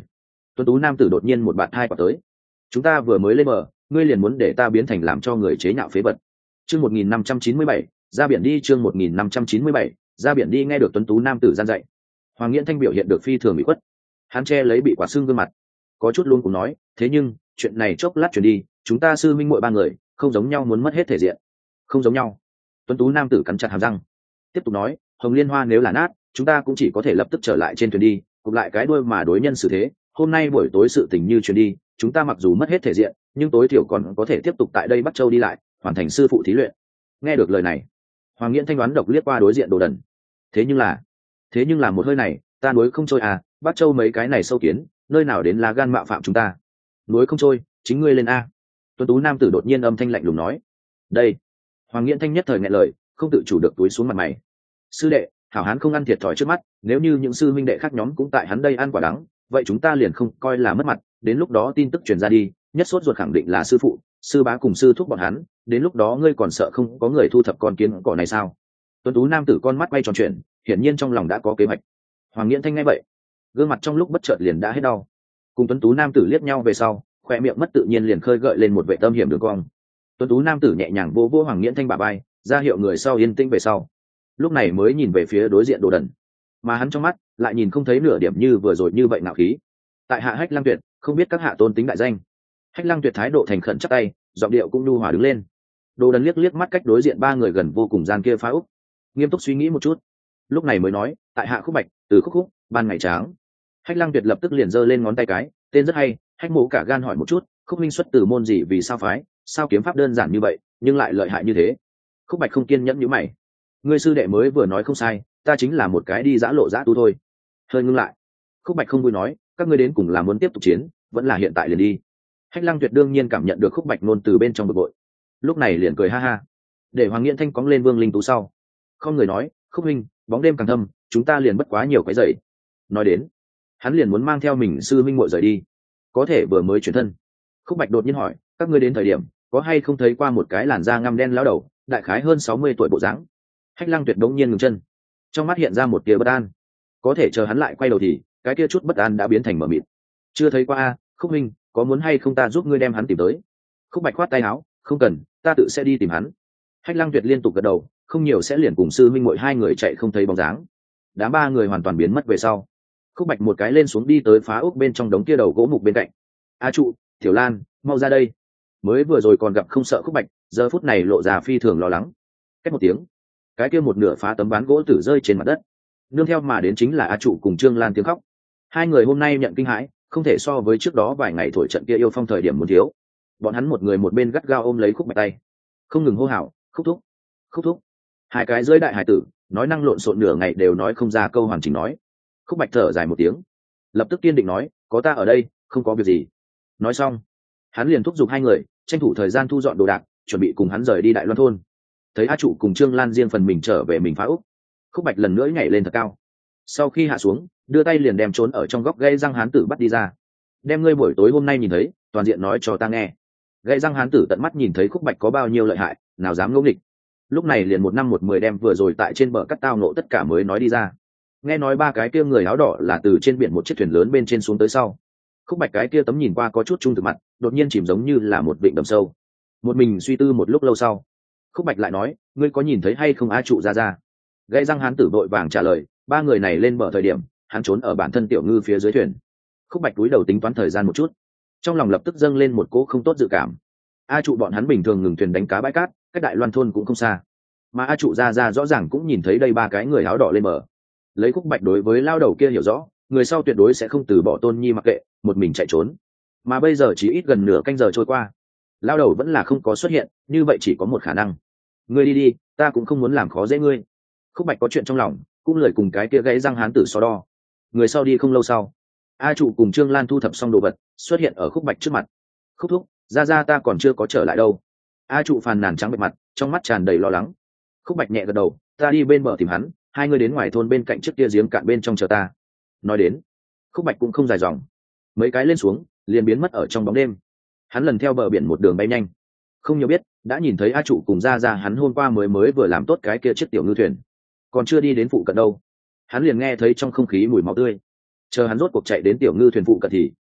Tuấn tú nam tử đột nhiên một bạt hai quả tới. Chúng ta vừa mới lên bờ, ngươi liền muốn để ta biến thành làm cho người chế nhạo phế vật. Chương một nghìn năm trăm chín mươi bảy, ra biển đi. Chương một nghìn năm trăm chín mươi bảy, ra biển đi. Nghe được Tuấn tú nam tử gian dạy, Hoàng Nghiễn Thanh biểu hiện được phi thường bị khuất. Hắn che lấy bị quả xương gương mặt, có chút luôn cũng nói, thế nhưng chuyện này chốc lát chuyển đi, chúng ta sư minh muội ba người không giống nhau, muốn mất hết thể diện. Không giống nhau. Tuấn tú nam tử cắn chặt hàm răng, tiếp tục nói, hồng liên hoa nếu là nát, chúng ta cũng chỉ có thể lập tức trở lại trên thuyền đi, cụp lại cái đuôi mà đối nhân xử thế. Hôm nay buổi tối sự tình như chuyển đi, chúng ta mặc dù mất hết thể diện, nhưng tối thiểu còn có thể tiếp tục tại đây Bắc Châu đi lại, hoàn thành sư phụ thí luyện. Nghe được lời này, Hoàng Nghiễn Thanh đoán độc liếc qua đối diện Đồ Đần. Thế nhưng là, thế nhưng là một hơi này, ta núi không trôi à, Bắc Châu mấy cái này sâu kiến, nơi nào đến là gan mạo phạm chúng ta. Núi không trôi, chính ngươi lên a. Tuấn tú nam tử đột nhiên âm thanh lạnh lùng nói. Đây. Hoàng Nghiễn Thanh nhất thời nghẹn lời, không tự chủ được túi xuống mặt mày. Sư đệ, hảo hán không ăn thiệt thòi trước mắt, nếu như những sư minh đệ khác nhóm cũng tại hắn đây ăn quả đắng, vậy chúng ta liền không coi là mất mặt. Đến lúc đó tin tức truyền ra đi, nhất sốt ruột khẳng định là sư phụ, sư bá cùng sư thúc bọn hắn, đến lúc đó ngươi còn sợ không có người thu thập con kiến cỏ này sao? Tuấn tú nam tử con mắt quay tròn chuyện, hiển nhiên trong lòng đã có kế hoạch. Hoàng Nghiễn Thanh nghe vậy, gương mặt trong lúc bất chợt liền đã hết đau. Cùng Tuấn tú nam tử liếc nhau về sau, khoe miệng mất tự nhiên liền khơi gợi lên một vẻ tâm hiểm đường cong. Tuấn tú nam tử nhẹ nhàng vô vô Hoàng Nghiễn Thanh bả vai, ra hiệu người sau yên tĩnh về sau, lúc này mới nhìn về phía đối diện Đồ Đần, mà hắn trong mắt lại nhìn không thấy nửa điểm như vừa rồi như vậy ngạo khí. Tại hạ Hách Lăng Tuyệt, không biết các hạ tôn tính đại danh. Hách Lăng Tuyệt thái độ thành khẩn chắp tay, giọng điệu cũng nhu hòa đứng lên. Đồ Đần liếc liếc mắt cách đối diện ba người gần vô cùng gian kia phá úc, nghiêm túc suy nghĩ một chút, lúc này mới nói, tại hạ Khúc Bạch, từ Khúc Khúc, ban ngày tráng. Hách Lăng Tuyệt lập tức liền giơ lên ngón tay cái, tên rất hay. Hách Mộ cả gan hỏi một chút, Khúc minh xuất từ môn gì, vì sao phái, sao kiếm pháp đơn giản như vậy nhưng lại lợi hại như thế? Khúc Bạch không kiên nhẫn nhíu mày. Ngươi sư đệ mới vừa nói không sai, ta chính là một cái đi dã lộ dã tu thôi. Hơi ngưng lại, Khúc Bạch không vui nói, các ngươi đến cùng là muốn tiếp tục chiến, vẫn là hiện tại liền đi? Hách Lăng Tuyệt đương nhiên cảm nhận được Khúc Bạch nôn từ bên trong bực bội, lúc này liền cười ha ha, để Hoàng Nghiễn Thanh cóng lên Vương Linh Tú sau, không người nói, Khúc huynh, bóng đêm càng thâm, chúng ta liền bất quá nhiều cái dậy. Nói đến, hắn liền muốn mang theo mình sư huynh muội rời đi, có thể vừa mới chuyển thân. Khúc Bạch đột nhiên hỏi, các ngươi đến thời điểm có hay không thấy qua một cái làn da ngăm đen lão đầu, đại khái hơn sáu mươi tuổi bộ dáng? Hách Lăng Tuyệt đống nhiên ngừng chân, trong mắt hiện ra một tia bất an, có thể chờ hắn lại quay đầu thì cái kia chút bất an đã biến thành mờ mịt. Chưa thấy qua a. Khúc huynh, có muốn hay không ta giúp ngươi đem hắn tìm tới? Khúc Bạch khoát tay áo, không cần, ta tự sẽ đi tìm hắn. Hách Lăng Tuyệt liên tục gật đầu, không nhiều sẽ liền cùng sư huynh muội hai người chạy không thấy bóng dáng. Đám ba người hoàn toàn biến mất về sau, Khúc Bạch một cái lên xuống đi tới phá ốc bên trong đống kia đầu gỗ mục bên cạnh. A trụ, Tiểu Lan, mau ra đây. Mới vừa rồi còn gặp không sợ Khúc Bạch, giờ phút này lộ ra phi thường lo lắng. Cách một tiếng, cái kia một nửa phá tấm ván gỗ tử rơi trên mặt đất, nương theo mà đến chính là A trụ cùng Trương Lan tiếng khóc. Hai người hôm nay nhận kinh hãi, không thể so với trước đó vài ngày thổi trận kia yêu phong thời điểm muốn thiếu. Bọn hắn một người một bên gắt gao ôm lấy Khúc Bạch tay, không ngừng hô hào, Khúc thúc, Khúc thúc. Hai cái dưới đại hải tử nói năng lộn xộn nửa ngày đều nói không ra câu hoàn chỉnh nói. Khúc Bạch thở dài một tiếng, lập tức kiên định nói, có ta ở đây, không có việc gì. Nói xong, hắn liền thúc giục hai người tranh thủ thời gian thu dọn đồ đạc, chuẩn bị cùng hắn rời đi Đại Loan thôn. Thấy A trụ cùng Trương Lan riêng phần mình trở về mình phá úc, Khúc Bạch lần nữa nhảy lên thật cao, sau khi hạ xuống đưa tay liền đem trốn ở trong góc gây răng hán tử bắt đi ra. Đem ngươi buổi tối hôm nay nhìn thấy toàn diện nói cho ta nghe. Gây răng hán tử tận mắt nhìn thấy Khúc Bạch có bao nhiêu lợi hại, nào dám ngẫu nghịch. Lúc này liền một năm một mười đem vừa rồi tại trên bờ cắt tao nộ tất cả mới nói đi ra. Nghe nói ba cái kia người áo đỏ là từ trên biển một chiếc thuyền lớn bên trên xuống tới sau. Khúc Bạch cái kia tấm nhìn qua có chút trung thực mặt đột nhiên chìm giống như là một vịnh đầm sâu. Một mình suy tư một lúc lâu sau, Khúc Bạch lại nói, ngươi có nhìn thấy hay không A trụ ra ra? Gãy răng hán tử vội vàng trả lời, ba người này lên bờ thời điểm hắn trốn ở bản thân tiểu ngư phía dưới thuyền. Khúc Bạch cúi đầu tính toán thời gian một chút, trong lòng lập tức dâng lên một cỗ không tốt dự cảm. A trụ bọn hắn bình thường ngừng thuyền đánh cá bãi cát, cách Đại Loan thôn cũng không xa, mà A trụ ra ra rõ ràng cũng nhìn thấy đây ba cái người áo đỏ lên bờ. Lấy Khúc Bạch đối với lao đầu kia hiểu rõ, người sau tuyệt đối sẽ không từ bỏ Tôn Nhi mặc kệ, một mình chạy trốn. Mà bây giờ chỉ ít gần nửa canh giờ trôi qua, lao đầu vẫn là không có xuất hiện, như vậy chỉ có một khả năng. Ngươi đi đi, ta cũng không muốn làm khó dễ ngươi. Khúc Bạch có chuyện trong lòng, cũng lời cùng cái kia gãy răng hán tử so đo. Người sau đi không lâu sau, A trụ cùng Trương Lan thu thập xong đồ vật, xuất hiện ở Khúc Bạch trước mặt. Khúc thúc, ra ra ta còn chưa có trở lại đâu. A trụ phàn nàn trắng bệch mặt, trong mắt tràn đầy lo lắng. Khúc Bạch nhẹ gật đầu, ta đi bên bờ tìm hắn, hai người đến ngoài thôn bên cạnh trước kia giếng cạn bên trong chờ ta. Nói đến, Khúc Bạch cũng không dài dòng, mấy cái lên xuống liền biến mất ở trong bóng đêm. Hắn lần theo bờ biển một đường bay nhanh, không nhiều biết đã nhìn thấy A trụ cùng ra ra hắn hôm qua mới mới vừa làm tốt cái kia chiếc tiểu ngư thuyền, còn chưa đi đến phụ cận đâu, hắn liền nghe thấy trong không khí mùi máu tươi. Chờ hắn rốt cuộc chạy đến tiểu ngư thuyền phụ cận thì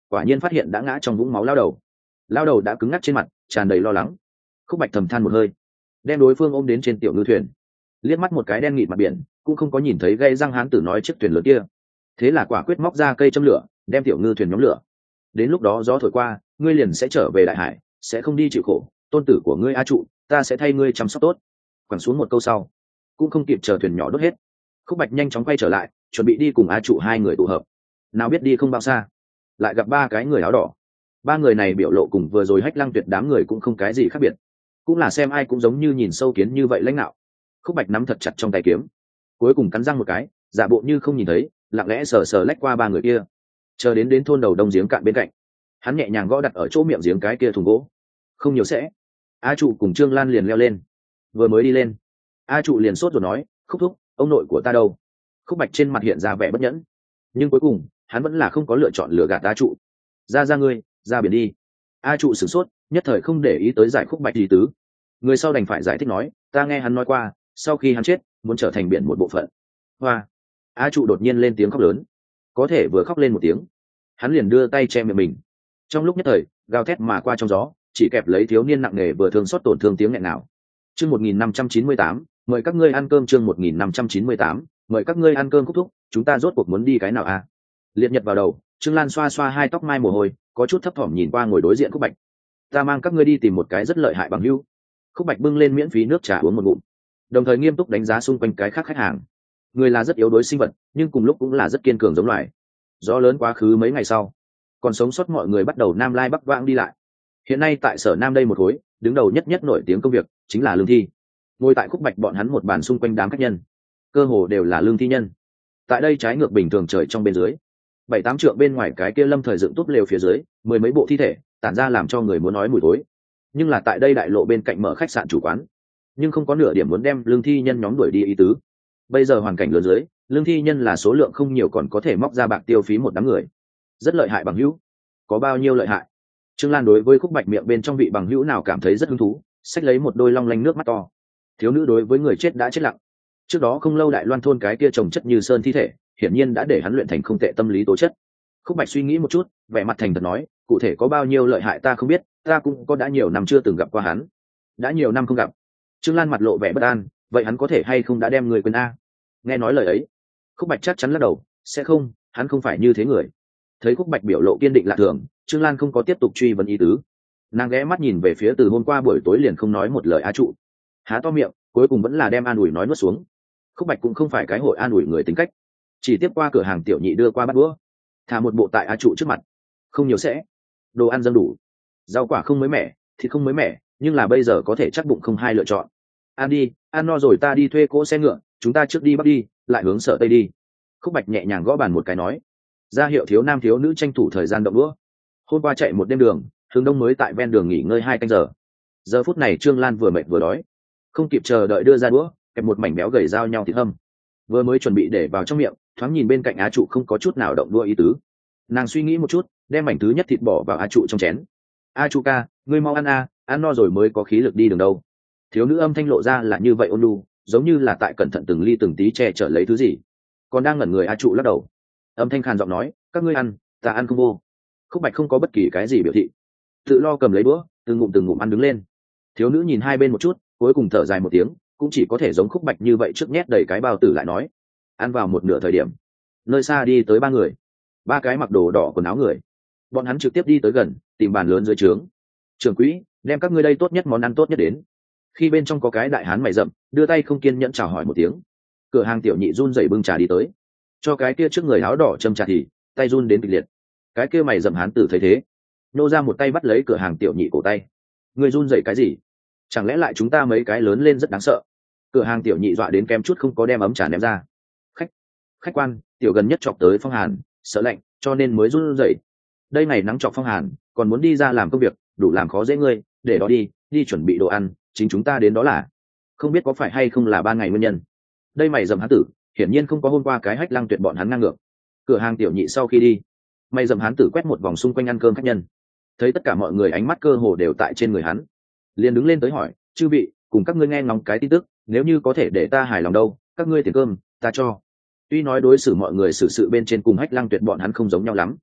quả nhiên phát hiện đã ngã trong vũng máu lao đầu. Lao đầu đã cứng ngắc trên mặt, tràn đầy lo lắng. Khúc Bạch thầm than một hơi, đem đối phương ôm đến trên tiểu ngư thuyền, liếc mắt một cái đen nghịt mặt biển, cũng không có nhìn thấy gây răng hán tử nói chiếc thuyền lớn kia. Thế là quả quyết móc ra cây châm lửa, đem tiểu ngư thuyền nhóm lửa. Đến lúc đó gió thổi qua, ngươi liền sẽ trở về đại hải, sẽ không đi chịu khổ. Tôn tử của ngươi A Trụ, ta sẽ thay ngươi chăm sóc tốt. Quẳng xuống một câu sau, cũng không kịp chờ thuyền nhỏ đốt hết. Khúc Bạch nhanh chóng quay trở lại, chuẩn bị đi cùng A Trụ hai người tụ hợp. Nào biết đi không bao xa, lại gặp ba cái người áo đỏ. Ba người này biểu lộ cùng vừa rồi Hách Lăng Tuyệt đám người cũng không cái gì khác biệt, cũng là xem ai cũng giống như nhìn sâu kiến như vậy lãnh đạo. Khúc Bạch nắm thật chặt trong tay kiếm, cuối cùng cắn răng một cái, giả bộ như không nhìn thấy, lặng lẽ sờ sờ lách qua ba người kia, chờ đến đến thôn đầu đông giếng cạn bên cạnh, hắn nhẹ nhàng gõ đặt ở chỗ miệng giếng cái kia thùng gỗ. Không nhiều sẽ. A Trụ cùng Trương Lan liền leo lên. Vừa mới đi lên, A Trụ liền sốt rồi nói, Khúc thúc, ông nội của ta đâu? Khúc Bạch trên mặt hiện ra vẻ bất nhẫn, nhưng cuối cùng hắn vẫn là không có lựa chọn lựa gạt A Trụ. Ra ra ngươi, ra biển đi. A Trụ sửng sốt, nhất thời không để ý tới giải Khúc Bạch gì tứ. Người sau đành phải giải thích nói, ta nghe hắn nói qua, sau khi hắn chết, muốn trở thành biển một bộ phận. Hoa. A Trụ đột nhiên lên tiếng khóc lớn, có thể vừa khóc lên một tiếng, hắn liền đưa tay che miệng mình. Trong lúc nhất thời, gào thét mà qua trong gió, chỉ kẹp lấy thiếu niên nặng nề vừa thương xót tổn thương tiếng nghẹn nào. Chương một nghìn năm trăm chín mươi tám, mời các ngươi ăn cơm. Chương một nghìn năm trăm chín mươi tám, mời các ngươi ăn cơm. Khúc thúc, chúng ta rốt cuộc muốn đi cái nào a? À? Liệt nhật vào đầu, Trương Lan xoa xoa hai tóc mai mồ hôi, có chút thấp thỏm nhìn qua ngồi đối diện Khúc Bạch. Ta mang các ngươi đi tìm một cái rất lợi hại bằng hữu. Khúc Bạch bưng lên miễn phí nước trà uống một ngụm, đồng thời nghiêm túc đánh giá xung quanh cái khác khách hàng. Người là rất yếu đuối sinh vật, nhưng cùng lúc cũng là rất kiên cường giống loài. Gió lớn quá khứ mấy ngày sau, còn sống sót mọi người bắt đầu nam lai bắc vãng đi lại. Hiện nay tại sở Nam đây một khối, đứng đầu nhất nhất nổi tiếng công việc chính là lương thi. Ngồi tại Khúc Bạch bọn hắn một bàn xung quanh đám khách nhân, cơ hồ đều là lương thi nhân. Tại đây trái ngược bình thường trời trong bên dưới, bảy tám trượng bên ngoài cái kia lâm thời dựng túp lều phía dưới, mười mấy bộ thi thể tản ra làm cho người muốn nói mùi thối. Nhưng là tại đây đại lộ bên cạnh mở khách sạn chủ quán, nhưng không có nửa điểm muốn đem lương thi nhân nhóm đuổi đi ý tứ. Bây giờ hoàn cảnh lớn dưới, lương thi nhân là số lượng không nhiều, còn có thể móc ra bạc tiêu phí một đám người. Rất lợi hại bằng hữu. Có bao nhiêu lợi hại? Trương Lan đối với Khúc Bạch miệng bên trong vị bằng hữu nào cảm thấy rất hứng thú, xách lấy một đôi long lanh nước mắt to. Thiếu nữ đối với người chết đã chết lặng. Trước đó không lâu Đại Loan thôn cái kia trồng chất như sơn thi thể, hiển nhiên đã để hắn luyện thành không tệ tâm lý tố chất. Khúc Bạch suy nghĩ một chút, vẻ mặt thành thật nói, cụ thể có bao nhiêu lợi hại ta không biết, ta cũng có đã nhiều năm chưa từng gặp qua hắn. Đã nhiều năm không gặp. Trương Lan mặt lộ vẻ bất an, vậy hắn có thể hay không đã đem người quên a? Nghe nói lời ấy, Khúc Bạch chắc chắn lắc đầu, sẽ không, hắn không phải như thế người. Thấy Khúc Bạch biểu lộ kiên định lạ thường, Trương Lan không có tiếp tục truy vấn ý tứ. Nàng ghé mắt nhìn về phía từ hôm qua buổi tối liền không nói một lời A Trụ, há to miệng, cuối cùng vẫn là đem an ủi nói nuốt xuống. Khúc Bạch cũng không phải cái hội an ủi người tính cách, chỉ tiếp qua cửa hàng tiểu nhị đưa qua bát đũa, thả một bộ tại A Trụ trước mặt. Không nhiều sẽ, đồ ăn dâng đủ, rau quả không mới mẻ, thịt không mới mẻ, nhưng là bây giờ có thể chắc bụng không hai lựa chọn. Ăn đi, ăn no rồi ta đi thuê cỗ xe ngựa, chúng ta trước đi bắc đi, lại hướng sở tây đi. Khúc Bạch nhẹ nhàng gõ bàn một cái nói, ra hiệu thiếu nam thiếu nữ tranh thủ thời gian động đũa. Hôm qua chạy một đêm đường, hướng đông mới tại ven đường nghỉ ngơi hai canh giờ. Giờ phút này Trương Lan vừa mệt vừa đói, không kịp chờ đợi đưa ra đũa, kẹp một mảnh béo gầy giao nhau thịt hâm. Vừa mới chuẩn bị để vào trong miệng, thoáng nhìn bên cạnh Á Trụ không có chút nào động đũa ý tứ. Nàng suy nghĩ một chút, đem mảnh thứ nhất thịt bỏ vào Á Trụ trong chén. A Trụ ca, ngươi mau ăn a, ăn no rồi mới có khí lực đi đường đâu. Thiếu nữ âm thanh lộ ra là như vậy ôn nhu, giống như là tại cẩn thận từng ly từng tí che chở lấy thứ gì. Còn đang ngẩn người A Trụ lắc đầu, âm thanh khàn giọng nói, các ngươi ăn, ta ăn không vô. Khúc Bạch không có bất kỳ cái gì biểu thị, tự lo cầm lấy bữa, từng ngụm từng ngụm ăn đứng lên. Thiếu nữ nhìn hai bên một chút, cuối cùng thở dài một tiếng, cũng chỉ có thể giống Khúc Bạch như vậy trước nhét đầy cái bao tử lại nói. Ăn vào một nửa thời điểm, nơi xa đi tới ba người, ba cái mặc đồ đỏ quần áo người. Bọn hắn trực tiếp đi tới gần, tìm bàn lớn dưới trướng. Trưởng quỹ, đem các ngươi đây tốt nhất món ăn tốt nhất đến. Khi bên trong có cái đại hán mày rậm, đưa tay không kiên nhẫn chào hỏi một tiếng. Cửa hàng tiểu nhị run rẩy bưng trà đi tới, cho cái kia trước người áo đỏ châm trà thì tay run đến kịch liệt. Cái kia mày rậm hán tử thấy thế, nô ra một tay bắt lấy cửa hàng tiểu nhị cổ tay. Người run rẩy cái gì? Chẳng lẽ lại chúng ta mấy cái lớn lên rất đáng sợ? Cửa hàng tiểu nhị dọa đến kem chút không có đem ấm trà ném ra. Khách, khách quan, tiểu gần nhất chọc tới phong hàn, sợ lạnh, cho nên mới run rẩy. Đây ngày nắng chọc phong hàn, còn muốn đi ra làm công việc, đủ làm khó dễ ngươi, để đó đi, đi chuẩn bị đồ ăn, chính chúng ta đến đó là. Không biết có phải hay không là ba ngày nguyên nhân. Đây mày dầm hán tử, hiển nhiên không có hôm qua cái Hách Lăng Tuyệt bọn hắn ngang ngược. Cửa hàng tiểu nhị sau khi đi, mày dầm hán tử quét một vòng xung quanh ăn cơm khách nhân, thấy tất cả mọi người ánh mắt cơ hồ đều tại trên người hắn, liền đứng lên tới hỏi, chư vị, cùng các ngươi nghe ngóng cái tin tức, nếu như có thể để ta hài lòng đâu, các ngươi tiền cơm ta cho. Tuy nói đối xử mọi người xử sự bên trên cùng Hách Lăng Tuyệt bọn hắn không giống nhau lắm,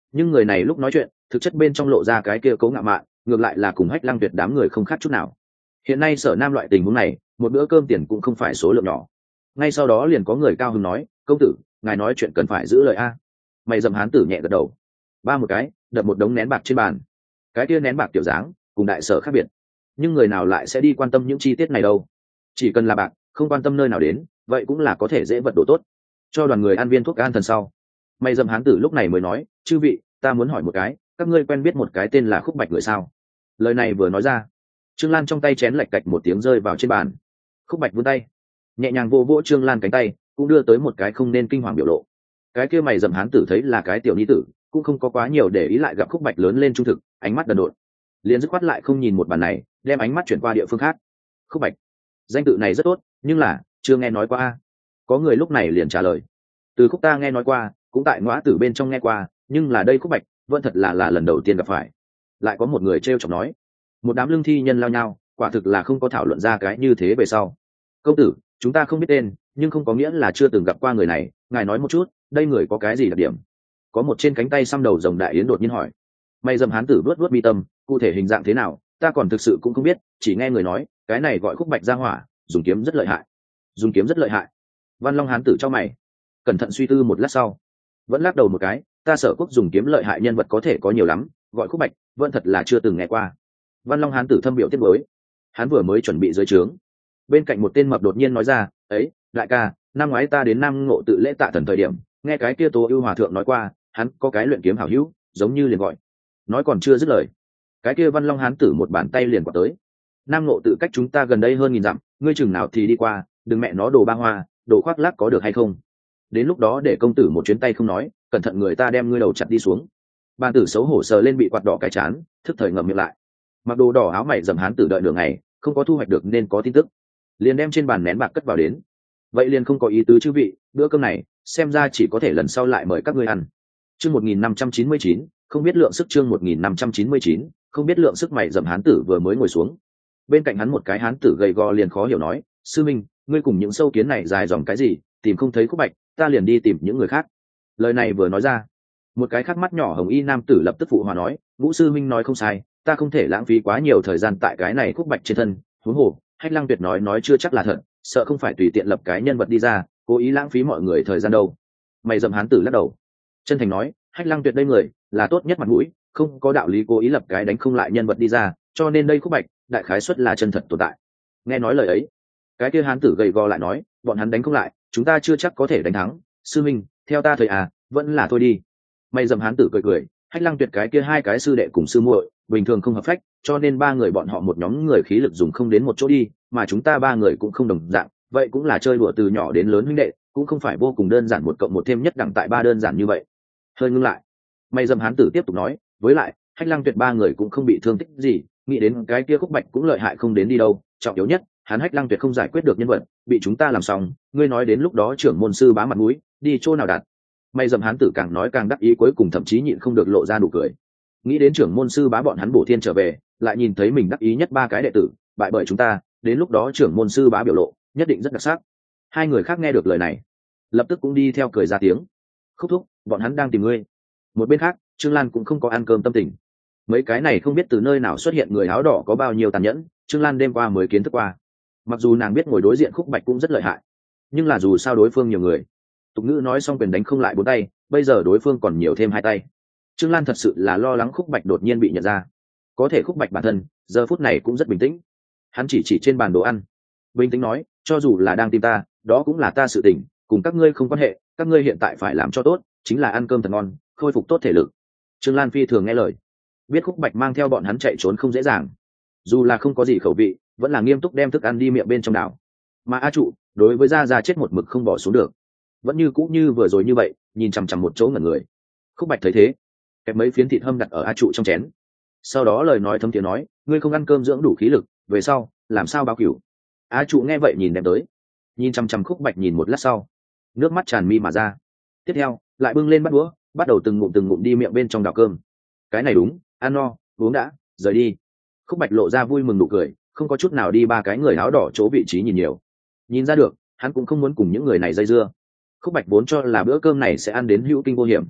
nhưng người này lúc nói chuyện thực chất bên trong lộ ra cái kia cố ngạo mạn, ngược lại là cùng Hách Lăng Tuyệt đám người không khác chút nào. Hiện nay Sở Nam loại tình huống này, một bữa cơm tiền cũng không phải số lượng nhỏ. Ngay sau đó liền có người cao hứng nói, công tử, ngài nói chuyện cần phải giữ lời a. Mày dầm hán tử nhẹ gật đầu, ba một cái đập một đống nén bạc trên bàn. Cái kia nén bạc kiểu dáng cùng đại sở khác biệt, nhưng người nào lại sẽ đi quan tâm những chi tiết này đâu. Chỉ cần là bạc, không quan tâm nơi nào đến, vậy cũng là có thể dễ vật đồ tốt. Cho đoàn người ăn viên thuốc an thần sau, mày dầm hán tử lúc này mới nói, chư vị, ta muốn hỏi một cái, các ngươi quen biết một cái tên là Khúc Bạch người sao? Lời này vừa nói ra, Trương Lan trong tay chén lạch cạch một tiếng rơi vào trên bàn. Khúc Bạch vươn tay nhẹ nhàng vô vỗ Trương Lan cánh tay, cũng đưa tới một cái không nên kinh hoàng biểu lộ. Cái kia mày dầm hán tử thấy là cái tiểu nhi tử, cũng không có quá nhiều để ý, lại gặp Khúc Bạch lớn lên trung thực, ánh mắt đần độn, liền dứt khoát lại không nhìn một bàn này, đem ánh mắt chuyển qua địa phương khác. Khúc Bạch, danh tự này rất tốt, nhưng là chưa nghe nói qua. Có người lúc này liền trả lời, từ Khúc ta nghe nói qua, cũng tại ngõa tử bên trong nghe qua, nhưng là đây Khúc Bạch vẫn thật là là lần đầu tiên gặp phải. Lại có một người trêu chọc nói, một đám lương thi nhân lao nhau, quả thực là không có thảo luận ra cái như thế về sau. Công tử, chúng ta không biết tên, nhưng không có nghĩa là chưa từng gặp qua người này, ngài nói một chút, đây người có cái gì đặc điểm? Có một trên cánh tay xăm đầu rồng đại yến đột nhiên hỏi. Mày dầm hán tử vuốt vuốt mi tâm, cụ thể hình dạng thế nào ta còn thực sự cũng không biết, chỉ nghe người nói cái này gọi Khúc Bạch gia hỏa dùng kiếm rất lợi hại. Dùng kiếm rất lợi hại? Văn Long hán tử cho mày, cẩn thận suy tư một lát sau vẫn lắc đầu một cái, ta Sở Quốc dùng kiếm lợi hại nhân vật có thể có nhiều lắm, gọi Khúc Bạch vẫn thật là chưa từng nghe qua. Văn Long hán tử thâm biểu tiếp mới, hắn vừa mới chuẩn bị dưới trướng, bên cạnh một tên mập đột nhiên nói ra, ấy đại ca, năm ngoái ta đến Nam Ngộ tự lễ tạ thần thời điểm, nghe cái kia Tố Ưu hòa thượng nói qua, hắn có cái luyện kiếm hảo hữu, giống như liền gọi. Nói còn chưa dứt lời, cái kia Văn Long hán tử một bàn tay liền quạt tới. Nam Ngộ tự cách chúng ta gần đây hơn nghìn dặm, ngươi chừng nào thì đi qua, đừng mẹ nó đồ ba hoa, đồ khoác lác có được hay không? Đến lúc đó để công tử một chuyến tay không nói, cẩn thận người ta đem ngươi đầu chặt đi xuống. Bàn tử xấu hổ sờ lên bị quạt đỏ cái chán, thức thời ngậm miệng lại. Mặc đồ đỏ áo mày dầm hán tử đợi nửa ngày, không có thu hoạch được nên có tin tức, liền đem trên bàn nén bạc cất vào đến. Vậy liền không có ý tứ chư vị, bữa cơm này xem ra chỉ có thể lần sau lại mời các ngươi ăn. Chương một nghìn năm trăm chín mươi chín, không biết lượng sức. Chương một nghìn năm trăm chín mươi chín, không biết lượng sức. Mày dầm hán tử vừa mới ngồi xuống, bên cạnh hắn một cái hán tử gầy gò liền khó hiểu nói, sư minh, ngươi cùng những sâu kiến này dài dòng cái gì, tìm không thấy Khúc Bạch, ta liền đi tìm những người khác. Lời này vừa nói ra, một cái khác mắt nhỏ hồng y nam tử lập tức phụ hòa nói, Vũ sư minh nói không sai, ta không thể lãng phí quá nhiều thời gian tại cái này Khúc Bạch trên thân, huống hồ Hách Lăng Tuyệt nói nói chưa chắc là thật, sợ không phải tùy tiện lập cái nhân vật đi ra, cố ý lãng phí mọi người thời gian đâu. Mày dầm hán tử lắc đầu, chân thành nói, Hách Lăng Tuyệt đây người là tốt nhất mặt mũi, không có đạo lý cố ý lập cái đánh không lại nhân vật đi ra, cho nên đây Khúc Bạch đại khái suất là chân thật tồn tại. Nghe nói lời ấy, cái kia hán tử gầy gò lại nói, bọn hắn đánh không lại, chúng ta chưa chắc có thể đánh thắng, sư minh, theo ta thời à, vẫn là thôi đi. Mày dầm hán tử cười cười, Hách Lăng Tuyệt cái kia hai cái sư đệ cùng sư muội bình thường không hợp phách, cho nên ba người bọn họ một nhóm người khí lực dùng không đến một chỗ đi, mà chúng ta ba người cũng không đồng dạng, vậy cũng là chơi đùa từ nhỏ đến lớn huynh đệ, cũng không phải vô cùng đơn giản một cộng một thêm nhất đẳng tại ba đơn giản như vậy. Hơi ngưng lại, mày dầm hán tử tiếp tục nói, với lại Hách Lăng Tuyệt ba người cũng không bị thương tích gì, nghĩ đến cái kia Khúc Bạch cũng lợi hại không đến đi đâu, trọng yếu nhất hắn Hách Lăng Tuyệt không giải quyết được nhân vật, bị chúng ta làm xong, ngươi nói đến lúc đó trưởng môn sư bá mặt mũi đi chỗ nào đặt? Mày dầm hán tử càng nói càng đắc ý, cuối cùng thậm chí nhịn không được lộ ra nụ cười. Nghĩ đến trưởng môn sư bá bọn hắn bổ thiên trở về, lại nhìn thấy mình đắc ý nhất ba cái đệ tử bại bởi chúng ta, đến lúc đó trưởng môn sư bá biểu lộ nhất định rất đặc sắc. Hai người khác nghe được lời này, lập tức cũng đi theo cười ra tiếng. Khúc thúc, bọn hắn đang tìm ngươi. Một bên khác, Trương Lan cũng không có ăn cơm tâm tình. Mấy cái này không biết từ nơi nào xuất hiện người áo đỏ có bao nhiêu tàn nhẫn, Trương Lan đêm qua mới kiến thức qua. Mặc dù nàng biết ngồi đối diện Khúc Bạch cũng rất lợi hại, nhưng là dù sao đối phương nhiều người, tục ngữ nói xong quyền đánh không lại bốn tay, bây giờ đối phương còn nhiều thêm hai tay. Trương Lan thật sự là lo lắng Khúc Bạch đột nhiên bị nhận ra. Có thể Khúc Bạch bản thân giờ phút này cũng rất bình tĩnh, hắn chỉ chỉ trên bàn đồ ăn, bình tĩnh nói, cho dù là đang tìm ta, đó cũng là ta sự tình, cùng các ngươi không quan hệ, các ngươi hiện tại phải làm cho tốt, chính là ăn cơm thật ngon, khôi phục tốt thể lực. Trương Lan phi thường nghe lời, biết Khúc Bạch mang theo bọn hắn chạy trốn không dễ dàng, dù là không có gì khẩu vị, vẫn là nghiêm túc đem thức ăn đi miệng bên trong đảo. Mà A Trụ đối với Gia Gia chết một mực không bỏ xuống được, vẫn như cũ như vừa rồi như vậy, nhìn chằm chằm một chỗ ngẩn người. Khúc Bạch thấy thế, kẹp mấy phiến thịt hâm đặt ở A Trụ trong chén, sau đó lời nói thấm tiếng nói, ngươi không ăn cơm dưỡng đủ khí lực, về sau làm sao báo cửu? A Trụ nghe vậy nhìn đem tới, nhìn chằm chằm Khúc Bạch nhìn một lát sau, nước mắt tràn mi mà ra. Tiếp theo lại bưng lên bát đũa, bắt đầu từng ngụm từng ngụm đi miệng bên trong đảo cơm. Cái này đúng, ăn no uống đã, rời đi. Khúc Bạch lộ ra vui mừng nụ cười, không có chút nào đi ba cái người áo đỏ chỗ vị trí nhìn nhiều. Nhìn ra được, hắn cũng không muốn cùng những người này dây dưa. Khúc Bạch vốn cho là bữa cơm này sẽ ăn đến hữu kinh vô hiểm,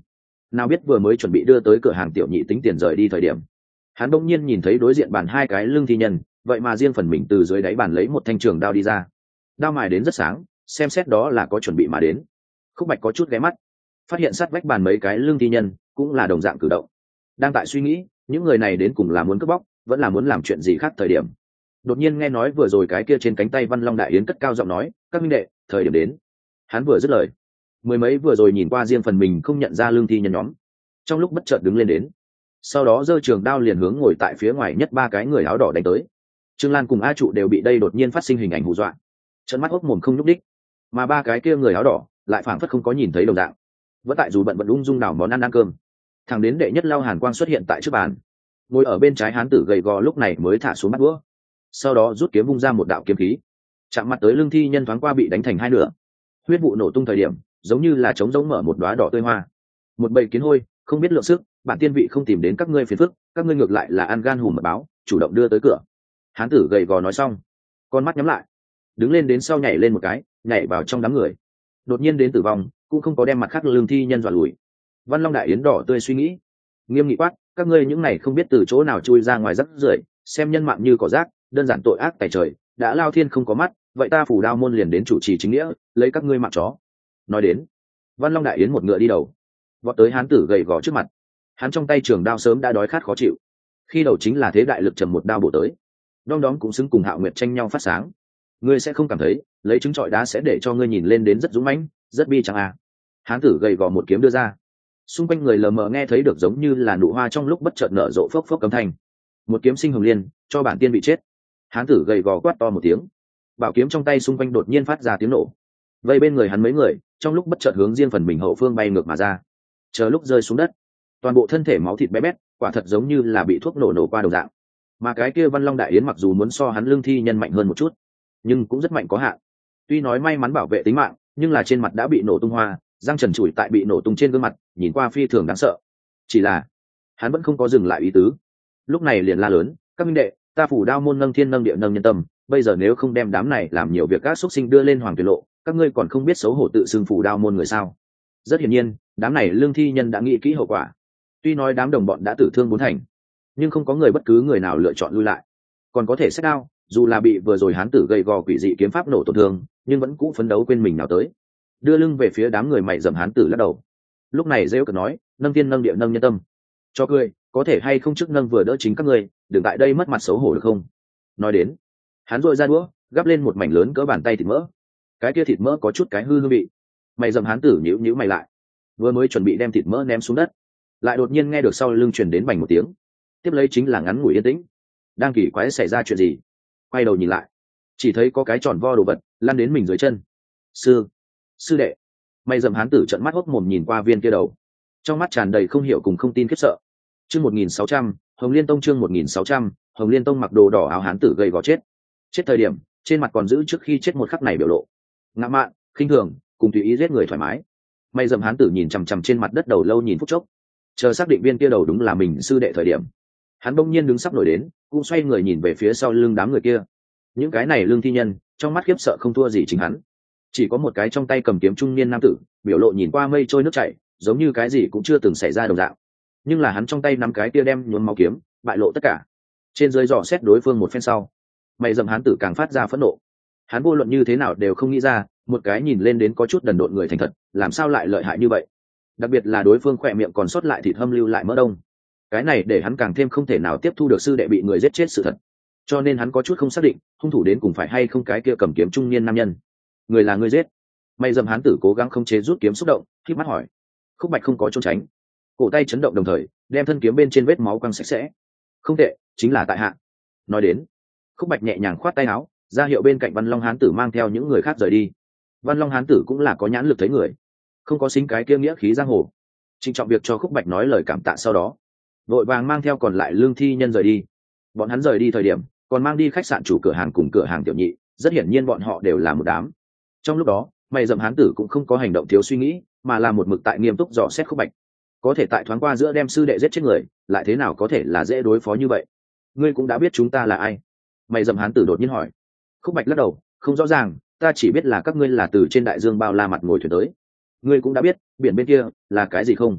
nào biết vừa mới chuẩn bị đưa tới cửa hàng tiểu nhị tính tiền rời đi thời điểm, hắn bỗng nhiên nhìn thấy đối diện bàn hai cái lưng thi nhân, vậy mà riêng phần mình từ dưới đáy bàn lấy một thanh trường đao đi ra. Đao mài đến rất sáng, xem xét đó là có chuẩn bị mà đến. Khúc Bạch có chút ghé mắt, phát hiện sát vách bàn mấy cái lưng thi nhân cũng là đồng dạng cử động. Đang tại suy nghĩ những người này đến cùng là muốn cướp bóc vẫn là muốn làm chuyện gì khác thời điểm, đột nhiên nghe nói vừa rồi cái kia trên cánh tay Văn Long Đại Yến cất cao giọng nói, các minh đệ, thời điểm đến. Hắn vừa dứt lời, mười mấy vừa rồi nhìn qua riêng phần mình không nhận ra lương thi nhân nhóm, trong lúc bất chợt đứng lên đến, sau đó giơ trường đao liền hướng ngồi tại phía ngoài nhất ba cái người áo đỏ đánh tới. Trương Lan cùng A Trụ đều bị đây đột nhiên phát sinh hình ảnh hù dọa, trợn mắt hốc mồm không nhúc đích, mà ba cái kia người áo đỏ lại phảng phất không có nhìn thấy đồng dạng, vẫn tại dù bận bận ung dung đảo món ăn ăn cơm. Thằng đến đệ nhất Lao Hàn Quang xuất hiện tại trước bàn, ngồi ở bên trái hán tử gầy gò lúc này mới thả xuống bắt đũa, sau đó rút kiếm vung ra một đạo kiếm khí, chạm mặt tới lưng thi nhân thoáng qua bị đánh thành hai nửa. Huyết vụ nổ tung thời điểm, giống như là trống rỗng mở một đóa đỏ tươi hoa. Một bầy kiến hôi, không biết lượng sức, bản tiên vị không tìm đến các ngươi phiền phức, các ngươi ngược lại là ăn gan hùm mật báo, chủ động đưa tới cửa. Hán tử gầy gò nói xong, con mắt nhắm lại, đứng lên đến sau nhảy lên một cái, nhảy vào trong đám người. Đột nhiên đến tử vong, cũng không có đem mặt khác lương thi nhân dọa lùi. Văn Long Đại Yến đỏ tươi suy nghĩ, nghiêm nghị quát, các ngươi những này không biết từ chỗ nào chui ra ngoài rắc rưởi, xem nhân mạng như cỏ rác, đơn giản tội ác tày trời, đã lao thiên không có mắt, vậy ta Phủ Đao môn liền đến chủ trì chính nghĩa, lấy các ngươi mạng chó. Nói đến, Văn Long Đại Yến một ngựa đi đầu, vọt tới hán tử gầy gò trước mặt. Hắn trong tay trường đao sớm đã đói khát khó chịu, khi đầu chính là thế đại lực trầm một đao bổ tới. Đom đóm cũng xứng cùng Hạo Nguyệt tranh nhau phát sáng. Ngươi sẽ không cảm thấy lấy trứng trọi đá sẽ để cho ngươi nhìn lên đến rất dũng mãnh, rất bi chẳng à? Hán tử gầy gò một kiếm đưa ra, xung quanh người lờ mờ nghe thấy được giống như là nụ hoa trong lúc bất chợt nở rộ phốc phốc cấm thanh. Một kiếm sinh hồng liên, cho bản tiên bị chết. Hán tử gầy gò quát to một tiếng, bảo kiếm trong tay xung quanh đột nhiên phát ra tiếng nổ. Vây bên người hắn mấy người trong lúc bất chợt hướng riêng phần mình hậu phương bay ngược mà ra, chờ lúc rơi xuống đất, toàn bộ thân thể máu thịt bé bét, quả thật giống như là bị thuốc nổ nổ qua đầu dạng. Mà cái kia Văn Long Đại Yến mặc dù muốn so hắn lương thi nhân mạnh hơn một chút, nhưng cũng rất mạnh có hạn. Tuy nói may mắn bảo vệ tính mạng, nhưng là trên mặt đã bị nổ tung hoa, răng trần trụi tại bị nổ tung trên gương mặt, nhìn qua phi thường đáng sợ. Chỉ là hắn vẫn không có dừng lại ý tứ, lúc này liền la lớn, các minh đệ, ta Phủ Đao môn nâng thiên nâng địa nâng nhân tâm, bây giờ nếu không đem đám này làm nhiều việc các xuất sinh đưa lên hoàng tuyệt lộ, các ngươi còn không biết xấu hổ tự xưng Phủ Đao môn người sao? Rất hiển nhiên, đám này lương thi nhân đã nghĩ kỹ hậu quả. Tuy nói đám đồng bọn đã tử thương bốn thành, nhưng không có người bất cứ người nào lựa chọn lui lại, còn có thể xét đao, dù là bị vừa rồi hán tử gầy gò quỷ dị kiếm pháp nổ tổn thương, nhưng vẫn cũ phấn đấu quên mình nào tới, đưa lưng về phía đám người mày dầm hán tử lắc đầu. Lúc này rêu cợt nói, nâng tiên nâng địa nâng nhân tâm, cho cười, có thể hay không trước nâng vừa đỡ chính các ngươi, đừng tại đây mất mặt xấu hổ được không? Nói đến, hắn dội ra đũa, gắp lên một mảnh lớn cỡ bàn tay thịt mỡ. Cái kia thịt mỡ có chút cái hư hương vị. Mày dầm hán tử nhíu nhíu mày lại, vừa mới chuẩn bị đem thịt mỡ ném xuống đất, lại đột nhiên nghe được sau lưng truyền đến bành một tiếng, tiếp lấy chính là ngắn ngủi yên tĩnh. Đang kỳ quái xảy ra chuyện gì, quay đầu nhìn lại, chỉ thấy có cái tròn vo đồ vật lăn đến mình dưới chân. Sư, sư đệ. Mày dầm hán tử trợn mắt hốc mồm nhìn qua viên kia đầu, trong mắt tràn đầy không hiểu cùng không tin khiếp sợ. Chương một nghìn sáu trăm, Hồng Liên Tông chương một nghìn sáu trăm, Hồng Liên Tông mặc đồ đỏ áo hán tử gầy gò chết. Chết thời điểm, trên mặt còn giữ trước khi chết một khắc này biểu lộ ngã mạn, khinh thường, cùng tùy ý giết người thoải mái. Mày dầm hán tử nhìn chằm chằm trên mặt đất đầu lâu nhìn phút chốc, chờ xác định viên kia đầu đúng là mình sư đệ thời điểm, hắn bỗng nhiên đứng sắp nổi đến, cũng xoay người nhìn về phía sau lưng đám người kia. Những cái này lương thi nhân trong mắt khiếp sợ không thua gì chính hắn, chỉ có một cái trong tay cầm kiếm trung niên nam tử, biểu lộ nhìn qua mây trôi nước chảy, giống như cái gì cũng chưa từng xảy ra đồng dạng. Nhưng là hắn trong tay nắm cái kia đem nhuốm máu kiếm, bại lộ tất cả. Trên dưới dò xét đối phương một phen sau, mày dầm hán tử càng phát ra phẫn nộ. Hắn vô luận như thế nào đều không nghĩ ra, một cái nhìn lên đến có chút đần độn người thành thật, làm sao lại lợi hại như vậy. Đặc biệt là đối phương khỏe miệng còn sót lại thịt hâm lưu lại mỡ đông, cái này để hắn càng thêm không thể nào tiếp thu được sư đệ bị người giết chết sự thật. Cho nên hắn có chút không xác định hung thủ đến cùng phải hay không cái kia cầm kiếm trung niên nam nhân. Người là người giết. Mày dầm hán tử cố gắng không chế rút kiếm xúc động, khép mắt hỏi. Khúc Bạch không có trốn tránh, cổ tay chấn động đồng thời đem thân kiếm bên trên vết máu quăng sạch sẽ. Không tệ, chính là tại hạ. Nói đến, Khúc Bạch nhẹ nhàng khoát tay áo, ra hiệu bên cạnh Văn Long hán tử mang theo những người khác rời đi. Văn Long hán tử cũng là có nhãn lực thấy người, không có xính cái kia nghĩa khí giang hồ, trịnh trọng việc cho Khúc Bạch nói lời cảm tạ sau đó, vội vàng mang theo còn lại lương thi nhân rời đi. Bọn hắn rời đi thời điểm còn mang đi khách sạn chủ cửa hàng cùng cửa hàng tiểu nhị, rất hiển nhiên bọn họ đều là một đám. Trong lúc đó mày dầm hán tử cũng không có hành động thiếu suy nghĩ, mà là một mực tại nghiêm túc dò xét Khúc Bạch. Có thể tại thoáng qua giữa đem sư đệ giết chết người, lại thế nào có thể là dễ đối phó như vậy? Ngươi cũng đã biết chúng ta là ai? Mày dầm hán tử đột nhiên hỏi. Khúc Bạch lắc đầu, không rõ ràng, ta chỉ biết là các ngươi là từ trên đại dương bao la mặt ngồi thuyền tới. Ngươi cũng đã biết biển bên kia là cái gì không?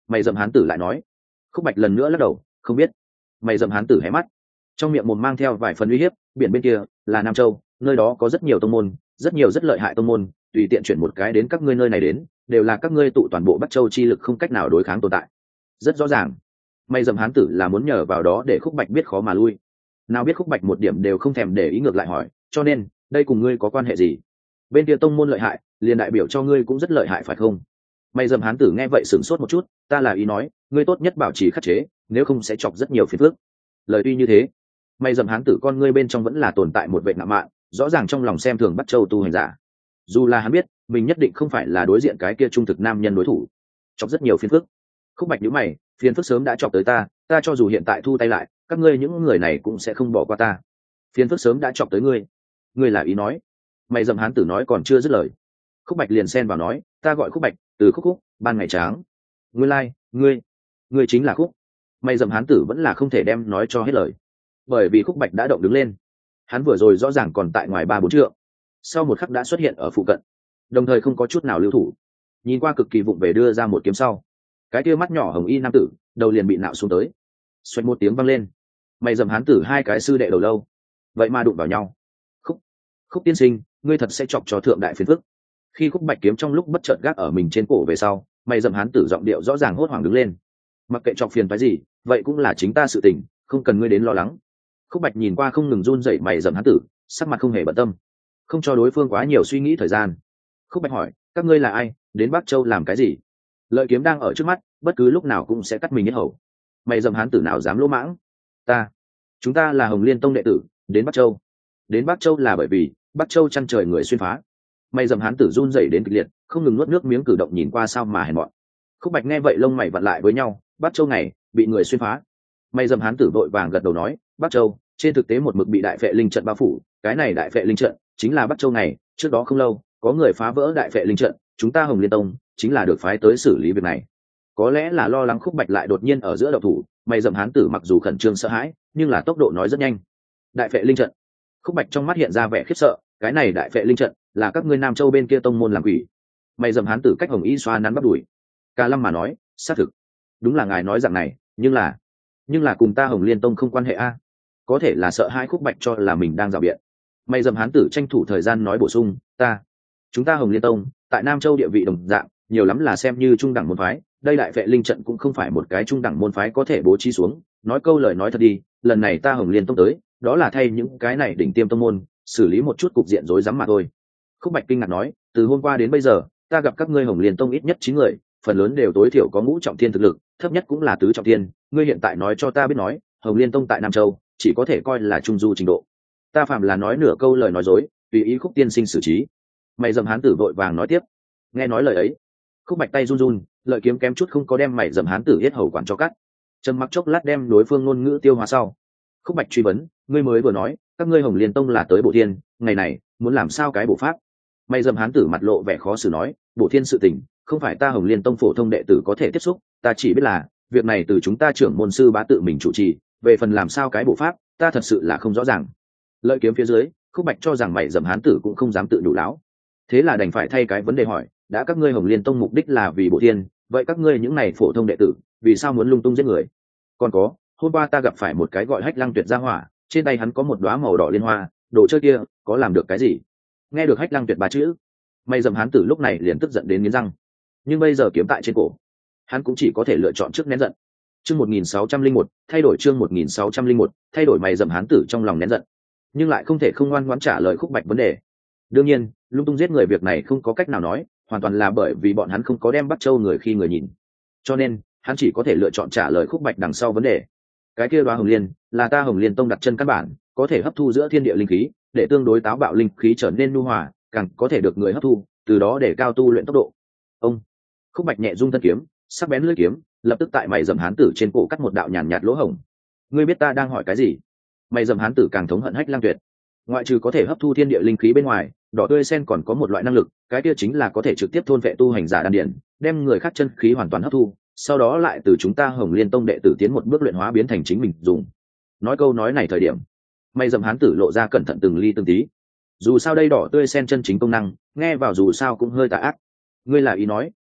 Mày dậm hán tử lại nói. Khúc Bạch lần nữa lắc đầu, không biết. Mày dậm hán tử hé mắt, trong miệng mồm mang theo vài phần uy hiếp. Biển bên kia là Nam Châu, nơi đó có rất nhiều tông môn, rất nhiều rất lợi hại tông môn, tùy tiện chuyển một cái đến các ngươi nơi này đến, đều là các ngươi tụ toàn bộ Bắc Châu chi lực không cách nào đối kháng tồn tại. Rất rõ ràng, mày dậm hán tử là muốn nhờ vào đó để Khúc Bạch biết khó mà lui. Nào biết Khúc Bạch một điểm đều không thèm để ý, ngược lại hỏi, cho nên đây cùng ngươi có quan hệ gì? Bên kia tông môn lợi hại, liền đại biểu cho ngươi cũng rất lợi hại phải không? Mày dậm hán tử nghe vậy sửng sốt một chút, ta là ý nói, ngươi tốt nhất bảo trì khắc chế, nếu không sẽ chọc rất nhiều phiền phức. Lời tuy như thế, mày dậm hán tử con ngươi bên trong vẫn là tồn tại một vệ ngạo mạn, rõ ràng trong lòng xem thường Bắc Châu tu hành giả. Dù là hắn biết mình nhất định không phải là đối diện cái kia trung thực nam nhân đối thủ, chọc rất nhiều phiền phức. Khúc Bạch nhíu mày, phiền phức sớm đã chọc tới ta, ta cho dù hiện tại thu tay lại, các ngươi những người này cũng sẽ không bỏ qua ta. Phiền phức sớm đã chọc tới ngươi, ngươi là ý nói? Mày dậm hán tử nói còn chưa dứt lời, Khúc Bạch liền xen vào nói, ta gọi Khúc Bạch, từ Khúc Khúc, ban ngày tráng. Ngươi lai, like, ngươi, ngươi chính là Khúc. Mày dậm hán tử vẫn là không thể đem nói cho hết lời, bởi vì Khúc Bạch đã động đứng lên. Hắn vừa rồi rõ ràng còn tại ngoài ba bốn trượng, sau một khắc đã xuất hiện ở phụ cận, đồng thời không có chút nào lưu thủ, nhìn qua cực kỳ vụng về đưa ra một kiếm sau. Cái kia mắt nhỏ hồng y nam tử đầu liền bị nạo xuống tới, xoẹt một tiếng văng lên. Mày dậm hán tử hai cái sư đệ đầu lâu vậy mà đụng vào nhau. Khúc, Khúc tiên sinh, ngươi thật sẽ chọc cho thượng đại phiền phức. Khi Khúc Bạch kiếm trong lúc bất chợt gác ở mình trên cổ về sau, mày dậm hán tử giọng điệu rõ ràng hốt hoảng đứng lên. Mặc kệ chọc phiền phái gì, vậy cũng là chính ta sự tình, không cần ngươi đến lo lắng. Khúc Bạch nhìn qua không ngừng run rẩy mày dậm hán tử, sắc mặt không hề bận tâm, không cho đối phương quá nhiều suy nghĩ thời gian. Khúc Bạch hỏi, các ngươi là ai, đến Bắc Châu làm cái gì? Lợi kiếm đang ở trước mắt, bất cứ lúc nào cũng sẽ cắt mình hết hầu. Mày dậm hán tử nào dám lỗ mãng? Ta, chúng ta là Hồng Liên Tông đệ tử, đến Bắc Châu. Đến Bắc Châu là bởi vì Bắc Châu chăn trời người xuyên phá. Mày dậm hán tử run rẩy đến kịch liệt, không ngừng nuốt nước miếng, cử động nhìn qua sao mà hèn mọn. Khúc Bạch nghe vậy lông mày vặn lại với nhau, Bắc Châu này bị người xuyên phá. Mày dậm hán tử vội vàng gật đầu nói, Bắc Châu trên thực tế một mực bị đại phệ linh trận bao phủ, cái này đại phệ linh trận chính là Bắc Châu này, trước đó không lâu có người phá vỡ đại phệ linh trận, chúng ta Hồng Liên Tông chính là được phái tới xử lý việc này. Có lẽ là lo lắng Khúc Bạch lại đột nhiên ở giữa đậu thủ, mày dậm hán tử mặc dù khẩn trương sợ hãi, nhưng là tốc độ nói rất nhanh. Đại phệ linh trận. Khúc Bạch trong mắt hiện ra vẻ khiếp sợ, cái này đại phệ linh trận là các ngươi Nam Châu bên kia tông môn làm quỷ? Mày dậm hán tử cách Hồng Y xoa nắn bắt đuổi, Ca Lâm mà nói, xác thực, đúng là ngài nói dạng này, nhưng là nhưng là cùng ta Hồng Liên Tông không quan hệ a. Có thể là sợ hai Khúc Bạch cho là mình đang rào biện. Mày dậm hán tử tranh thủ thời gian nói bổ sung, ta chúng ta Hồng Liên Tông tại Nam Châu địa vị đồng dạng, nhiều lắm là xem như trung đẳng môn phái, đây đại vệ linh trận cũng không phải một cái trung đẳng môn phái có thể bố trí xuống. Nói câu lời nói thật đi, lần này ta Hồng Liên Tông tới, đó là thay những cái này đỉnh tiêm tông môn xử lý một chút cục diện rối rắm mà thôi. Khúc Bạch kinh ngạc nói, từ hôm qua đến bây giờ, ta gặp các ngươi Hồng Liên Tông ít nhất chín người, phần lớn đều tối thiểu có ngũ trọng thiên thực lực, thấp nhất cũng là tứ trọng thiên. Ngươi hiện tại nói cho ta biết nói, Hồng Liên Tông tại Nam Châu chỉ có thể coi là trung du trình độ. Ta phạm là nói nửa câu lời nói dối, tùy ý Khúc tiên sinh xử trí. Mày dậm hán tử vội vàng nói tiếp. Nghe nói lời ấy, Khúc Bạch tay run run, lợi kiếm kém chút không có đem mày dậm hán tử hết hầu quản cho cắt. Trầm mặc chốc lát đem đối phương ngôn ngữ tiêu hóa sau, Khúc Bạch truy vấn, ngươi mới vừa nói các ngươi Hồng Liên Tông là tới Bộ Thiên, ngày này muốn làm sao cái bộ pháp? Mày dậm hán tử mặt lộ vẻ khó xử nói, Bộ Thiên sự tình không phải ta Hồng Liên Tông phổ thông đệ tử có thể tiếp xúc, ta chỉ biết là việc này từ chúng ta trưởng môn sư bá tự mình chủ trì, về phần làm sao cái bộ pháp, ta thật sự là không rõ ràng. Lợi kiếm phía dưới, Khúc Bạch cho rằng mày dậm hán tử cũng không dám tự nhủ láo, thế là đành phải thay cái vấn đề hỏi, đã các ngươi Hồng Liên Tông mục đích là vì Bộ Thiên, vậy các ngươi những này phổ thông đệ tử vì sao muốn lung tung giết người? Còn có, hôm qua ta gặp phải một cái gọi Hách Lăng Tuyệt gia hỏa, trên tay hắn có một đóa màu đỏ liên hoa, đồ chơi kia có làm được cái gì? Nghe được Hách Lăng Tuyệt ba chữ, mày dậm hán tử lúc này liền tức giận đến nghiến răng, nhưng bây giờ kiếm tại trên cổ, hắn cũng chỉ có thể lựa chọn trước nén giận. Chương một nghìn sáu trăm linh một, thay đổi chương một nghìn sáu trăm linh một, thay đổi. Mày dậm hán tử trong lòng nén giận, nhưng lại không thể không ngoan ngoãn trả lời Khúc Bạch vấn đề. Đương nhiên, lung tung giết người việc này không có cách nào nói, hoàn toàn là bởi vì bọn hắn không có đem Bắc Châu người khi người nhìn, cho nên hắn chỉ có thể lựa chọn trả lời Khúc Bạch đằng sau vấn đề. Cái kia đóa hồng liên là ta Hồng Liên Tông đặt chân căn bản, có thể hấp thu giữa thiên địa linh khí, để tương đối táo bạo linh khí trở nên nhu hòa, càng có thể được người hấp thu, từ đó để cao tu luyện tốc độ. Ông Khúc Bạch nhẹ rung thân kiếm, sắc bén lưỡi kiếm lập tức tại mày dậm hán tử trên cổ cắt một đạo nhàn nhạt lỗ hổng. Ngươi biết ta đang hỏi cái gì? Mày dậm hán tử càng thống hận Hách Lăng Tuyệt. Ngoại trừ có thể hấp thu thiên địa linh khí bên ngoài, đỏ tươi sen còn có một loại năng lực, cái kia chính là có thể trực tiếp thôn vệ tu hành giả đan điển, đem người khác chân khí hoàn toàn hấp thu, sau đó lại từ chúng ta Hồng Liên Tông đệ tử tiến một bước luyện hóa biến thành chính mình dùng. Nói câu nói này thời điểm, mày dậm hán tử lộ ra cẩn thận từng ly từng tí. Dù sao đây đỏ tươi sen chân chính công năng, nghe vào dù sao cũng hơi tà ác. Ngươi là ý nói,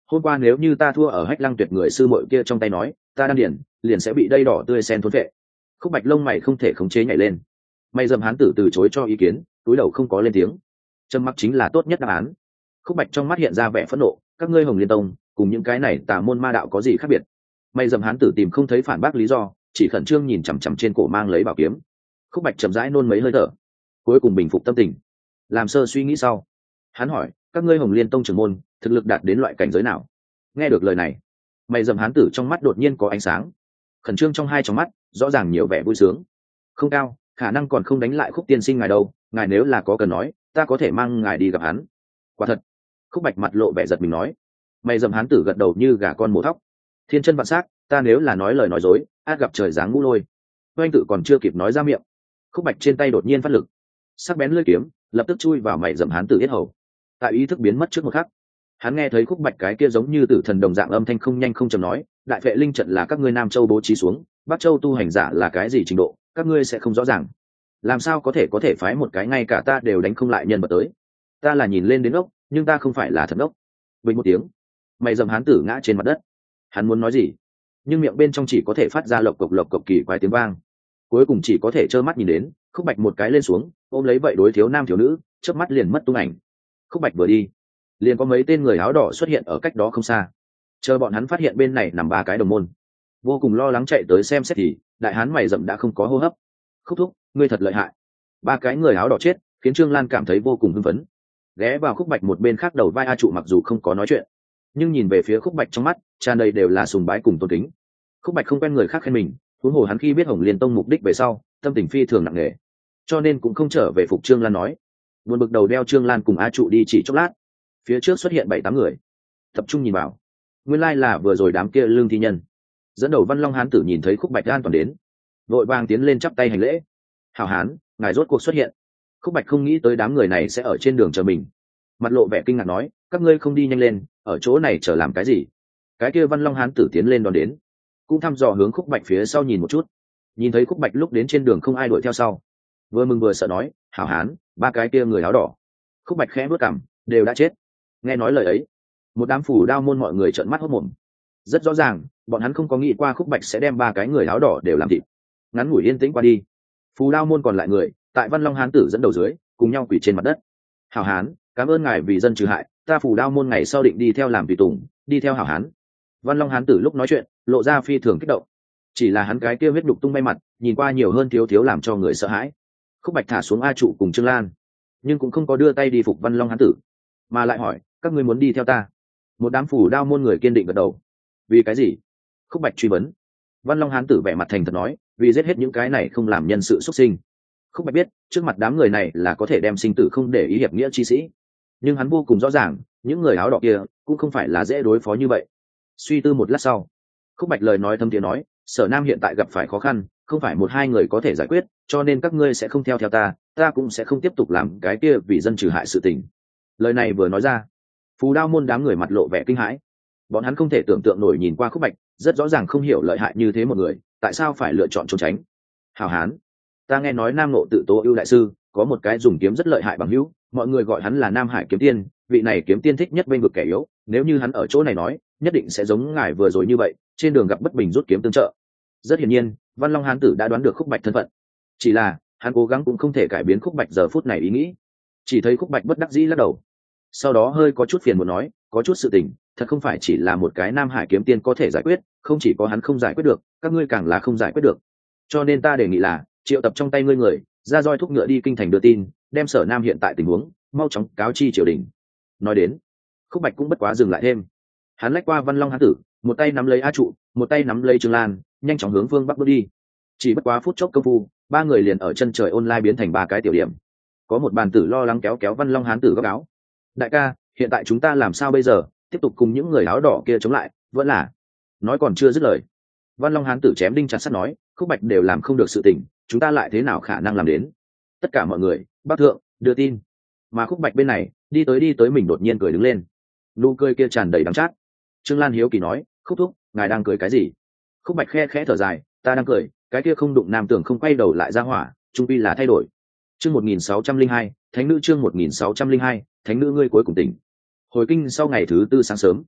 hôm qua nếu như ta thua ở Hách Lăng Tuyệt người sư muội kia trong tay nói, ta đan điển liền sẽ bị đây đỏ tươi sen thốn vệ. Khúc Bạch lông mày không thể khống chế nhảy lên. Mày dầm hán tử từ chối cho ý kiến, túi đầu không có lên tiếng. Trầm mặc chính là tốt nhất đáp án. Khúc Bạch trong mắt hiện ra vẻ phẫn nộ, các ngươi Hồng Liên Tông cùng những cái này tà môn ma đạo có gì khác biệt? Mày dầm hán tử tìm không thấy phản bác lý do, chỉ khẩn trương nhìn chằm chằm trên cổ mang lấy bảo kiếm. Khúc Bạch chậm rãi nôn mấy hơi thở, cuối cùng bình phục tâm tình, làm sơ suy nghĩ sau, hắn hỏi, các ngươi Hồng Liên Tông trưởng môn thực lực đạt đến loại cảnh giới nào? Nghe được lời này, mày dầm hán tử trong mắt đột nhiên có ánh sáng, khẩn trương trong hai trong mắt rõ ràng nhiều vẻ vui sướng. Không cao, khả năng còn không đánh lại Khúc tiên sinh ngài đâu, ngài nếu là có cần nói, ta có thể mang ngài đi gặp hắn. Quả thật. Khúc Bạch mặt lộ vẻ giật mình nói. Mày dầm hán tử gật đầu như gà con mổ thóc. Thiên chân vạn sắc, ta nếu là nói lời nói dối, át gặp trời giáng ngũ lôi. Oanh tự còn chưa kịp nói ra miệng, Khúc Bạch trên tay đột nhiên phát lực, sắc bén lưỡi kiếm lập tức chui vào mày dầm hán tử yết hầu. Tại ý thức biến mất trước một khắc, hắn nghe thấy Khúc Bạch cái kia giống như tử thần đồng dạng âm thanh không nhanh không chậm nói, đại vệ linh trận là các ngươi Nam Châu bố trí xuống, Bắc Châu tu hành giả là cái gì trình độ, các ngươi sẽ không rõ ràng. Làm sao có thể có thể phái một cái ngay cả ta đều đánh không lại nhân vật tới? Ta là nhìn lên đến ốc, nhưng ta không phải là thật ốc. Bình một tiếng, mày dầm hán tử ngã trên mặt đất. Hắn muốn nói gì, nhưng miệng bên trong chỉ có thể phát ra lộc cộc lộc cộc kỳ quái tiếng vang. Cuối cùng chỉ có thể trơ mắt nhìn đến Khúc Bạch một cái lên xuống, ôm lấy vậy đối thiếu nam thiếu nữ, chớp mắt liền mất tung ảnh. Khúc Bạch vừa đi, liền có mấy tên người áo đỏ xuất hiện ở cách đó không xa. Chờ bọn hắn phát hiện bên này nằm ba cái đồng môn, vô cùng lo lắng chạy tới xem xét thì đại hán mày rậm đã không có hô hấp. Khúc thúc, ngươi thật lợi hại. Ba cái người áo đỏ chết khiến Trương Lan cảm thấy vô cùng hưng phấn. Ghé vào Khúc Bạch một bên khác đầu vai A Trụ mặc dù không có nói chuyện, nhưng nhìn về phía Khúc Bạch trong mắt tràn đầy đều là sùng bái cùng tôn kính. Khúc Bạch không quen người khác khen mình, huống hồ hắn khi biết Hồng Liên Tông mục đích về sau, tâm tình phi thường nặng nề, cho nên cũng không trở về phục Trương Lan nói. Buồn bực đầu đeo Trương Lan cùng A Trụ đi chỉ chốc lát, phía trước xuất hiện bảy tám người, tập trung nhìn vào, nguyên lai là vừa rồi đám kia lương thi nhân. Dẫn đầu Văn Long hán tử nhìn thấy Khúc Bạch an toàn đến, vội vàng tiến lên chắp tay hành lễ. Hảo hán, ngài rốt cuộc xuất hiện. Khúc Bạch không nghĩ tới đám người này sẽ ở trên đường chờ mình, mặt lộ vẻ kinh ngạc nói, các ngươi không đi nhanh lên, ở chỗ này chờ làm cái gì? Cái kia Văn Long hán tử tiến lên đón đến, cũng thăm dò hướng Khúc Bạch phía sau nhìn một chút, nhìn thấy Khúc Bạch lúc đến trên đường không ai đuổi theo sau, vừa mừng vừa sợ nói, hảo hán, ba cái kia người áo đỏ. Khúc Bạch khẽ bước cằm, đều đã chết. Nghe nói lời ấy, một đám phủ đao môn mọi người trợn mắt hốt mồm. Rất rõ ràng, bọn hắn không có nghĩ qua Khúc Bạch sẽ đem ba cái người áo đỏ đều làm thịt. Ngắn ngủi yên tĩnh qua đi, phù đao môn còn lại người tại Văn Long hán tử dẫn đầu dưới cùng nhau quỳ trên mặt đất. Hảo hán, cảm ơn ngài vì dân trừ hại, ta phù đao môn ngày sau định đi theo làm tùy tùng, đi theo hảo hán. Văn Long hán tử lúc nói chuyện lộ ra phi thường kích động, chỉ là hắn cái kia huyết đục tung bay mặt nhìn qua nhiều hơn thiếu thiếu làm cho người sợ hãi. Khúc Bạch thả xuống A Trụ cùng Trương Lan, nhưng cũng không có đưa tay đi phục Văn Long hán tử, mà lại hỏi, các ngươi muốn đi theo ta? Một đám phủ đao môn người kiên định gật đầu. Vì cái gì? Khúc Bạch truy vấn. Văn Long hán tử vẻ mặt thành thật nói, vì giết hết những cái này không làm nhân sự xuất sinh. Khúc Bạch biết trước mặt đám người này là có thể đem sinh tử không để ý hiệp nghĩa chi sĩ, nhưng hắn vô cùng rõ ràng những người áo đỏ kia cũng không phải là dễ đối phó như vậy. Suy tư một lát sau, Khúc Bạch lời nói thâm tiếng nói, Sở Nam hiện tại gặp phải khó khăn, không phải một hai người có thể giải quyết, cho nên các ngươi sẽ không theo theo ta, ta cũng sẽ không tiếp tục làm cái kia vì dân trừ hại sự tình. Lời này vừa nói ra, phù đao môn đám người mặt lộ vẻ kinh hãi. Bọn hắn không thể tưởng tượng nổi nhìn qua Khúc Bạch, rất rõ ràng không hiểu lợi hại như thế một người tại sao phải lựa chọn trốn tránh. Hảo hán, ta nghe nói Nam Ngộ Tự Tố Ưu đại sư có một cái dùng kiếm rất lợi hại bằng hữu, mọi người gọi hắn là Nam Hải kiếm tiên, vị này kiếm tiên thích nhất bên vực kẻ yếu, nếu như hắn ở chỗ này nói, nhất định sẽ giống ngài vừa rồi như vậy, trên đường gặp bất bình rút kiếm tương trợ. Rất hiển nhiên, Văn Long hán tử đã đoán được Khúc Bạch thân phận, chỉ là hắn cố gắng cũng không thể cải biến Khúc Bạch giờ phút này ý nghĩ. Chỉ thấy Khúc Bạch bất đắc dĩ lắc đầu, sau đó hơi có chút phiền muốn nói, có chút sự tình thật không phải chỉ là một cái Nam Hải kiếm tiên có thể giải quyết, không chỉ có hắn không giải quyết được, các ngươi càng là không giải quyết được, cho nên ta đề nghị là triệu tập trong tay ngươi người, ra roi thúc ngựa đi kinh thành đưa tin, đem Sở Nam hiện tại tình huống mau chóng cáo chi triều đình. Nói đến, Khúc Bạch cũng bất quá dừng lại thêm, hắn lách qua Văn Long hán tử, một tay nắm lấy A Trụ, một tay nắm lấy Trương Lan, nhanh chóng hướng phương bắc bước đi. Chỉ bất quá phút chốc công phu, ba người liền ở chân trời online biến thành ba cái tiểu điểm. Có một bàn tử lo lắng kéo kéo Văn Long hán tử góc áo. Đại ca, hiện tại chúng ta làm sao bây giờ, tiếp tục cùng những người áo đỏ kia chống lại, vẫn là... Nói còn chưa dứt lời, Văn Long hán tử chém đinh chặt sắt nói, Khúc Bạch đều làm không được sự tình, chúng ta lại thế nào khả năng làm đến? Tất cả mọi người, Bắc thượng, đưa tin. Mà Khúc Bạch bên này, đi tới đi tới mình đột nhiên cười đứng lên. Nụ cười kia tràn đầy đắng chát. Trương Lan hiếu kỳ nói, Khúc thúc, ngài đang cười cái gì? Khúc Bạch khe khẽ thở dài, ta đang cười, cái kia không đụng nam tưởng không quay đầu lại ra hỏa, trung pi là thay đổi. Chương một nghìn sáu trăm linh hai, thánh nữ chương một nghìn sáu trăm linh hai, thánh nữ ngươi cuối cùng tỉnh. Hồi kinh sau ngày thứ tư sáng sớm,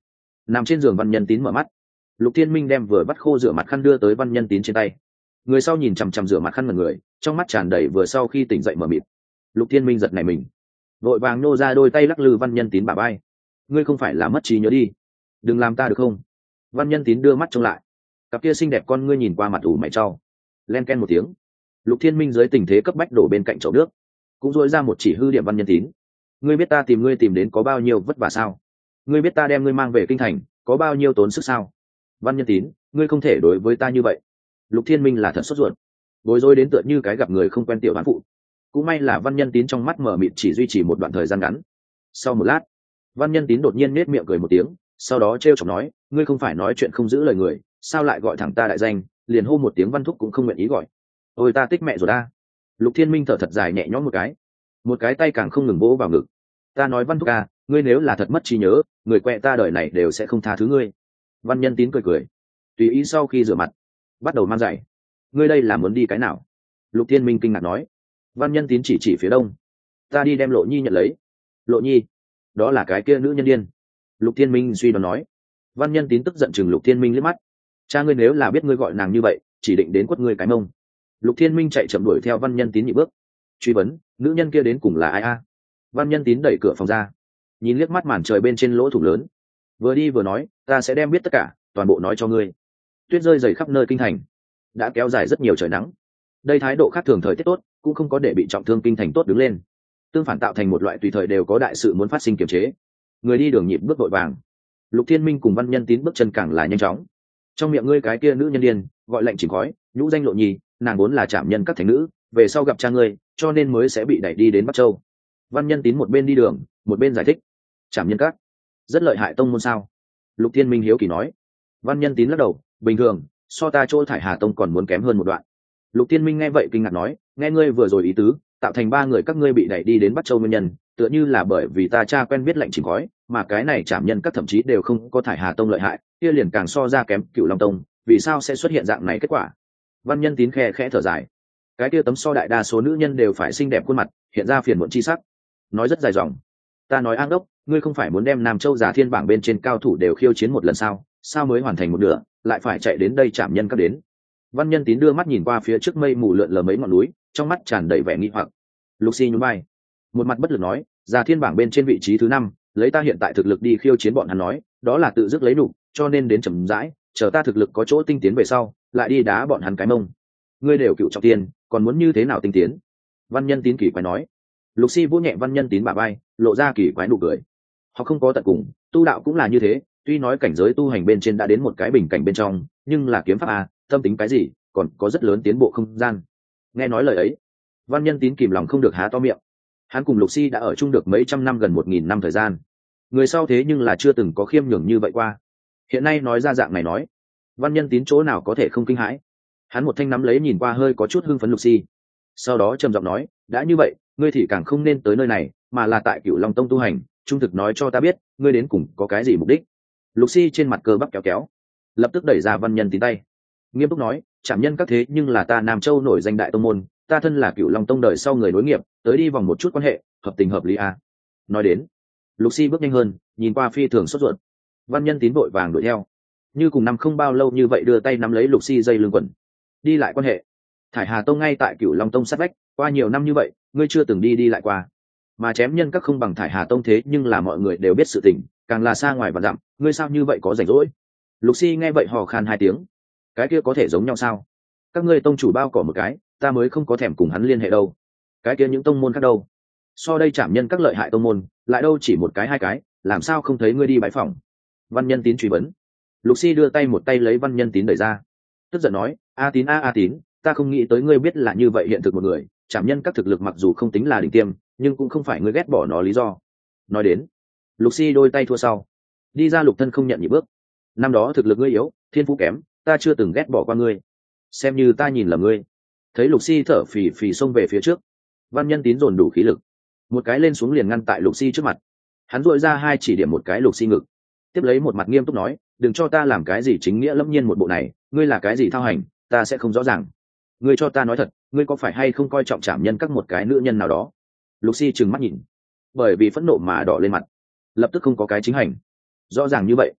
Nằm trên giường văn nhân tín mở mắt. Lục Thiên Minh đem vừa vắt khô rửa mặt khăn đưa tới văn nhân tín trên tay. Người sau nhìn chằm chằm rửa mặt khăn mật người, trong mắt tràn đầy vừa sau khi tỉnh dậy mở mịt. Lục Thiên Minh giật nảy mình, vội vàng nô ra đôi tay lắc lư văn nhân tín bả vai. Ngươi không phải là mất trí nhớ đi, đừng làm ta được không? Văn nhân tín đưa mắt trông lại, cặp kia xinh đẹp con ngươi nhìn qua mặt ủ mày trao. Len ken một tiếng, Lục Thiên Minh dưới tình thế cấp bách đổ bên cạnh chậu nước, cũng dội ra một chỉ hư điểm văn nhân tín. Ngươi biết ta tìm ngươi tìm đến có bao nhiêu vất vả sao? Ngươi biết ta đem ngươi mang về kinh thành có bao nhiêu tốn sức sao? Văn nhân tín, ngươi không thể đối với ta như vậy. Lục Thiên Minh là thật sốt ruột, bối rối đến tựa như cái gặp người không quen tiểu bán phụ. Cũng may là văn nhân tín trong mắt mở mịt chỉ duy trì một đoạn thời gian ngắn. Sau một lát, văn nhân tín đột nhiên nết miệng cười một tiếng, sau đó trêu chọc nói, ngươi không phải nói chuyện không giữ lời người, sao lại gọi thẳng ta đại danh, liền hô một tiếng văn thúc cũng không nguyện ý gọi. Ôi ta tích mẹ rồi ta. Lục Thiên Minh thở thật dài nhẹ nhõm một cái, một cái tay càng không ngừng vỗ vào ngực. Ta nói văn thúc à, ngươi nếu là thật mất trí nhớ, người quẹ ta đời này đều sẽ không tha thứ ngươi. Văn nhân tín cười cười, tùy ý sau khi rửa mặt bắt đầu mang giày. Ngươi đây là muốn đi cái nào? Lục Thiên Minh kinh ngạc nói. Văn nhân tín chỉ chỉ phía đông. Ta đi đem Lộ Nhi nhận lấy. Lộ Nhi? Đó là cái kia nữ nhân điên. Lục Thiên Minh suy đoán nói. Văn nhân tín tức giận chừng Lục Thiên Minh liếc mắt. Cha ngươi nếu là biết ngươi gọi nàng như vậy, chỉ định đến quất ngươi cái mông. Lục Thiên Minh chạy chậm đuổi theo văn nhân tín nhị bước, truy vấn, nữ nhân kia đến cùng là ai a? Văn nhân tín đẩy cửa phòng ra, nhìn liếc mắt màn trời bên trên lỗ thủng lớn, vừa đi vừa nói, ta sẽ đem biết tất cả, toàn bộ nói cho ngươi. Tuyết rơi dày khắp nơi kinh thành, đã kéo dài rất nhiều trời nắng. Đây thái độ khác thường thời tiết tốt, cũng không có để bị trọng thương kinh thành tốt đứng lên, tương phản tạo thành một loại tùy thời đều có đại sự muốn phát sinh kiềm chế. Người đi đường nhịp bước vội vàng. Lục Thiên Minh cùng văn nhân tín bước chân càng là nhanh chóng. Trong miệng ngươi cái kia nữ nhân điên, gọi lệnh chìm khói, nhũ danh Lộ Nhi, nàng vốn là trảm nhân các thánh nữ, về sau gặp cha ngươi, cho nên mới sẽ bị đẩy đi đến Bắc Châu. Văn nhân tín một bên đi đường, một bên giải thích. Trảm nhân các rất lợi hại tông môn sao? Lục Thiên Minh hiếu kỳ nói. Văn nhân tín lắc đầu, bình thường, so ta chỗ Thải Hà tông còn muốn kém hơn một đoạn. Lục Thiên Minh nghe vậy kinh ngạc nói, nghe ngươi vừa rồi ý tứ, tạo thành ba người các ngươi bị đẩy đi đến Bắc Châu nguyên nhân, tựa như là bởi vì ta cha quen biết lệnh chìm khói, mà cái này trảm nhân các thậm chí đều không có Thải Hà tông lợi hại, kia liền càng so ra kém Cửu Long tông, vì sao sẽ xuất hiện dạng này kết quả? Văn nhân tín khe khẽ thở dài, cái kia tấm so đại đa số nữ nhân đều phải xinh đẹp khuôn mặt, hiện ra phiền muộn chi sắc, nói rất dài dòng. Ta nói An đốc, ngươi không phải muốn đem Nam Châu Giả Thiên bảng bên trên cao thủ đều khiêu chiến một lần sao? Sao mới hoàn thành một nửa, lại phải chạy đến đây trảm nhân các đến? Văn nhân tín đưa mắt nhìn qua phía trước mây mù lượn lờ mấy ngọn núi, trong mắt tràn đầy vẻ nghi hoặc. Lục Si nhún vai, một mặt bất lực nói, Giả Thiên bảng bên trên vị trí thứ năm, lấy ta hiện tại thực lực đi khiêu chiến bọn hắn nói, đó là tự dứt lấy đủ, cho nên đến chậm rãi, chờ ta thực lực có chỗ tinh tiến về sau, lại đi đá bọn hắn cái mông. Ngươi đều cựu trọng tiên, còn muốn như thế nào tinh tiến? Văn nhân tín kỳ quái nói. Lục Si vỗ nhẹ văn nhân tín bả vai, lộ ra kỳ quái nụ cười. Họ không có tận cùng, tu đạo cũng là như thế, tuy nói cảnh giới tu hành bên trên đã đến một cái bình cảnh bên trong, nhưng là kiếm pháp à, tâm tính cái gì, còn có rất lớn tiến bộ không gian. Nghe nói lời ấy, văn nhân tín kìm lòng không được há to miệng. Hắn cùng Lục Si đã ở chung được mấy trăm năm, gần một nghìn năm thời gian. Người sau thế nhưng là chưa từng có khiêm nhường như vậy qua. Hiện nay nói ra dạng này nói, văn nhân tín chỗ nào có thể không kinh hãi. Hắn một thanh nắm lấy nhìn qua hơi có chút hưng phấn Lục Si, sau đó trầm giọng nói, đã như vậy, ngươi thì càng không nên tới nơi này, mà là tại Cửu Long tông tu hành. Trung thực nói cho ta biết, ngươi đến cùng có cái gì mục đích? Lục Si trên mặt cơ bắp kéo kéo, lập tức đẩy ra văn nhân tín tay, nghiêm túc nói, trảm nhân các thế nhưng là ta Nam Châu nổi danh đại tông môn, ta thân là Cửu Long tông đời sau người nối nghiệp, tới đi vòng một chút quan hệ, hợp tình hợp lý à. Nói đến, Lục Si bước nhanh hơn, nhìn qua phi thường sốt ruột. Văn nhân tín vội vàng đuổi theo, như cùng năm không bao lâu như vậy đưa tay nắm lấy Lục Si dây lưng quần. Đi lại quan hệ? Thải Hà tông ngay tại Cửu Long tông sát vách, qua nhiều năm như vậy, ngươi chưa từng đi đi lại qua. Mà chém nhân các không bằng Thải Hà tông thế nhưng là mọi người đều biết sự tình, càng là xa ngoài và dặm, ngươi sao như vậy có rảnh rỗi? Lục Si nghe vậy hò khan hai tiếng. Cái kia có thể giống nhau sao? Các ngươi tông chủ bao cỏ một cái, ta mới không có thèm cùng hắn liên hệ đâu. Cái kia những tông môn khác đâu? So đây trảm nhân các lợi hại tông môn, lại đâu chỉ một cái hai cái, làm sao không thấy ngươi đi bái phỏng? Văn nhân tín truy vấn. Lục Si đưa tay một tay lấy văn nhân tín đẩy ra, tức giận nói, a tín a a tín, ta không nghĩ tới ngươi biết là như vậy hiện thực một người, trảm nhân các thực lực mặc dù không tính là đỉnh tiêm, nhưng cũng không phải ngươi ghét bỏ nó lý do. Nói đến, Lục Si đôi tay thua sau, đi ra lục thân không nhận nhị bước. Năm đó thực lực ngươi yếu, thiên phú kém, ta chưa từng ghét bỏ qua ngươi, xem như ta nhìn lầm ngươi. Thấy Lục Si thở phì phì xông về phía trước, văn nhân tín dồn đủ khí lực, một cái lên xuống liền ngăn tại Lục Si trước mặt. Hắn dội ra hai chỉ điểm một cái Lục Si ngực, tiếp lấy một mặt nghiêm túc nói, đừng cho ta làm cái gì chính nghĩa lẫm nhiên một bộ này, ngươi là cái gì thao hành, ta sẽ không rõ ràng. Ngươi cho ta nói thật, ngươi có phải hay không coi trọng trảm nhân các một cái nữ nhân nào đó? Lục Si trừng mắt nhìn, bởi vì phẫn nộ mà đỏ lên mặt, lập tức không có cái chính hành. Rõ ràng như vậy,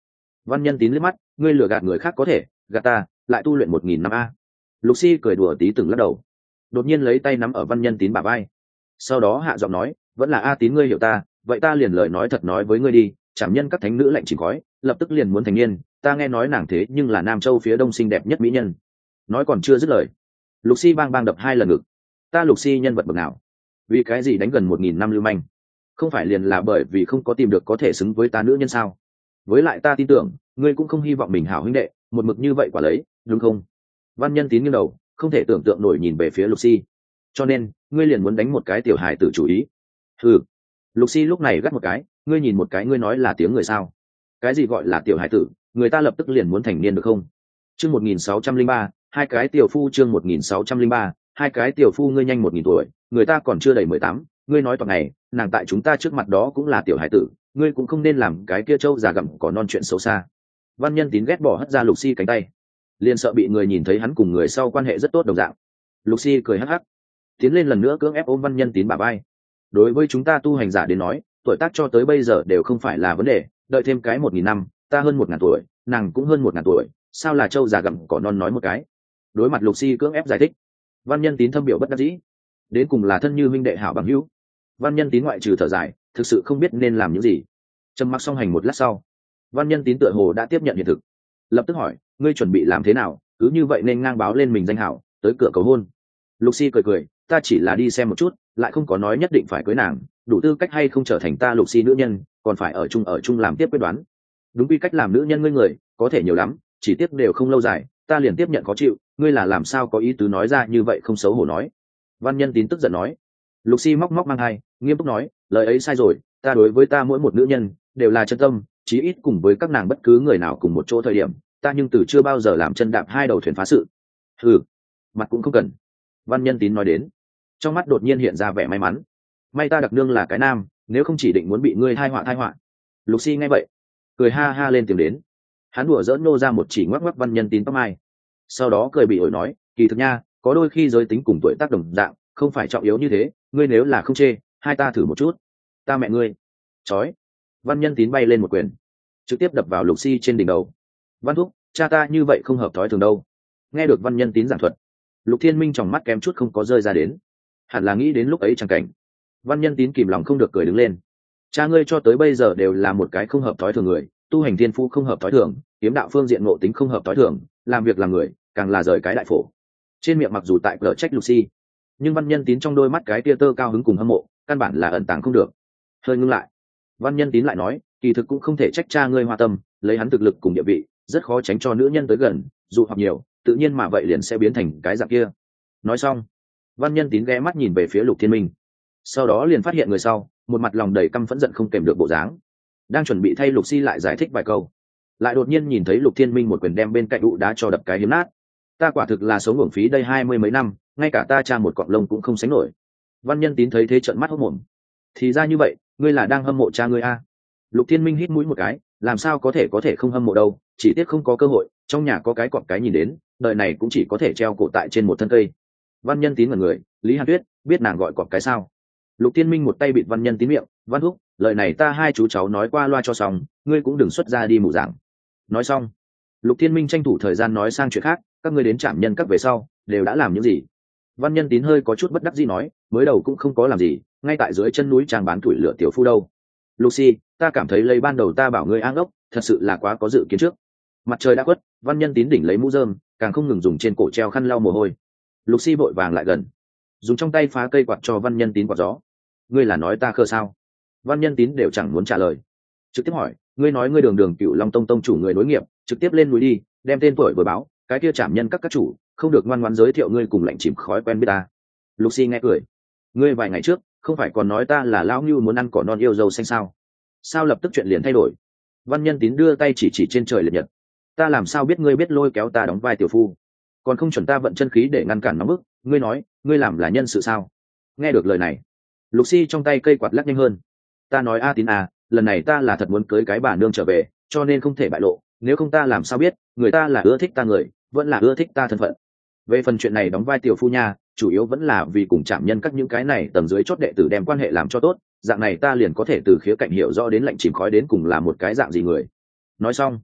Văn Nhân Tín liếc mắt, ngươi lừa gạt người khác có thể, gạt ta lại tu luyện một nghìn năm a. Lục Si cười đùa tí từng lắc đầu, đột nhiên lấy tay nắm ở Văn Nhân Tín bả vai, sau đó hạ giọng nói, vẫn là A Tín ngươi hiểu ta, vậy ta liền lời nói thật nói với ngươi đi, trảm nhân các thánh nữ lạnh chỉ khói lập tức liền muốn thành niên, ta nghe nói nàng thế nhưng là Nam Châu phía đông xinh đẹp nhất mỹ nhân. Nói còn chưa dứt lời, Lục Si bang bang đập hai lần ngực. Ta Lục Si nhân vật bậc nào, vì cái gì đánh gần một nghìn năm lưu manh, không phải liền là bởi vì không có tìm được có thể xứng với ta nữ nhân sao? Với lại ta tin tưởng ngươi cũng không hy vọng mình hảo huynh đệ một mực như vậy quả lấy, đúng không? Văn Nhân Tín nghiêng đầu, không thể tưởng tượng nổi nhìn về phía Lục Si. Cho nên ngươi liền muốn đánh một cái tiểu hài tử chủ ý? Ừ. Lục Si lúc này gắt một cái, ngươi nhìn một cái ngươi nói là tiếng người sao? Cái gì gọi là tiểu hài tử, người ta lập tức liền muốn thành niên được không? Chương một nghìn sáu trăm linh ba, hai cái tiểu phu chương một nghìn sáu trăm linh ba, hai cái tiểu phu ngươi nhanh một nghìn tuổi, người ta còn chưa đầy mười tám, ngươi nói toàn ngày, nàng tại chúng ta trước mặt đó cũng là tiểu hài tử, ngươi cũng không nên làm cái kia trâu già gặm cỏ non chuyện xấu xa. Văn Nhân Tín ghét bỏ hất ra Lục Si cánh tay, liền sợ bị người nhìn thấy hắn cùng người sau quan hệ rất tốt đồng dạng. Lục Si cười hắc hắc, tiến lên lần nữa cưỡng ép ôm Văn Nhân Tín bả vai. Đối với chúng ta tu hành giả đến nói, tuổi tác cho tới bây giờ đều không phải là vấn đề, đợi thêm cái một nghìn năm, ta hơn một ngàn tuổi, nàng cũng hơn một ngàn tuổi, sao là trâu già gặm cỏ non nói một cái. Đối mặt Lục Si cưỡng ép giải thích, Văn Nhân Tín thâm biểu bất đắc dĩ, đến cùng là thân như huynh đệ hảo bằng hữu. Văn Nhân Tín ngoại trừ thở dài, thực sự không biết nên làm những gì. Trầm mặc song hành một lát sau, Văn Nhân Tín tựa hồ đã tiếp nhận hiện thực, lập tức hỏi, ngươi chuẩn bị làm thế nào, cứ như vậy nên ngang báo lên mình danh hảo tới cửa cầu hôn? Lục Si cười cười, ta chỉ là đi xem một chút, lại không có nói nhất định phải cưới nàng, đủ tư cách hay không trở thành ta Lục Si nữ nhân, còn phải ở chung ở chung làm tiếp quyết đoán. Đúng quy cách làm nữ nhân ngươi người có thể nhiều lắm, chỉ tiếc đều không lâu dài, ta liền tiếp nhận khó chịu, ngươi là làm sao có ý tứ nói ra như vậy không xấu hổ nói. Văn Nhân Tín tức giận nói. Lục Si móc móc mang hai, nghiêm túc nói, lời ấy sai rồi, ta đối với ta mỗi một nữ nhân đều là chân tâm, chí ít cùng với các nàng bất cứ người nào cùng một chỗ thời điểm, ta nhưng từ chưa bao giờ làm chân đạp hai đầu thuyền phá sự. Ừ, mặt cũng không cần. Văn Nhân Tín nói đến, trong mắt đột nhiên hiện ra vẻ may mắn. May ta đặc nương là cái nam, nếu không chỉ định muốn bị ngươi thai họa thai họa. Lục Si nghe vậy, cười ha ha lên tìm đến. Hắn đùa dỡn nô ra một chỉ ngoắc ngoắc Văn Nhân Tín tóc mai, sau đó cười bị ổi nói, kỳ thực nha, có đôi khi giới tính cùng tuổi tác đồng dạng không phải trọng yếu như thế, ngươi nếu là không chê, hai ta thử một chút. Ta mẹ ngươi. Chói. Văn Nhân Tín bay lên một quyền, trực tiếp đập vào Lục Si trên đỉnh đầu. Văn thúc, cha ta như vậy không hợp thói thường đâu. Nghe được Văn Nhân Tín giảng thuật, Lục Thiên Minh trong mắt kém chút không có rơi ra đến, hẳn là nghĩ đến lúc ấy chẳng cảnh. Văn Nhân Tín kìm lòng không được cười đứng lên. Cha ngươi cho tới bây giờ đều là một cái không hợp thói thường người, tu hành thiên phú không hợp thói thường, kiếm đạo phương diện ngộ tính không hợp thói thường, làm việc làm người càng là rời cái đại phổ. Trên miệng mặc dù tại cờ trách Lục Si, nhưng Văn Nhân Tín trong đôi mắt cái tia tơ cao hứng cùng hâm mộ căn bản là ẩn tàng không được. Hơi ngưng lại, Văn Nhân Tín lại nói, kỳ thực cũng không thể trách cha ngươi hoa tâm, lấy hắn thực lực cùng địa vị rất khó tránh cho nữ nhân tới gần, dù hoặc nhiều tự nhiên mà vậy liền sẽ biến thành cái dạng kia. Nói xong, Văn Nhân Tín ghé mắt nhìn về phía Lục Thiên Minh, sau đó liền phát hiện người sau một mặt lòng đầy căm phẫn giận không kèm được bộ dáng, đang chuẩn bị thay Lục Si lại giải thích vài câu, lại đột nhiên nhìn thấy Lục Thiên Minh một quyền đem bên cạnh ụ đá cho đập cái hiếm nát. Ta quả thực là sống uổng phí đây hai mươi mấy năm, ngay cả ta cha một cọng lông cũng không sánh nổi. Văn Nhân Tín thấy thế trợn mắt hốt mồm. Thì ra như vậy, ngươi là đang hâm mộ cha ngươi a? Lục Thiên Minh hít mũi một cái, làm sao có thể có thể không hâm mộ đâu, chỉ tiếc không có cơ hội, trong nhà có cái cọp cái nhìn đến, đời này cũng chỉ có thể treo cổ tại trên một thân cây. Văn Nhân Tín ngẩn người, Lý Hàn Tuyết, biết nàng gọi cọp cái sao? Lục Thiên Minh một tay bịt Văn Nhân Tín miệng, Văn thúc, lời này ta hai chú cháu nói qua loa cho xong, ngươi cũng đừng xuất ra đi mù giảng. Nói xong, Lục Thiên Minh tranh thủ thời gian nói sang chuyện khác, các ngươi đến trạm nhân các về sau đều đã làm những gì? Văn Nhân Tín hơi có chút bất đắc dĩ nói, mới đầu cũng không có làm gì, ngay tại dưới chân núi trang bán củi lửa tiểu phu đâu. Lucy, ta cảm thấy lấy ban đầu ta bảo ngươi áng ốc, thật sự là quá có dự kiến trước. Mặt trời đã khuất, Văn Nhân Tín đỉnh lấy mũ rơm, càng không ngừng dùng trên cổ treo khăn lau mồ hôi. Lucy vội vàng lại gần, dùng trong tay phá cây quạt cho Văn Nhân Tín quạt gió. Ngươi là nói ta khờ sao? Văn Nhân Tín đều chẳng muốn trả lời, trực tiếp hỏi, ngươi nói ngươi đường đường Cựu Long Tông tông chủ người nối nghiệp, trực tiếp lên núi đi, đem tên tuổi vừa báo, cái kia trảm nhân các các chủ không được ngoan ngoãn giới thiệu ngươi cùng lạnh chìm khói quen biết ta. Lucy nghe cười, ngươi vài ngày trước không phải còn nói ta là lão ngưu muốn ăn cỏ non yêu dâu xanh sao? Sao lập tức chuyện liền thay đổi? Văn Nhân Tín đưa tay chỉ chỉ trên trời liệt nhật, ta làm sao biết ngươi biết lôi kéo ta đóng vai tiểu phu, còn không chuẩn ta vận chân khí để ngăn cản nóng bức, ngươi nói ngươi làm là nhân sự sao? Nghe được lời này, Lucy trong tay cây quạt lắc nhanh hơn, ta nói a Tín à, lần này ta là thật muốn cưới cái bà nương trở về, cho nên không thể bại lộ, nếu không ta làm sao biết người ta là ưa thích ta người vẫn là ưa thích ta thân phận. Về phần chuyện này đóng vai tiểu phu nha, chủ yếu vẫn là vì cùng chạm nhân các những cái này tầng dưới chót đệ tử đem quan hệ làm cho tốt, dạng này ta liền có thể từ khía cạnh hiểu rõ đến lạnh chìm khói đến cùng là một cái dạng gì người. Nói xong,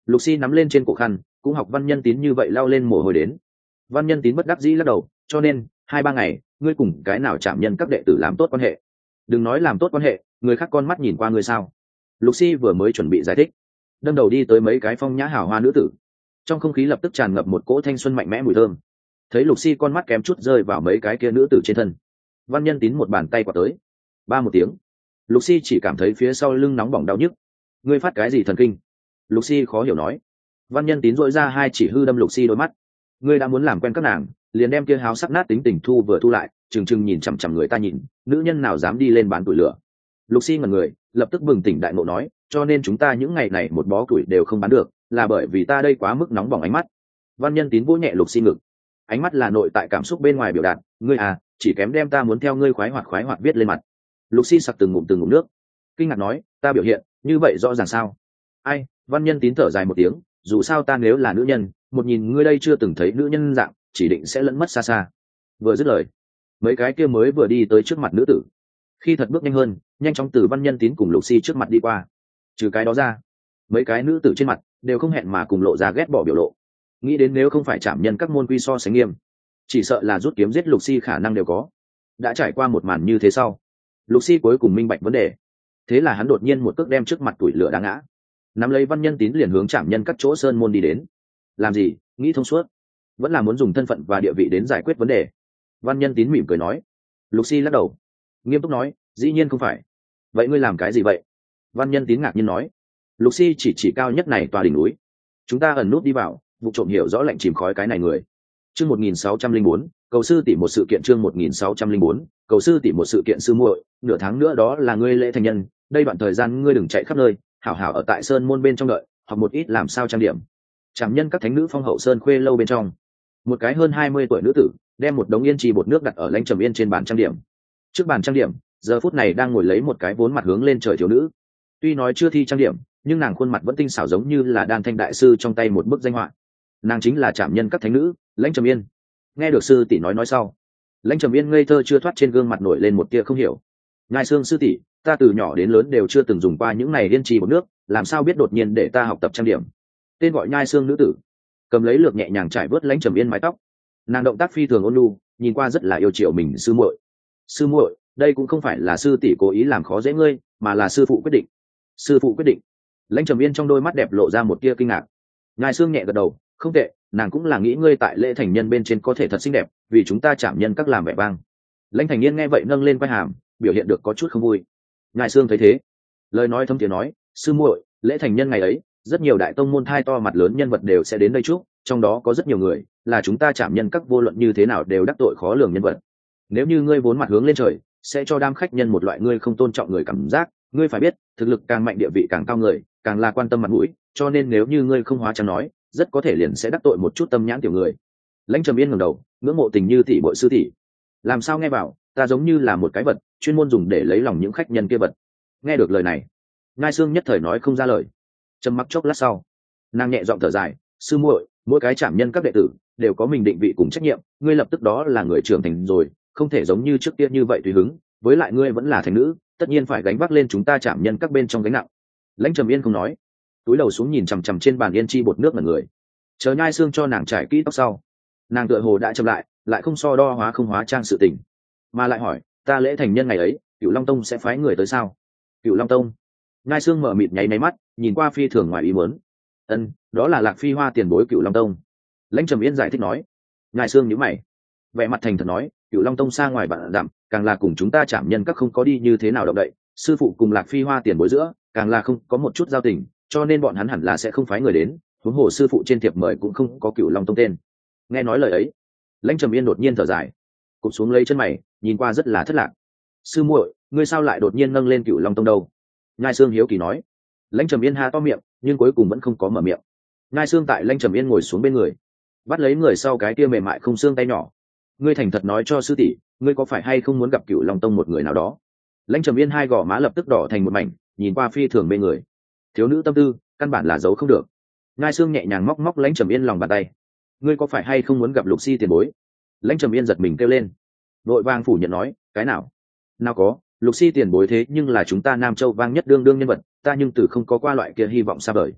Lục Xi nắm lên trên cổ khăn, cũng học Văn Nhân Tín như vậy lao lên mồ hôi đến. Văn Nhân Tín bất đắc dĩ lắc đầu, cho nên hai ba ngày ngươi cùng cái nào chạm nhân các đệ tử làm tốt quan hệ. Đừng nói làm tốt quan hệ, người khác con mắt nhìn qua ngươi sao? Lục Xi vừa mới chuẩn bị giải thích, đâm đầu đi tới mấy cái phong nhã hào hoa nữ tử, trong không khí lập tức tràn ngập một cỗ thanh xuân mạnh mẽ mùi thơm. Thấy Lục Xi con mắt kém chút rơi vào mấy cái kia nữ tử trên thân, Văn Nhân Tín một bàn tay quạt tới, ba một tiếng, Lục Xi chỉ cảm thấy phía sau lưng nóng bỏng đau nhức. Ngươi phát cái gì thần kinh? Lục Xi khó hiểu nói. Văn Nhân Tín dội ra hai chỉ hư đâm Lục Xi đôi mắt. Ngươi đã muốn làm quen các nàng, liền đem kia háo sắc nát tính tình thu vừa thu lại, chừng chừng nhìn chằm chằm người ta nhìn, nữ nhân nào dám đi lên bán tuổi lửa. Lục Xi ngẩn người, lập tức bừng tỉnh đại ngộ nói, cho nên chúng ta những ngày này một bó tuổi đều không bán được, là bởi vì ta đây quá mức nóng bỏng ánh mắt. Văn Nhân Tín vỗ nhẹ Lục Xi ngực. Ánh mắt là nội tại cảm xúc bên ngoài biểu đạt, ngươi à, chỉ kém đem ta muốn theo ngươi khoái hoạt khoái hoạt viết lên mặt. Lục Xi sặc từng ngụm từng ngụm nước, kinh ngạc nói, ta biểu hiện như vậy rõ ràng sao? Ai? Văn Nhân Tín thở dài một tiếng, dù sao ta nếu là nữ nhân, một nhìn ngươi đây chưa từng thấy nữ nhân dạng, chỉ định sẽ lẫn mất xa xa. Vừa dứt lời, mấy cái kia mới vừa đi tới trước mặt nữ tử, khi thật bước nhanh hơn, nhanh chóng từ Văn Nhân Tín cùng Lục Xi trước mặt đi qua. Trừ cái đó ra, mấy cái nữ tử trên mặt đều không hẹn mà cùng lộ ra ghét bỏ biểu lộ. Nghĩ đến nếu không phải chạm nhân các môn quy so sánh nghiêm, chỉ sợ là rút kiếm giết Lục Xi khả năng đều có. Đã trải qua một màn như thế sau, Lục Xi cuối cùng minh bạch vấn đề, thế là hắn đột nhiên một cước đem trước mặt tuổi lửa đá ngã, nắm lấy Văn Nhân Tín liền hướng chạm nhân các chỗ sơn môn đi đến. Làm gì? Nghĩ thông suốt, vẫn là muốn dùng thân phận và địa vị đến giải quyết vấn đề. Văn Nhân Tín mỉm cười nói. Lục Xi lắc đầu, nghiêm túc nói, dĩ nhiên không phải. Vậy ngươi làm cái gì vậy? Văn Nhân Tín ngạc nhiên nói. Lục Xi chỉ chỉ cao nhất này tòa đỉnh núi, chúng ta ẩn nút đi vào, vụ trộm hiểu rõ lệnh chìm khói cái này người. Chương một nghìn sáu trăm linh bốn, cầu sư tỷ một sự kiện. Chương một nghìn sáu trăm linh bốn, cầu sư tỷ một sự kiện. Sư muội, nửa tháng nữa đó là ngươi lễ thành nhân, đây đoạn thời gian ngươi đừng chạy khắp nơi, hảo hảo ở tại sơn môn bên trong đợi, học một ít làm sao trang điểm. Trảm nhân các thánh nữ phong hậu sơn khuê lâu bên trong, một cái hơn hai mươi tuổi nữ tử đem một đống yên trì bột nước đặt ở lãnh trầm yên trên bàn trang điểm. Trước bàn trang điểm, giờ phút này đang ngồi lấy một cái vốn mặt hướng lên trời thiếu nữ. Tuy nói chưa thi trang điểm, nhưng nàng khuôn mặt vẫn tinh xảo giống như là đan thanh đại sư trong tay một bức danh họa. Nàng chính là trảm nhân các thánh nữ lãnh trầm yên. Nghe được sư tỷ nói nói sau, lãnh trầm yên ngây thơ chưa thoát trên gương mặt nổi lên một tia không hiểu. Ngài Sương sư tỷ, ta từ nhỏ đến lớn đều chưa từng dùng qua những này liên trì bột nước, làm sao biết đột nhiên để ta học tập trang điểm? Tên gọi Nhai Sương nữ tử cầm lấy lược nhẹ nhàng trải vớt lãnh trầm yên mái tóc, nàng động tác phi thường ôn nhu, nhìn qua rất là yêu chiều mình. Sư muội, sư muội, đây cũng không phải là sư tỷ cố ý làm khó dễ ngươi, mà là sư phụ quyết định. Sư phụ quyết định? Lãnh trầm yên trong đôi mắt đẹp lộ ra một tia kinh ngạc. Nhai Sương nhẹ gật đầu, không tệ, nàng cũng là nghĩ ngươi tại lễ thành nhân bên trên có thể thật xinh đẹp, vì chúng ta chạm nhân các làm vẻ vang. Lãnh thành niên nghe vậy nâng lên vai hàm, biểu hiện được có chút không vui. Nhai Sương thấy thế, lời nói thâm tiếng nói, sư muội, lễ thành nhân ngày ấy, rất nhiều đại tông môn thai to mặt lớn nhân vật đều sẽ đến đây chúc, trong đó có rất nhiều người là chúng ta chạm nhân các vô luận như thế nào đều đắc tội khó lường nhân vật. Nếu như ngươi vốn mặt hướng lên trời, sẽ cho đám khách nhân một loại ngươi không tôn trọng người cảm giác. Ngươi phải biết, thực lực càng mạnh địa vị càng cao người, càng là quan tâm mặt mũi, cho nên nếu như ngươi không hóa trang nói, rất có thể liền sẽ đắc tội một chút tâm nhãn tiểu người. Lãnh Trầm Yên ngẩng đầu, ngưỡng mộ tình như tỷ bội sư tỷ. Làm sao nghe bảo, ta giống như là một cái vật, chuyên môn dùng để lấy lòng những khách nhân kia vật. Nghe được lời này, Ngai Sương nhất thời nói không ra lời. Trầm mặc chốc lát sau, nàng nhẹ giọng thở dài, sư muội, mỗi cái trảm nhân các đệ tử đều có mình định vị cùng trách nhiệm, ngươi lập tức đó là người trưởng thành rồi, không thể giống như trước kia như vậy tùy hứng, với lại ngươi vẫn là thành nữ, tất nhiên phải gánh vác lên chúng ta trảm nhân các bên trong gánh nặng. Lãnh Trầm Yên không nói, túi đầu xuống nhìn chằm chằm trên bàn yên chi bột nước mà người, chờ Nhai Sương cho nàng trải kỹ tóc sau, nàng tựa hồ đã chậm lại, lại không so đo hóa không hóa trang sự tình, mà lại hỏi, ta lễ thành nhân ngày ấy, Cửu Long Tông sẽ phái người tới sao? Cửu Long Tông? Nhai Sương mở mịt nháy nháy mắt, nhìn qua phi thường ngoài ý muốn. Ân, đó là Lạc Phi Hoa tiền bối Cửu Long Tông. Lãnh Trầm Yên giải thích nói. Nhai Sương nhíu mày, vẻ mặt thành thật nói, Cửu Long Tông xa ngoài vạn dặm, càng là cùng chúng ta chạm nhân các không có đi như thế nào động đậy, sư phụ cùng Lạc Phi Hoa tiền bối giữa, càng là không có một chút giao tình, cho nên bọn hắn hẳn là sẽ không phái người đến, huống hồ sư phụ trên thiệp mời cũng không có Cửu Long Tông tên. Nghe nói lời ấy, Lãnh Trầm Yên đột nhiên thở dài, cụp xuống lấy chân mày, nhìn qua rất là thất lạc. Sư muội, ngươi sao lại đột nhiên nâng lên Cửu Long Tông đâu? Nhai Sương hiếu kỳ nói. Lãnh Trầm Yên há to miệng, nhưng cuối cùng vẫn không có mở miệng. Nhai Sương tại Lãnh Trầm Yên ngồi xuống bên người, bắt lấy người sau cái kia mềm mại không xương tay nhỏ. Ngươi thành thật nói cho sư tỷ, ngươi có phải hay không muốn gặp Cửu Long Tông một người nào đó? Lãnh Trầm Yên hai gò má lập tức đỏ thành một mảnh, nhìn qua phi thường bên người. Thiếu nữ tâm tư, căn bản là giấu không được. Nhai Sương nhẹ nhàng móc móc Lãnh Trầm Yên lòng bàn tay. Ngươi có phải hay không muốn gặp Lục Si tiền bối? Lãnh Trầm Yên giật mình kêu lên, vội vàng phủ nhận nói, cái nào? Nào có, Lục Si tiền bối thế nhưng là chúng ta Nam Châu vang nhất đương đương nhân vật, ta nhưng từ không có qua loại kia hy vọng xa vời.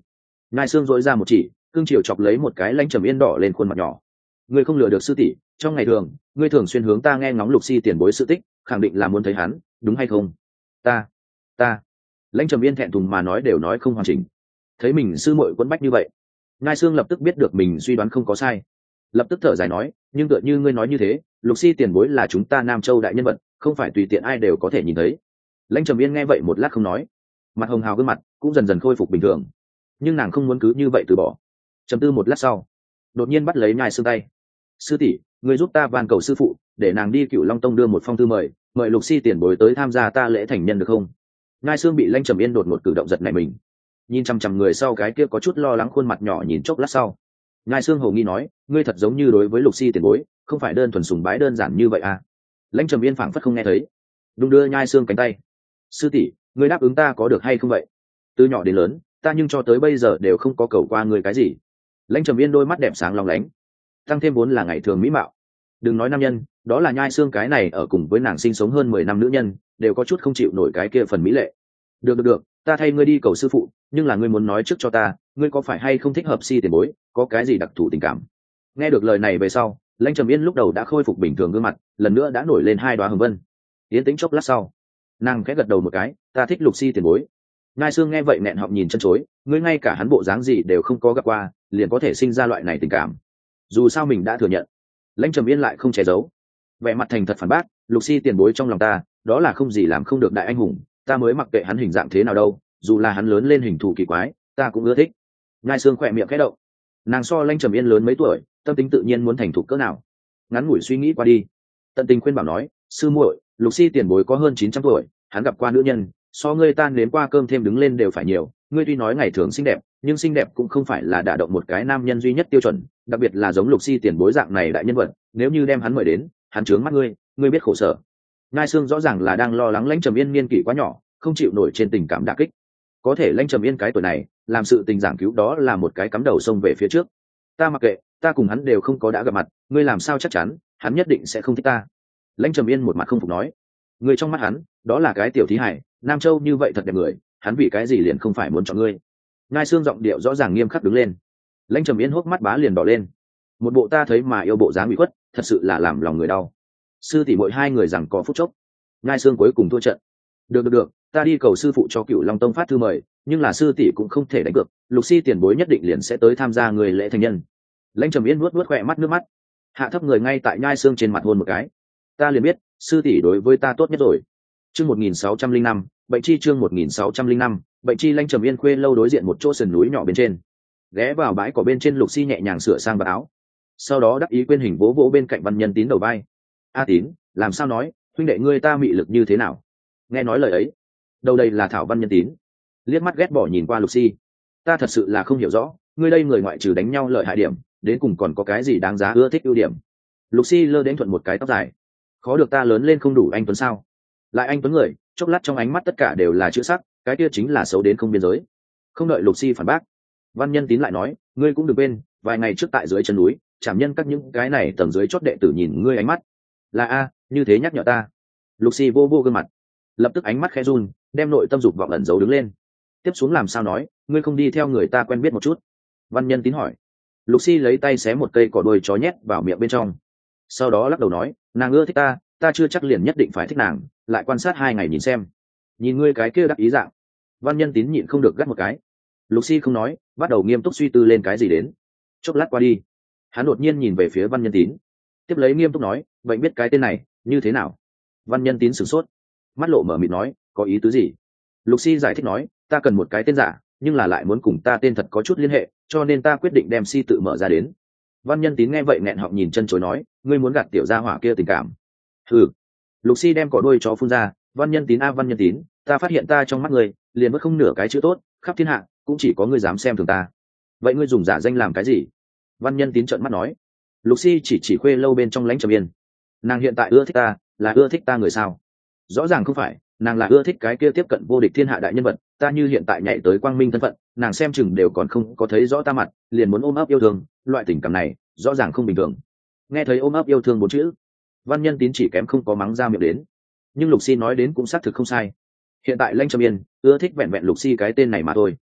Ngai xương dỗi ra một chỉ, cương triều chọc lấy một cái lãnh trầm yên đỏ lên khuôn mặt nhỏ. Ngươi không lừa được sư tỷ, trong ngày thường ngươi thường xuyên hướng ta nghe ngóng Lục Si tiền bối sự tích, khẳng định là muốn thấy hắn, đúng hay không? Ta, ta. Lãnh trầm yên thẹn thùng mà nói đều nói không hoàn chỉnh. Thấy mình sư muội quấn bách như vậy, Ngai xương lập tức biết được mình suy đoán không có sai, lập tức thở dài nói, nhưng tựa như ngươi nói như thế, Lục Si tiền bối là chúng ta Nam Châu đại nhân vật, không phải tùy tiện ai đều có thể nhìn thấy. Lãnh trầm yên nghe vậy một lát không nói, mặt hồng hào gương mặt cũng dần dần khôi phục bình thường, nhưng nàng không muốn cứ như vậy từ bỏ. Trầm tư một lát sau, đột nhiên bắt lấy Nhai xương tay. Sư tỷ, người giúp ta van cầu sư phụ để nàng đi Cửu Long Tông đưa một phong thư mời mời Lục Si tiền bối tới tham gia ta lễ thành nhân được không? Nhai xương bị Lãnh trầm yên đột ngột cử động giật nảy mình, nhìn chằm chằm người sau cái kia có chút lo lắng khuôn mặt nhỏ nhìn chốc lát sau, Nhai xương hầu nghi nói, ngươi thật giống như đối với Lục Si tiền bối không phải đơn thuần sùng bái đơn giản như vậy à? Lãnh trầm yên phảng phất không nghe thấy, đung đưa Nhai xương cánh tay. Sư tỷ, ngươi đáp ứng ta có được hay không vậy? Từ nhỏ đến lớn ta nhưng cho tới bây giờ đều không có cầu qua ngươi cái gì. Lãnh trầm yên đôi mắt đẹp sáng long lánh, tăng thêm vốn là ngày thường mỹ mạo, đừng nói nam nhân, đó là Nhai xương cái này ở cùng với nàng sinh sống hơn mười năm nữ nhân đều có chút không chịu nổi cái kia phần mỹ lệ. Được được được, ta thay ngươi đi cầu sư phụ, nhưng là ngươi muốn nói trước cho ta, ngươi có phải hay không thích hợp Si tiền bối, có cái gì đặc thù tình cảm? Nghe được lời này về sau, Lãnh trầm yên lúc đầu đã khôi phục bình thường gương mặt lần nữa đã nổi lên hai đoá hồng vân. Yến tĩnh chốc lát sau, nàng khẽ gật đầu một cái, ta thích Lục Si tiền bối. Ngai xương nghe vậy nẹn họng nhìn chân chối, ngươi ngay cả hắn bộ dáng gì đều không có gặp qua liền có thể sinh ra loại này tình cảm. Dù sao mình đã thừa nhận. Lãnh trầm yên lại không che giấu, vẻ mặt thành thật phản bác, Lục Si tiền bối trong lòng ta đó là không gì làm không được đại anh hùng, ta mới mặc kệ hắn hình dạng thế nào đâu, dù là hắn lớn lên hình thù kỳ quái ta cũng ưa thích. Ngai xương khỏe miệng khẽ động, nàng so Lãnh trầm yên lớn mấy tuổi, tâm tính tự nhiên muốn thành thục cỡ nào. Ngắn ngủi suy nghĩ qua đi, tận tình khuyên bảo nói, sư muội, Lục Si tiền bối có hơn chín trăm tuổi, hắn gặp qua nữ nhân so ngươi tan đến qua cơm thêm đứng lên đều phải nhiều, ngươi tuy nói ngày thường xinh đẹp nhưng xinh đẹp cũng không phải là đả động một cái nam nhân duy nhất tiêu chuẩn, đặc biệt là giống Lục Si tiền bối dạng này đại nhân vật, nếu như đem hắn mời đến hắn trướng mắt ngươi ngươi biết khổ sở. Ngai xương rõ ràng là đang lo lắng Lãnh trầm yên niên kỷ quá nhỏ không chịu nổi trên tình cảm đả kích, có thể Lãnh trầm yên cái tuổi này làm sự tình giảng cứu đó là một cái cắm đầu sông về phía trước. Ta mặc kệ, ta cùng hắn đều không có đã gặp mặt, ngươi làm sao chắc chắn hắn nhất định sẽ không thích ta? Lãnh trầm yên một mặt không phục nói, người trong mắt hắn đó là cái tiểu thí hải, Nam Châu như vậy thật đẹp người, hắn vì cái gì liền không phải muốn chọn ngươi? Ngai xương giọng điệu rõ ràng nghiêm khắc đứng lên. Lãnh trầm yên hốc mắt bá liền đỏ lên, một bộ ta thấy mà yêu bộ dáng bị khuất, thật sự là làm lòng người đau. Sư tỷ muội hai người rằng có phút chốc, Ngai xương cuối cùng thua trận. Được được được, ta đi cầu sư phụ cho Cửu Long Tông phát thư mời, nhưng là sư tỷ cũng không thể đánh cược, Lục Si tiền bối nhất định liền sẽ tới tham gia người lễ thành nhân. Lãnh trầm yên nuốt nuốt khỏe mắt nước mắt, hạ thấp người ngay tại Nhai xương trên mặt hôn một cái. Ta liền biết sư tỷ đối với ta tốt nhất rồi. Chương một nghìn sáu trăm linh năm, bệnh chi chương một nghìn sáu trăm linh năm, bệnh chi. Lãnh trầm yên khuê lâu đối diện một chỗ sườn núi nhỏ bên trên, ghé vào bãi cỏ bên trên, Lục Si nhẹ nhàng sửa sang vạt áo, sau đó đắc ý quên hình vỗ vỗ bên cạnh Văn Nhân Tín đầu vai. A Tín, làm sao nói, huynh đệ ngươi ta mị lực như thế nào? Nghe nói lời ấy, đầu đây là Thảo Văn Nhân Tín liếc mắt ghét bỏ nhìn qua Lục Si. Ta thật sự là không hiểu rõ, ngươi đây người ngoại trừ đánh nhau lợi hại điểm, đến cùng còn có cái gì đáng giá ưa thích ưu điểm? Lục Si lơ đến thuận một cái tóc dài, khó được ta lớn lên không đủ anh tuấn sao? Lại anh tuấn người, chốc lát trong ánh mắt tất cả đều là chữ sắc, cái kia chính là xấu đến không biên giới. Không đợi Lục Si phản bác, Văn Nhân Tín lại nói, ngươi cũng đừng quên, vài ngày trước tại dưới chân núi, chảm nhân các những cái này tầng dưới chót đệ tử nhìn ngươi ánh mắt là a, như thế nhắc nhở ta. Lục Si vô vô gương mặt, lập tức ánh mắt khẽ run, đem nội tâm dục vọng ẩn giấu đứng lên. Tiếp xuống làm sao nói, ngươi không đi theo người ta quen biết một chút? Văn Nhân Tín hỏi. Lục Si lấy tay xé một cây cỏ đuôi chó nhét vào miệng bên trong, sau đó lắc đầu nói, nàng ưa thích ta, ta chưa chắc liền nhất định phải thích nàng, lại quan sát hai ngày nhìn xem. Nhìn ngươi cái kia đắc ý dạng. Văn Nhân Tín nhịn không được gắt một cái. Lục Si không nói, bắt đầu nghiêm túc suy tư lên cái gì đến. Chốc lát qua đi, hắn đột nhiên nhìn về phía Văn Nhân Tín, tiếp lấy nghiêm túc nói, vậy biết cái tên này như thế nào? Văn Nhân Tín sửng sốt, mắt lộ mở mịt nói, có ý tứ gì? Lục Si giải thích nói, ta cần một cái tên giả, nhưng là lại muốn cùng ta tên thật có chút liên hệ, cho nên ta quyết định đem Si tự mở ra đến. Văn Nhân Tín nghe vậy nghẹn họng nhìn chân chối nói, ngươi muốn gạt tiểu gia hỏa kia tình cảm? Hừ. Lục Si đem cỏ đuôi chó phun ra, Văn Nhân Tín a Văn Nhân Tín, ta phát hiện ta trong mắt ngươi liền mất không nửa cái chữ tốt, khắp thiên hạ cũng chỉ có ngươi dám xem thường ta. Vậy ngươi dùng giả danh làm cái gì? Văn Nhân Tín trợn mắt nói. Lục Si chỉ chỉ khuê lâu bên trong Lãnh trầm yên, nàng hiện tại ưa thích ta là ưa thích ta người sao? Rõ ràng không phải, nàng là ưa thích cái kia tiếp cận vô địch thiên hạ đại nhân vật, ta như hiện tại nhảy tới quang minh thân phận, nàng xem chừng đều còn không có thấy rõ ta mặt liền muốn ôm ấp yêu thương, loại tình cảm này rõ ràng không bình thường. Nghe thấy ôm ấp yêu thương bốn chữ, Văn Nhân Tín chỉ kém không có mắng ra miệng đến, nhưng Lục Si nói đến cũng xác thực không sai. Hiện tại Lãnh trầm yên ưa thích vẹn vẹn Lục Si cái tên này mà thôi.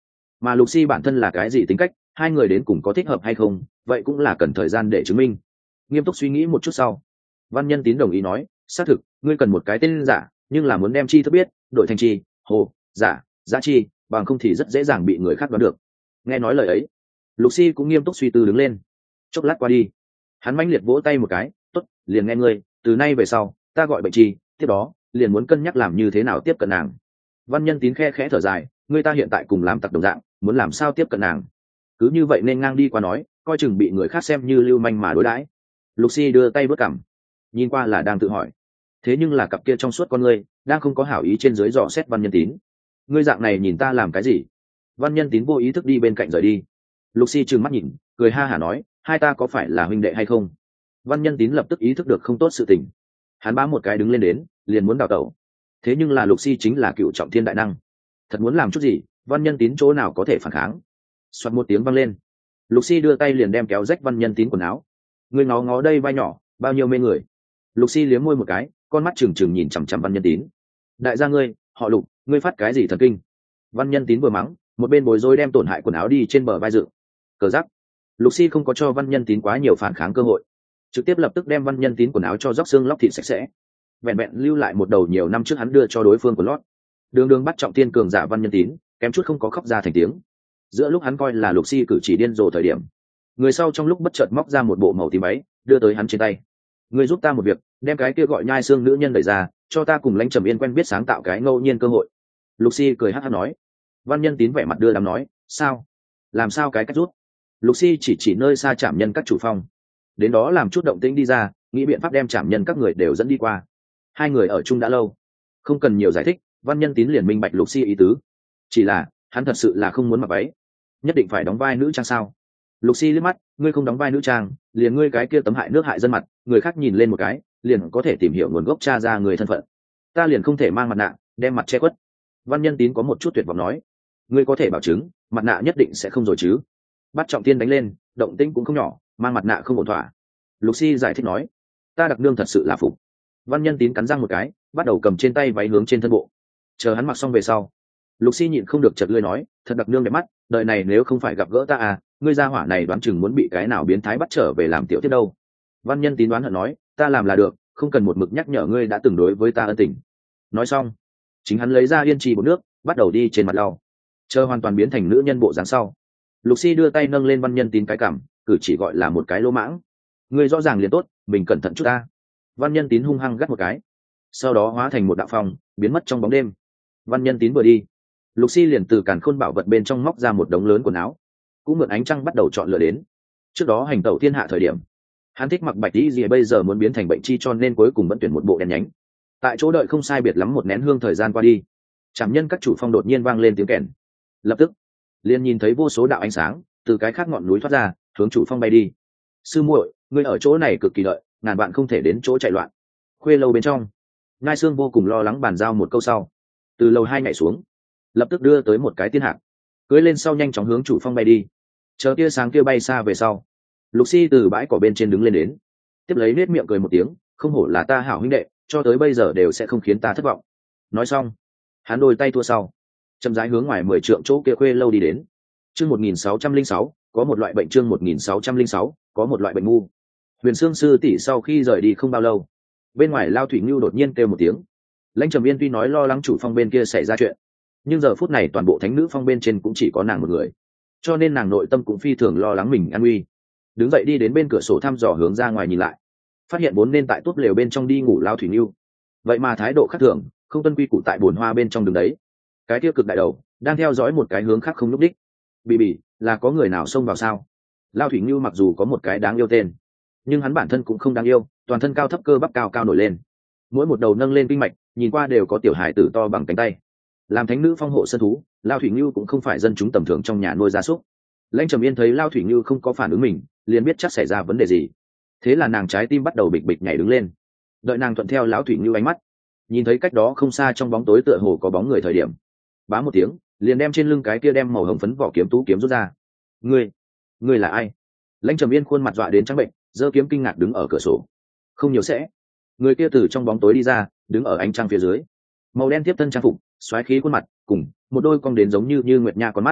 mà lục si bản thân là cái gì tính cách, hai người đến cùng có thích hợp hay không, vậy cũng là cần thời gian để chứng minh. Nghiêm túc suy nghĩ một chút sau, Văn Nhân Tín đồng ý nói, xác thực ngươi cần một cái tên giả, nhưng là muốn đem chi thức biết đổi thành chi hồ giả giá chi, bằng không thì rất dễ dàng bị người khác đoán được. Nghe nói lời ấy, lục si cũng nghiêm túc suy tư đứng lên. Chốc lát qua đi, hắn mãnh liệt vỗ tay một cái, tốt, liền nghe ngươi, từ nay về sau ta gọi bệnh chi, tiếp đó liền muốn cân nhắc làm như thế nào tiếp cận nàng. Văn Nhân Tín khe khẽ thở dài, người ta hiện tại cùng làm tặc đồng dạng, muốn làm sao tiếp cận nàng, cứ như vậy nên ngang đi qua nói, coi chừng bị người khác xem như lưu manh mà đối đãi. Lục Si đưa tay vớt cằm, nhìn qua là đang tự hỏi, thế nhưng là cặp kia trong suốt con ngươi đang không có hảo ý trên dưới dò xét Văn Nhân Tín. Ngươi dạng này nhìn ta làm cái gì? Văn Nhân Tín vô ý thức đi bên cạnh rời đi. Lục Si trừng mắt nhìn, cười ha hả nói, hai ta có phải là huynh đệ hay không? Văn Nhân Tín lập tức ý thức được không tốt sự tình, hắn bám một cái đứng lên đến, liền muốn đào tẩu. Thế nhưng là Lục Si chính là cựu trọng thiên đại năng, thật muốn làm chút gì, Văn Nhân Tín chỗ nào có thể phản kháng. Xoát một tiếng vang lên, Lục Si đưa tay liền đem kéo rách Văn Nhân Tín quần áo. Ngươi ngó ngó đây vai nhỏ, bao nhiêu mê người. Lục Si liếm môi một cái, con mắt trừng trừng nhìn chằm chằm Văn Nhân Tín. Đại gia ngươi, họ Lục, ngươi phát cái gì thần kinh? Văn Nhân Tín vừa mắng, một bên bối rối đem tổn hại quần áo đi trên bờ vai dựng. Cờ giắc. Lục Si không có cho Văn Nhân Tín quá nhiều phản kháng cơ hội, trực tiếp lập tức đem Văn Nhân Tín quần áo cho róc xương lóc thịt sạch sẽ, vẹn vẹn lưu lại một đầu nhiều năm trước hắn đưa cho đối phương của lót. Đường đường bắt trọng tiên cường giả Văn Nhân Tín, kém chút không có khóc ra thành tiếng. Giữa lúc hắn coi là Lục Si cử chỉ điên rồ thời điểm, người sau trong lúc bất chợt móc ra một bộ màu tím váy đưa tới hắn trên tay. Ngươi giúp ta một việc, đem cái kia gọi nhai xương nữ nhân đẩy ra, cho ta cùng Lãnh Trầm Yên quen biết sáng tạo cái ngẫu nhiên cơ hội. Lục Si cười hắc hắc nói. Văn Nhân Tín vẻ mặt đưa đám nói, sao? Làm sao cái cách rút? Lục Si chỉ chỉ nơi xa trảm nhân các chủ phong, đến đó làm chút động tĩnh đi ra, nghĩ biện pháp đem trảm nhân các người đều dẫn đi qua. Hai người ở chung đã lâu, không cần nhiều giải thích, Văn Nhân Tín liền minh bạch Lục Si ý tứ. Chỉ là hắn thật sự là không muốn mặc váy, nhất định phải đóng vai nữ trang sao? Lục Si liếc mắt, ngươi không đóng vai nữ trang, liền ngươi cái kia tấm hại nước hại dân mặt, người khác nhìn lên một cái, liền có thể tìm hiểu nguồn gốc tra ra người thân phận. Ta liền không thể mang mặt nạ, đem mặt che khuất. Văn Nhân Tín có một chút tuyệt vọng nói, ngươi có thể bảo chứng mặt nạ nhất định sẽ không rồi chứ? Bắt trọng tiên đánh lên, động tĩnh cũng không nhỏ, mang mặt nạ không ổn thỏa. Lục Si giải thích nói, ta đặc nương thật sự là phục. Văn Nhân Tín cắn răng một cái, bắt đầu cầm trên tay váy hướng trên thân bộ. Chờ hắn mặc xong về sau, Lục Si nhịn không được chật lưỡi nói, thật đặc nương đẹp mắt, đời này nếu không phải gặp gỡ ta à, ngươi gia hỏa này đoán chừng muốn bị cái nào biến thái bắt trở về làm tiểu tiếp đâu. Văn Nhân Tín đoán hận nói, ta làm là được, không cần một mực nhắc nhở ngươi đã từng đối với ta ân tình. Nói xong, chính hắn lấy ra yên trì bột nước, bắt đầu đi trên mặt lau. Chờ hoàn toàn biến thành nữ nhân bộ dáng sau, Lục Si đưa tay nâng lên Văn Nhân Tín cái cằm, cử chỉ gọi là một cái lỗ mãng. Ngươi rõ ràng liền tốt, mình cẩn thận chút ta. Văn Nhân Tín hung hăng gắt một cái, sau đó hóa thành một đạo phong, biến mất trong bóng đêm. Văn Nhân Tín vừa đi, Lục Si liền từ càn khôn bảo vật bên trong móc ra một đống lớn quần áo, cũng mượn ánh trăng bắt đầu chọn lựa đến. Trước đó hành tẩu thiên hạ thời điểm, hắn thích mặc bạch y gì, bây giờ muốn biến thành bệnh chi cho nên cuối cùng vẫn tuyển một bộ đen nhánh. Tại chỗ đợi không sai biệt lắm một nén hương thời gian qua đi, trảm nhân các chủ phong đột nhiên vang lên tiếng kèn. Lập tức liền nhìn thấy vô số đạo ánh sáng từ cái khác ngọn núi thoát ra, hướng chủ phong bay đi. Sư muội, ngươi ở chỗ này cực kỳ đợi, ngàn bạn không thể đến chỗ chạy loạn. Khuê lâu bên trong, Ngai Sương vô cùng lo lắng bàn giao một câu sau, từ lầu hai nhảy xuống, lập tức đưa tới một cái tiên hạc, cưới lên sau nhanh chóng hướng chủ phong bay đi. Chờ tia sáng kia bay xa về sau, Lục Si từ bãi cỏ bên trên đứng lên đến, tiếp lấy nết miệng cười một tiếng, không hổ là ta hảo huynh đệ, cho tới bây giờ đều sẽ không khiến ta thất vọng. Nói xong, hắn đôi tay thua sau, chậm rãi hướng ngoài mười trượng chỗ kia khuê lâu đi đến. Chương một nghìn sáu trăm linh sáu, có một loại bệnh chương một nghìn sáu trăm linh sáu, có một loại bệnh ngu. Huyền Sương sư tỷ sau khi rời đi không bao lâu, bên ngoài Lao Thủy Ngưu đột nhiên kêu một tiếng. Lãnh Trầm Yên tuy nói lo lắng chủ phong bên kia xảy ra chuyện, nhưng giờ phút này toàn bộ thánh nữ phong bên trên cũng chỉ có nàng một người, cho nên nàng nội tâm cũng phi thường lo lắng mình an nguy. Đứng dậy đi đến bên cửa sổ thăm dò hướng ra ngoài nhìn lại, phát hiện vốn nên tại tuốt lều bên trong đi ngủ Lao Thủy Ngưu, vậy mà thái độ khác thường, không tuân quy củ tại bồn hoa bên trong đứng đấy. Cái tiêu cực đại đầu đang theo dõi một cái hướng khác không lúc đích. Bì bì, là có người nào xông vào sao? Lao Thủy Ngưu mặc dù có một cái đáng yêu tên, nhưng hắn bản thân cũng không đáng yêu, toàn thân cao thấp cơ bắp cao cao nổi lên, mỗi một đầu nâng lên kinh mạch, nhìn qua đều có tiểu hài tử to bằng cánh tay. Làm thánh nữ phong hộ sân thú, Lao Thủy Ngưu cũng không phải dân chúng tầm thường trong nhà nuôi gia súc. Lãnh Trầm Yên thấy Lao Thủy Ngưu không có phản ứng mình, liền biết chắc xảy ra vấn đề gì. Thế là nàng trái tim bắt đầu bịch bịch nhảy đứng lên. Đợi nàng thuận theo Lão Thủy Ngưu ánh mắt, nhìn thấy cách đó không xa trong bóng tối tựa hồ có bóng người thời điểm, bá một tiếng, liền đem trên lưng cái kia đem màu hồng phấn vỏ kiếm tú kiếm rút ra. Ngươi, ngươi là ai? Lãnh Trầm Yên khuôn mặt dọa đến trắng bệnh, giơ kiếm kinh ngạc đứng ở cửa sổ. Không nhiều sẽ, người kia từ trong bóng tối đi ra, đứng ở ánh trăng phía dưới, màu đen tiếp thân trang phục, xoáy khí khuôn mặt, cùng một đôi cong đến giống như như nguyệt nha con mắt.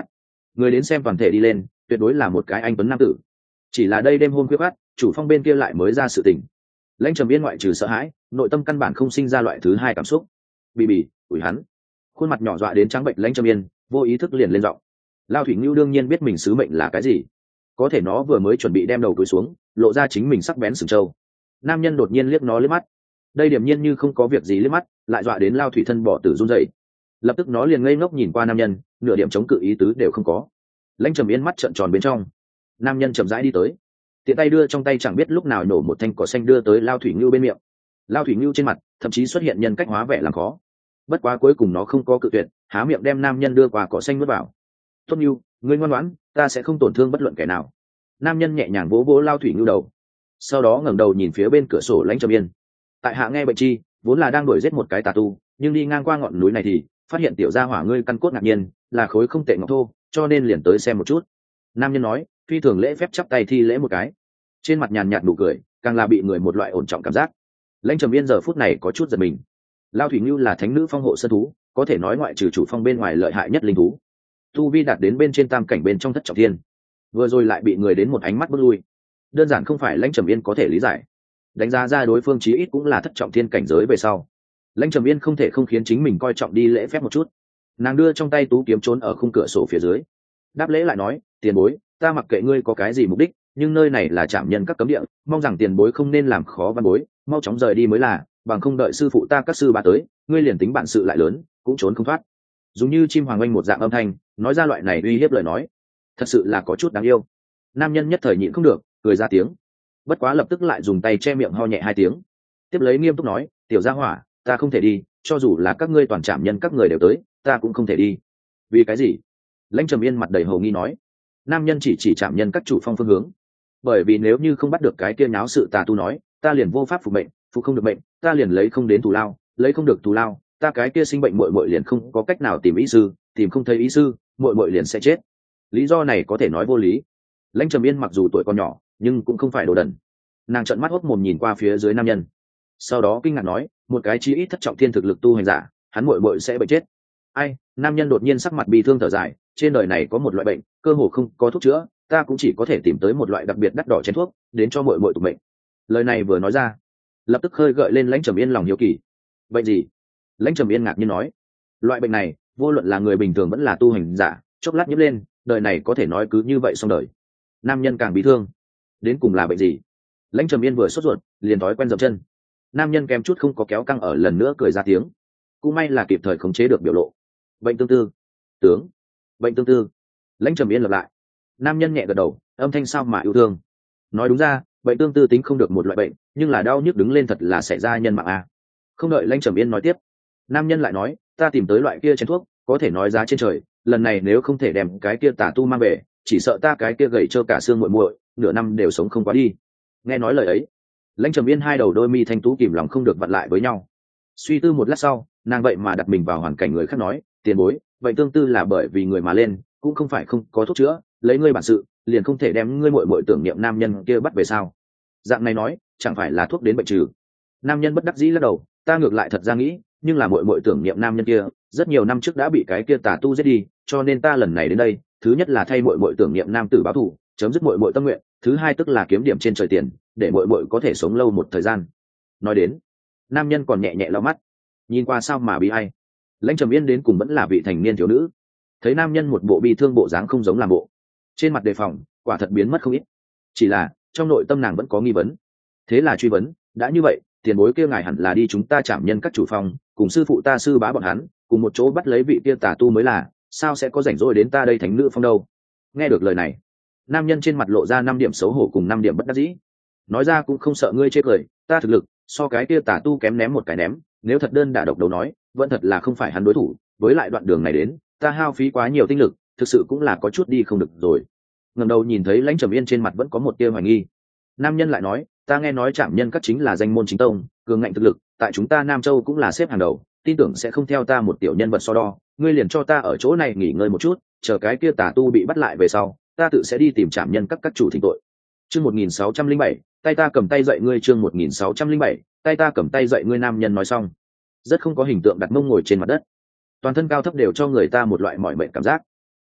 người đến xem toàn thể đi lên, tuyệt đối là một cái anh tuấn nam tử. Chỉ là đây đêm hôm khuya khoắt, chủ phong bên kia lại mới ra sự tình. Lãnh Trầm Yên ngoại trừ sợ hãi, nội tâm căn bản không sinh ra loại thứ hai cảm xúc. Bì bì, ủi hắn. Khuôn mặt nhỏ dọa đến trắng bệnh Lãnh Trầm Yên, vô ý thức liền lên giọng. Lao Thủy Ngưu đương nhiên biết mình sứ mệnh là cái gì, có thể nó vừa mới chuẩn bị đem đầu túi xuống, lộ ra chính mình sắc bén sừng trâu. Nam nhân đột nhiên liếc nó liếc mắt, đây điểm nhiên như không có việc gì liếc mắt, lại dọa đến Lao Thủy thân bỏ tử run rẩy. Lập tức nó liền ngây ngốc nhìn qua nam nhân, nửa điểm chống cự ý tứ đều không có. Lãnh Trầm Yên mắt trợn tròn bên trong. Nam nhân chậm rãi đi tới, tiện tay đưa trong tay chẳng biết lúc nào nổ một thanh cỏ xanh đưa tới Lao Thủy Ngưu bên miệng. Lao Thủy Ngưu trên mặt thậm chí xuất hiện nhân cách hóa vẻ làm khó, bất quá cuối cùng nó không có cự tuyệt, há miệng đem nam nhân đưa qua cỏ xanh nuốt vào. Tốt Ngưu, ngươi ngoan ngoãn, ta sẽ không tổn thương bất luận kẻ nào. Nam nhân nhẹ nhàng vỗ vỗ Lao Thủy Ngưu đầu, sau đó ngẩng đầu nhìn phía bên cửa sổ Lãnh Trầm Yên. Tại hạ nghe bệnh chi, vốn là đang đuổi giết một cái tà tu, nhưng đi ngang qua ngọn núi này thì phát hiện tiểu gia hỏa ngươi căn cốt ngạc nhiên, là khối không tệ ngọc thô, cho nên liền tới xem một chút. Nam nhân nói, phi thường lễ phép chắp tay thi lễ một cái, trên mặt nhàn nhạt nụ cười, càng là bị người một loại ổn trọng cảm giác. Lãnh Trầm Yên giờ phút này có chút giật mình. Lao Thủy Ngưu là thánh nữ phong hộ sơn thú, có thể nói ngoại trừ chủ phong bên ngoài lợi hại nhất linh thú, tu vi đạt đến bên trên tam cảnh bên trong thất trọng thiên, vừa rồi lại bị người đến một ánh mắt bước lui, đơn giản không phải Lãnh Trầm Yên có thể lý giải. Đánh giá ra đối phương chí ít cũng là thất trọng thiên cảnh giới về sau, Lãnh Trầm Yên không thể không khiến chính mình coi trọng đi lễ phép một chút. Nàng đưa trong tay tú kiếm trốn ở khung cửa sổ phía dưới, đáp lễ lại nói, tiền bối, ta mặc kệ ngươi có cái gì mục đích, nhưng nơi này là trạm nhân các cấm địa, mong rằng tiền bối không nên làm khó văn bối, mau chóng rời đi mới là, bằng không đợi sư phụ ta các sư ba tới, ngươi liền tính bản sự lại lớn cũng trốn không thoát. Giống như chim hoàng oanh một dạng âm thanh, nói ra loại này uy hiếp lời nói, thật sự là có chút đáng yêu. Nam nhân nhất thời nhịn không được, cười ra tiếng, bất quá lập tức lại dùng tay che miệng ho nhẹ hai tiếng, tiếp lấy nghiêm túc nói, tiểu gia hỏa, ta không thể đi, cho dù là các ngươi toàn trạm nhân các người đều tới, ta cũng không thể đi. Vì cái gì? Lãnh Trầm Yên mặt đầy hồ nghi nói. Nam nhân chỉ chỉ trạm nhân các chủ phong phương hướng, bởi vì nếu như không bắt được cái kia nháo sự tà tu nói, ta liền vô pháp phục mệnh, phục không được mệnh, ta liền lấy không đến thù lao, lấy không được thù lao, ta cái kia sinh bệnh muội muội liền không có cách nào tìm ý sư, tìm không thấy ý sư, muội muội liền sẽ chết. Lý do này có thể nói vô lý. Lãnh Trầm Yên mặc dù tuổi còn nhỏ, nhưng cũng không phải đồ đần. Nàng trợn mắt hốt mồm nhìn qua phía dưới nam nhân, sau đó kinh ngạc nói, một cái chí ít thất trọng thiên thực lực tu hành giả, hắn muội muội sẽ bệnh chết. Ai? Nam nhân đột nhiên sắc mặt bi thương thở dài, trên đời này có một loại bệnh, cơ hồ không có thuốc chữa, ta cũng chỉ có thể tìm tới một loại đặc biệt đắt đỏ chén thuốc, đến cho muội muội tục mệnh. Lời này vừa nói ra, lập tức khơi gợi lên Lãnh Trầm Yên lòng hiếu kỳ. Bệnh gì? Lãnh Trầm Yên ngạc nhiên nói, loại bệnh này, vô luận là người bình thường vẫn là tu hành giả, chốc lát nhiễm lên, đời này có thể nói cứ như vậy xong đời. Nam nhân càng bị thương, đến cùng là bệnh gì? Lãnh Trầm Yên vừa sốt ruột, liền thói quen dậm chân. Nam nhân kém chút không có kéo căng ở lần nữa cười ra tiếng, cũng may là kịp thời khống chế được biểu lộ. Bệnh tương tư. Tướng. Bệnh tương tư. Lãnh Trầm Yên lặp lại. Nam nhân nhẹ gật đầu, âm thanh sao mà yêu thương. Nói đúng ra, bệnh tương tư tính không được một loại bệnh, nhưng là đau nhức đứng lên thật là xảy ra nhân mạng a. Không đợi Lãnh Trầm Yên nói tiếp, nam nhân lại nói, ta tìm tới loại kia chén thuốc, có thể nói giá trên trời, lần này nếu không thể đem cái kia tà tu mang về, chỉ sợ ta cái kia gầy trơ cả xương muội muội, nửa năm đều sống không qua đi. Nghe nói lời ấy, Lãnh Trầm Yên hai đầu đôi mi thanh tú kìm lòng không được vặn lại với nhau. Suy tư một lát sau, nàng vậy mà đặt mình vào hoàn cảnh người khác nói, tiền bối, vậy tương tư là bởi vì người mà lên, cũng không phải không có thuốc chữa, lấy ngươi bản sự, liền không thể đem ngươi muội muội tưởng niệm nam nhân kia bắt về sao? Dạng này nói, chẳng phải là thuốc đến bệnh trừ? Nam nhân bất đắc dĩ lắc đầu, ta ngược lại thật ra nghĩ, nhưng là muội muội tưởng niệm nam nhân kia, rất nhiều năm trước đã bị cái kia tà tu giết đi, cho nên ta lần này đến đây, thứ nhất là thay muội muội tưởng niệm nam tử báo thù, chấm dứt muội muội tâm nguyện, thứ hai tức là kiếm điểm trên trời tiền, để muội muội có thể sống lâu một thời gian. Nói đến, nam nhân còn nhẹ nhẹ lau mắt, nhìn qua sao mà bi ai. Lãnh Trầm Yên đến cùng vẫn là vị thành niên thiếu nữ, thấy nam nhân một bộ bi thương bộ dáng không giống làm bộ, trên mặt đề phòng quả thật biến mất không ít, chỉ là trong nội tâm nàng vẫn có nghi vấn. Thế là truy vấn, đã như vậy, tiền bối kia ngài hẳn là đi chúng ta trảm nhân các chủ phòng, cùng sư phụ ta sư bá bọn hắn cùng một chỗ bắt lấy vị kia tà tu mới là, sao sẽ có rảnh rỗi đến ta đây thánh nữ phong đâu? Nghe được lời này, nam nhân trên mặt lộ ra năm điểm xấu hổ cùng năm điểm bất đắc dĩ, nói ra cũng không sợ ngươi chê cười, ta thực lực so cái kia tà tu kém ném một cái ném, nếu thật đơn đả độc đấu nói, vẫn thật là không phải hắn đối thủ, với lại đoạn đường này đến, ta hao phí quá nhiều tinh lực, thực sự cũng là có chút đi không được rồi. Ngẩng đầu nhìn thấy Lãnh Trầm Yên trên mặt vẫn có một tia hoài nghi, nam nhân lại nói, ta nghe nói trảm nhân các chính là danh môn chính tông, cường ngạnh thực lực, tại chúng ta Nam Châu cũng là xếp hàng đầu, tin tưởng sẽ không theo ta một tiểu nhân vật so đo, ngươi liền cho ta ở chỗ này nghỉ ngơi một chút, chờ cái kia tà tu bị bắt lại về sau, ta tự sẽ đi tìm trảm nhân các các chủ thỉnh tội. Chương một nghìn sáu trăm linh bảy, tay ta cầm tay dậy ngươi. Chương một nghìn sáu trăm linh bảy, tay ta cầm tay dậy ngươi. Nam nhân nói xong, rất không có hình tượng đặt mông ngồi trên mặt đất, toàn thân cao thấp đều cho người ta một loại mỏi mệt cảm giác.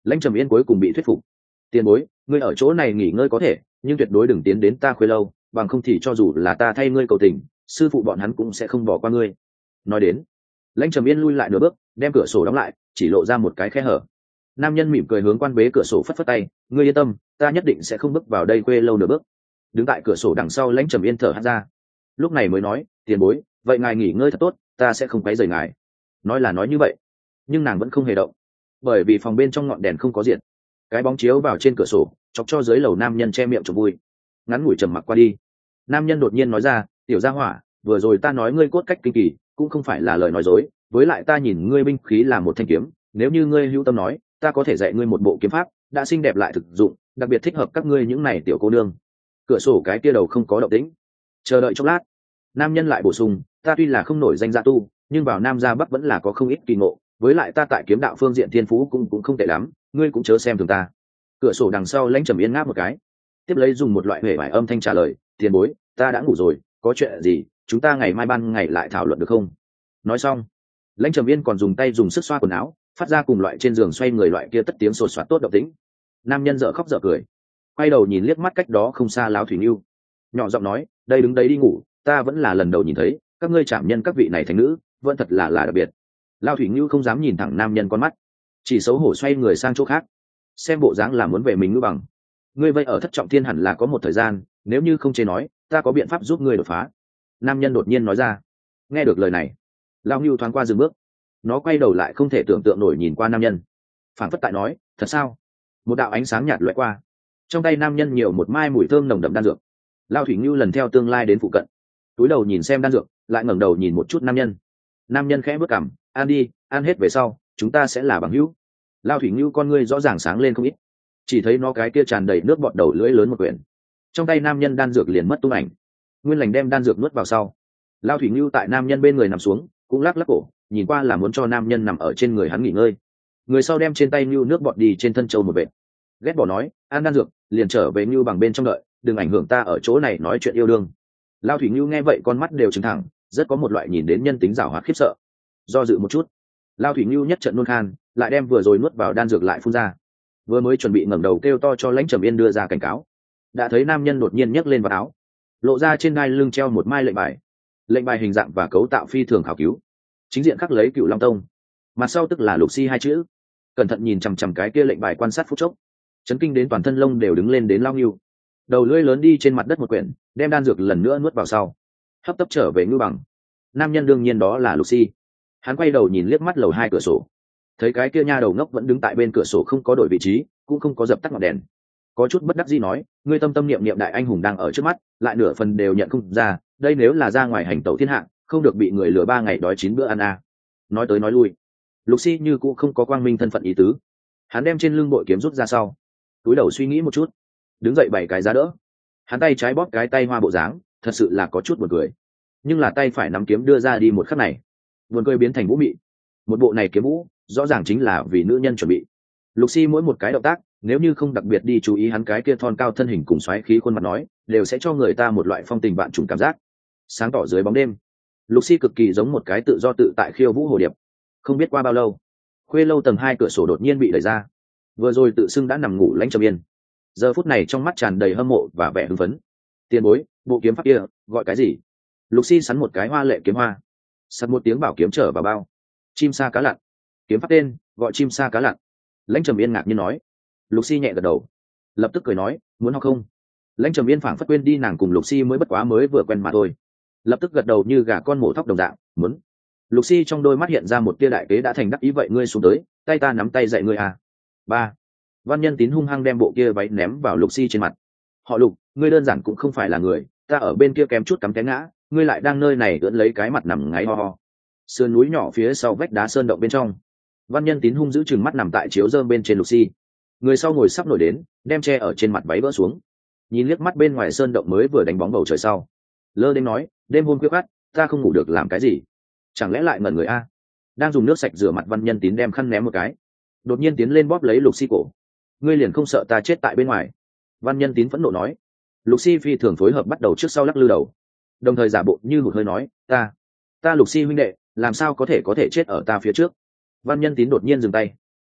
Lãnh Trầm Yên cuối cùng bị thuyết phục. Tiền bối, ngươi ở chỗ này nghỉ ngơi có thể, nhưng tuyệt đối đừng tiến đến ta khuê lâu, bằng không thì cho dù là ta thay ngươi cầu tình, sư phụ bọn hắn cũng sẽ không bỏ qua ngươi. Nói đến, Lãnh Trầm Yên lui lại nửa bước, đem cửa sổ đóng lại, chỉ lộ ra một cái khe hở. Nam nhân mỉm cười hướng quan bế cửa sổ phất phất tay, ngươi yên tâm, ta nhất định sẽ không bước vào đây khuê lâu nửa bước. Đứng tại cửa sổ đằng sau, Lãnh Trầm Yên thở hắt ra, lúc này mới nói, tiền bối, vậy ngài nghỉ ngơi thật tốt, ta sẽ không quấy rầy ngài. Nói là nói như vậy, nhưng nàng vẫn không hề động, bởi vì phòng bên trong ngọn đèn không có diệt, cái bóng chiếu vào trên cửa sổ chọc cho dưới lầu nam nhân che miệng cho vui. Ngắn ngủi trầm mặc qua đi, nam nhân đột nhiên nói ra, tiểu gia hỏa, vừa rồi ta nói ngươi cốt cách kinh kỳ cũng không phải là lời nói dối, với lại ta nhìn ngươi binh khí là một thanh kiếm, nếu như ngươi hữu tâm nói, ta có thể dạy ngươi một bộ kiếm pháp đã xinh đẹp lại thực dụng, đặc biệt thích hợp các ngươi những này tiểu cô nương. Cửa sổ cái kia đầu không có động tĩnh. Chờ đợi chốc lát, nam nhân lại bổ sung, ta tuy là không nổi danh gia tu, nhưng vào nam gia bắc vẫn là có không ít kỳ ngộ, với lại ta tại kiếm đạo phương diện thiên phú cũng cũng không tệ lắm, ngươi cũng chớ xem thường ta. Cửa sổ đằng sau Lãnh Trầm Yên ngáp một cái, tiếp lấy dùng một loại huệ vải âm thanh trả lời, tiền bối, ta đã ngủ rồi, có chuyện gì chúng ta ngày mai ban ngày lại thảo luận được không? Nói xong, Lãnh Trầm Yên còn dùng tay dùng sức xoa quần áo, phát ra cùng loại trên giường xoay người loại kia tất tiếng sột soạt tốt động tĩnh. Nam nhân dở khóc dở cười, quay đầu nhìn liếc mắt cách đó không xa Lão Thủy Nưu, nhỏ giọng nói, đây đứng đấy đi ngủ, ta vẫn là lần đầu nhìn thấy các ngươi chạm nhân các vị này thành nữ, vẫn thật là là đặc biệt. Lão Thủy Nưu không dám nhìn thẳng nam nhân con mắt, chỉ xấu hổ xoay người sang chỗ khác, xem bộ dáng là muốn về mình ngư bằng. Ngươi vây ở Thất Trọng Thiên hẳn là có một thời gian, nếu như không chế nói, ta có biện pháp giúp ngươi đột phá. Nam nhân đột nhiên nói ra. Nghe được lời này, Lão Nưu thoáng qua dừng bước, nó quay đầu lại không thể tưởng tượng nổi nhìn qua nam nhân, phảng phất tại nói, thật sao? Một đạo ánh sáng nhạt lóe qua, trong tay nam nhân nhiều một mai mùi thơm nồng đậm đan dược. Lão Thủy Nưu lần theo tương lai đến phụ cận, túi đầu nhìn xem đan dược, lại ngẩng đầu nhìn một chút nam nhân. Nam nhân khẽ bước cằm, ăn đi, ăn hết về sau chúng ta sẽ là bằng hữu. Lão Thủy Nưu con ngươi rõ ràng sáng lên không ít, chỉ thấy nó cái kia tràn đầy nước bọt đầu lưỡi lớn một quyển, trong tay nam nhân đan dược liền mất tung ảnh. Nguyên Lành đem đan dược nuốt vào sau, Lão Thủy Nưu tại nam nhân bên người nằm xuống, cũng lắc lắc cổ, nhìn qua là muốn cho nam nhân nằm ở trên người hắn nghỉ ngơi. Người sau đem trên tay Nưu nước bọt đi trên thân châu một vệt, ghét bỏ nói, ăn đan dược liền trở về Nưu bằng bên trong đợi, đừng ảnh hưởng ta ở chỗ này nói chuyện yêu đương. Lão Thủy Nưu nghe vậy con mắt đều trừng thẳng, rất có một loại nhìn đến nhân tính giảo hoạt khiếp sợ. Do dự một chút, Lão Thủy Nưu nhất trận nôn khan, lại đem vừa rồi nuốt vào đan dược lại phun ra. Vừa mới chuẩn bị ngẩng đầu kêu to cho Lãnh Trầm Yên đưa ra cảnh cáo, đã thấy nam nhân đột nhiên nhấc lên vào áo, lộ ra trên đai lưng treo một mai lệnh bài. Lệnh bài hình dạng và cấu tạo phi thường khảo cứu, chính diện khắc lấy Cựu Long Tông, mặt sau tức là Lục Si hai chữ. Cẩn thận nhìn chằm chằm cái kia lệnh bài quan sát phút chốc, chấn kinh đến toàn thân lông đều đứng lên đến lao nghiêu. Đầu lưỡi lớn đi trên mặt đất một quyển, đem đan dược lần nữa nuốt vào sau, hấp tấp trở về ngư bằng. Nam nhân đương nhiên đó là Lục Si. Hắn quay đầu nhìn liếc mắt lầu hai cửa sổ, thấy cái kia nha đầu ngốc vẫn đứng tại bên cửa sổ không có đổi vị trí, cũng không có dập tắt ngọn đèn, có chút bất đắc dĩ nói, ngươi tâm tâm niệm niệm đại anh hùng đang ở trước mắt, lại nửa phần đều nhận không ra, đây nếu là ra ngoài hành tẩu thiên hạ, không được bị người lừa ba ngày đói chín bữa ăn à. Nói tới nói lui, Lục Si như cũng không có quang minh thân phận ý tứ. Hắn đem trên lưng bội kiếm rút ra sau, túi đầu suy nghĩ một chút, đứng dậy bảy cái giá đỡ. Hắn tay trái bóp cái tay hoa bộ dáng, thật sự là có chút buồn cười. Nhưng là tay phải nắm kiếm đưa ra đi một khắc này, buồn cười biến thành vũ mị. Một bộ này kiếm vũ, rõ ràng chính là vì nữ nhân chuẩn bị. Lục Si mỗi một cái động tác, nếu như không đặc biệt đi chú ý hắn cái kia thon cao thân hình cùng xoáy khí khuôn mặt nói, đều sẽ cho người ta một loại phong tình vạn trùng cảm giác. Sáng tỏ dưới bóng đêm, Lục Si cực kỳ giống một cái tự do tự tại khiêu vũ hồ điệp. Không biết qua bao lâu, khuê lâu tầng hai cửa sổ đột nhiên bị đẩy ra. Vừa rồi tự xưng đã nằm ngủ Lãnh Trầm Yên, giờ phút này trong mắt tràn đầy hâm mộ và vẻ hưng phấn. Tiền bối, bộ kiếm pháp kia gọi cái gì? Lục Si sắn một cái hoa lệ kiếm hoa, sắt một tiếng bảo kiếm trở vào bao. Chim sa cá lặn. Kiếm pháp tên gọi chim sa cá lặn. Lãnh Trầm Yên ngạc nhiên nói. Lục Si nhẹ gật đầu, lập tức cười nói, muốn học không? Lãnh Trầm Yên phảng phất quên đi nàng cùng Lục Si mới bất quá mới vừa quen mà thôi, lập tức gật đầu như gà con mổ thóc đồng dạng, muốn. Lục Si trong đôi mắt hiện ra một tia đại kế đã thành đắc ý, vậy ngươi xuống tới, tay ta nắm tay dạy ngươi à. Ba. Văn Nhân Tín hung hăng đem bộ kia váy ném vào Lục Si trên mặt. Họ Lục, ngươi đơn giản cũng không phải là người, ta ở bên kia kém chút cắm té ngã, ngươi lại đang nơi này ưỡn lấy cái mặt nằm ngáy ho ho. Sườn núi nhỏ phía sau vách đá sơn động bên trong, Văn Nhân Tín hung giữ chừng mắt nằm tại chiếu rơm bên trên Lục Si. Người sau ngồi sắp nổi đến, đem che ở trên mặt váy vỡ xuống, nhìn liếc mắt bên ngoài sơn động mới vừa đánh bóng bầu trời sau, lơ đến nói, đêm hôm khuya khoắt, ta không ngủ được làm cái gì? Chẳng lẽ lại ngẩn người a? Đang dùng nước sạch rửa mặt Văn Nhân Tín đem khăn ném một cái, đột nhiên tiến lên bóp lấy Lục Si cổ. Ngươi liền không sợ ta chết tại bên ngoài? Văn Nhân Tín phẫn nộ nói. Lục Si phi thường phối hợp bắt đầu trước sau lắc lư đầu, đồng thời giả bộ như một hơi nói, ta, ta Lục Si huynh đệ, làm sao có thể có thể chết ở ta phía trước? Văn Nhân Tín đột nhiên dừng tay,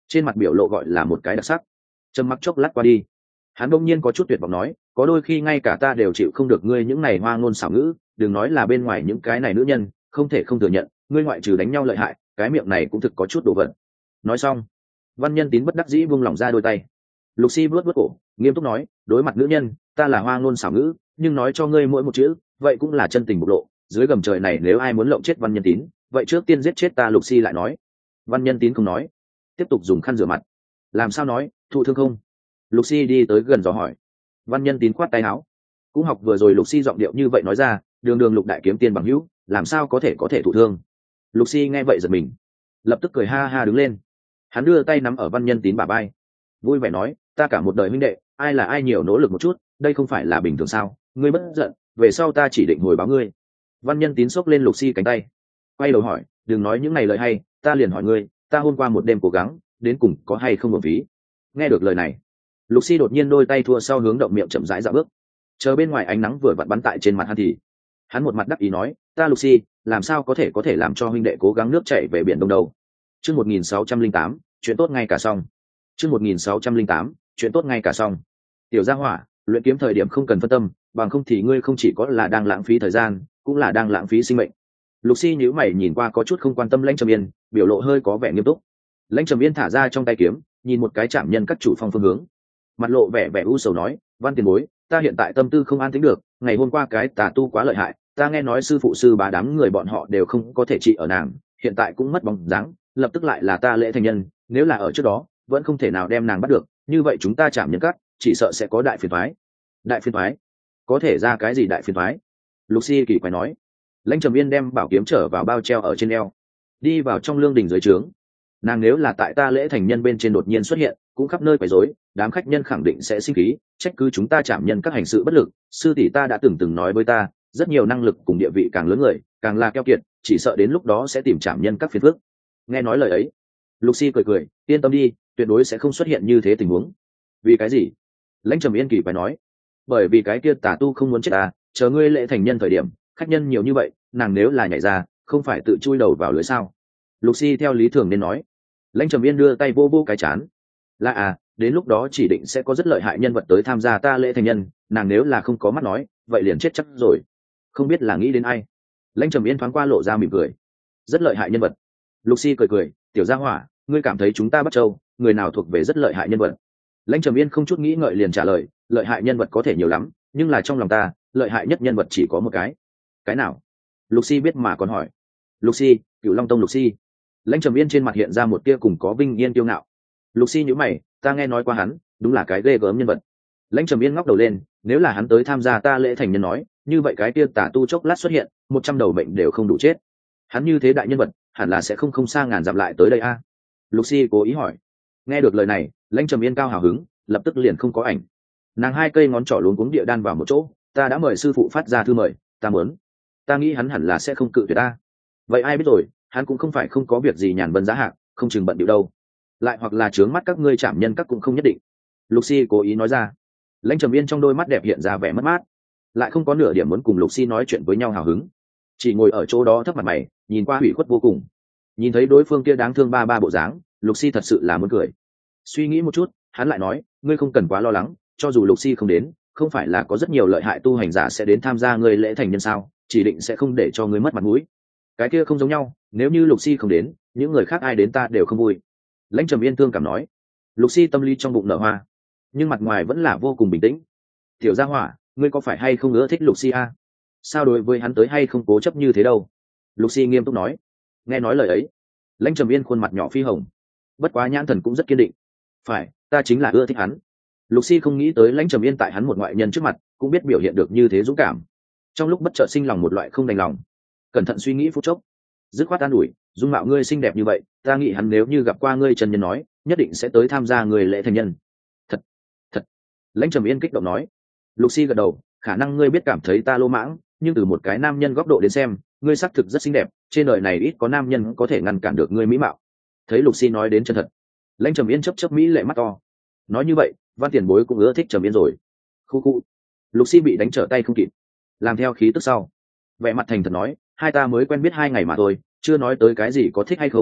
trên mặt biểu lộ gọi là một cái đặc sắc. Trầm mặc chốc lát qua đi, hắn bỗng nhiên có chút tuyệt vọng nói, có đôi khi ngay cả ta đều chịu không được ngươi những này hoa ngôn xảo ngữ, đừng nói là bên ngoài những cái này nữ nhân, không thể không thừa nhận, ngươi ngoại trừ đánh nhau lợi hại, cái miệng này cũng thực có chút đồ vật. Nói xong, Văn Nhân Tín bất đắc dĩ buông lỏng ra đôi tay. Lục Si vuốt vuốt cổ, nghiêm túc nói, đối mặt nữ nhân, ta là hoa ngôn xảo ngữ, nhưng nói cho ngươi mỗi một chữ, vậy cũng là chân tình bộc lộ. Dưới gầm trời này nếu ai muốn lộng chết Văn Nhân Tín, vậy trước tiên giết chết ta. Lục Si lại nói. Văn Nhân Tín không nói, tiếp tục dùng khăn rửa mặt. Làm sao nói, thụ thương không? Lục Si đi tới gần dò hỏi. Văn Nhân Tín khoát tay áo, cũng học vừa rồi Lục Si giọng điệu như vậy nói ra, đường đường Lục đại kiếm tiên bằng hữu, làm sao có thể có thể thụ thương? Lục Si nghe vậy giật mình, lập tức cười ha ha đứng lên. Hắn đưa tay nắm ở Văn Nhân Tín bả vai, vui vẻ nói, ta cả một đời huynh đệ, ai là ai nhiều nỗ lực một chút, đây không phải là bình thường sao? Ngươi bất giận, về sau ta chỉ định hồi báo ngươi. Văn Nhân Tín xốc lên Lục Si cánh tay, quay đầu hỏi, đừng nói những này lời hay, ta liền hỏi ngươi, ta hôm qua một đêm cố gắng, đến cùng có hay không uổng phí? Nghe được lời này, Lục Si đột nhiên đôi tay thua sau hướng động miệng chậm rãi dạo bước. Chờ bên ngoài ánh nắng vừa vặn bắn tại trên mặt hắn thì hắn một mặt đắc ý nói, ta Lục Si làm sao có thể có thể làm cho huynh đệ cố gắng nước chảy về biển đông đâu. Chương một nghìn sáu trăm linh tám, chuyện tốt ngay cả xong. Chương một nghìn sáu trăm linh tám, chuyện tốt ngay cả xong. Tiểu Gia Hỏa, luyện kiếm thời điểm không cần phân tâm, bằng không thì ngươi không chỉ có là đang lãng phí thời gian, cũng là đang lãng phí sinh mệnh. Lục Si nhíu mày nhìn qua có chút không quan tâm Lãnh Trầm Yên, biểu lộ hơi có vẻ nghiêm túc. Lãnh Trầm Yên thả ra trong tay kiếm, nhìn một cái chạm nhân các chủ phong phương hướng, mặt lộ vẻ vẻ u sầu nói, Văn tiền bối, ta hiện tại tâm tư không an tĩnh được, ngày hôm qua cái tà tu quá lợi hại, ta nghe nói sư phụ sư bá đám người bọn họ đều không có thể trị ở nàng, hiện tại cũng mất bóng dáng, lập tức lại là ta Lễ Thành Nhân, nếu là ở trước đó vẫn không thể nào đem nàng bắt được, như vậy chúng ta chạm nhân cắt chỉ sợ sẽ có đại phiền toái. Đại phiền toái? Có thể ra cái gì đại phiền toái? Lục Si kỳ quái nói. Lãnh Trầm Yên đem bảo kiếm trở vào bao treo ở trên eo, đi vào trong lương đình dưới trướng. Nàng nếu là tại ta Lễ Thành Nhân bên trên đột nhiên xuất hiện, cũng khắp nơi quấy rối, đám khách nhân khẳng định sẽ sinh khí, trách cứ chúng ta chạm nhân các hành sự bất lực. Sư tỷ ta đã từng từng nói với ta, rất nhiều năng lực cùng địa vị càng lớn người, càng là keo kiệt, chỉ sợ đến lúc đó sẽ tìm chạm nhân các phiền phức. Nghe nói lời ấy, Lục Si cười cười, yên tâm đi, tuyệt đối sẽ không xuất hiện như thế tình huống. Vì cái gì? Lãnh Trầm Yên kỳ phải nói. Bởi vì cái kia tà tu không muốn chết ta, chờ ngươi Lễ Thành Nhân thời điểm, khách nhân nhiều như vậy, nàng nếu là nhảy ra, không phải tự chui đầu vào lưới sao? Lục Si theo lý thường nên nói. Lãnh Trầm Yên đưa tay vô vô cái chán. Là à, đến lúc đó chỉ định sẽ có rất lợi hại nhân vật tới tham gia ta Lễ Thành Nhân, nàng nếu là không có mắt nói, vậy liền chết chắc rồi. Không biết là nghĩ đến ai. Lãnh Trầm Yên thoáng qua lộ ra mỉm cười. Rất lợi hại nhân vật. Lục Si cười cười, Tiểu Gia Hỏa, ngươi cảm thấy chúng ta Bắc Châu, người nào thuộc về rất lợi hại nhân vật? Lãnh Trầm Yên không chút nghĩ ngợi liền trả lời, lợi hại nhân vật có thể nhiều lắm, nhưng là trong lòng ta, lợi hại nhất nhân vật chỉ có một cái. Cái nào? Lục Si biết mà còn hỏi. Lục Si, Cửu Long Tông Lục Si. Lãnh Trầm Yên trên mặt hiện ra một tia cùng có vinh yên kiêu ngạo. Lục Si nhíu mày, ta nghe nói qua hắn, đúng là cái ghê gớm nhân vật. Lãnh Trầm Yên ngóc đầu lên, nếu là hắn tới tham gia ta Lễ Thành Nhân nói, như vậy cái tia tà tu chốc lát xuất hiện, một trăm đầu bệnh đều không đủ chết. Hắn như thế đại nhân vật, hẳn là sẽ không không xa ngàn dặm lại tới đây a. À? Lục Si cố ý hỏi. Nghe được lời này, Lãnh Trầm Yên cao hào hứng, lập tức liền không có ảnh. Nàng hai cây ngón trỏ luống cuống địa đan vào một chỗ, ta đã mời sư phụ phát ra thư mời, ta muốn. Ta nghĩ hắn hẳn là sẽ không cự tuyệt ta. Vậy ai biết rồi, hắn cũng không phải không có việc gì nhàn vân giá hạng, không chừng bận điệu đâu. Lại hoặc là trướng mắt các ngươi chạm nhân các cũng không nhất định. Lục Si cố ý nói ra. Lãnh Trầm Yên trong đôi mắt đẹp hiện ra vẻ mất mát, lại không có nửa điểm muốn cùng Lục Si nói chuyện với nhau hào hứng, chỉ ngồi ở chỗ đó thấp mặt mày, nhìn qua hủy khuất vô cùng. Nhìn thấy đối phương kia đáng thương ba ba bộ dáng, Lục Si thật sự là muốn cười. Suy nghĩ một chút, hắn lại nói, ngươi không cần quá lo lắng, cho dù Lục Si không đến, không phải là có rất nhiều lợi hại tu hành giả sẽ đến tham gia ngươi Lễ Thành Nhân sao, chỉ định sẽ không để cho ngươi mất mặt mũi. Cái kia không giống nhau, nếu như Lục Si không đến, những người khác ai đến ta đều không vui. Lãnh Trầm Yên thương cảm nói. Lục Si tâm lý trong bụng nở hoa, nhưng mặt ngoài vẫn là vô cùng bình tĩnh. Tiểu Gia Hỏa, ngươi có phải hay không ưa thích Lục Si a? Sao đối với hắn tới hay không cố chấp như thế đâu? Lục Si nghiêm túc nói. Nghe nói lời ấy, Lãnh Trầm Yên khuôn mặt nhỏ phi hồng, bất quá nhãn thần cũng rất kiên định. Phải, ta chính là ưa thích hắn. Lục Si không nghĩ tới Lãnh Trầm Yên tại hắn một ngoại nhân trước mặt cũng biết biểu hiện được như thế dũng cảm, trong lúc bất chợt sinh lòng một loại không đành lòng. Cẩn thận suy nghĩ phút chốc, dứt khoát an ủi, dung mạo ngươi xinh đẹp như vậy, ta nghĩ hắn nếu như gặp qua ngươi chân nhân nói, nhất định sẽ tới tham gia người Lễ Thành Nhân. Thật, thật. Lãnh Trầm Yên kích động nói. Lục Si gật đầu, khả năng ngươi biết cảm thấy ta lô mãng, nhưng từ một cái nam nhân góc độ đến xem, ngươi xác thực rất xinh đẹp, trên đời này ít có nam nhân có thể ngăn cản được ngươi mỹ mạo. Thấy Lục Si nói đến chân thật, Lãnh Trầm Yên chớp chớp mỹ lệ mắt to. Nói như vậy, Văn tiền bối cũng ưa thích Trầm Yên rồi. Khu khu. Lục Si bị đánh trở tay không kịp, làm theo khí tức sau, vẻ mặt thành thật nói, hai ta mới quen biết hai ngày mà thôi, chưa nói tới cái gì có thích hay không,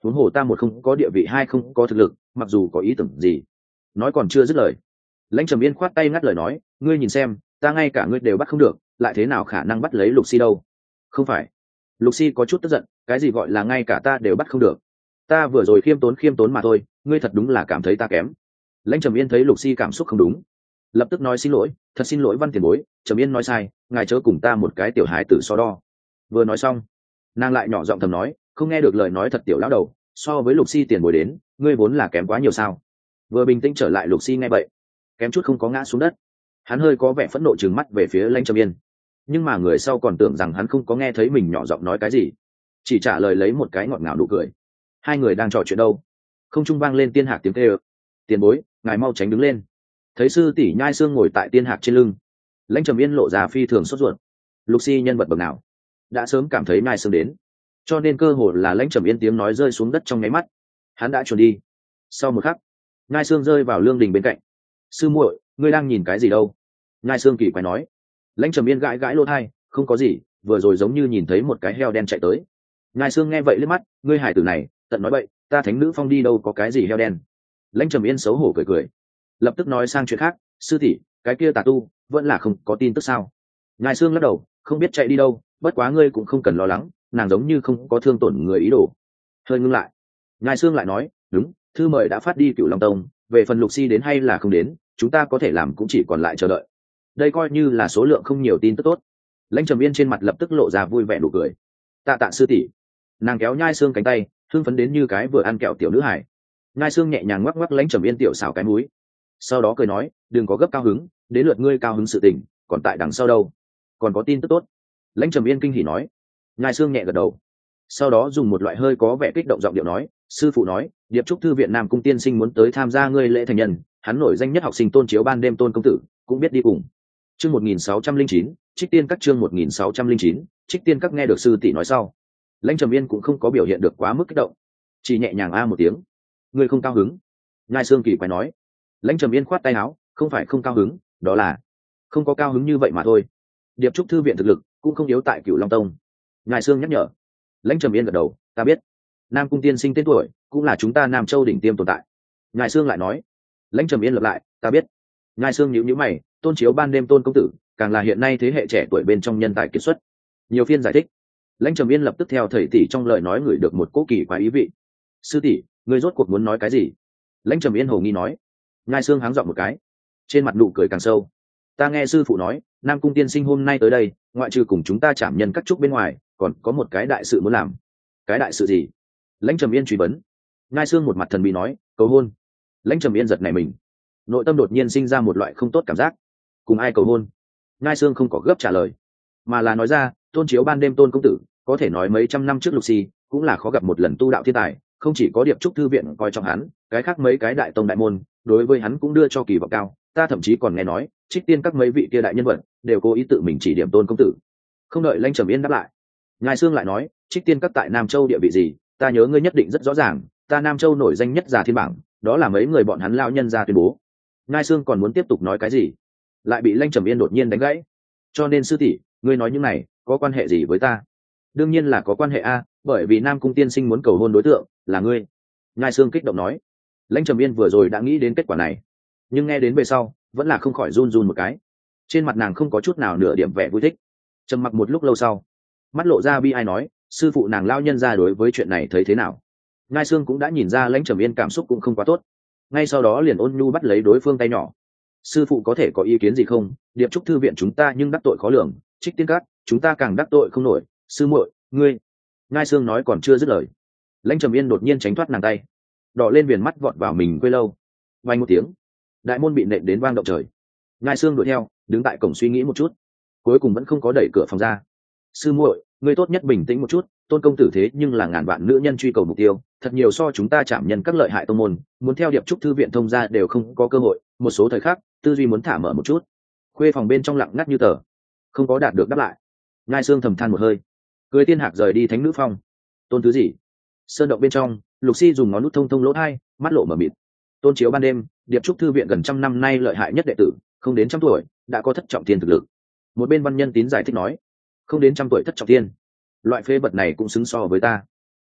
huống hồ ta một không có địa vị, hai không có thực lực, mặc dù có ý tưởng gì. Nói còn chưa dứt lời, Lãnh Trầm Yên khoát tay ngắt lời nói, ngươi nhìn xem, ta ngay cả ngươi đều bắt không được, lại thế nào khả năng bắt lấy Lục Si đâu? Không phải. Lục Si có chút tức giận, cái gì gọi là ngay cả ta đều bắt không được? Ta vừa rồi khiêm tốn khiêm tốn mà thôi, ngươi thật đúng là cảm thấy ta kém. Lãnh Trầm Yên thấy Lục Si cảm xúc không đúng, lập tức nói xin lỗi, thật xin lỗi Văn tiền bối, Trầm Yên nói sai, ngài chớ cùng ta một cái tiểu hài tử so đo. Vừa nói xong, nàng lại nhỏ giọng thầm nói, không nghe được lời nói thật tiểu lão đầu, so với Lục Si tiền bối đến, ngươi vốn là kém quá nhiều sao? Vừa bình tĩnh trở lại Lục Si nghe vậy, kém chút không có ngã xuống đất. Hắn hơi có vẻ phẫn nộ trừng mắt về phía Lãnh Trầm Yên, nhưng mà người sau còn tưởng rằng hắn không có nghe thấy mình nhỏ giọng nói cái gì, chỉ trả lời lấy một cái ngọt ngào nụ cười. Hai người đang trò chuyện đâu, không trung vang lên tiên hạc tiếng kêu. Tiền bối, ngài mau tránh đứng lên. Thấy sư tỷ Nhai Xương ngồi tại tiên hạc trên lưng, Lãnh Trầm Yên lộ ra phi thường sốt ruột. Lục Si nhân vật bậc nào, đã sớm cảm thấy Nhai Xương đến, cho nên cơ hội là Lãnh Trầm Yên tiếng nói rơi xuống đất trong nháy mắt, hắn đã chuẩn đi. Sau một khắc, Nhai Xương rơi vào lương đình bên cạnh. Sư muội, ngươi đang nhìn cái gì đâu? Nhai Xương kỳ quái nói. Lãnh Trầm Yên gãi gãi lỗ tai, không có gì, vừa rồi giống như nhìn thấy một cái heo đen chạy tới. Nhai Xương nghe vậy liếc mắt, ngươi hải tử này, tận nói bậy, ta thánh nữ phong đi đâu có cái gì heo đen. Lãnh Trầm Yên xấu hổ cười cười, lập tức nói sang chuyện khác, sư tỷ, cái kia tà tu vẫn là không có tin tức sao? Nhai Xương lắc đầu, không biết chạy đi đâu, bất quá ngươi cũng không cần lo lắng, nàng giống như không có thương tổn người ý đồ. Hơi ngưng lại, Nhai Xương lại nói, đúng, thư mời đã phát đi Cửu Long Tông, về phần Lục Si đến hay là không đến, chúng ta có thể làm cũng chỉ còn lại chờ đợi. Đây coi như là số lượng không nhiều tin tức tốt. Lãnh Trầm Yên trên mặt lập tức lộ ra vui vẻ nụ cười. Tạ tạ sư tỷ. Nàng kéo Nhai Xương cánh tay, hưng phấn đến như cái vừa ăn kẹo tiểu nữ hải. Nhai Xương nhẹ nhàng ngoắc ngoắc Lãnh Trầm Yên tiểu xảo cái mũi, sau đó cười nói, đừng có gấp cao hứng, đến lượt ngươi cao hứng sự tình, còn tại đằng sau đâu, còn có tin tức tốt. Lãnh Trầm Yên kinh hỉ nói. Nhai Xương nhẹ gật đầu, sau đó dùng một loại hơi có vẻ kích động giọng điệu nói, sư phụ nói Điệp Trúc thư viện Nam Cung tiên sinh muốn tới tham gia ngươi lễ thành nhân, hắn nổi danh nhất học sinh Tôn Chiếu ban đêm Tôn công tử cũng biết đi cùng. Chương một nghìn sáu trăm linh chín, Trích Tiên các. Chương một nghìn sáu trăm linh chín, Trích Tiên các. Nghe được sư tỷ nói sau, Lãnh Trầm Yên cũng không có biểu hiện được quá mức kích động, chỉ nhẹ nhàng a một tiếng. Ngươi không cao hứng? Nhai Xương kỳ quái nói. Lãnh Trầm Yên khoát tay áo, không phải không cao hứng, đó là không có cao hứng như vậy mà thôi. Điệp Trúc thư viện thực lực cũng không yếu tại Cửu Long Tông. Nhai Xương nhắc nhở. Lãnh Trầm Yên gật đầu, ta biết. Nam Cung tiên sinh tên tuổi cũng là chúng ta Nam Châu đỉnh tiêm tồn tại. Nhai Xương lại nói. Lãnh Trầm Yên lặp lại, ta biết. Nhai Xương nhíu nhíu mày, Tôn Chiếu ban đêm Tôn công tử càng là hiện nay thế hệ trẻ tuổi bên trong nhân tài kiệt xuất. Nhiều phiên giải thích. Lãnh Trầm Yên lập tức theo thầy tỷ trong lời nói gửi được một cố kỳ quái ý vị. Sư tỷ, ngươi rốt cuộc muốn nói cái gì? Lãnh Trầm Yên hồ nghi nói. Nhai Xương háng giọng một cái, trên mặt nụ cười càng sâu. Ta nghe sư phụ nói, Nam Cung tiên sinh hôm nay tới đây, ngoại trừ cùng chúng ta chạm nhân các trúc bên ngoài, còn có một cái đại sự muốn làm. Cái đại sự gì? Lãnh Trầm Yên truy vấn. Nhai Xương một mặt thần bí nói, cầu hôn. Lãnh Trầm Yên giật nảy mình, nội tâm đột nhiên sinh ra một loại không tốt cảm giác. Cùng ai cầu hôn? Nhai Xương không có gấp trả lời, mà là nói ra, Tôn Chiếu ban đêm Tôn công tử, có thể nói mấy trăm năm trước Lục Si cũng là khó gặp một lần tu đạo thiên tài, không chỉ có Điệp Trúc thư viện coi trọng hắn, cái khác mấy cái đại tông đại môn đối với hắn cũng đưa cho kỳ vọng cao. Ta thậm chí còn nghe nói, Trích Tiên các mấy vị kia đại nhân vật đều cố ý tự mình chỉ điểm Tôn công tử. Không đợi Lãnh Trầm Yên đáp lại, Nhai Xương lại nói, Trích Tiên các tại Nam Châu địa vị gì, ta nhớ ngươi nhất định rất rõ ràng, ta Nam Châu nổi danh nhất Già Thiên bảng, đó là mấy người bọn hắn lao nhân ra tuyên bố. Nhai Xương còn muốn tiếp tục nói cái gì, lại bị Lãnh Trầm Yên đột nhiên đánh gãy. Cho nên sư tỷ, ngươi nói những này có quan hệ gì với ta? Đương nhiên là có quan hệ a, bởi vì Nam Cung tiên sinh muốn cầu hôn đối tượng là ngươi. Nhai Xương kích động nói. Lãnh Trầm Yên vừa rồi đã nghĩ đến kết quả này, nhưng nghe đến về sau vẫn là không khỏi run run một cái, trên mặt nàng không có chút nào nửa điểm vẻ vui thích. Trầm mặc một lúc lâu sau, mắt lộ ra bi ai nói, sư phụ nàng lao nhân ra đối với chuyện này thấy thế nào? Nhai Xương cũng đã nhìn ra Lãnh Trầm Yên cảm xúc cũng không quá tốt, ngay sau đó liền ôn nhu bắt lấy đối phương tay nhỏ. Sư phụ có thể có ý kiến gì không? Điệp Trúc thư viện chúng ta nhưng đắc tội khó lường, Trích Tiên các chúng ta càng đắc tội không nổi. Sư muội, ngươi. Nhai Xương nói còn chưa dứt lời, Lãnh Trầm Yên đột nhiên tránh thoát nàng tay, đỏ lên viền mắt vọt vào mình quê lâu. Vang một tiếng, đại môn bị nện đến vang động trời. Nhai Xương đuổi theo, đứng tại cổng suy nghĩ một chút, cuối cùng vẫn không có đẩy cửa phòng ra. Sư muội, ngươi tốt nhất bình tĩnh một chút, Tôn công tử thế nhưng là ngàn vạn nữ nhân truy cầu mục tiêu, thật nhiều so chúng ta chạm nhân các lợi hại tông môn, muốn theo Điệp Trúc thư viện thông gia đều không có cơ hội, một số thời khắc, tư duy muốn thả mở một chút. Khuê phòng bên trong lặng ngắt như tờ, không có đạt được đáp lại. Nhai Xương thầm than một hơi, cưới tiên hạc rời đi thánh nữ phong. Tôn thứ gì? Sơn động bên trong, Lục Si dùng ngón nút thông thông lỗ hai, mắt lộ mở mịt. Tôn Chiếu ban đêm, Điệp Trúc thư viện gần trăm năm nay lợi hại nhất đệ tử, không đến trăm tuổi đã có thất trọng thiên thực lực. Một bên văn nhân tín giải thích nói, không đến trăm tuổi thất trọng thiên, loại phế vật này cũng xứng so với ta.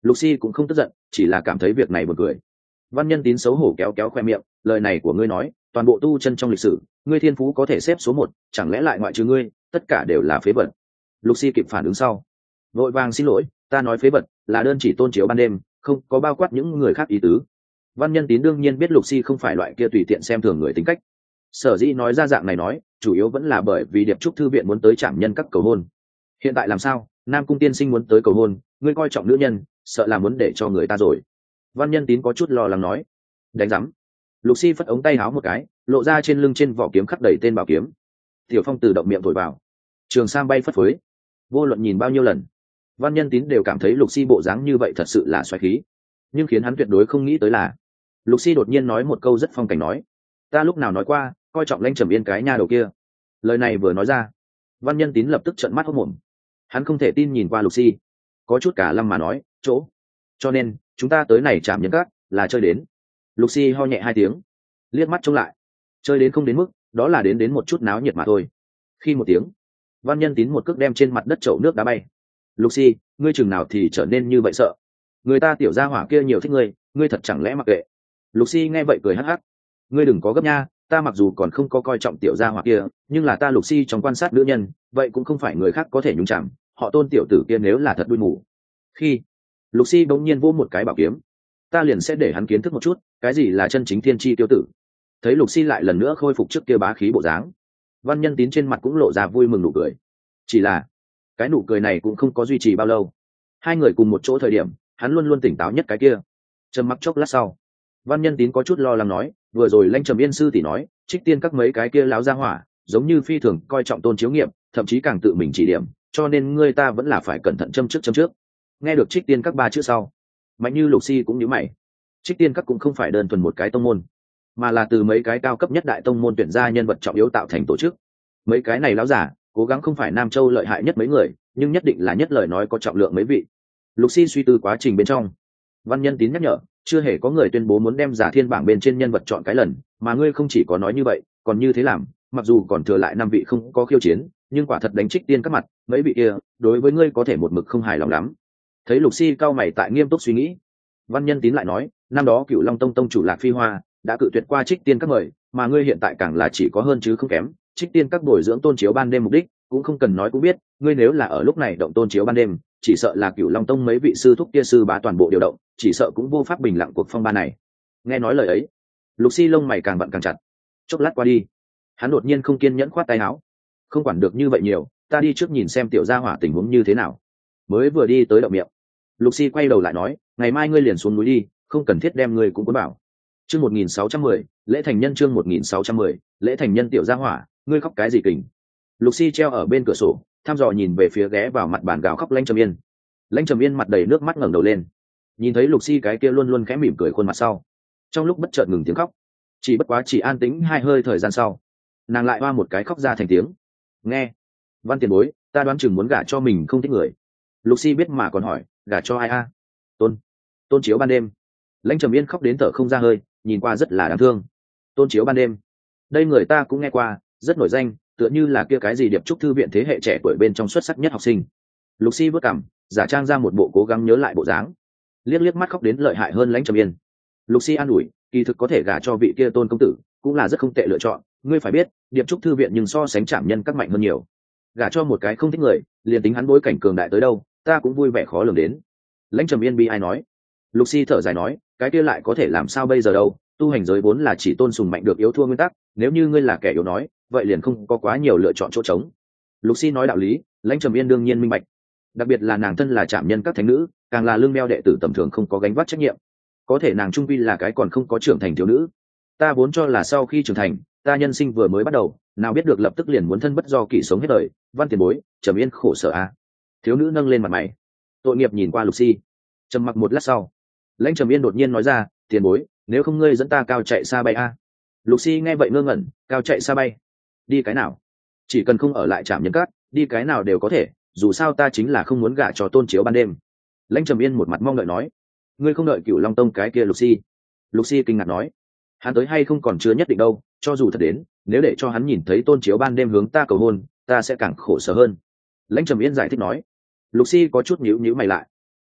Lục Si cũng không tức giận, chỉ là cảm thấy việc này buồn cười. Văn Nhân Tín xấu hổ kéo kéo khoe miệng, lời này của ngươi nói, toàn bộ tu chân trong lịch sử, ngươi thiên phú có thể xếp số một, chẳng lẽ lại ngoại trừ ngươi, tất cả đều là phế vật? Lục Si kịp phản ứng sau, vội vàng xin lỗi, ta nói phế vật là đơn chỉ tôn chiếu ban đêm, không có bao quát những người khác ý tứ. Văn Nhân Tín đương nhiên biết Lục Si không phải loại kia tùy tiện xem thường người tính cách. Sở dĩ nói ra dạng này nói, chủ yếu vẫn là bởi vì Điệp Trúc thư viện muốn tới trảm nhân các cầu hôn. Hiện tại làm sao? Nam Cung tiên sinh muốn tới cầu hôn, ngươi coi trọng nữ nhân, sợ là muốn để cho người ta rồi. Văn Nhân Tín có chút lo lắng nói. Đánh rắm. Lục Si phất ống tay áo một cái, lộ ra trên lưng trên vỏ kiếm khắc đầy tên bảo kiếm. Tiểu Phong từ động miệng thổi vào, trường sam bay phất phới. Vô luận nhìn bao nhiêu lần, Văn Nhân Tín đều cảm thấy Lục Si bộ dáng như vậy thật sự là xoáy khí. Nhưng khiến hắn tuyệt đối không nghĩ tới là, Lục Si đột nhiên nói một câu rất phong cảnh nói, ta lúc nào nói qua coi trọng Lãnh Trầm Yên cái nha đầu kia. Lời này vừa nói ra, Văn Nhân Tín lập tức trợn mắt hốt mồm. Hắn không thể tin nhìn qua Lục Si, có chút cả lâm mà nói, chỗ cho nên chúng ta tới này chạm nhân các là chơi đến. Lục Si ho nhẹ hai tiếng, liếc mắt trông lại, chơi đến không đến mức, đó là đến đến một chút náo nhiệt mà thôi. Khi một tiếng, Văn Nhân Tín một cước đem trên mặt đất chậu nước đá bay. Lục Si, ngươi chừng nào thì trở nên như vậy sợ? Người ta tiểu gia hỏa kia nhiều thích ngươi, ngươi thật chẳng lẽ mặc kệ? Lục Si nghe vậy cười hắc hắc, ngươi đừng có gấp nha, ta mặc dù còn không có coi trọng tiểu gia hỏa kia, nhưng là ta Lục Si trong quan sát nữ nhân, vậy cũng không phải người khác có thể nhúng chạm. Họ Tôn tiểu tử kia nếu là thật đuôi mù. Khi Lục Si bỗng nhiên vỗ một cái bảo kiếm, ta liền sẽ để hắn kiến thức một chút, cái gì là chân chính thiên chi tiêu tử. Thấy Lục Si lại lần nữa khôi phục trước kia bá khí bộ dáng, Văn Nhân Tín trên mặt cũng lộ ra vui mừng nụ cười. Chỉ là cái nụ cười này cũng không có duy trì bao lâu. Hai người cùng một chỗ thời điểm, hắn luôn luôn tỉnh táo nhất cái kia. Trầm mặc chốc lát sau, Văn Nhân Tín có chút lo lắng nói, vừa rồi Lãnh Trầm Yên sư tỷ nói, Trích Tiên các mấy cái kia láo ra hỏa, giống như phi thường coi trọng Tôn Chiếu Nghiệm, thậm chí càng tự mình chỉ điểm, cho nên ngươi ta vẫn là phải cẩn thận châm trước châm trước. Nghe được Trích Tiên các ba chữ sau, Mạnh Như Lục Si cũng nhíu mày. Trích Tiên các cũng không phải đơn thuần một cái tông môn, mà là từ mấy cái cao cấp nhất đại tông môn tuyển ra nhân vật trọng yếu tạo thành tổ chức. Mấy cái này láo giả, cố gắng không phải Nam Châu lợi hại nhất mấy người, nhưng nhất định là nhất lời nói có trọng lượng mấy vị. Lục Si suy tư quá trình bên trong, Văn Nhân Tín nhắc nhở, chưa hề có người tuyên bố muốn đem Giả Thiên bảng bên trên nhân vật chọn cái lần, mà ngươi không chỉ có nói như vậy, còn như thế làm, mặc dù còn thừa lại năm vị không có khiêu chiến, nhưng quả thật đánh Trích Tiên các mặt, mấy vị kia, đối với ngươi có thể một mực không hài lòng lắm. Thấy Lục Si cao mày tại nghiêm túc suy nghĩ, Văn Nhân Tín lại nói, năm đó Cửu Long Tông tông chủ Lạc Phi Hoa đã cự tuyệt qua Trích Tiên các mời, mà ngươi hiện tại càng là chỉ có hơn chứ không kém, Trích Tiên các bồi dưỡng Tôn Chiếu ban đêm mục đích, cũng không cần nói cũng biết, ngươi nếu là ở lúc này động Tôn Chiếu ban đêm, chỉ sợ là Cửu Long Tông mấy vị sư thúc kia sư bá toàn bộ điều động, chỉ sợ cũng vô pháp bình lặng cuộc phong ba này. Nghe nói lời ấy, Lục Si lông mày càng vặn càng chặt. Chốc lát qua đi, hắn đột nhiên không kiên nhẫn khoát tay áo, không quản được như vậy nhiều, ta đi trước nhìn xem tiểu gia hỏa tình huống như thế nào. Mới vừa đi tới động miệng, Lục Si quay đầu lại nói, ngày mai ngươi liền xuống núi đi, không cần thiết đem ngươi cũng cuốn bảo. Chương một nghìn sáu trăm mười, lễ thành nhân chương một nghìn sáu trăm mười, lễ thành nhân tiểu gia hỏa, ngươi khóc cái gì kình? Lục Si treo ở bên cửa sổ, thăm dò nhìn về phía ghé vào mặt bàn gào khóc Lãnh Trầm Yên. Lãnh Trầm Yên mặt đầy nước mắt ngẩng đầu lên, nhìn thấy Lục Si cái kia luôn luôn khẽ mỉm cười khuôn mặt sau, trong lúc bất chợt ngừng tiếng khóc. Chỉ bất quá chỉ an tĩnh hai hơi thời gian sau, nàng lại hoa một cái khóc ra thành tiếng. Nghe, Văn tiền bối, ta đoán chừng muốn gả cho mình không thích người. Lục Si biết mà còn hỏi, gả cho ai a? Tôn, Tôn Chiếu ban đêm. Lãnh Trầm Yên khóc đến thở không ra hơi, nhìn qua rất là đáng thương. Tôn Chiếu ban đêm, đây người ta cũng nghe qua, rất nổi danh, tựa như là kia cái gì Điệp Trúc thư viện thế hệ trẻ tuổi bên trong xuất sắc nhất học sinh. Lục Si vớt cằm, giả trang ra một bộ cố gắng nhớ lại bộ dáng, liếc liếc mắt khóc đến lợi hại hơn Lãnh Trầm Yên. Lục Si an ủi, kỳ thực có thể gả cho vị kia Tôn công tử, cũng là rất không tệ lựa chọn, ngươi phải biết, Điệp Trúc thư viện nhưng so sánh trảm nhân các mạnh hơn nhiều. Gả cho một cái không thích người, liền tính hắn bối cảnh cường đại tới đâu, ta cũng vui vẻ khó lường đến. Lãnh Trầm Yên bi ai nói. Lục Si thở dài nói, cái kia lại có thể làm sao bây giờ đâu, tu hành giới vốn là chỉ tôn sùng mạnh được yếu thua nguyên tắc, nếu như ngươi là kẻ yếu nói, vậy liền không có quá nhiều lựa chọn chỗ trống. Lục Si nói đạo lý, Lãnh Trầm Yên đương nhiên minh bạch, đặc biệt là nàng thân là trảm nhân các thánh nữ, càng là lương đeo đệ tử tầm thường không có gánh vác trách nhiệm, có thể nàng trung vi là cái còn không có trưởng thành thiếu nữ. Ta vốn cho là sau khi trưởng thành, ta nhân sinh vừa mới bắt đầu, nào biết được lập tức liền muốn thân bất do kỷ sống hết đời. Văn tiền bối, Trầm Yên khổ sở a. À. Thiếu nữ nâng lên mặt mày, tội nghiệp nhìn qua Lục Si. Trầm mặc một lát sau, Lãnh Trầm Yên đột nhiên nói ra, tiền bối, nếu không ngươi dẫn ta cao chạy xa bay a. À. Lục Si nghe vậy ngơ ngẩn, cao chạy xa bay, đi cái nào? Chỉ cần không ở lại trạm nhân cát, đi cái nào đều có thể, dù sao ta chính là không muốn gả cho Tôn Chiếu ban đêm. Lãnh Trầm Yên một mặt mong đợi nói, ngươi không đợi Cửu Long Tông cái kia Lục Si. Lục Si kinh ngạc nói, hắn tới hay không còn chưa nhất định đâu, cho dù thật đến, nếu để cho hắn nhìn thấy Tôn Chiếu ban đêm hướng ta cầu hôn, ta sẽ càng khổ sở hơn. Lãnh Trầm Yên giải thích nói. Lục Si có chút nhíu nhíu mày lại,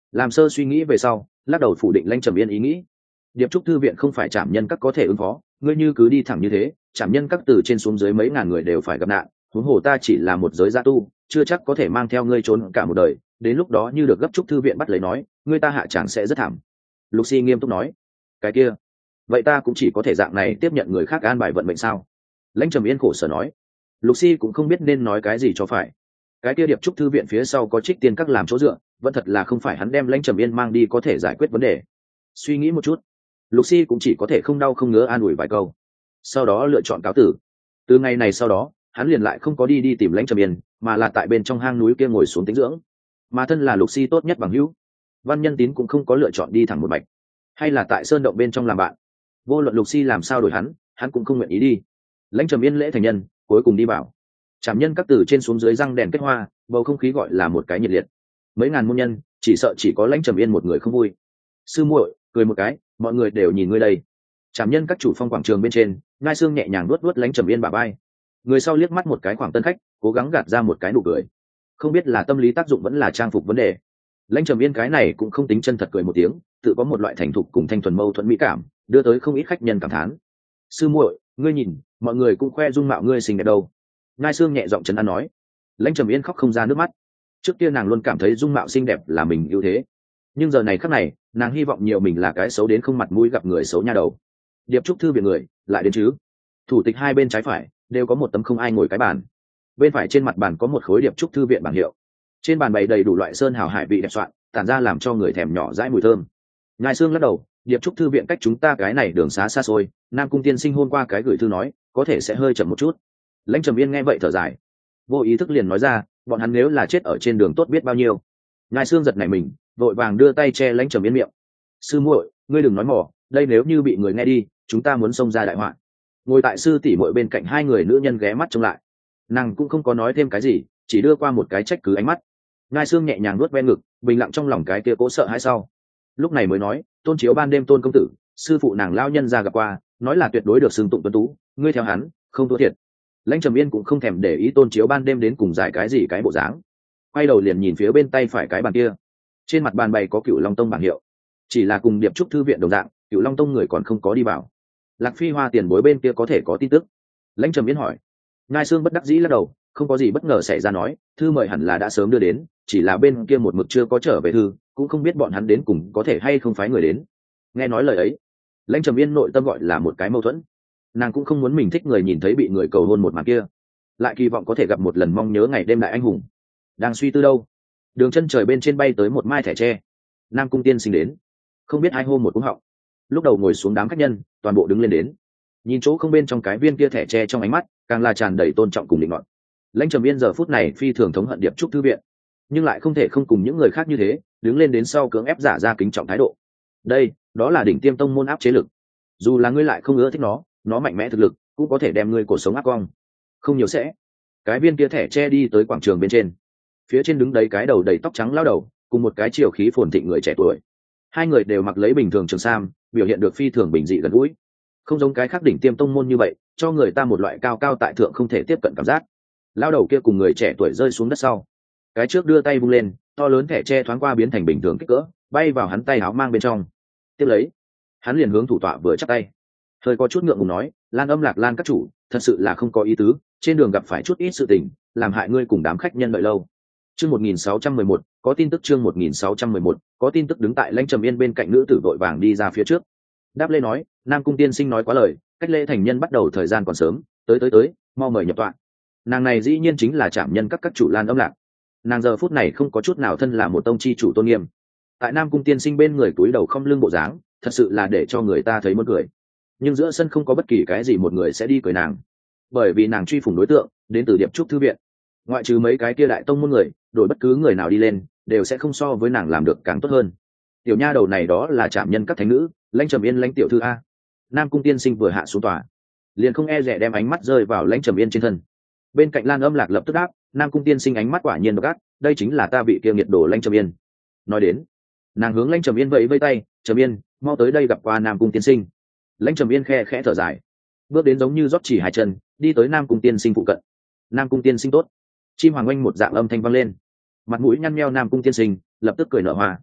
làm sơ suy nghĩ về sau lắc đầu phủ định lãnh trầm yên ý nghĩ. Điệp trúc thư viện không phải trảm nhân các có thể ứng phó, ngươi như cứ đi thẳng như thế trảm nhân các từ trên xuống dưới mấy ngàn người đều phải gặp nạn, huống hồ ta chỉ là một giới gia tu, chưa chắc có thể mang theo ngươi trốn cả một đời, đến lúc đó như được gấp trúc thư viện bắt lấy nói ngươi ta hạ chẳng sẽ rất thảm. Lucy nghiêm túc nói. Cái kia, vậy ta cũng chỉ có thể dạng này tiếp nhận người khác an bài vận mệnh sao? Lãnh trầm yên khổ sở nói. Lucy cũng không biết nên nói cái gì cho phải. Cái kia điệp trúc thư viện phía sau có trích tiên các làm chỗ dựa, vẫn thật là không phải hắn đem lãnh trầm yên mang đi có thể giải quyết vấn đề. Suy nghĩ một chút, Lucy cũng chỉ có thể không đau không ngứa an ủi vài câu, sau đó lựa chọn cáo tử. Từ ngày này sau đó hắn liền lại không có đi đi tìm lãnh trầm yên, mà là tại bên trong hang núi kia ngồi xuống tĩnh dưỡng. Mà thân là Lucy tốt nhất bằng hữu, Văn Nhân Tín cũng không có lựa chọn đi thẳng một mạch, hay là tại sơn động bên trong làm bạn. Vô luận Lucy làm sao đổi hắn, hắn cũng không nguyện ý đi. Lãnh trầm yên lễ thành nhân cuối cùng đi vào trảm nhân các từ trên xuống dưới răng đèn kết hoa, bầu không khí gọi là một cái nhiệt liệt. Mấy ngàn môn nhân chỉ sợ chỉ có lãnh trầm yên một người không vui. Sư muội cười một cái, mọi người đều nhìn ngươi đây. Trảm nhân các chủ phong quảng trường bên trên, ngai xương nhẹ nhàng nuốt nuốt lãnh trầm yên bả vai. Người sau liếc mắt một cái khoảng tân khách, cố gắng gạt ra một cái nụ cười. Không biết là tâm lý tác dụng vẫn là trang phục vấn đề, lãnh trầm yên cái này cũng không tính chân thật cười một tiếng, tự có một loại thành thục cùng thanh thuần mâu thuẫn mỹ cảm, đưa tới không ít khách nhân cảm thán. Sư muội ngươi nhìn, mọi người cũng khoe dung mạo ngươi xinh đẹp đâu. Ngai xương nhẹ giọng trấn an nói. Lãnh trầm yên khóc không ra nước mắt. Trước kia nàng luôn cảm thấy dung mạo xinh đẹp là mình ưu thế, nhưng giờ này khắc này nàng hy vọng nhiều mình là cái xấu đến không mặt mũi gặp người xấu nha đầu. Điệp trúc thư viện người lại đến chứ. Thủ tịch hai bên trái phải đều có một tấm không ai ngồi cái bàn. Bên phải trên mặt bàn có một khối điệp trúc thư viện bảng hiệu, trên bàn bày đầy đủ loại sơn hào hải vị đẹp soạn, tản ra làm cho người thèm nhỏ dãi mùi thơm. Ngài Sương lắc đầu, điệp trúc thư viện cách chúng ta cái này đường xá xa xôi, Nam Cung tiên sinh hôm qua cái gửi thư nói có thể sẽ hơi chậm một chút. Lãnh trầm yên nghe vậy thở dài, vô ý thức liền nói ra, bọn hắn nếu là chết ở trên đường tốt biết bao nhiêu. Ngài Sương giật nảy mình, vội vàng đưa tay che lãnh trầm yên miệng. Sư muội ngươi đừng nói mỏ, đây nếu như bị người nghe đi chúng ta muốn xông ra đại họa. Ngồi tại sư tỷ muội bên cạnh hai người nữ nhân ghé mắt trông lại, nàng cũng không có nói thêm cái gì, chỉ đưa qua một cái trách cứ ánh mắt. Ngai Sương nhẹ nhàng nuốt ven ngực, bình lặng trong lòng cái kia cố sợ hãi sau, lúc này mới nói, tôn chiếu ban đêm tôn công tử sư phụ nàng lao nhân ra gặp qua, nói là tuyệt đối được xưng tụng tuấn tú, ngươi theo hắn không thua thiệt. Lãnh trầm yên cũng không thèm để ý tôn chiếu ban đêm đến cùng giải cái gì cái bộ dáng, quay đầu liền nhìn phía bên tay phải cái bàn kia, trên mặt bàn bày có Cửu Long Tông bảng hiệu, chỉ là cùng điệp trúc thư viện đồng dạng, Cửu Long Tông người còn không có đi vào. Lạc Phi Hoa tiền bối bên kia có thể có tin tức? Lãnh trầm yên hỏi. Ngai Sương bất đắc dĩ lắc đầu, không có gì bất ngờ xảy ra, nói thư mời hẳn là đã sớm đưa đến, chỉ là bên kia một mực chưa có trở về thư, cũng không biết bọn hắn đến cùng có thể hay không phái người đến. Nghe nói lời ấy, Lãnh trầm yên nội tâm gọi là một cái mâu thuẫn. Nàng cũng không muốn mình thích người nhìn thấy bị người cầu hôn một màn kia, lại kỳ vọng có thể gặp một lần mong nhớ ngày đêm đại anh hùng. Đang suy tư đâu, đường chân trời bên trên bay tới một mai thẻ tre. Nam Cung tiên sinh đến, không biết hai hô một cúng họng. Lúc đầu ngồi xuống đám khách nhân toàn bộ đứng lên đến, nhìn chỗ không bên trong cái viên kia thẻ tre, trong ánh mắt càng là tràn đầy tôn trọng cùng định ngọn. Lãnh trầm yên giờ phút này phi thường thống hận điệp trúc thư viện, nhưng lại không thể không cùng những người khác như thế đứng lên đến sau cưỡng ép giả ra kính trọng thái độ. Đây đó là đỉnh tiêm tông môn áp chế lực, dù là ngươi lại không ưa thích nó nó mạnh mẽ thực lực cũng có thể đem ngươi cuộc sống áp cong. Không nhiều sẽ, cái viên kia thẻ che đi tới quảng trường bên trên, phía trên đứng đấy cái đầu đầy tóc trắng lao đầu cùng một cái chiều khí phồn thịnh người trẻ tuổi. Hai người đều mặc lấy bình thường trường sam, biểu hiện được phi thường bình dị gần gũi, không giống cái khác đỉnh tiêm tông môn như vậy cho người ta một loại cao cao tại thượng không thể tiếp cận cảm giác. Lao đầu kia cùng người trẻ tuổi rơi xuống đất sau, cái trước đưa tay vung lên, to lớn thẻ tre thoáng qua biến thành bình thường kích cỡ, bay vào hắn tay áo mang bên trong. Tiếp lấy hắn liền hướng thủ tọa vừa chắp tay, hơi có chút ngượng ngùng nói, Lan Âm Lạc Lan các chủ, thật sự là không có ý tứ, trên đường gặp phải chút ít sự tình, làm hại ngươi cùng đám khách nhân đợi lâu. Chương một nghìn sáu trăm mười một, có tin tức. Chương một nghìn sáu trăm mười một, có tin tức. Đứng tại Lãnh trầm yên bên cạnh nữ tử vội vàng đi ra phía trước, đáp lê nói, Nam Cung tiên sinh nói quá lời, cách lễ thành nhân bắt đầu thời gian còn sớm, tới tới tới, mau mời nhập tọa. Nàng này dĩ nhiên chính là trảm nhân các các chủ Lan Âm Lạc. Nàng giờ phút này không có chút nào thân là một tông chi chủ tôn nghiêm, tại Nam Cung tiên sinh bên người túi đầu không lưng bộ dáng, thật sự là để cho người ta thấy muốn cười. Nhưng giữa sân không có bất kỳ cái gì một người sẽ đi cười nàng, bởi vì nàng truy phủng đối tượng đến từ điệp trúc thư viện, ngoại trừ mấy cái kia đại tông môn người, đổi bất cứ người nào đi lên đều sẽ không so với nàng làm được càng tốt hơn. Tiểu nha đầu này đó là trảm nhân các thánh nữ, Lãnh trầm yên Lãnh tiểu thư a. Nam Cung tiên sinh vừa hạ xuống tòa, liền không e rẻ đem ánh mắt rơi vào Lãnh trầm yên trên thân. Bên cạnh Lan Âm Lạc lập tức đáp, Nam Cung tiên sinh ánh mắt quả nhiên độc ác, đây chính là ta bị kia nghiệt đồ Lãnh trầm yên. Nói đến, nàng hướng Lãnh trầm yên vẫy vẫy tay, trầm yên, mau tới đây gặp qua Nam Cung tiên sinh. Lãnh trầm yên khe khẽ thở dài, bước đến giống như rót chỉ hai chân, đi tới Nam Cung tiên sinh phụ cận. Nam Cung tiên sinh tốt. Chim hoàng oanh một dạng âm thanh vang lên, mặt mũi nhăn nheo Nam Cung tiên sinh lập tức cười nở hoa.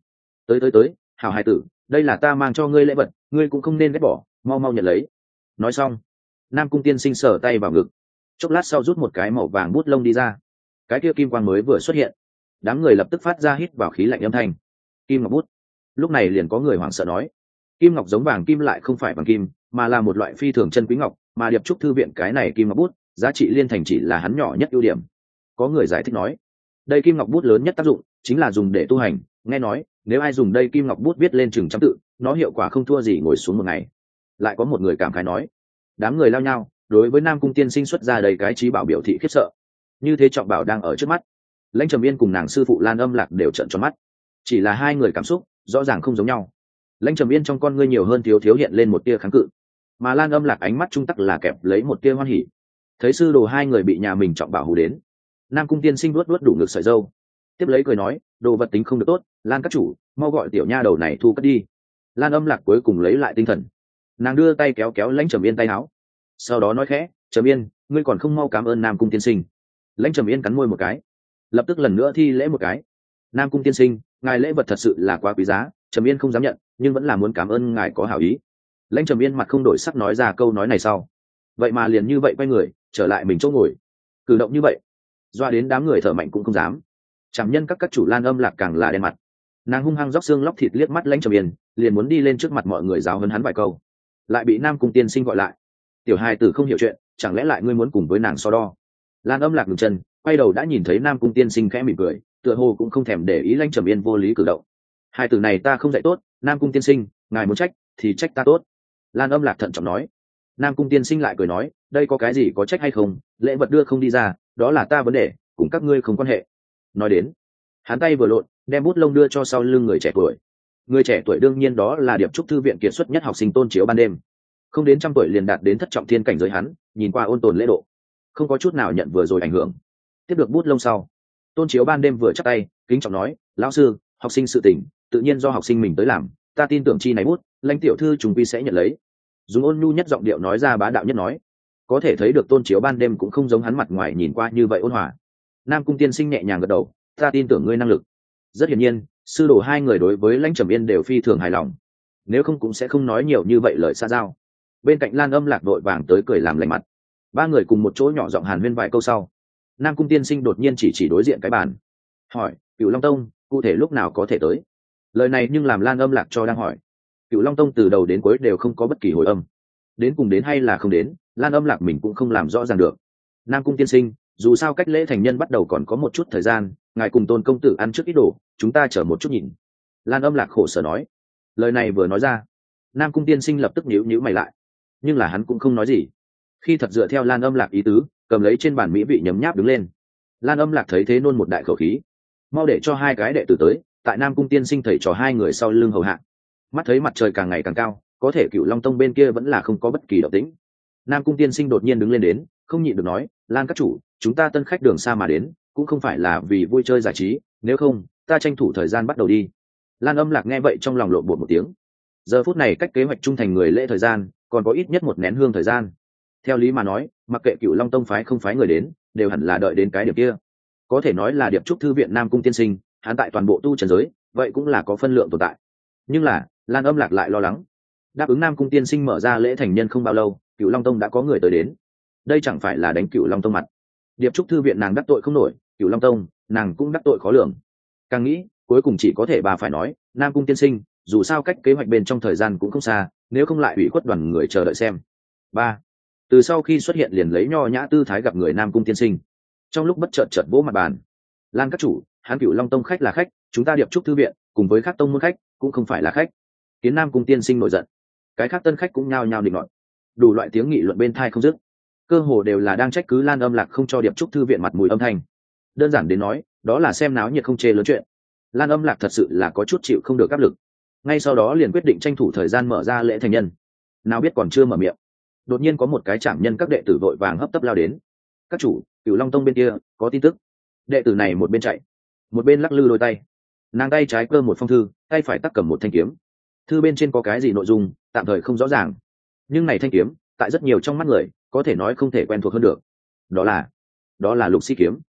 tới tới tới, hảo hài tử, đây là ta mang cho ngươi lễ vật, ngươi cũng không nên ghét bỏ, mau mau nhận lấy. Nói xong, Nam Cung Tiên Sinh sờ tay vào ngực, chốc lát sau rút một cái màu vàng bút lông đi ra. Cái kia kim quang mới vừa xuất hiện, đám người lập tức phát ra hít vào khí lạnh âm thanh. Kim ngọc bút. Lúc này liền có người hoảng sợ nói, kim ngọc giống vàng kim lại không phải vàng kim, mà là một loại phi thường chân quý ngọc, mà Điệp Trúc thư viện cái này kim ngọc bút, giá trị liên thành chỉ là hắn nhỏ nhất ưu điểm. Có người giải thích nói, đây kim ngọc bút lớn nhất tác dụng chính là dùng để tu hành, nghe nói nếu ai dùng đây kim ngọc bút viết lên chừng trăm tự, nó hiệu quả không thua gì ngồi xuống một ngày. Lại có một người cảm khái nói, đám người lao nhau đối với Nam Cung Tiên Sinh xuất ra đầy cái trí bảo biểu thị khiếp sợ. Như thế trọng bảo đang ở trước mắt, Lãnh Trầm Yên cùng nàng sư phụ Lan Âm Lạc đều trợn tròn mắt. Chỉ là hai người cảm xúc rõ ràng không giống nhau. Lãnh Trầm Yên trong con ngươi nhiều hơn thiếu thiếu hiện lên một tia kháng cự, mà Lan Âm Lạc ánh mắt trung tắc là kẹp lấy một tia hoan hỉ. Thấy sư đồ hai người bị nhà mình trọng bảo hù đến, Nam Cung Tiên Sinh luốt luốt đủ ngực sợi dâu, tiếp lấy cười nói, đồ vật tính không được tốt, Lan các chủ mau gọi tiểu nha đầu này thu cất đi. Lan Âm Lạc cuối cùng lấy lại tinh thần, nàng đưa tay kéo kéo Lãnh Trầm Yên tay áo, sau đó nói khẽ, Trầm Yên, ngươi còn không mau cảm ơn Nam Cung Tiên Sinh. Lãnh Trầm Yên cắn môi một cái, lập tức lần nữa thi lễ một cái. Nam Cung Tiên Sinh, ngài lễ vật thật sự là quá quý giá, Trầm Yên không dám nhận, nhưng vẫn là muốn cảm ơn ngài có hảo ý. Lãnh Trầm Yên mặt không đổi sắc nói ra câu nói này sau, vậy mà liền như vậy quay người trở lại mình chỗ ngồi. Cử động như vậy doa đến đám người thở mạnh cũng không dám. Chẳng nhân các các chủ Lan Âm Lạc càng là đen mặt, nàng hung hăng róc xương lóc thịt liếc mắt Lãnh Trầm Yên, liền muốn đi lên trước mặt mọi người giáo huấn hắn vài câu, lại bị Nam Cung Tiên Sinh gọi lại. Tiểu hài tử không hiểu chuyện, chẳng lẽ lại ngươi muốn cùng với nàng so đo? Lan Âm Lạc ngừng chân, quay đầu đã nhìn thấy Nam Cung Tiên Sinh khẽ mỉm cười, tựa hồ cũng không thèm để ý Lãnh Trầm Yên vô lý cử động. Hai tử này ta không dạy tốt, Nam Cung Tiên Sinh, ngài muốn trách thì trách ta tốt. Lan Âm Lạc thận trọng nói. Nam Cung Tiên Sinh lại cười nói, đây có cái gì có trách hay không, lễ vật đưa không đi ra, đó là ta vấn đề, cùng các ngươi không quan hệ. Nói đến, hắn tay vừa lộn, đem bút lông đưa cho sau lưng người trẻ tuổi. Người trẻ tuổi đương nhiên đó là Điệp Trúc thư viện kiệt xuất nhất học sinh Tôn Chiếu Ban Đêm, không đến trăm tuổi liền đạt đến thất trọng thiên cảnh giới, hắn nhìn qua ôn tồn lễ độ, không có chút nào nhận vừa rồi ảnh hưởng. Tiếp được bút lông sau, Tôn Chiếu Ban Đêm vừa chắp tay kính trọng nói, lão sư, học sinh sự tình tự nhiên do học sinh mình tới làm, ta tin tưởng chi này bút Lãnh tiểu thư chúng quy sẽ nhận lấy. Dùng ôn nhu nhất giọng điệu nói ra bá đạo nhất nói, có thể thấy được Tôn Chiếu Ban Đêm cũng không giống hắn mặt ngoài nhìn qua như vậy ôn hòa. Nam Cung Tiên Sinh nhẹ nhàng gật đầu, ta tin tưởng ngươi năng lực. Rất hiển nhiên, sư đồ hai người đối với Lãnh Trầm Yên đều phi thường hài lòng, nếu không cũng sẽ không nói nhiều như vậy lời xa giao. Bên cạnh Lan Âm Lạc đội vàng tới cười làm lành mặt. Ba người cùng một chỗ nhỏ giọng hàn huyên vài câu sau, Nam Cung Tiên Sinh đột nhiên chỉ chỉ đối diện cái bàn, hỏi, Cửu Long Tông cụ thể lúc nào có thể tới? Lời này nhưng làm Lan Âm Lạc cho đang hỏi. Cửu Long Tông từ đầu đến cuối đều không có bất kỳ hồi âm, đến cùng đến hay là không đến, Lan Âm Lạc mình cũng không làm rõ ràng được. Nam Cung Tiên Sinh, dù sao cách lễ thành nhân bắt đầu còn có một chút thời gian, ngài cùng Tôn công tử ăn trước ít đồ, chúng ta chờ một chút nhìn. Lan Âm Lạc khổ sở nói. Lời này vừa nói ra, Nam Cung Tiên Sinh lập tức nhíu nhíu mày lại, nhưng là hắn cũng không nói gì. Khi thật dựa theo Lan Âm Lạc ý tứ, cầm lấy trên bàn mỹ vị nhấm nháp đứng lên. Lan Âm Lạc thấy thế nôn một đại khẩu khí, mau để cho hai cái đệ tử tới, tại Nam Cung Tiên Sinh thầy trò hai người sau lưng hầu hạ. Mắt thấy mặt trời càng ngày càng cao, có thể Cửu Long Tông bên kia vẫn là không có bất kỳ động tĩnh. Nam Cung Tiên Sinh đột nhiên đứng lên đến, không nhịn được nói, Lan các chủ, chúng ta tân khách đường xa mà đến, cũng không phải là vì vui chơi giải trí, nếu không ta tranh thủ thời gian bắt đầu đi. Lan Âm Lạc nghe vậy trong lòng lộn bột một tiếng. Giờ phút này cách kế hoạch trung thành người lễ thời gian còn có ít nhất một nén hương thời gian. Theo lý mà nói, mặc kệ Cửu Long Tông phái không phái người đến, đều hẳn là đợi đến cái điểm kia. Có thể nói là Điệp Trúc thư viện Nam Cung Tiên Sinh, hắn tại toàn bộ tu trần giới, vậy cũng là có phân lượng tồn tại. Nhưng là, Lan Âm Lạc lại lo lắng. Đáp ứng Nam Cung Tiên Sinh mở ra lễ thành nhân không bao lâu, Cửu Long Tông đã có người tới đến. Đây chẳng phải là đánh Cửu Long Tông mặt. Điệp Trúc thư viện nàng đắc tội không nổi, Cửu Long Tông, nàng cũng đắc tội khó lường. Càng nghĩ, cuối cùng chỉ có thể bà phải nói, Nam Cung Tiên Sinh, dù sao cách kế hoạch bên trong thời gian cũng không xa, nếu không lại ủy khuất đoàn người chờ đợi xem. Ba. Từ sau khi xuất hiện liền lấy nho nhã tư thái gặp người Nam Cung Tiên Sinh. Trong lúc bất chợt chợt vỗ mặt bàn. Lan các chủ, hắn Cửu Long Tông khách là khách, chúng ta Điệp Trúc thư viện cùng với các tông môn khách cũng không phải là khách. Kiến Nam Cung Tiên Sinh nổi giận, cái khác tân khách cũng nhao nhao định luận, đủ loại tiếng nghị luận bên tai không dứt, cơ hồ đều là đang trách cứ Lan Âm Lạc không cho Điệp Trúc thư viện mặt mũi âm thanh. Đơn giản đến nói, đó là xem náo nhiệt không chê lớn chuyện. Lan Âm Lạc thật sự là có chút chịu không được áp lực, ngay sau đó liền quyết định tranh thủ thời gian mở ra lễ thành nhân. Nào biết còn chưa mở miệng, đột nhiên có một cái trảm nhân các đệ tử vội vàng hấp tấp lao đến. Các chủ, Cửu Long Tông bên kia có tin tức. Đệ tử này một bên chạy, một bên lắc lư đôi tay, nàng tay trái cơ một phong thư, tay phải tắc cầm một thanh kiếm. Thư bên trên có cái gì nội dung tạm thời không rõ ràng, nhưng này thanh kiếm tại rất nhiều trong mắt người có thể nói không thể quen thuộc hơn được. Đó là đó là Lục Sĩ kiếm.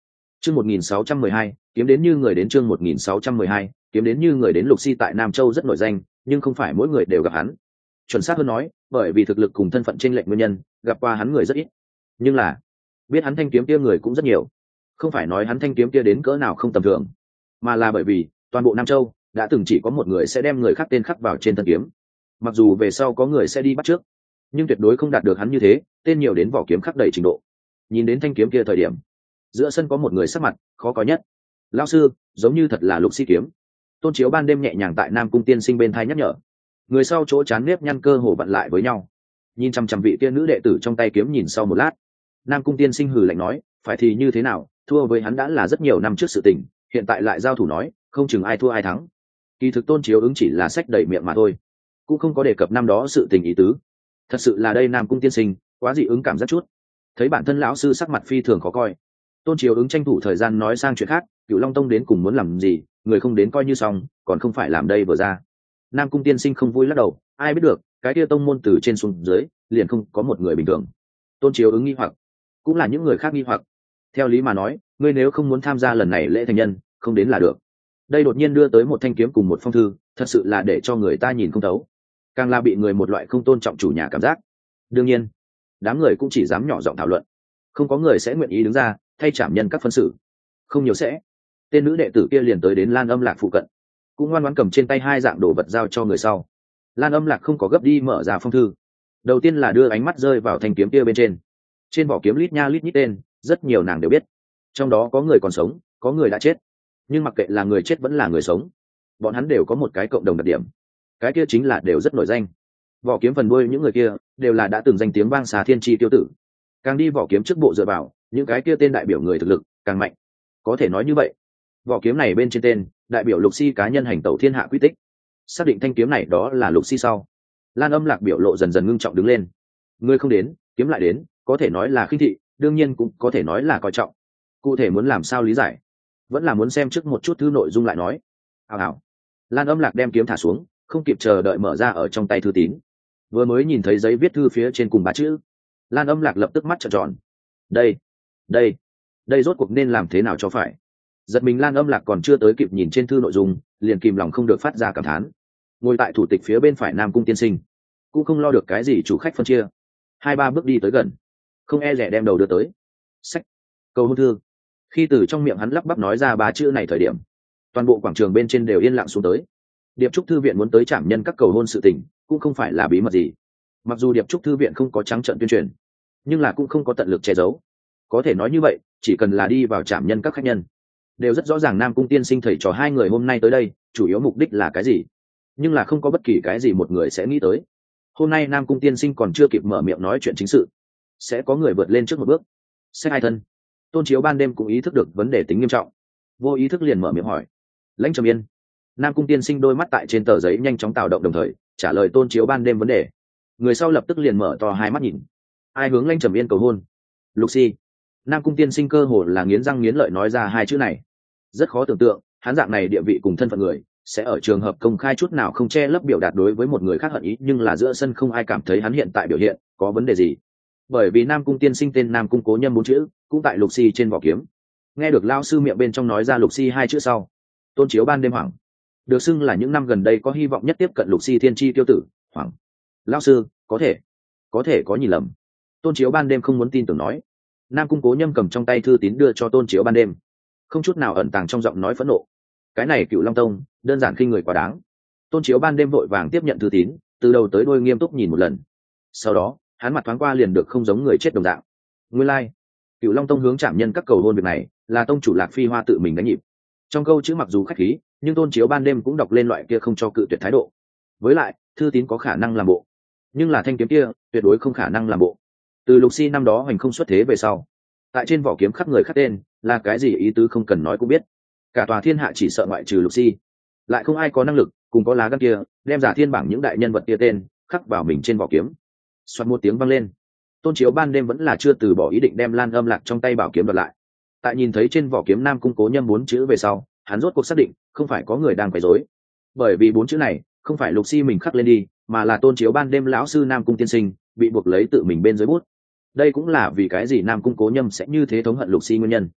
Chương một nghìn sáu trăm mười hai, kiếm đến như người đến chương một nghìn sáu trăm mười hai, kiếm đến như người đến. Lục Si tại Nam Châu rất nổi danh, nhưng không phải mỗi người đều gặp hắn. Chuẩn xác hơn nói, bởi vì thực lực cùng thân phận chênh lệch nguyên nhân, gặp qua hắn người rất ít. Nhưng là, biết hắn thanh kiếm kia người cũng rất nhiều. Không phải nói hắn thanh kiếm kia đến cỡ nào không tầm thường, mà là bởi vì toàn bộ Nam Châu đã từng chỉ có một người sẽ đem người khác tên khắc vào trên thân kiếm. Mặc dù về sau có người sẽ đi bắt trước, nhưng tuyệt đối không đạt được hắn như thế, tên nhiều đến vỏ kiếm khắc đầy trình độ. Nhìn đến thanh kiếm kia thời điểm, giữa sân có một người sắc mặt khó có nhất. Lão sư, giống như thật là Lục Si kiếm. Tôn Chiếu ban đêm nhẹ nhàng tại Nam Cung tiên sinh bên thai nhắc nhở. Người sau chỗ chán nếp nhăn cơ hồ vặn lại với nhau, nhìn chăm chăm vị kia nữ đệ tử trong tay kiếm nhìn sau một lát. Nam Cung tiên sinh hừ lạnh nói, phải thì như thế nào, thua với hắn đã là rất nhiều năm trước sự tình, hiện tại lại giao thủ nói, không chừng ai thua ai thắng. Kỳ thực Tôn Chiếu ứng chỉ là sách đẩy miệng mà thôi, cũng không có đề cập năm đó sự tình ý tứ. Thật sự là đây Nam Cung tiên sinh quá dị ứng cảm giác chút. Thấy bản thân lão sư sắc mặt phi thường khó coi, Tôn Chiếu ứng tranh thủ thời gian nói sang chuyện khác. Cựu Long Tông đến cùng muốn làm gì, người không đến coi như xong, còn không phải làm đây vừa ra. Nam Cung tiên sinh không vui lắc đầu, ai biết được, cái kia tông môn từ trên xuống dưới liền không có một người bình thường. Tôn Chiếu ứng nghi hoặc, cũng là những người khác nghi hoặc. Theo lý mà nói, ngươi nếu không muốn tham gia lần này lễ thành nhân, không đến là được. Đây đột nhiên đưa tới một thanh kiếm cùng một phong thư, thật sự là để cho người ta nhìn không thấu, càng là bị người một loại không tôn trọng chủ nhà cảm giác. Đương nhiên, đám người cũng chỉ dám nhỏ giọng thảo luận, không có người sẽ nguyện ý đứng ra thay trảm nhân các phân xử. Không nhiều sẽ, tên nữ đệ tử kia liền tới đến Lan Âm Lạc phụ cận, cũng ngoan ngoãn cầm trên tay hai dạng đồ vật giao cho người sau. Lan Âm Lạc không có gấp đi mở ra phong thư, đầu tiên là đưa ánh mắt rơi vào thanh kiếm kia bên trên. Trên vỏ kiếm lít nha lít nhít tên, rất nhiều nàng đều biết, trong đó có người còn sống, có người đã chết. Nhưng mặc kệ là người chết vẫn là người sống, bọn hắn đều có một cái cộng đồng đặc điểm, cái kia chính là đều rất nổi danh. Vỏ kiếm phần đuôi những người kia đều là đã từng danh tiếng vang xà thiên tri tiêu tử. Càng đi vỏ kiếm trước bộ dựa vào, những cái kia tên đại biểu người thực lực càng mạnh. Có thể nói như vậy, vỏ kiếm này bên trên tên đại biểu Lục Si cá nhân hành tẩu thiên hạ quy tích. Xác định thanh kiếm này đó là Lục Si sau, Lan Âm Lạc biểu lộ dần dần ngưng trọng đứng lên. Ngươi không đến, kiếm lại đến, có thể nói là khinh thị, đương nhiên cũng có thể nói là coi trọng. Cụ thể muốn làm sao lý giải, vẫn là muốn xem trước một chút thư nội dung lại nói. Hào hào. Lan Âm Lạc đem kiếm thả xuống, không kịp chờ đợi mở ra ở trong tay thư tín. Vừa mới nhìn thấy giấy viết thư phía trên cùng ba chữ, Lan Âm Lạc lập tức mắt trợn tròn. Đây, đây, đây rốt cuộc nên làm thế nào cho phải? Giật mình Lan Âm Lạc còn chưa tới kịp nhìn trên thư nội dung, liền kìm lòng không được phát ra cảm thán. Ngồi tại thủ tịch phía bên phải Nam Cung tiên sinh, cũng không lo được cái gì chủ khách phân chia, hai ba bước đi tới gần, không e rẻ đem đầu đưa tới. Sách, cầu hôn thư. Khi từ trong miệng hắn lắp bắp nói ra ba chữ này thời điểm, toàn bộ quảng trường bên trên đều yên lặng xuống tới. Điệp Trúc thư viện muốn tới trảm nhân các cầu hôn sự tình, cũng không phải là bí mật gì. Mặc dù Điệp Trúc thư viện không có trắng trợn tuyên truyền, nhưng là cũng không có tận lực che giấu. Có thể nói như vậy, chỉ cần là đi vào trảm nhân các khách nhân, đều rất rõ ràng Nam Cung tiên sinh thầy trò hai người hôm nay tới đây chủ yếu mục đích là cái gì. Nhưng là không có bất kỳ cái gì một người sẽ nghĩ tới, hôm nay Nam Cung tiên sinh còn chưa kịp mở miệng nói chuyện chính sự, sẽ có người vượt lên trước một bước. Xét hai thân. Tôn Chiếu ban đêm cũng ý thức được vấn đề tính nghiêm trọng, vô ý thức liền mở miệng hỏi. Lãnh Trầm Yên. Nam Cung tiên sinh đôi mắt tại trên tờ giấy nhanh chóng tạo động, đồng thời trả lời Tôn Chiếu ban đêm vấn đề. Người sau lập tức liền mở to hai mắt nhìn. Ai hướng Lãnh Trầm Yên cầu hôn? Lục Si. Nam Cung tiên sinh cơ hồ là nghiến răng nghiến lợi nói ra hai chữ này. Rất khó tưởng tượng, hắn dạng này địa vị cùng thân phận người, sẽ ở trường hợp công khai chút nào không che lấp biểu đạt đối với một người khác hận ý, nhưng là giữa sân không ai cảm thấy hắn hiện tại biểu hiện có vấn đề gì. Bởi vì Nam Cung tiên sinh tên Nam Cung Cố Nhâm bốn chữ, cũng tại Lục Si trên vỏ kiếm. Nghe được lao sư miệng bên trong nói ra Lục Si hai chữ sau, Tôn Chiếu ban đêm hoảng. Được xưng là những năm gần đây có hy vọng nhất tiếp cận Lục Si thiên chi tiêu tử, hoảng. Lao sư, có thể, có thể có nhìn lầm. Tôn Chiếu ban đêm không muốn tin tưởng nói. Nam Cung Cố Nhâm cầm trong tay thư tín đưa cho Tôn Chiếu ban đêm, không chút nào ẩn tàng trong giọng nói phẫn nộ. Cái này Cựu Long Tông đơn giản khinh người quá đáng. Tôn Chiếu ban đêm vội vàng tiếp nhận thư tín, từ đầu tới đuôi nghiêm túc nhìn một lần. Sau đó hắn mặt thoáng qua liền được không giống người chết đồng dạng. Nguyên lai, like, Cựu Long Tông hướng trảm nhân các cầu hôn việc này là tông chủ Lạc Phi Hoa tự mình đánh nhịp. Trong câu chữ mặc dù khách khí, nhưng Tôn Chiếu ban đêm cũng đọc lên loại kia không cho cự tuyệt thái độ. Với lại, thư tín có khả năng làm bộ, nhưng là thanh kiếm kia tuyệt đối không khả năng làm bộ. Từ Lục Si năm đó hoành không xuất thế về sau, tại trên vỏ kiếm khắc người khắc tên, là cái gì ý tứ không cần nói cũng biết. Cả tòa thiên hạ chỉ sợ ngoại trừ Lục Si, lại không ai có năng lực cùng có lá gan kia đem giả thiên bảng những đại nhân vật kia tên khắc vào mình trên vỏ kiếm. Xoát một tiếng vang lên, Tôn Chiếu ban đêm vẫn là chưa từ bỏ ý định đem Lan Âm Lạc trong tay bảo kiếm đoạt lại. Tại nhìn thấy trên vỏ kiếm Nam Cung Cố Nhâm bốn chữ về sau, hắn rốt cuộc xác định không phải có người đang quấy rối, bởi vì bốn chữ này không phải Lục Si mình khắc lên đi, mà là Tôn Chiếu ban đêm lão sư Nam Cung tiên sinh bị buộc lấy tự mình bên dưới bút. Đây cũng là vì cái gì Nam Cung Cố Nhâm sẽ như thế thống hận Lục Si nguyên nhân.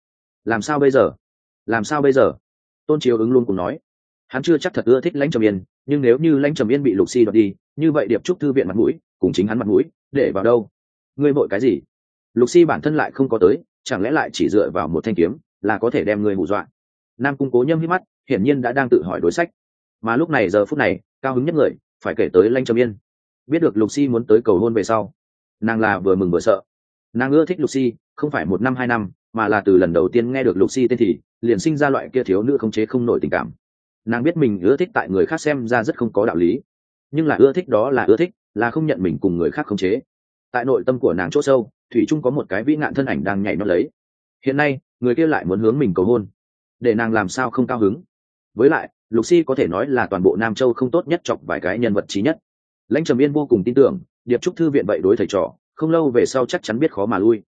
làm sao bây giờ làm sao bây giờ Tôn Chiếu ứng luôn cùng nói, hắn chưa chắc thật ưa thích Lãnh Trầm Yên, nhưng nếu như Lãnh Trầm Yên bị Lục Si đoạt đi, như vậy Điệp Trúc thư viện mặt mũi cùng chính hắn mặt mũi để vào đâu? Ngươi vội cái gì? Lục Si bản thân lại không có tới, chẳng lẽ lại chỉ dựa vào một thanh kiếm là có thể đem ngươi hù dọa? Nam Cung Cố Nhâm hít mắt, hiển nhiên đã đang tự hỏi đối sách. Mà lúc này giờ phút này, cao hứng nhất người phải kể tới Lãnh Trầm Yên. Biết được Lục Si muốn tới cầu hôn về sau, nàng là vừa mừng vừa sợ. Nàng ưa thích Lục Si, không phải một năm hai năm, mà là từ lần đầu tiên nghe được Lục Si tên thì liền sinh ra loại kia thiếu nữ không chế không nổi tình cảm. Nàng biết mình ưa thích tại người khác xem ra rất không có đạo lý, nhưng là ưa thích đó là ưa thích, là không nhận mình cùng người khác khống chế. Tại nội tâm của nàng chỗ sâu, thủy chung có một cái vĩ ngạn thân ảnh đang nhảy nhót lấy. Hiện nay người kia lại muốn hướng mình cầu hôn, để nàng làm sao không cao hứng. Với lại Lục Si có thể nói là toàn bộ Nam Châu không tốt nhất chọc vài cái nhân vật trí nhất. Lãnh Trầm Yên vô cùng tin tưởng Điệp Trúc thư viện vậy đối thầy trò, không lâu về sau chắc chắn biết khó mà lui.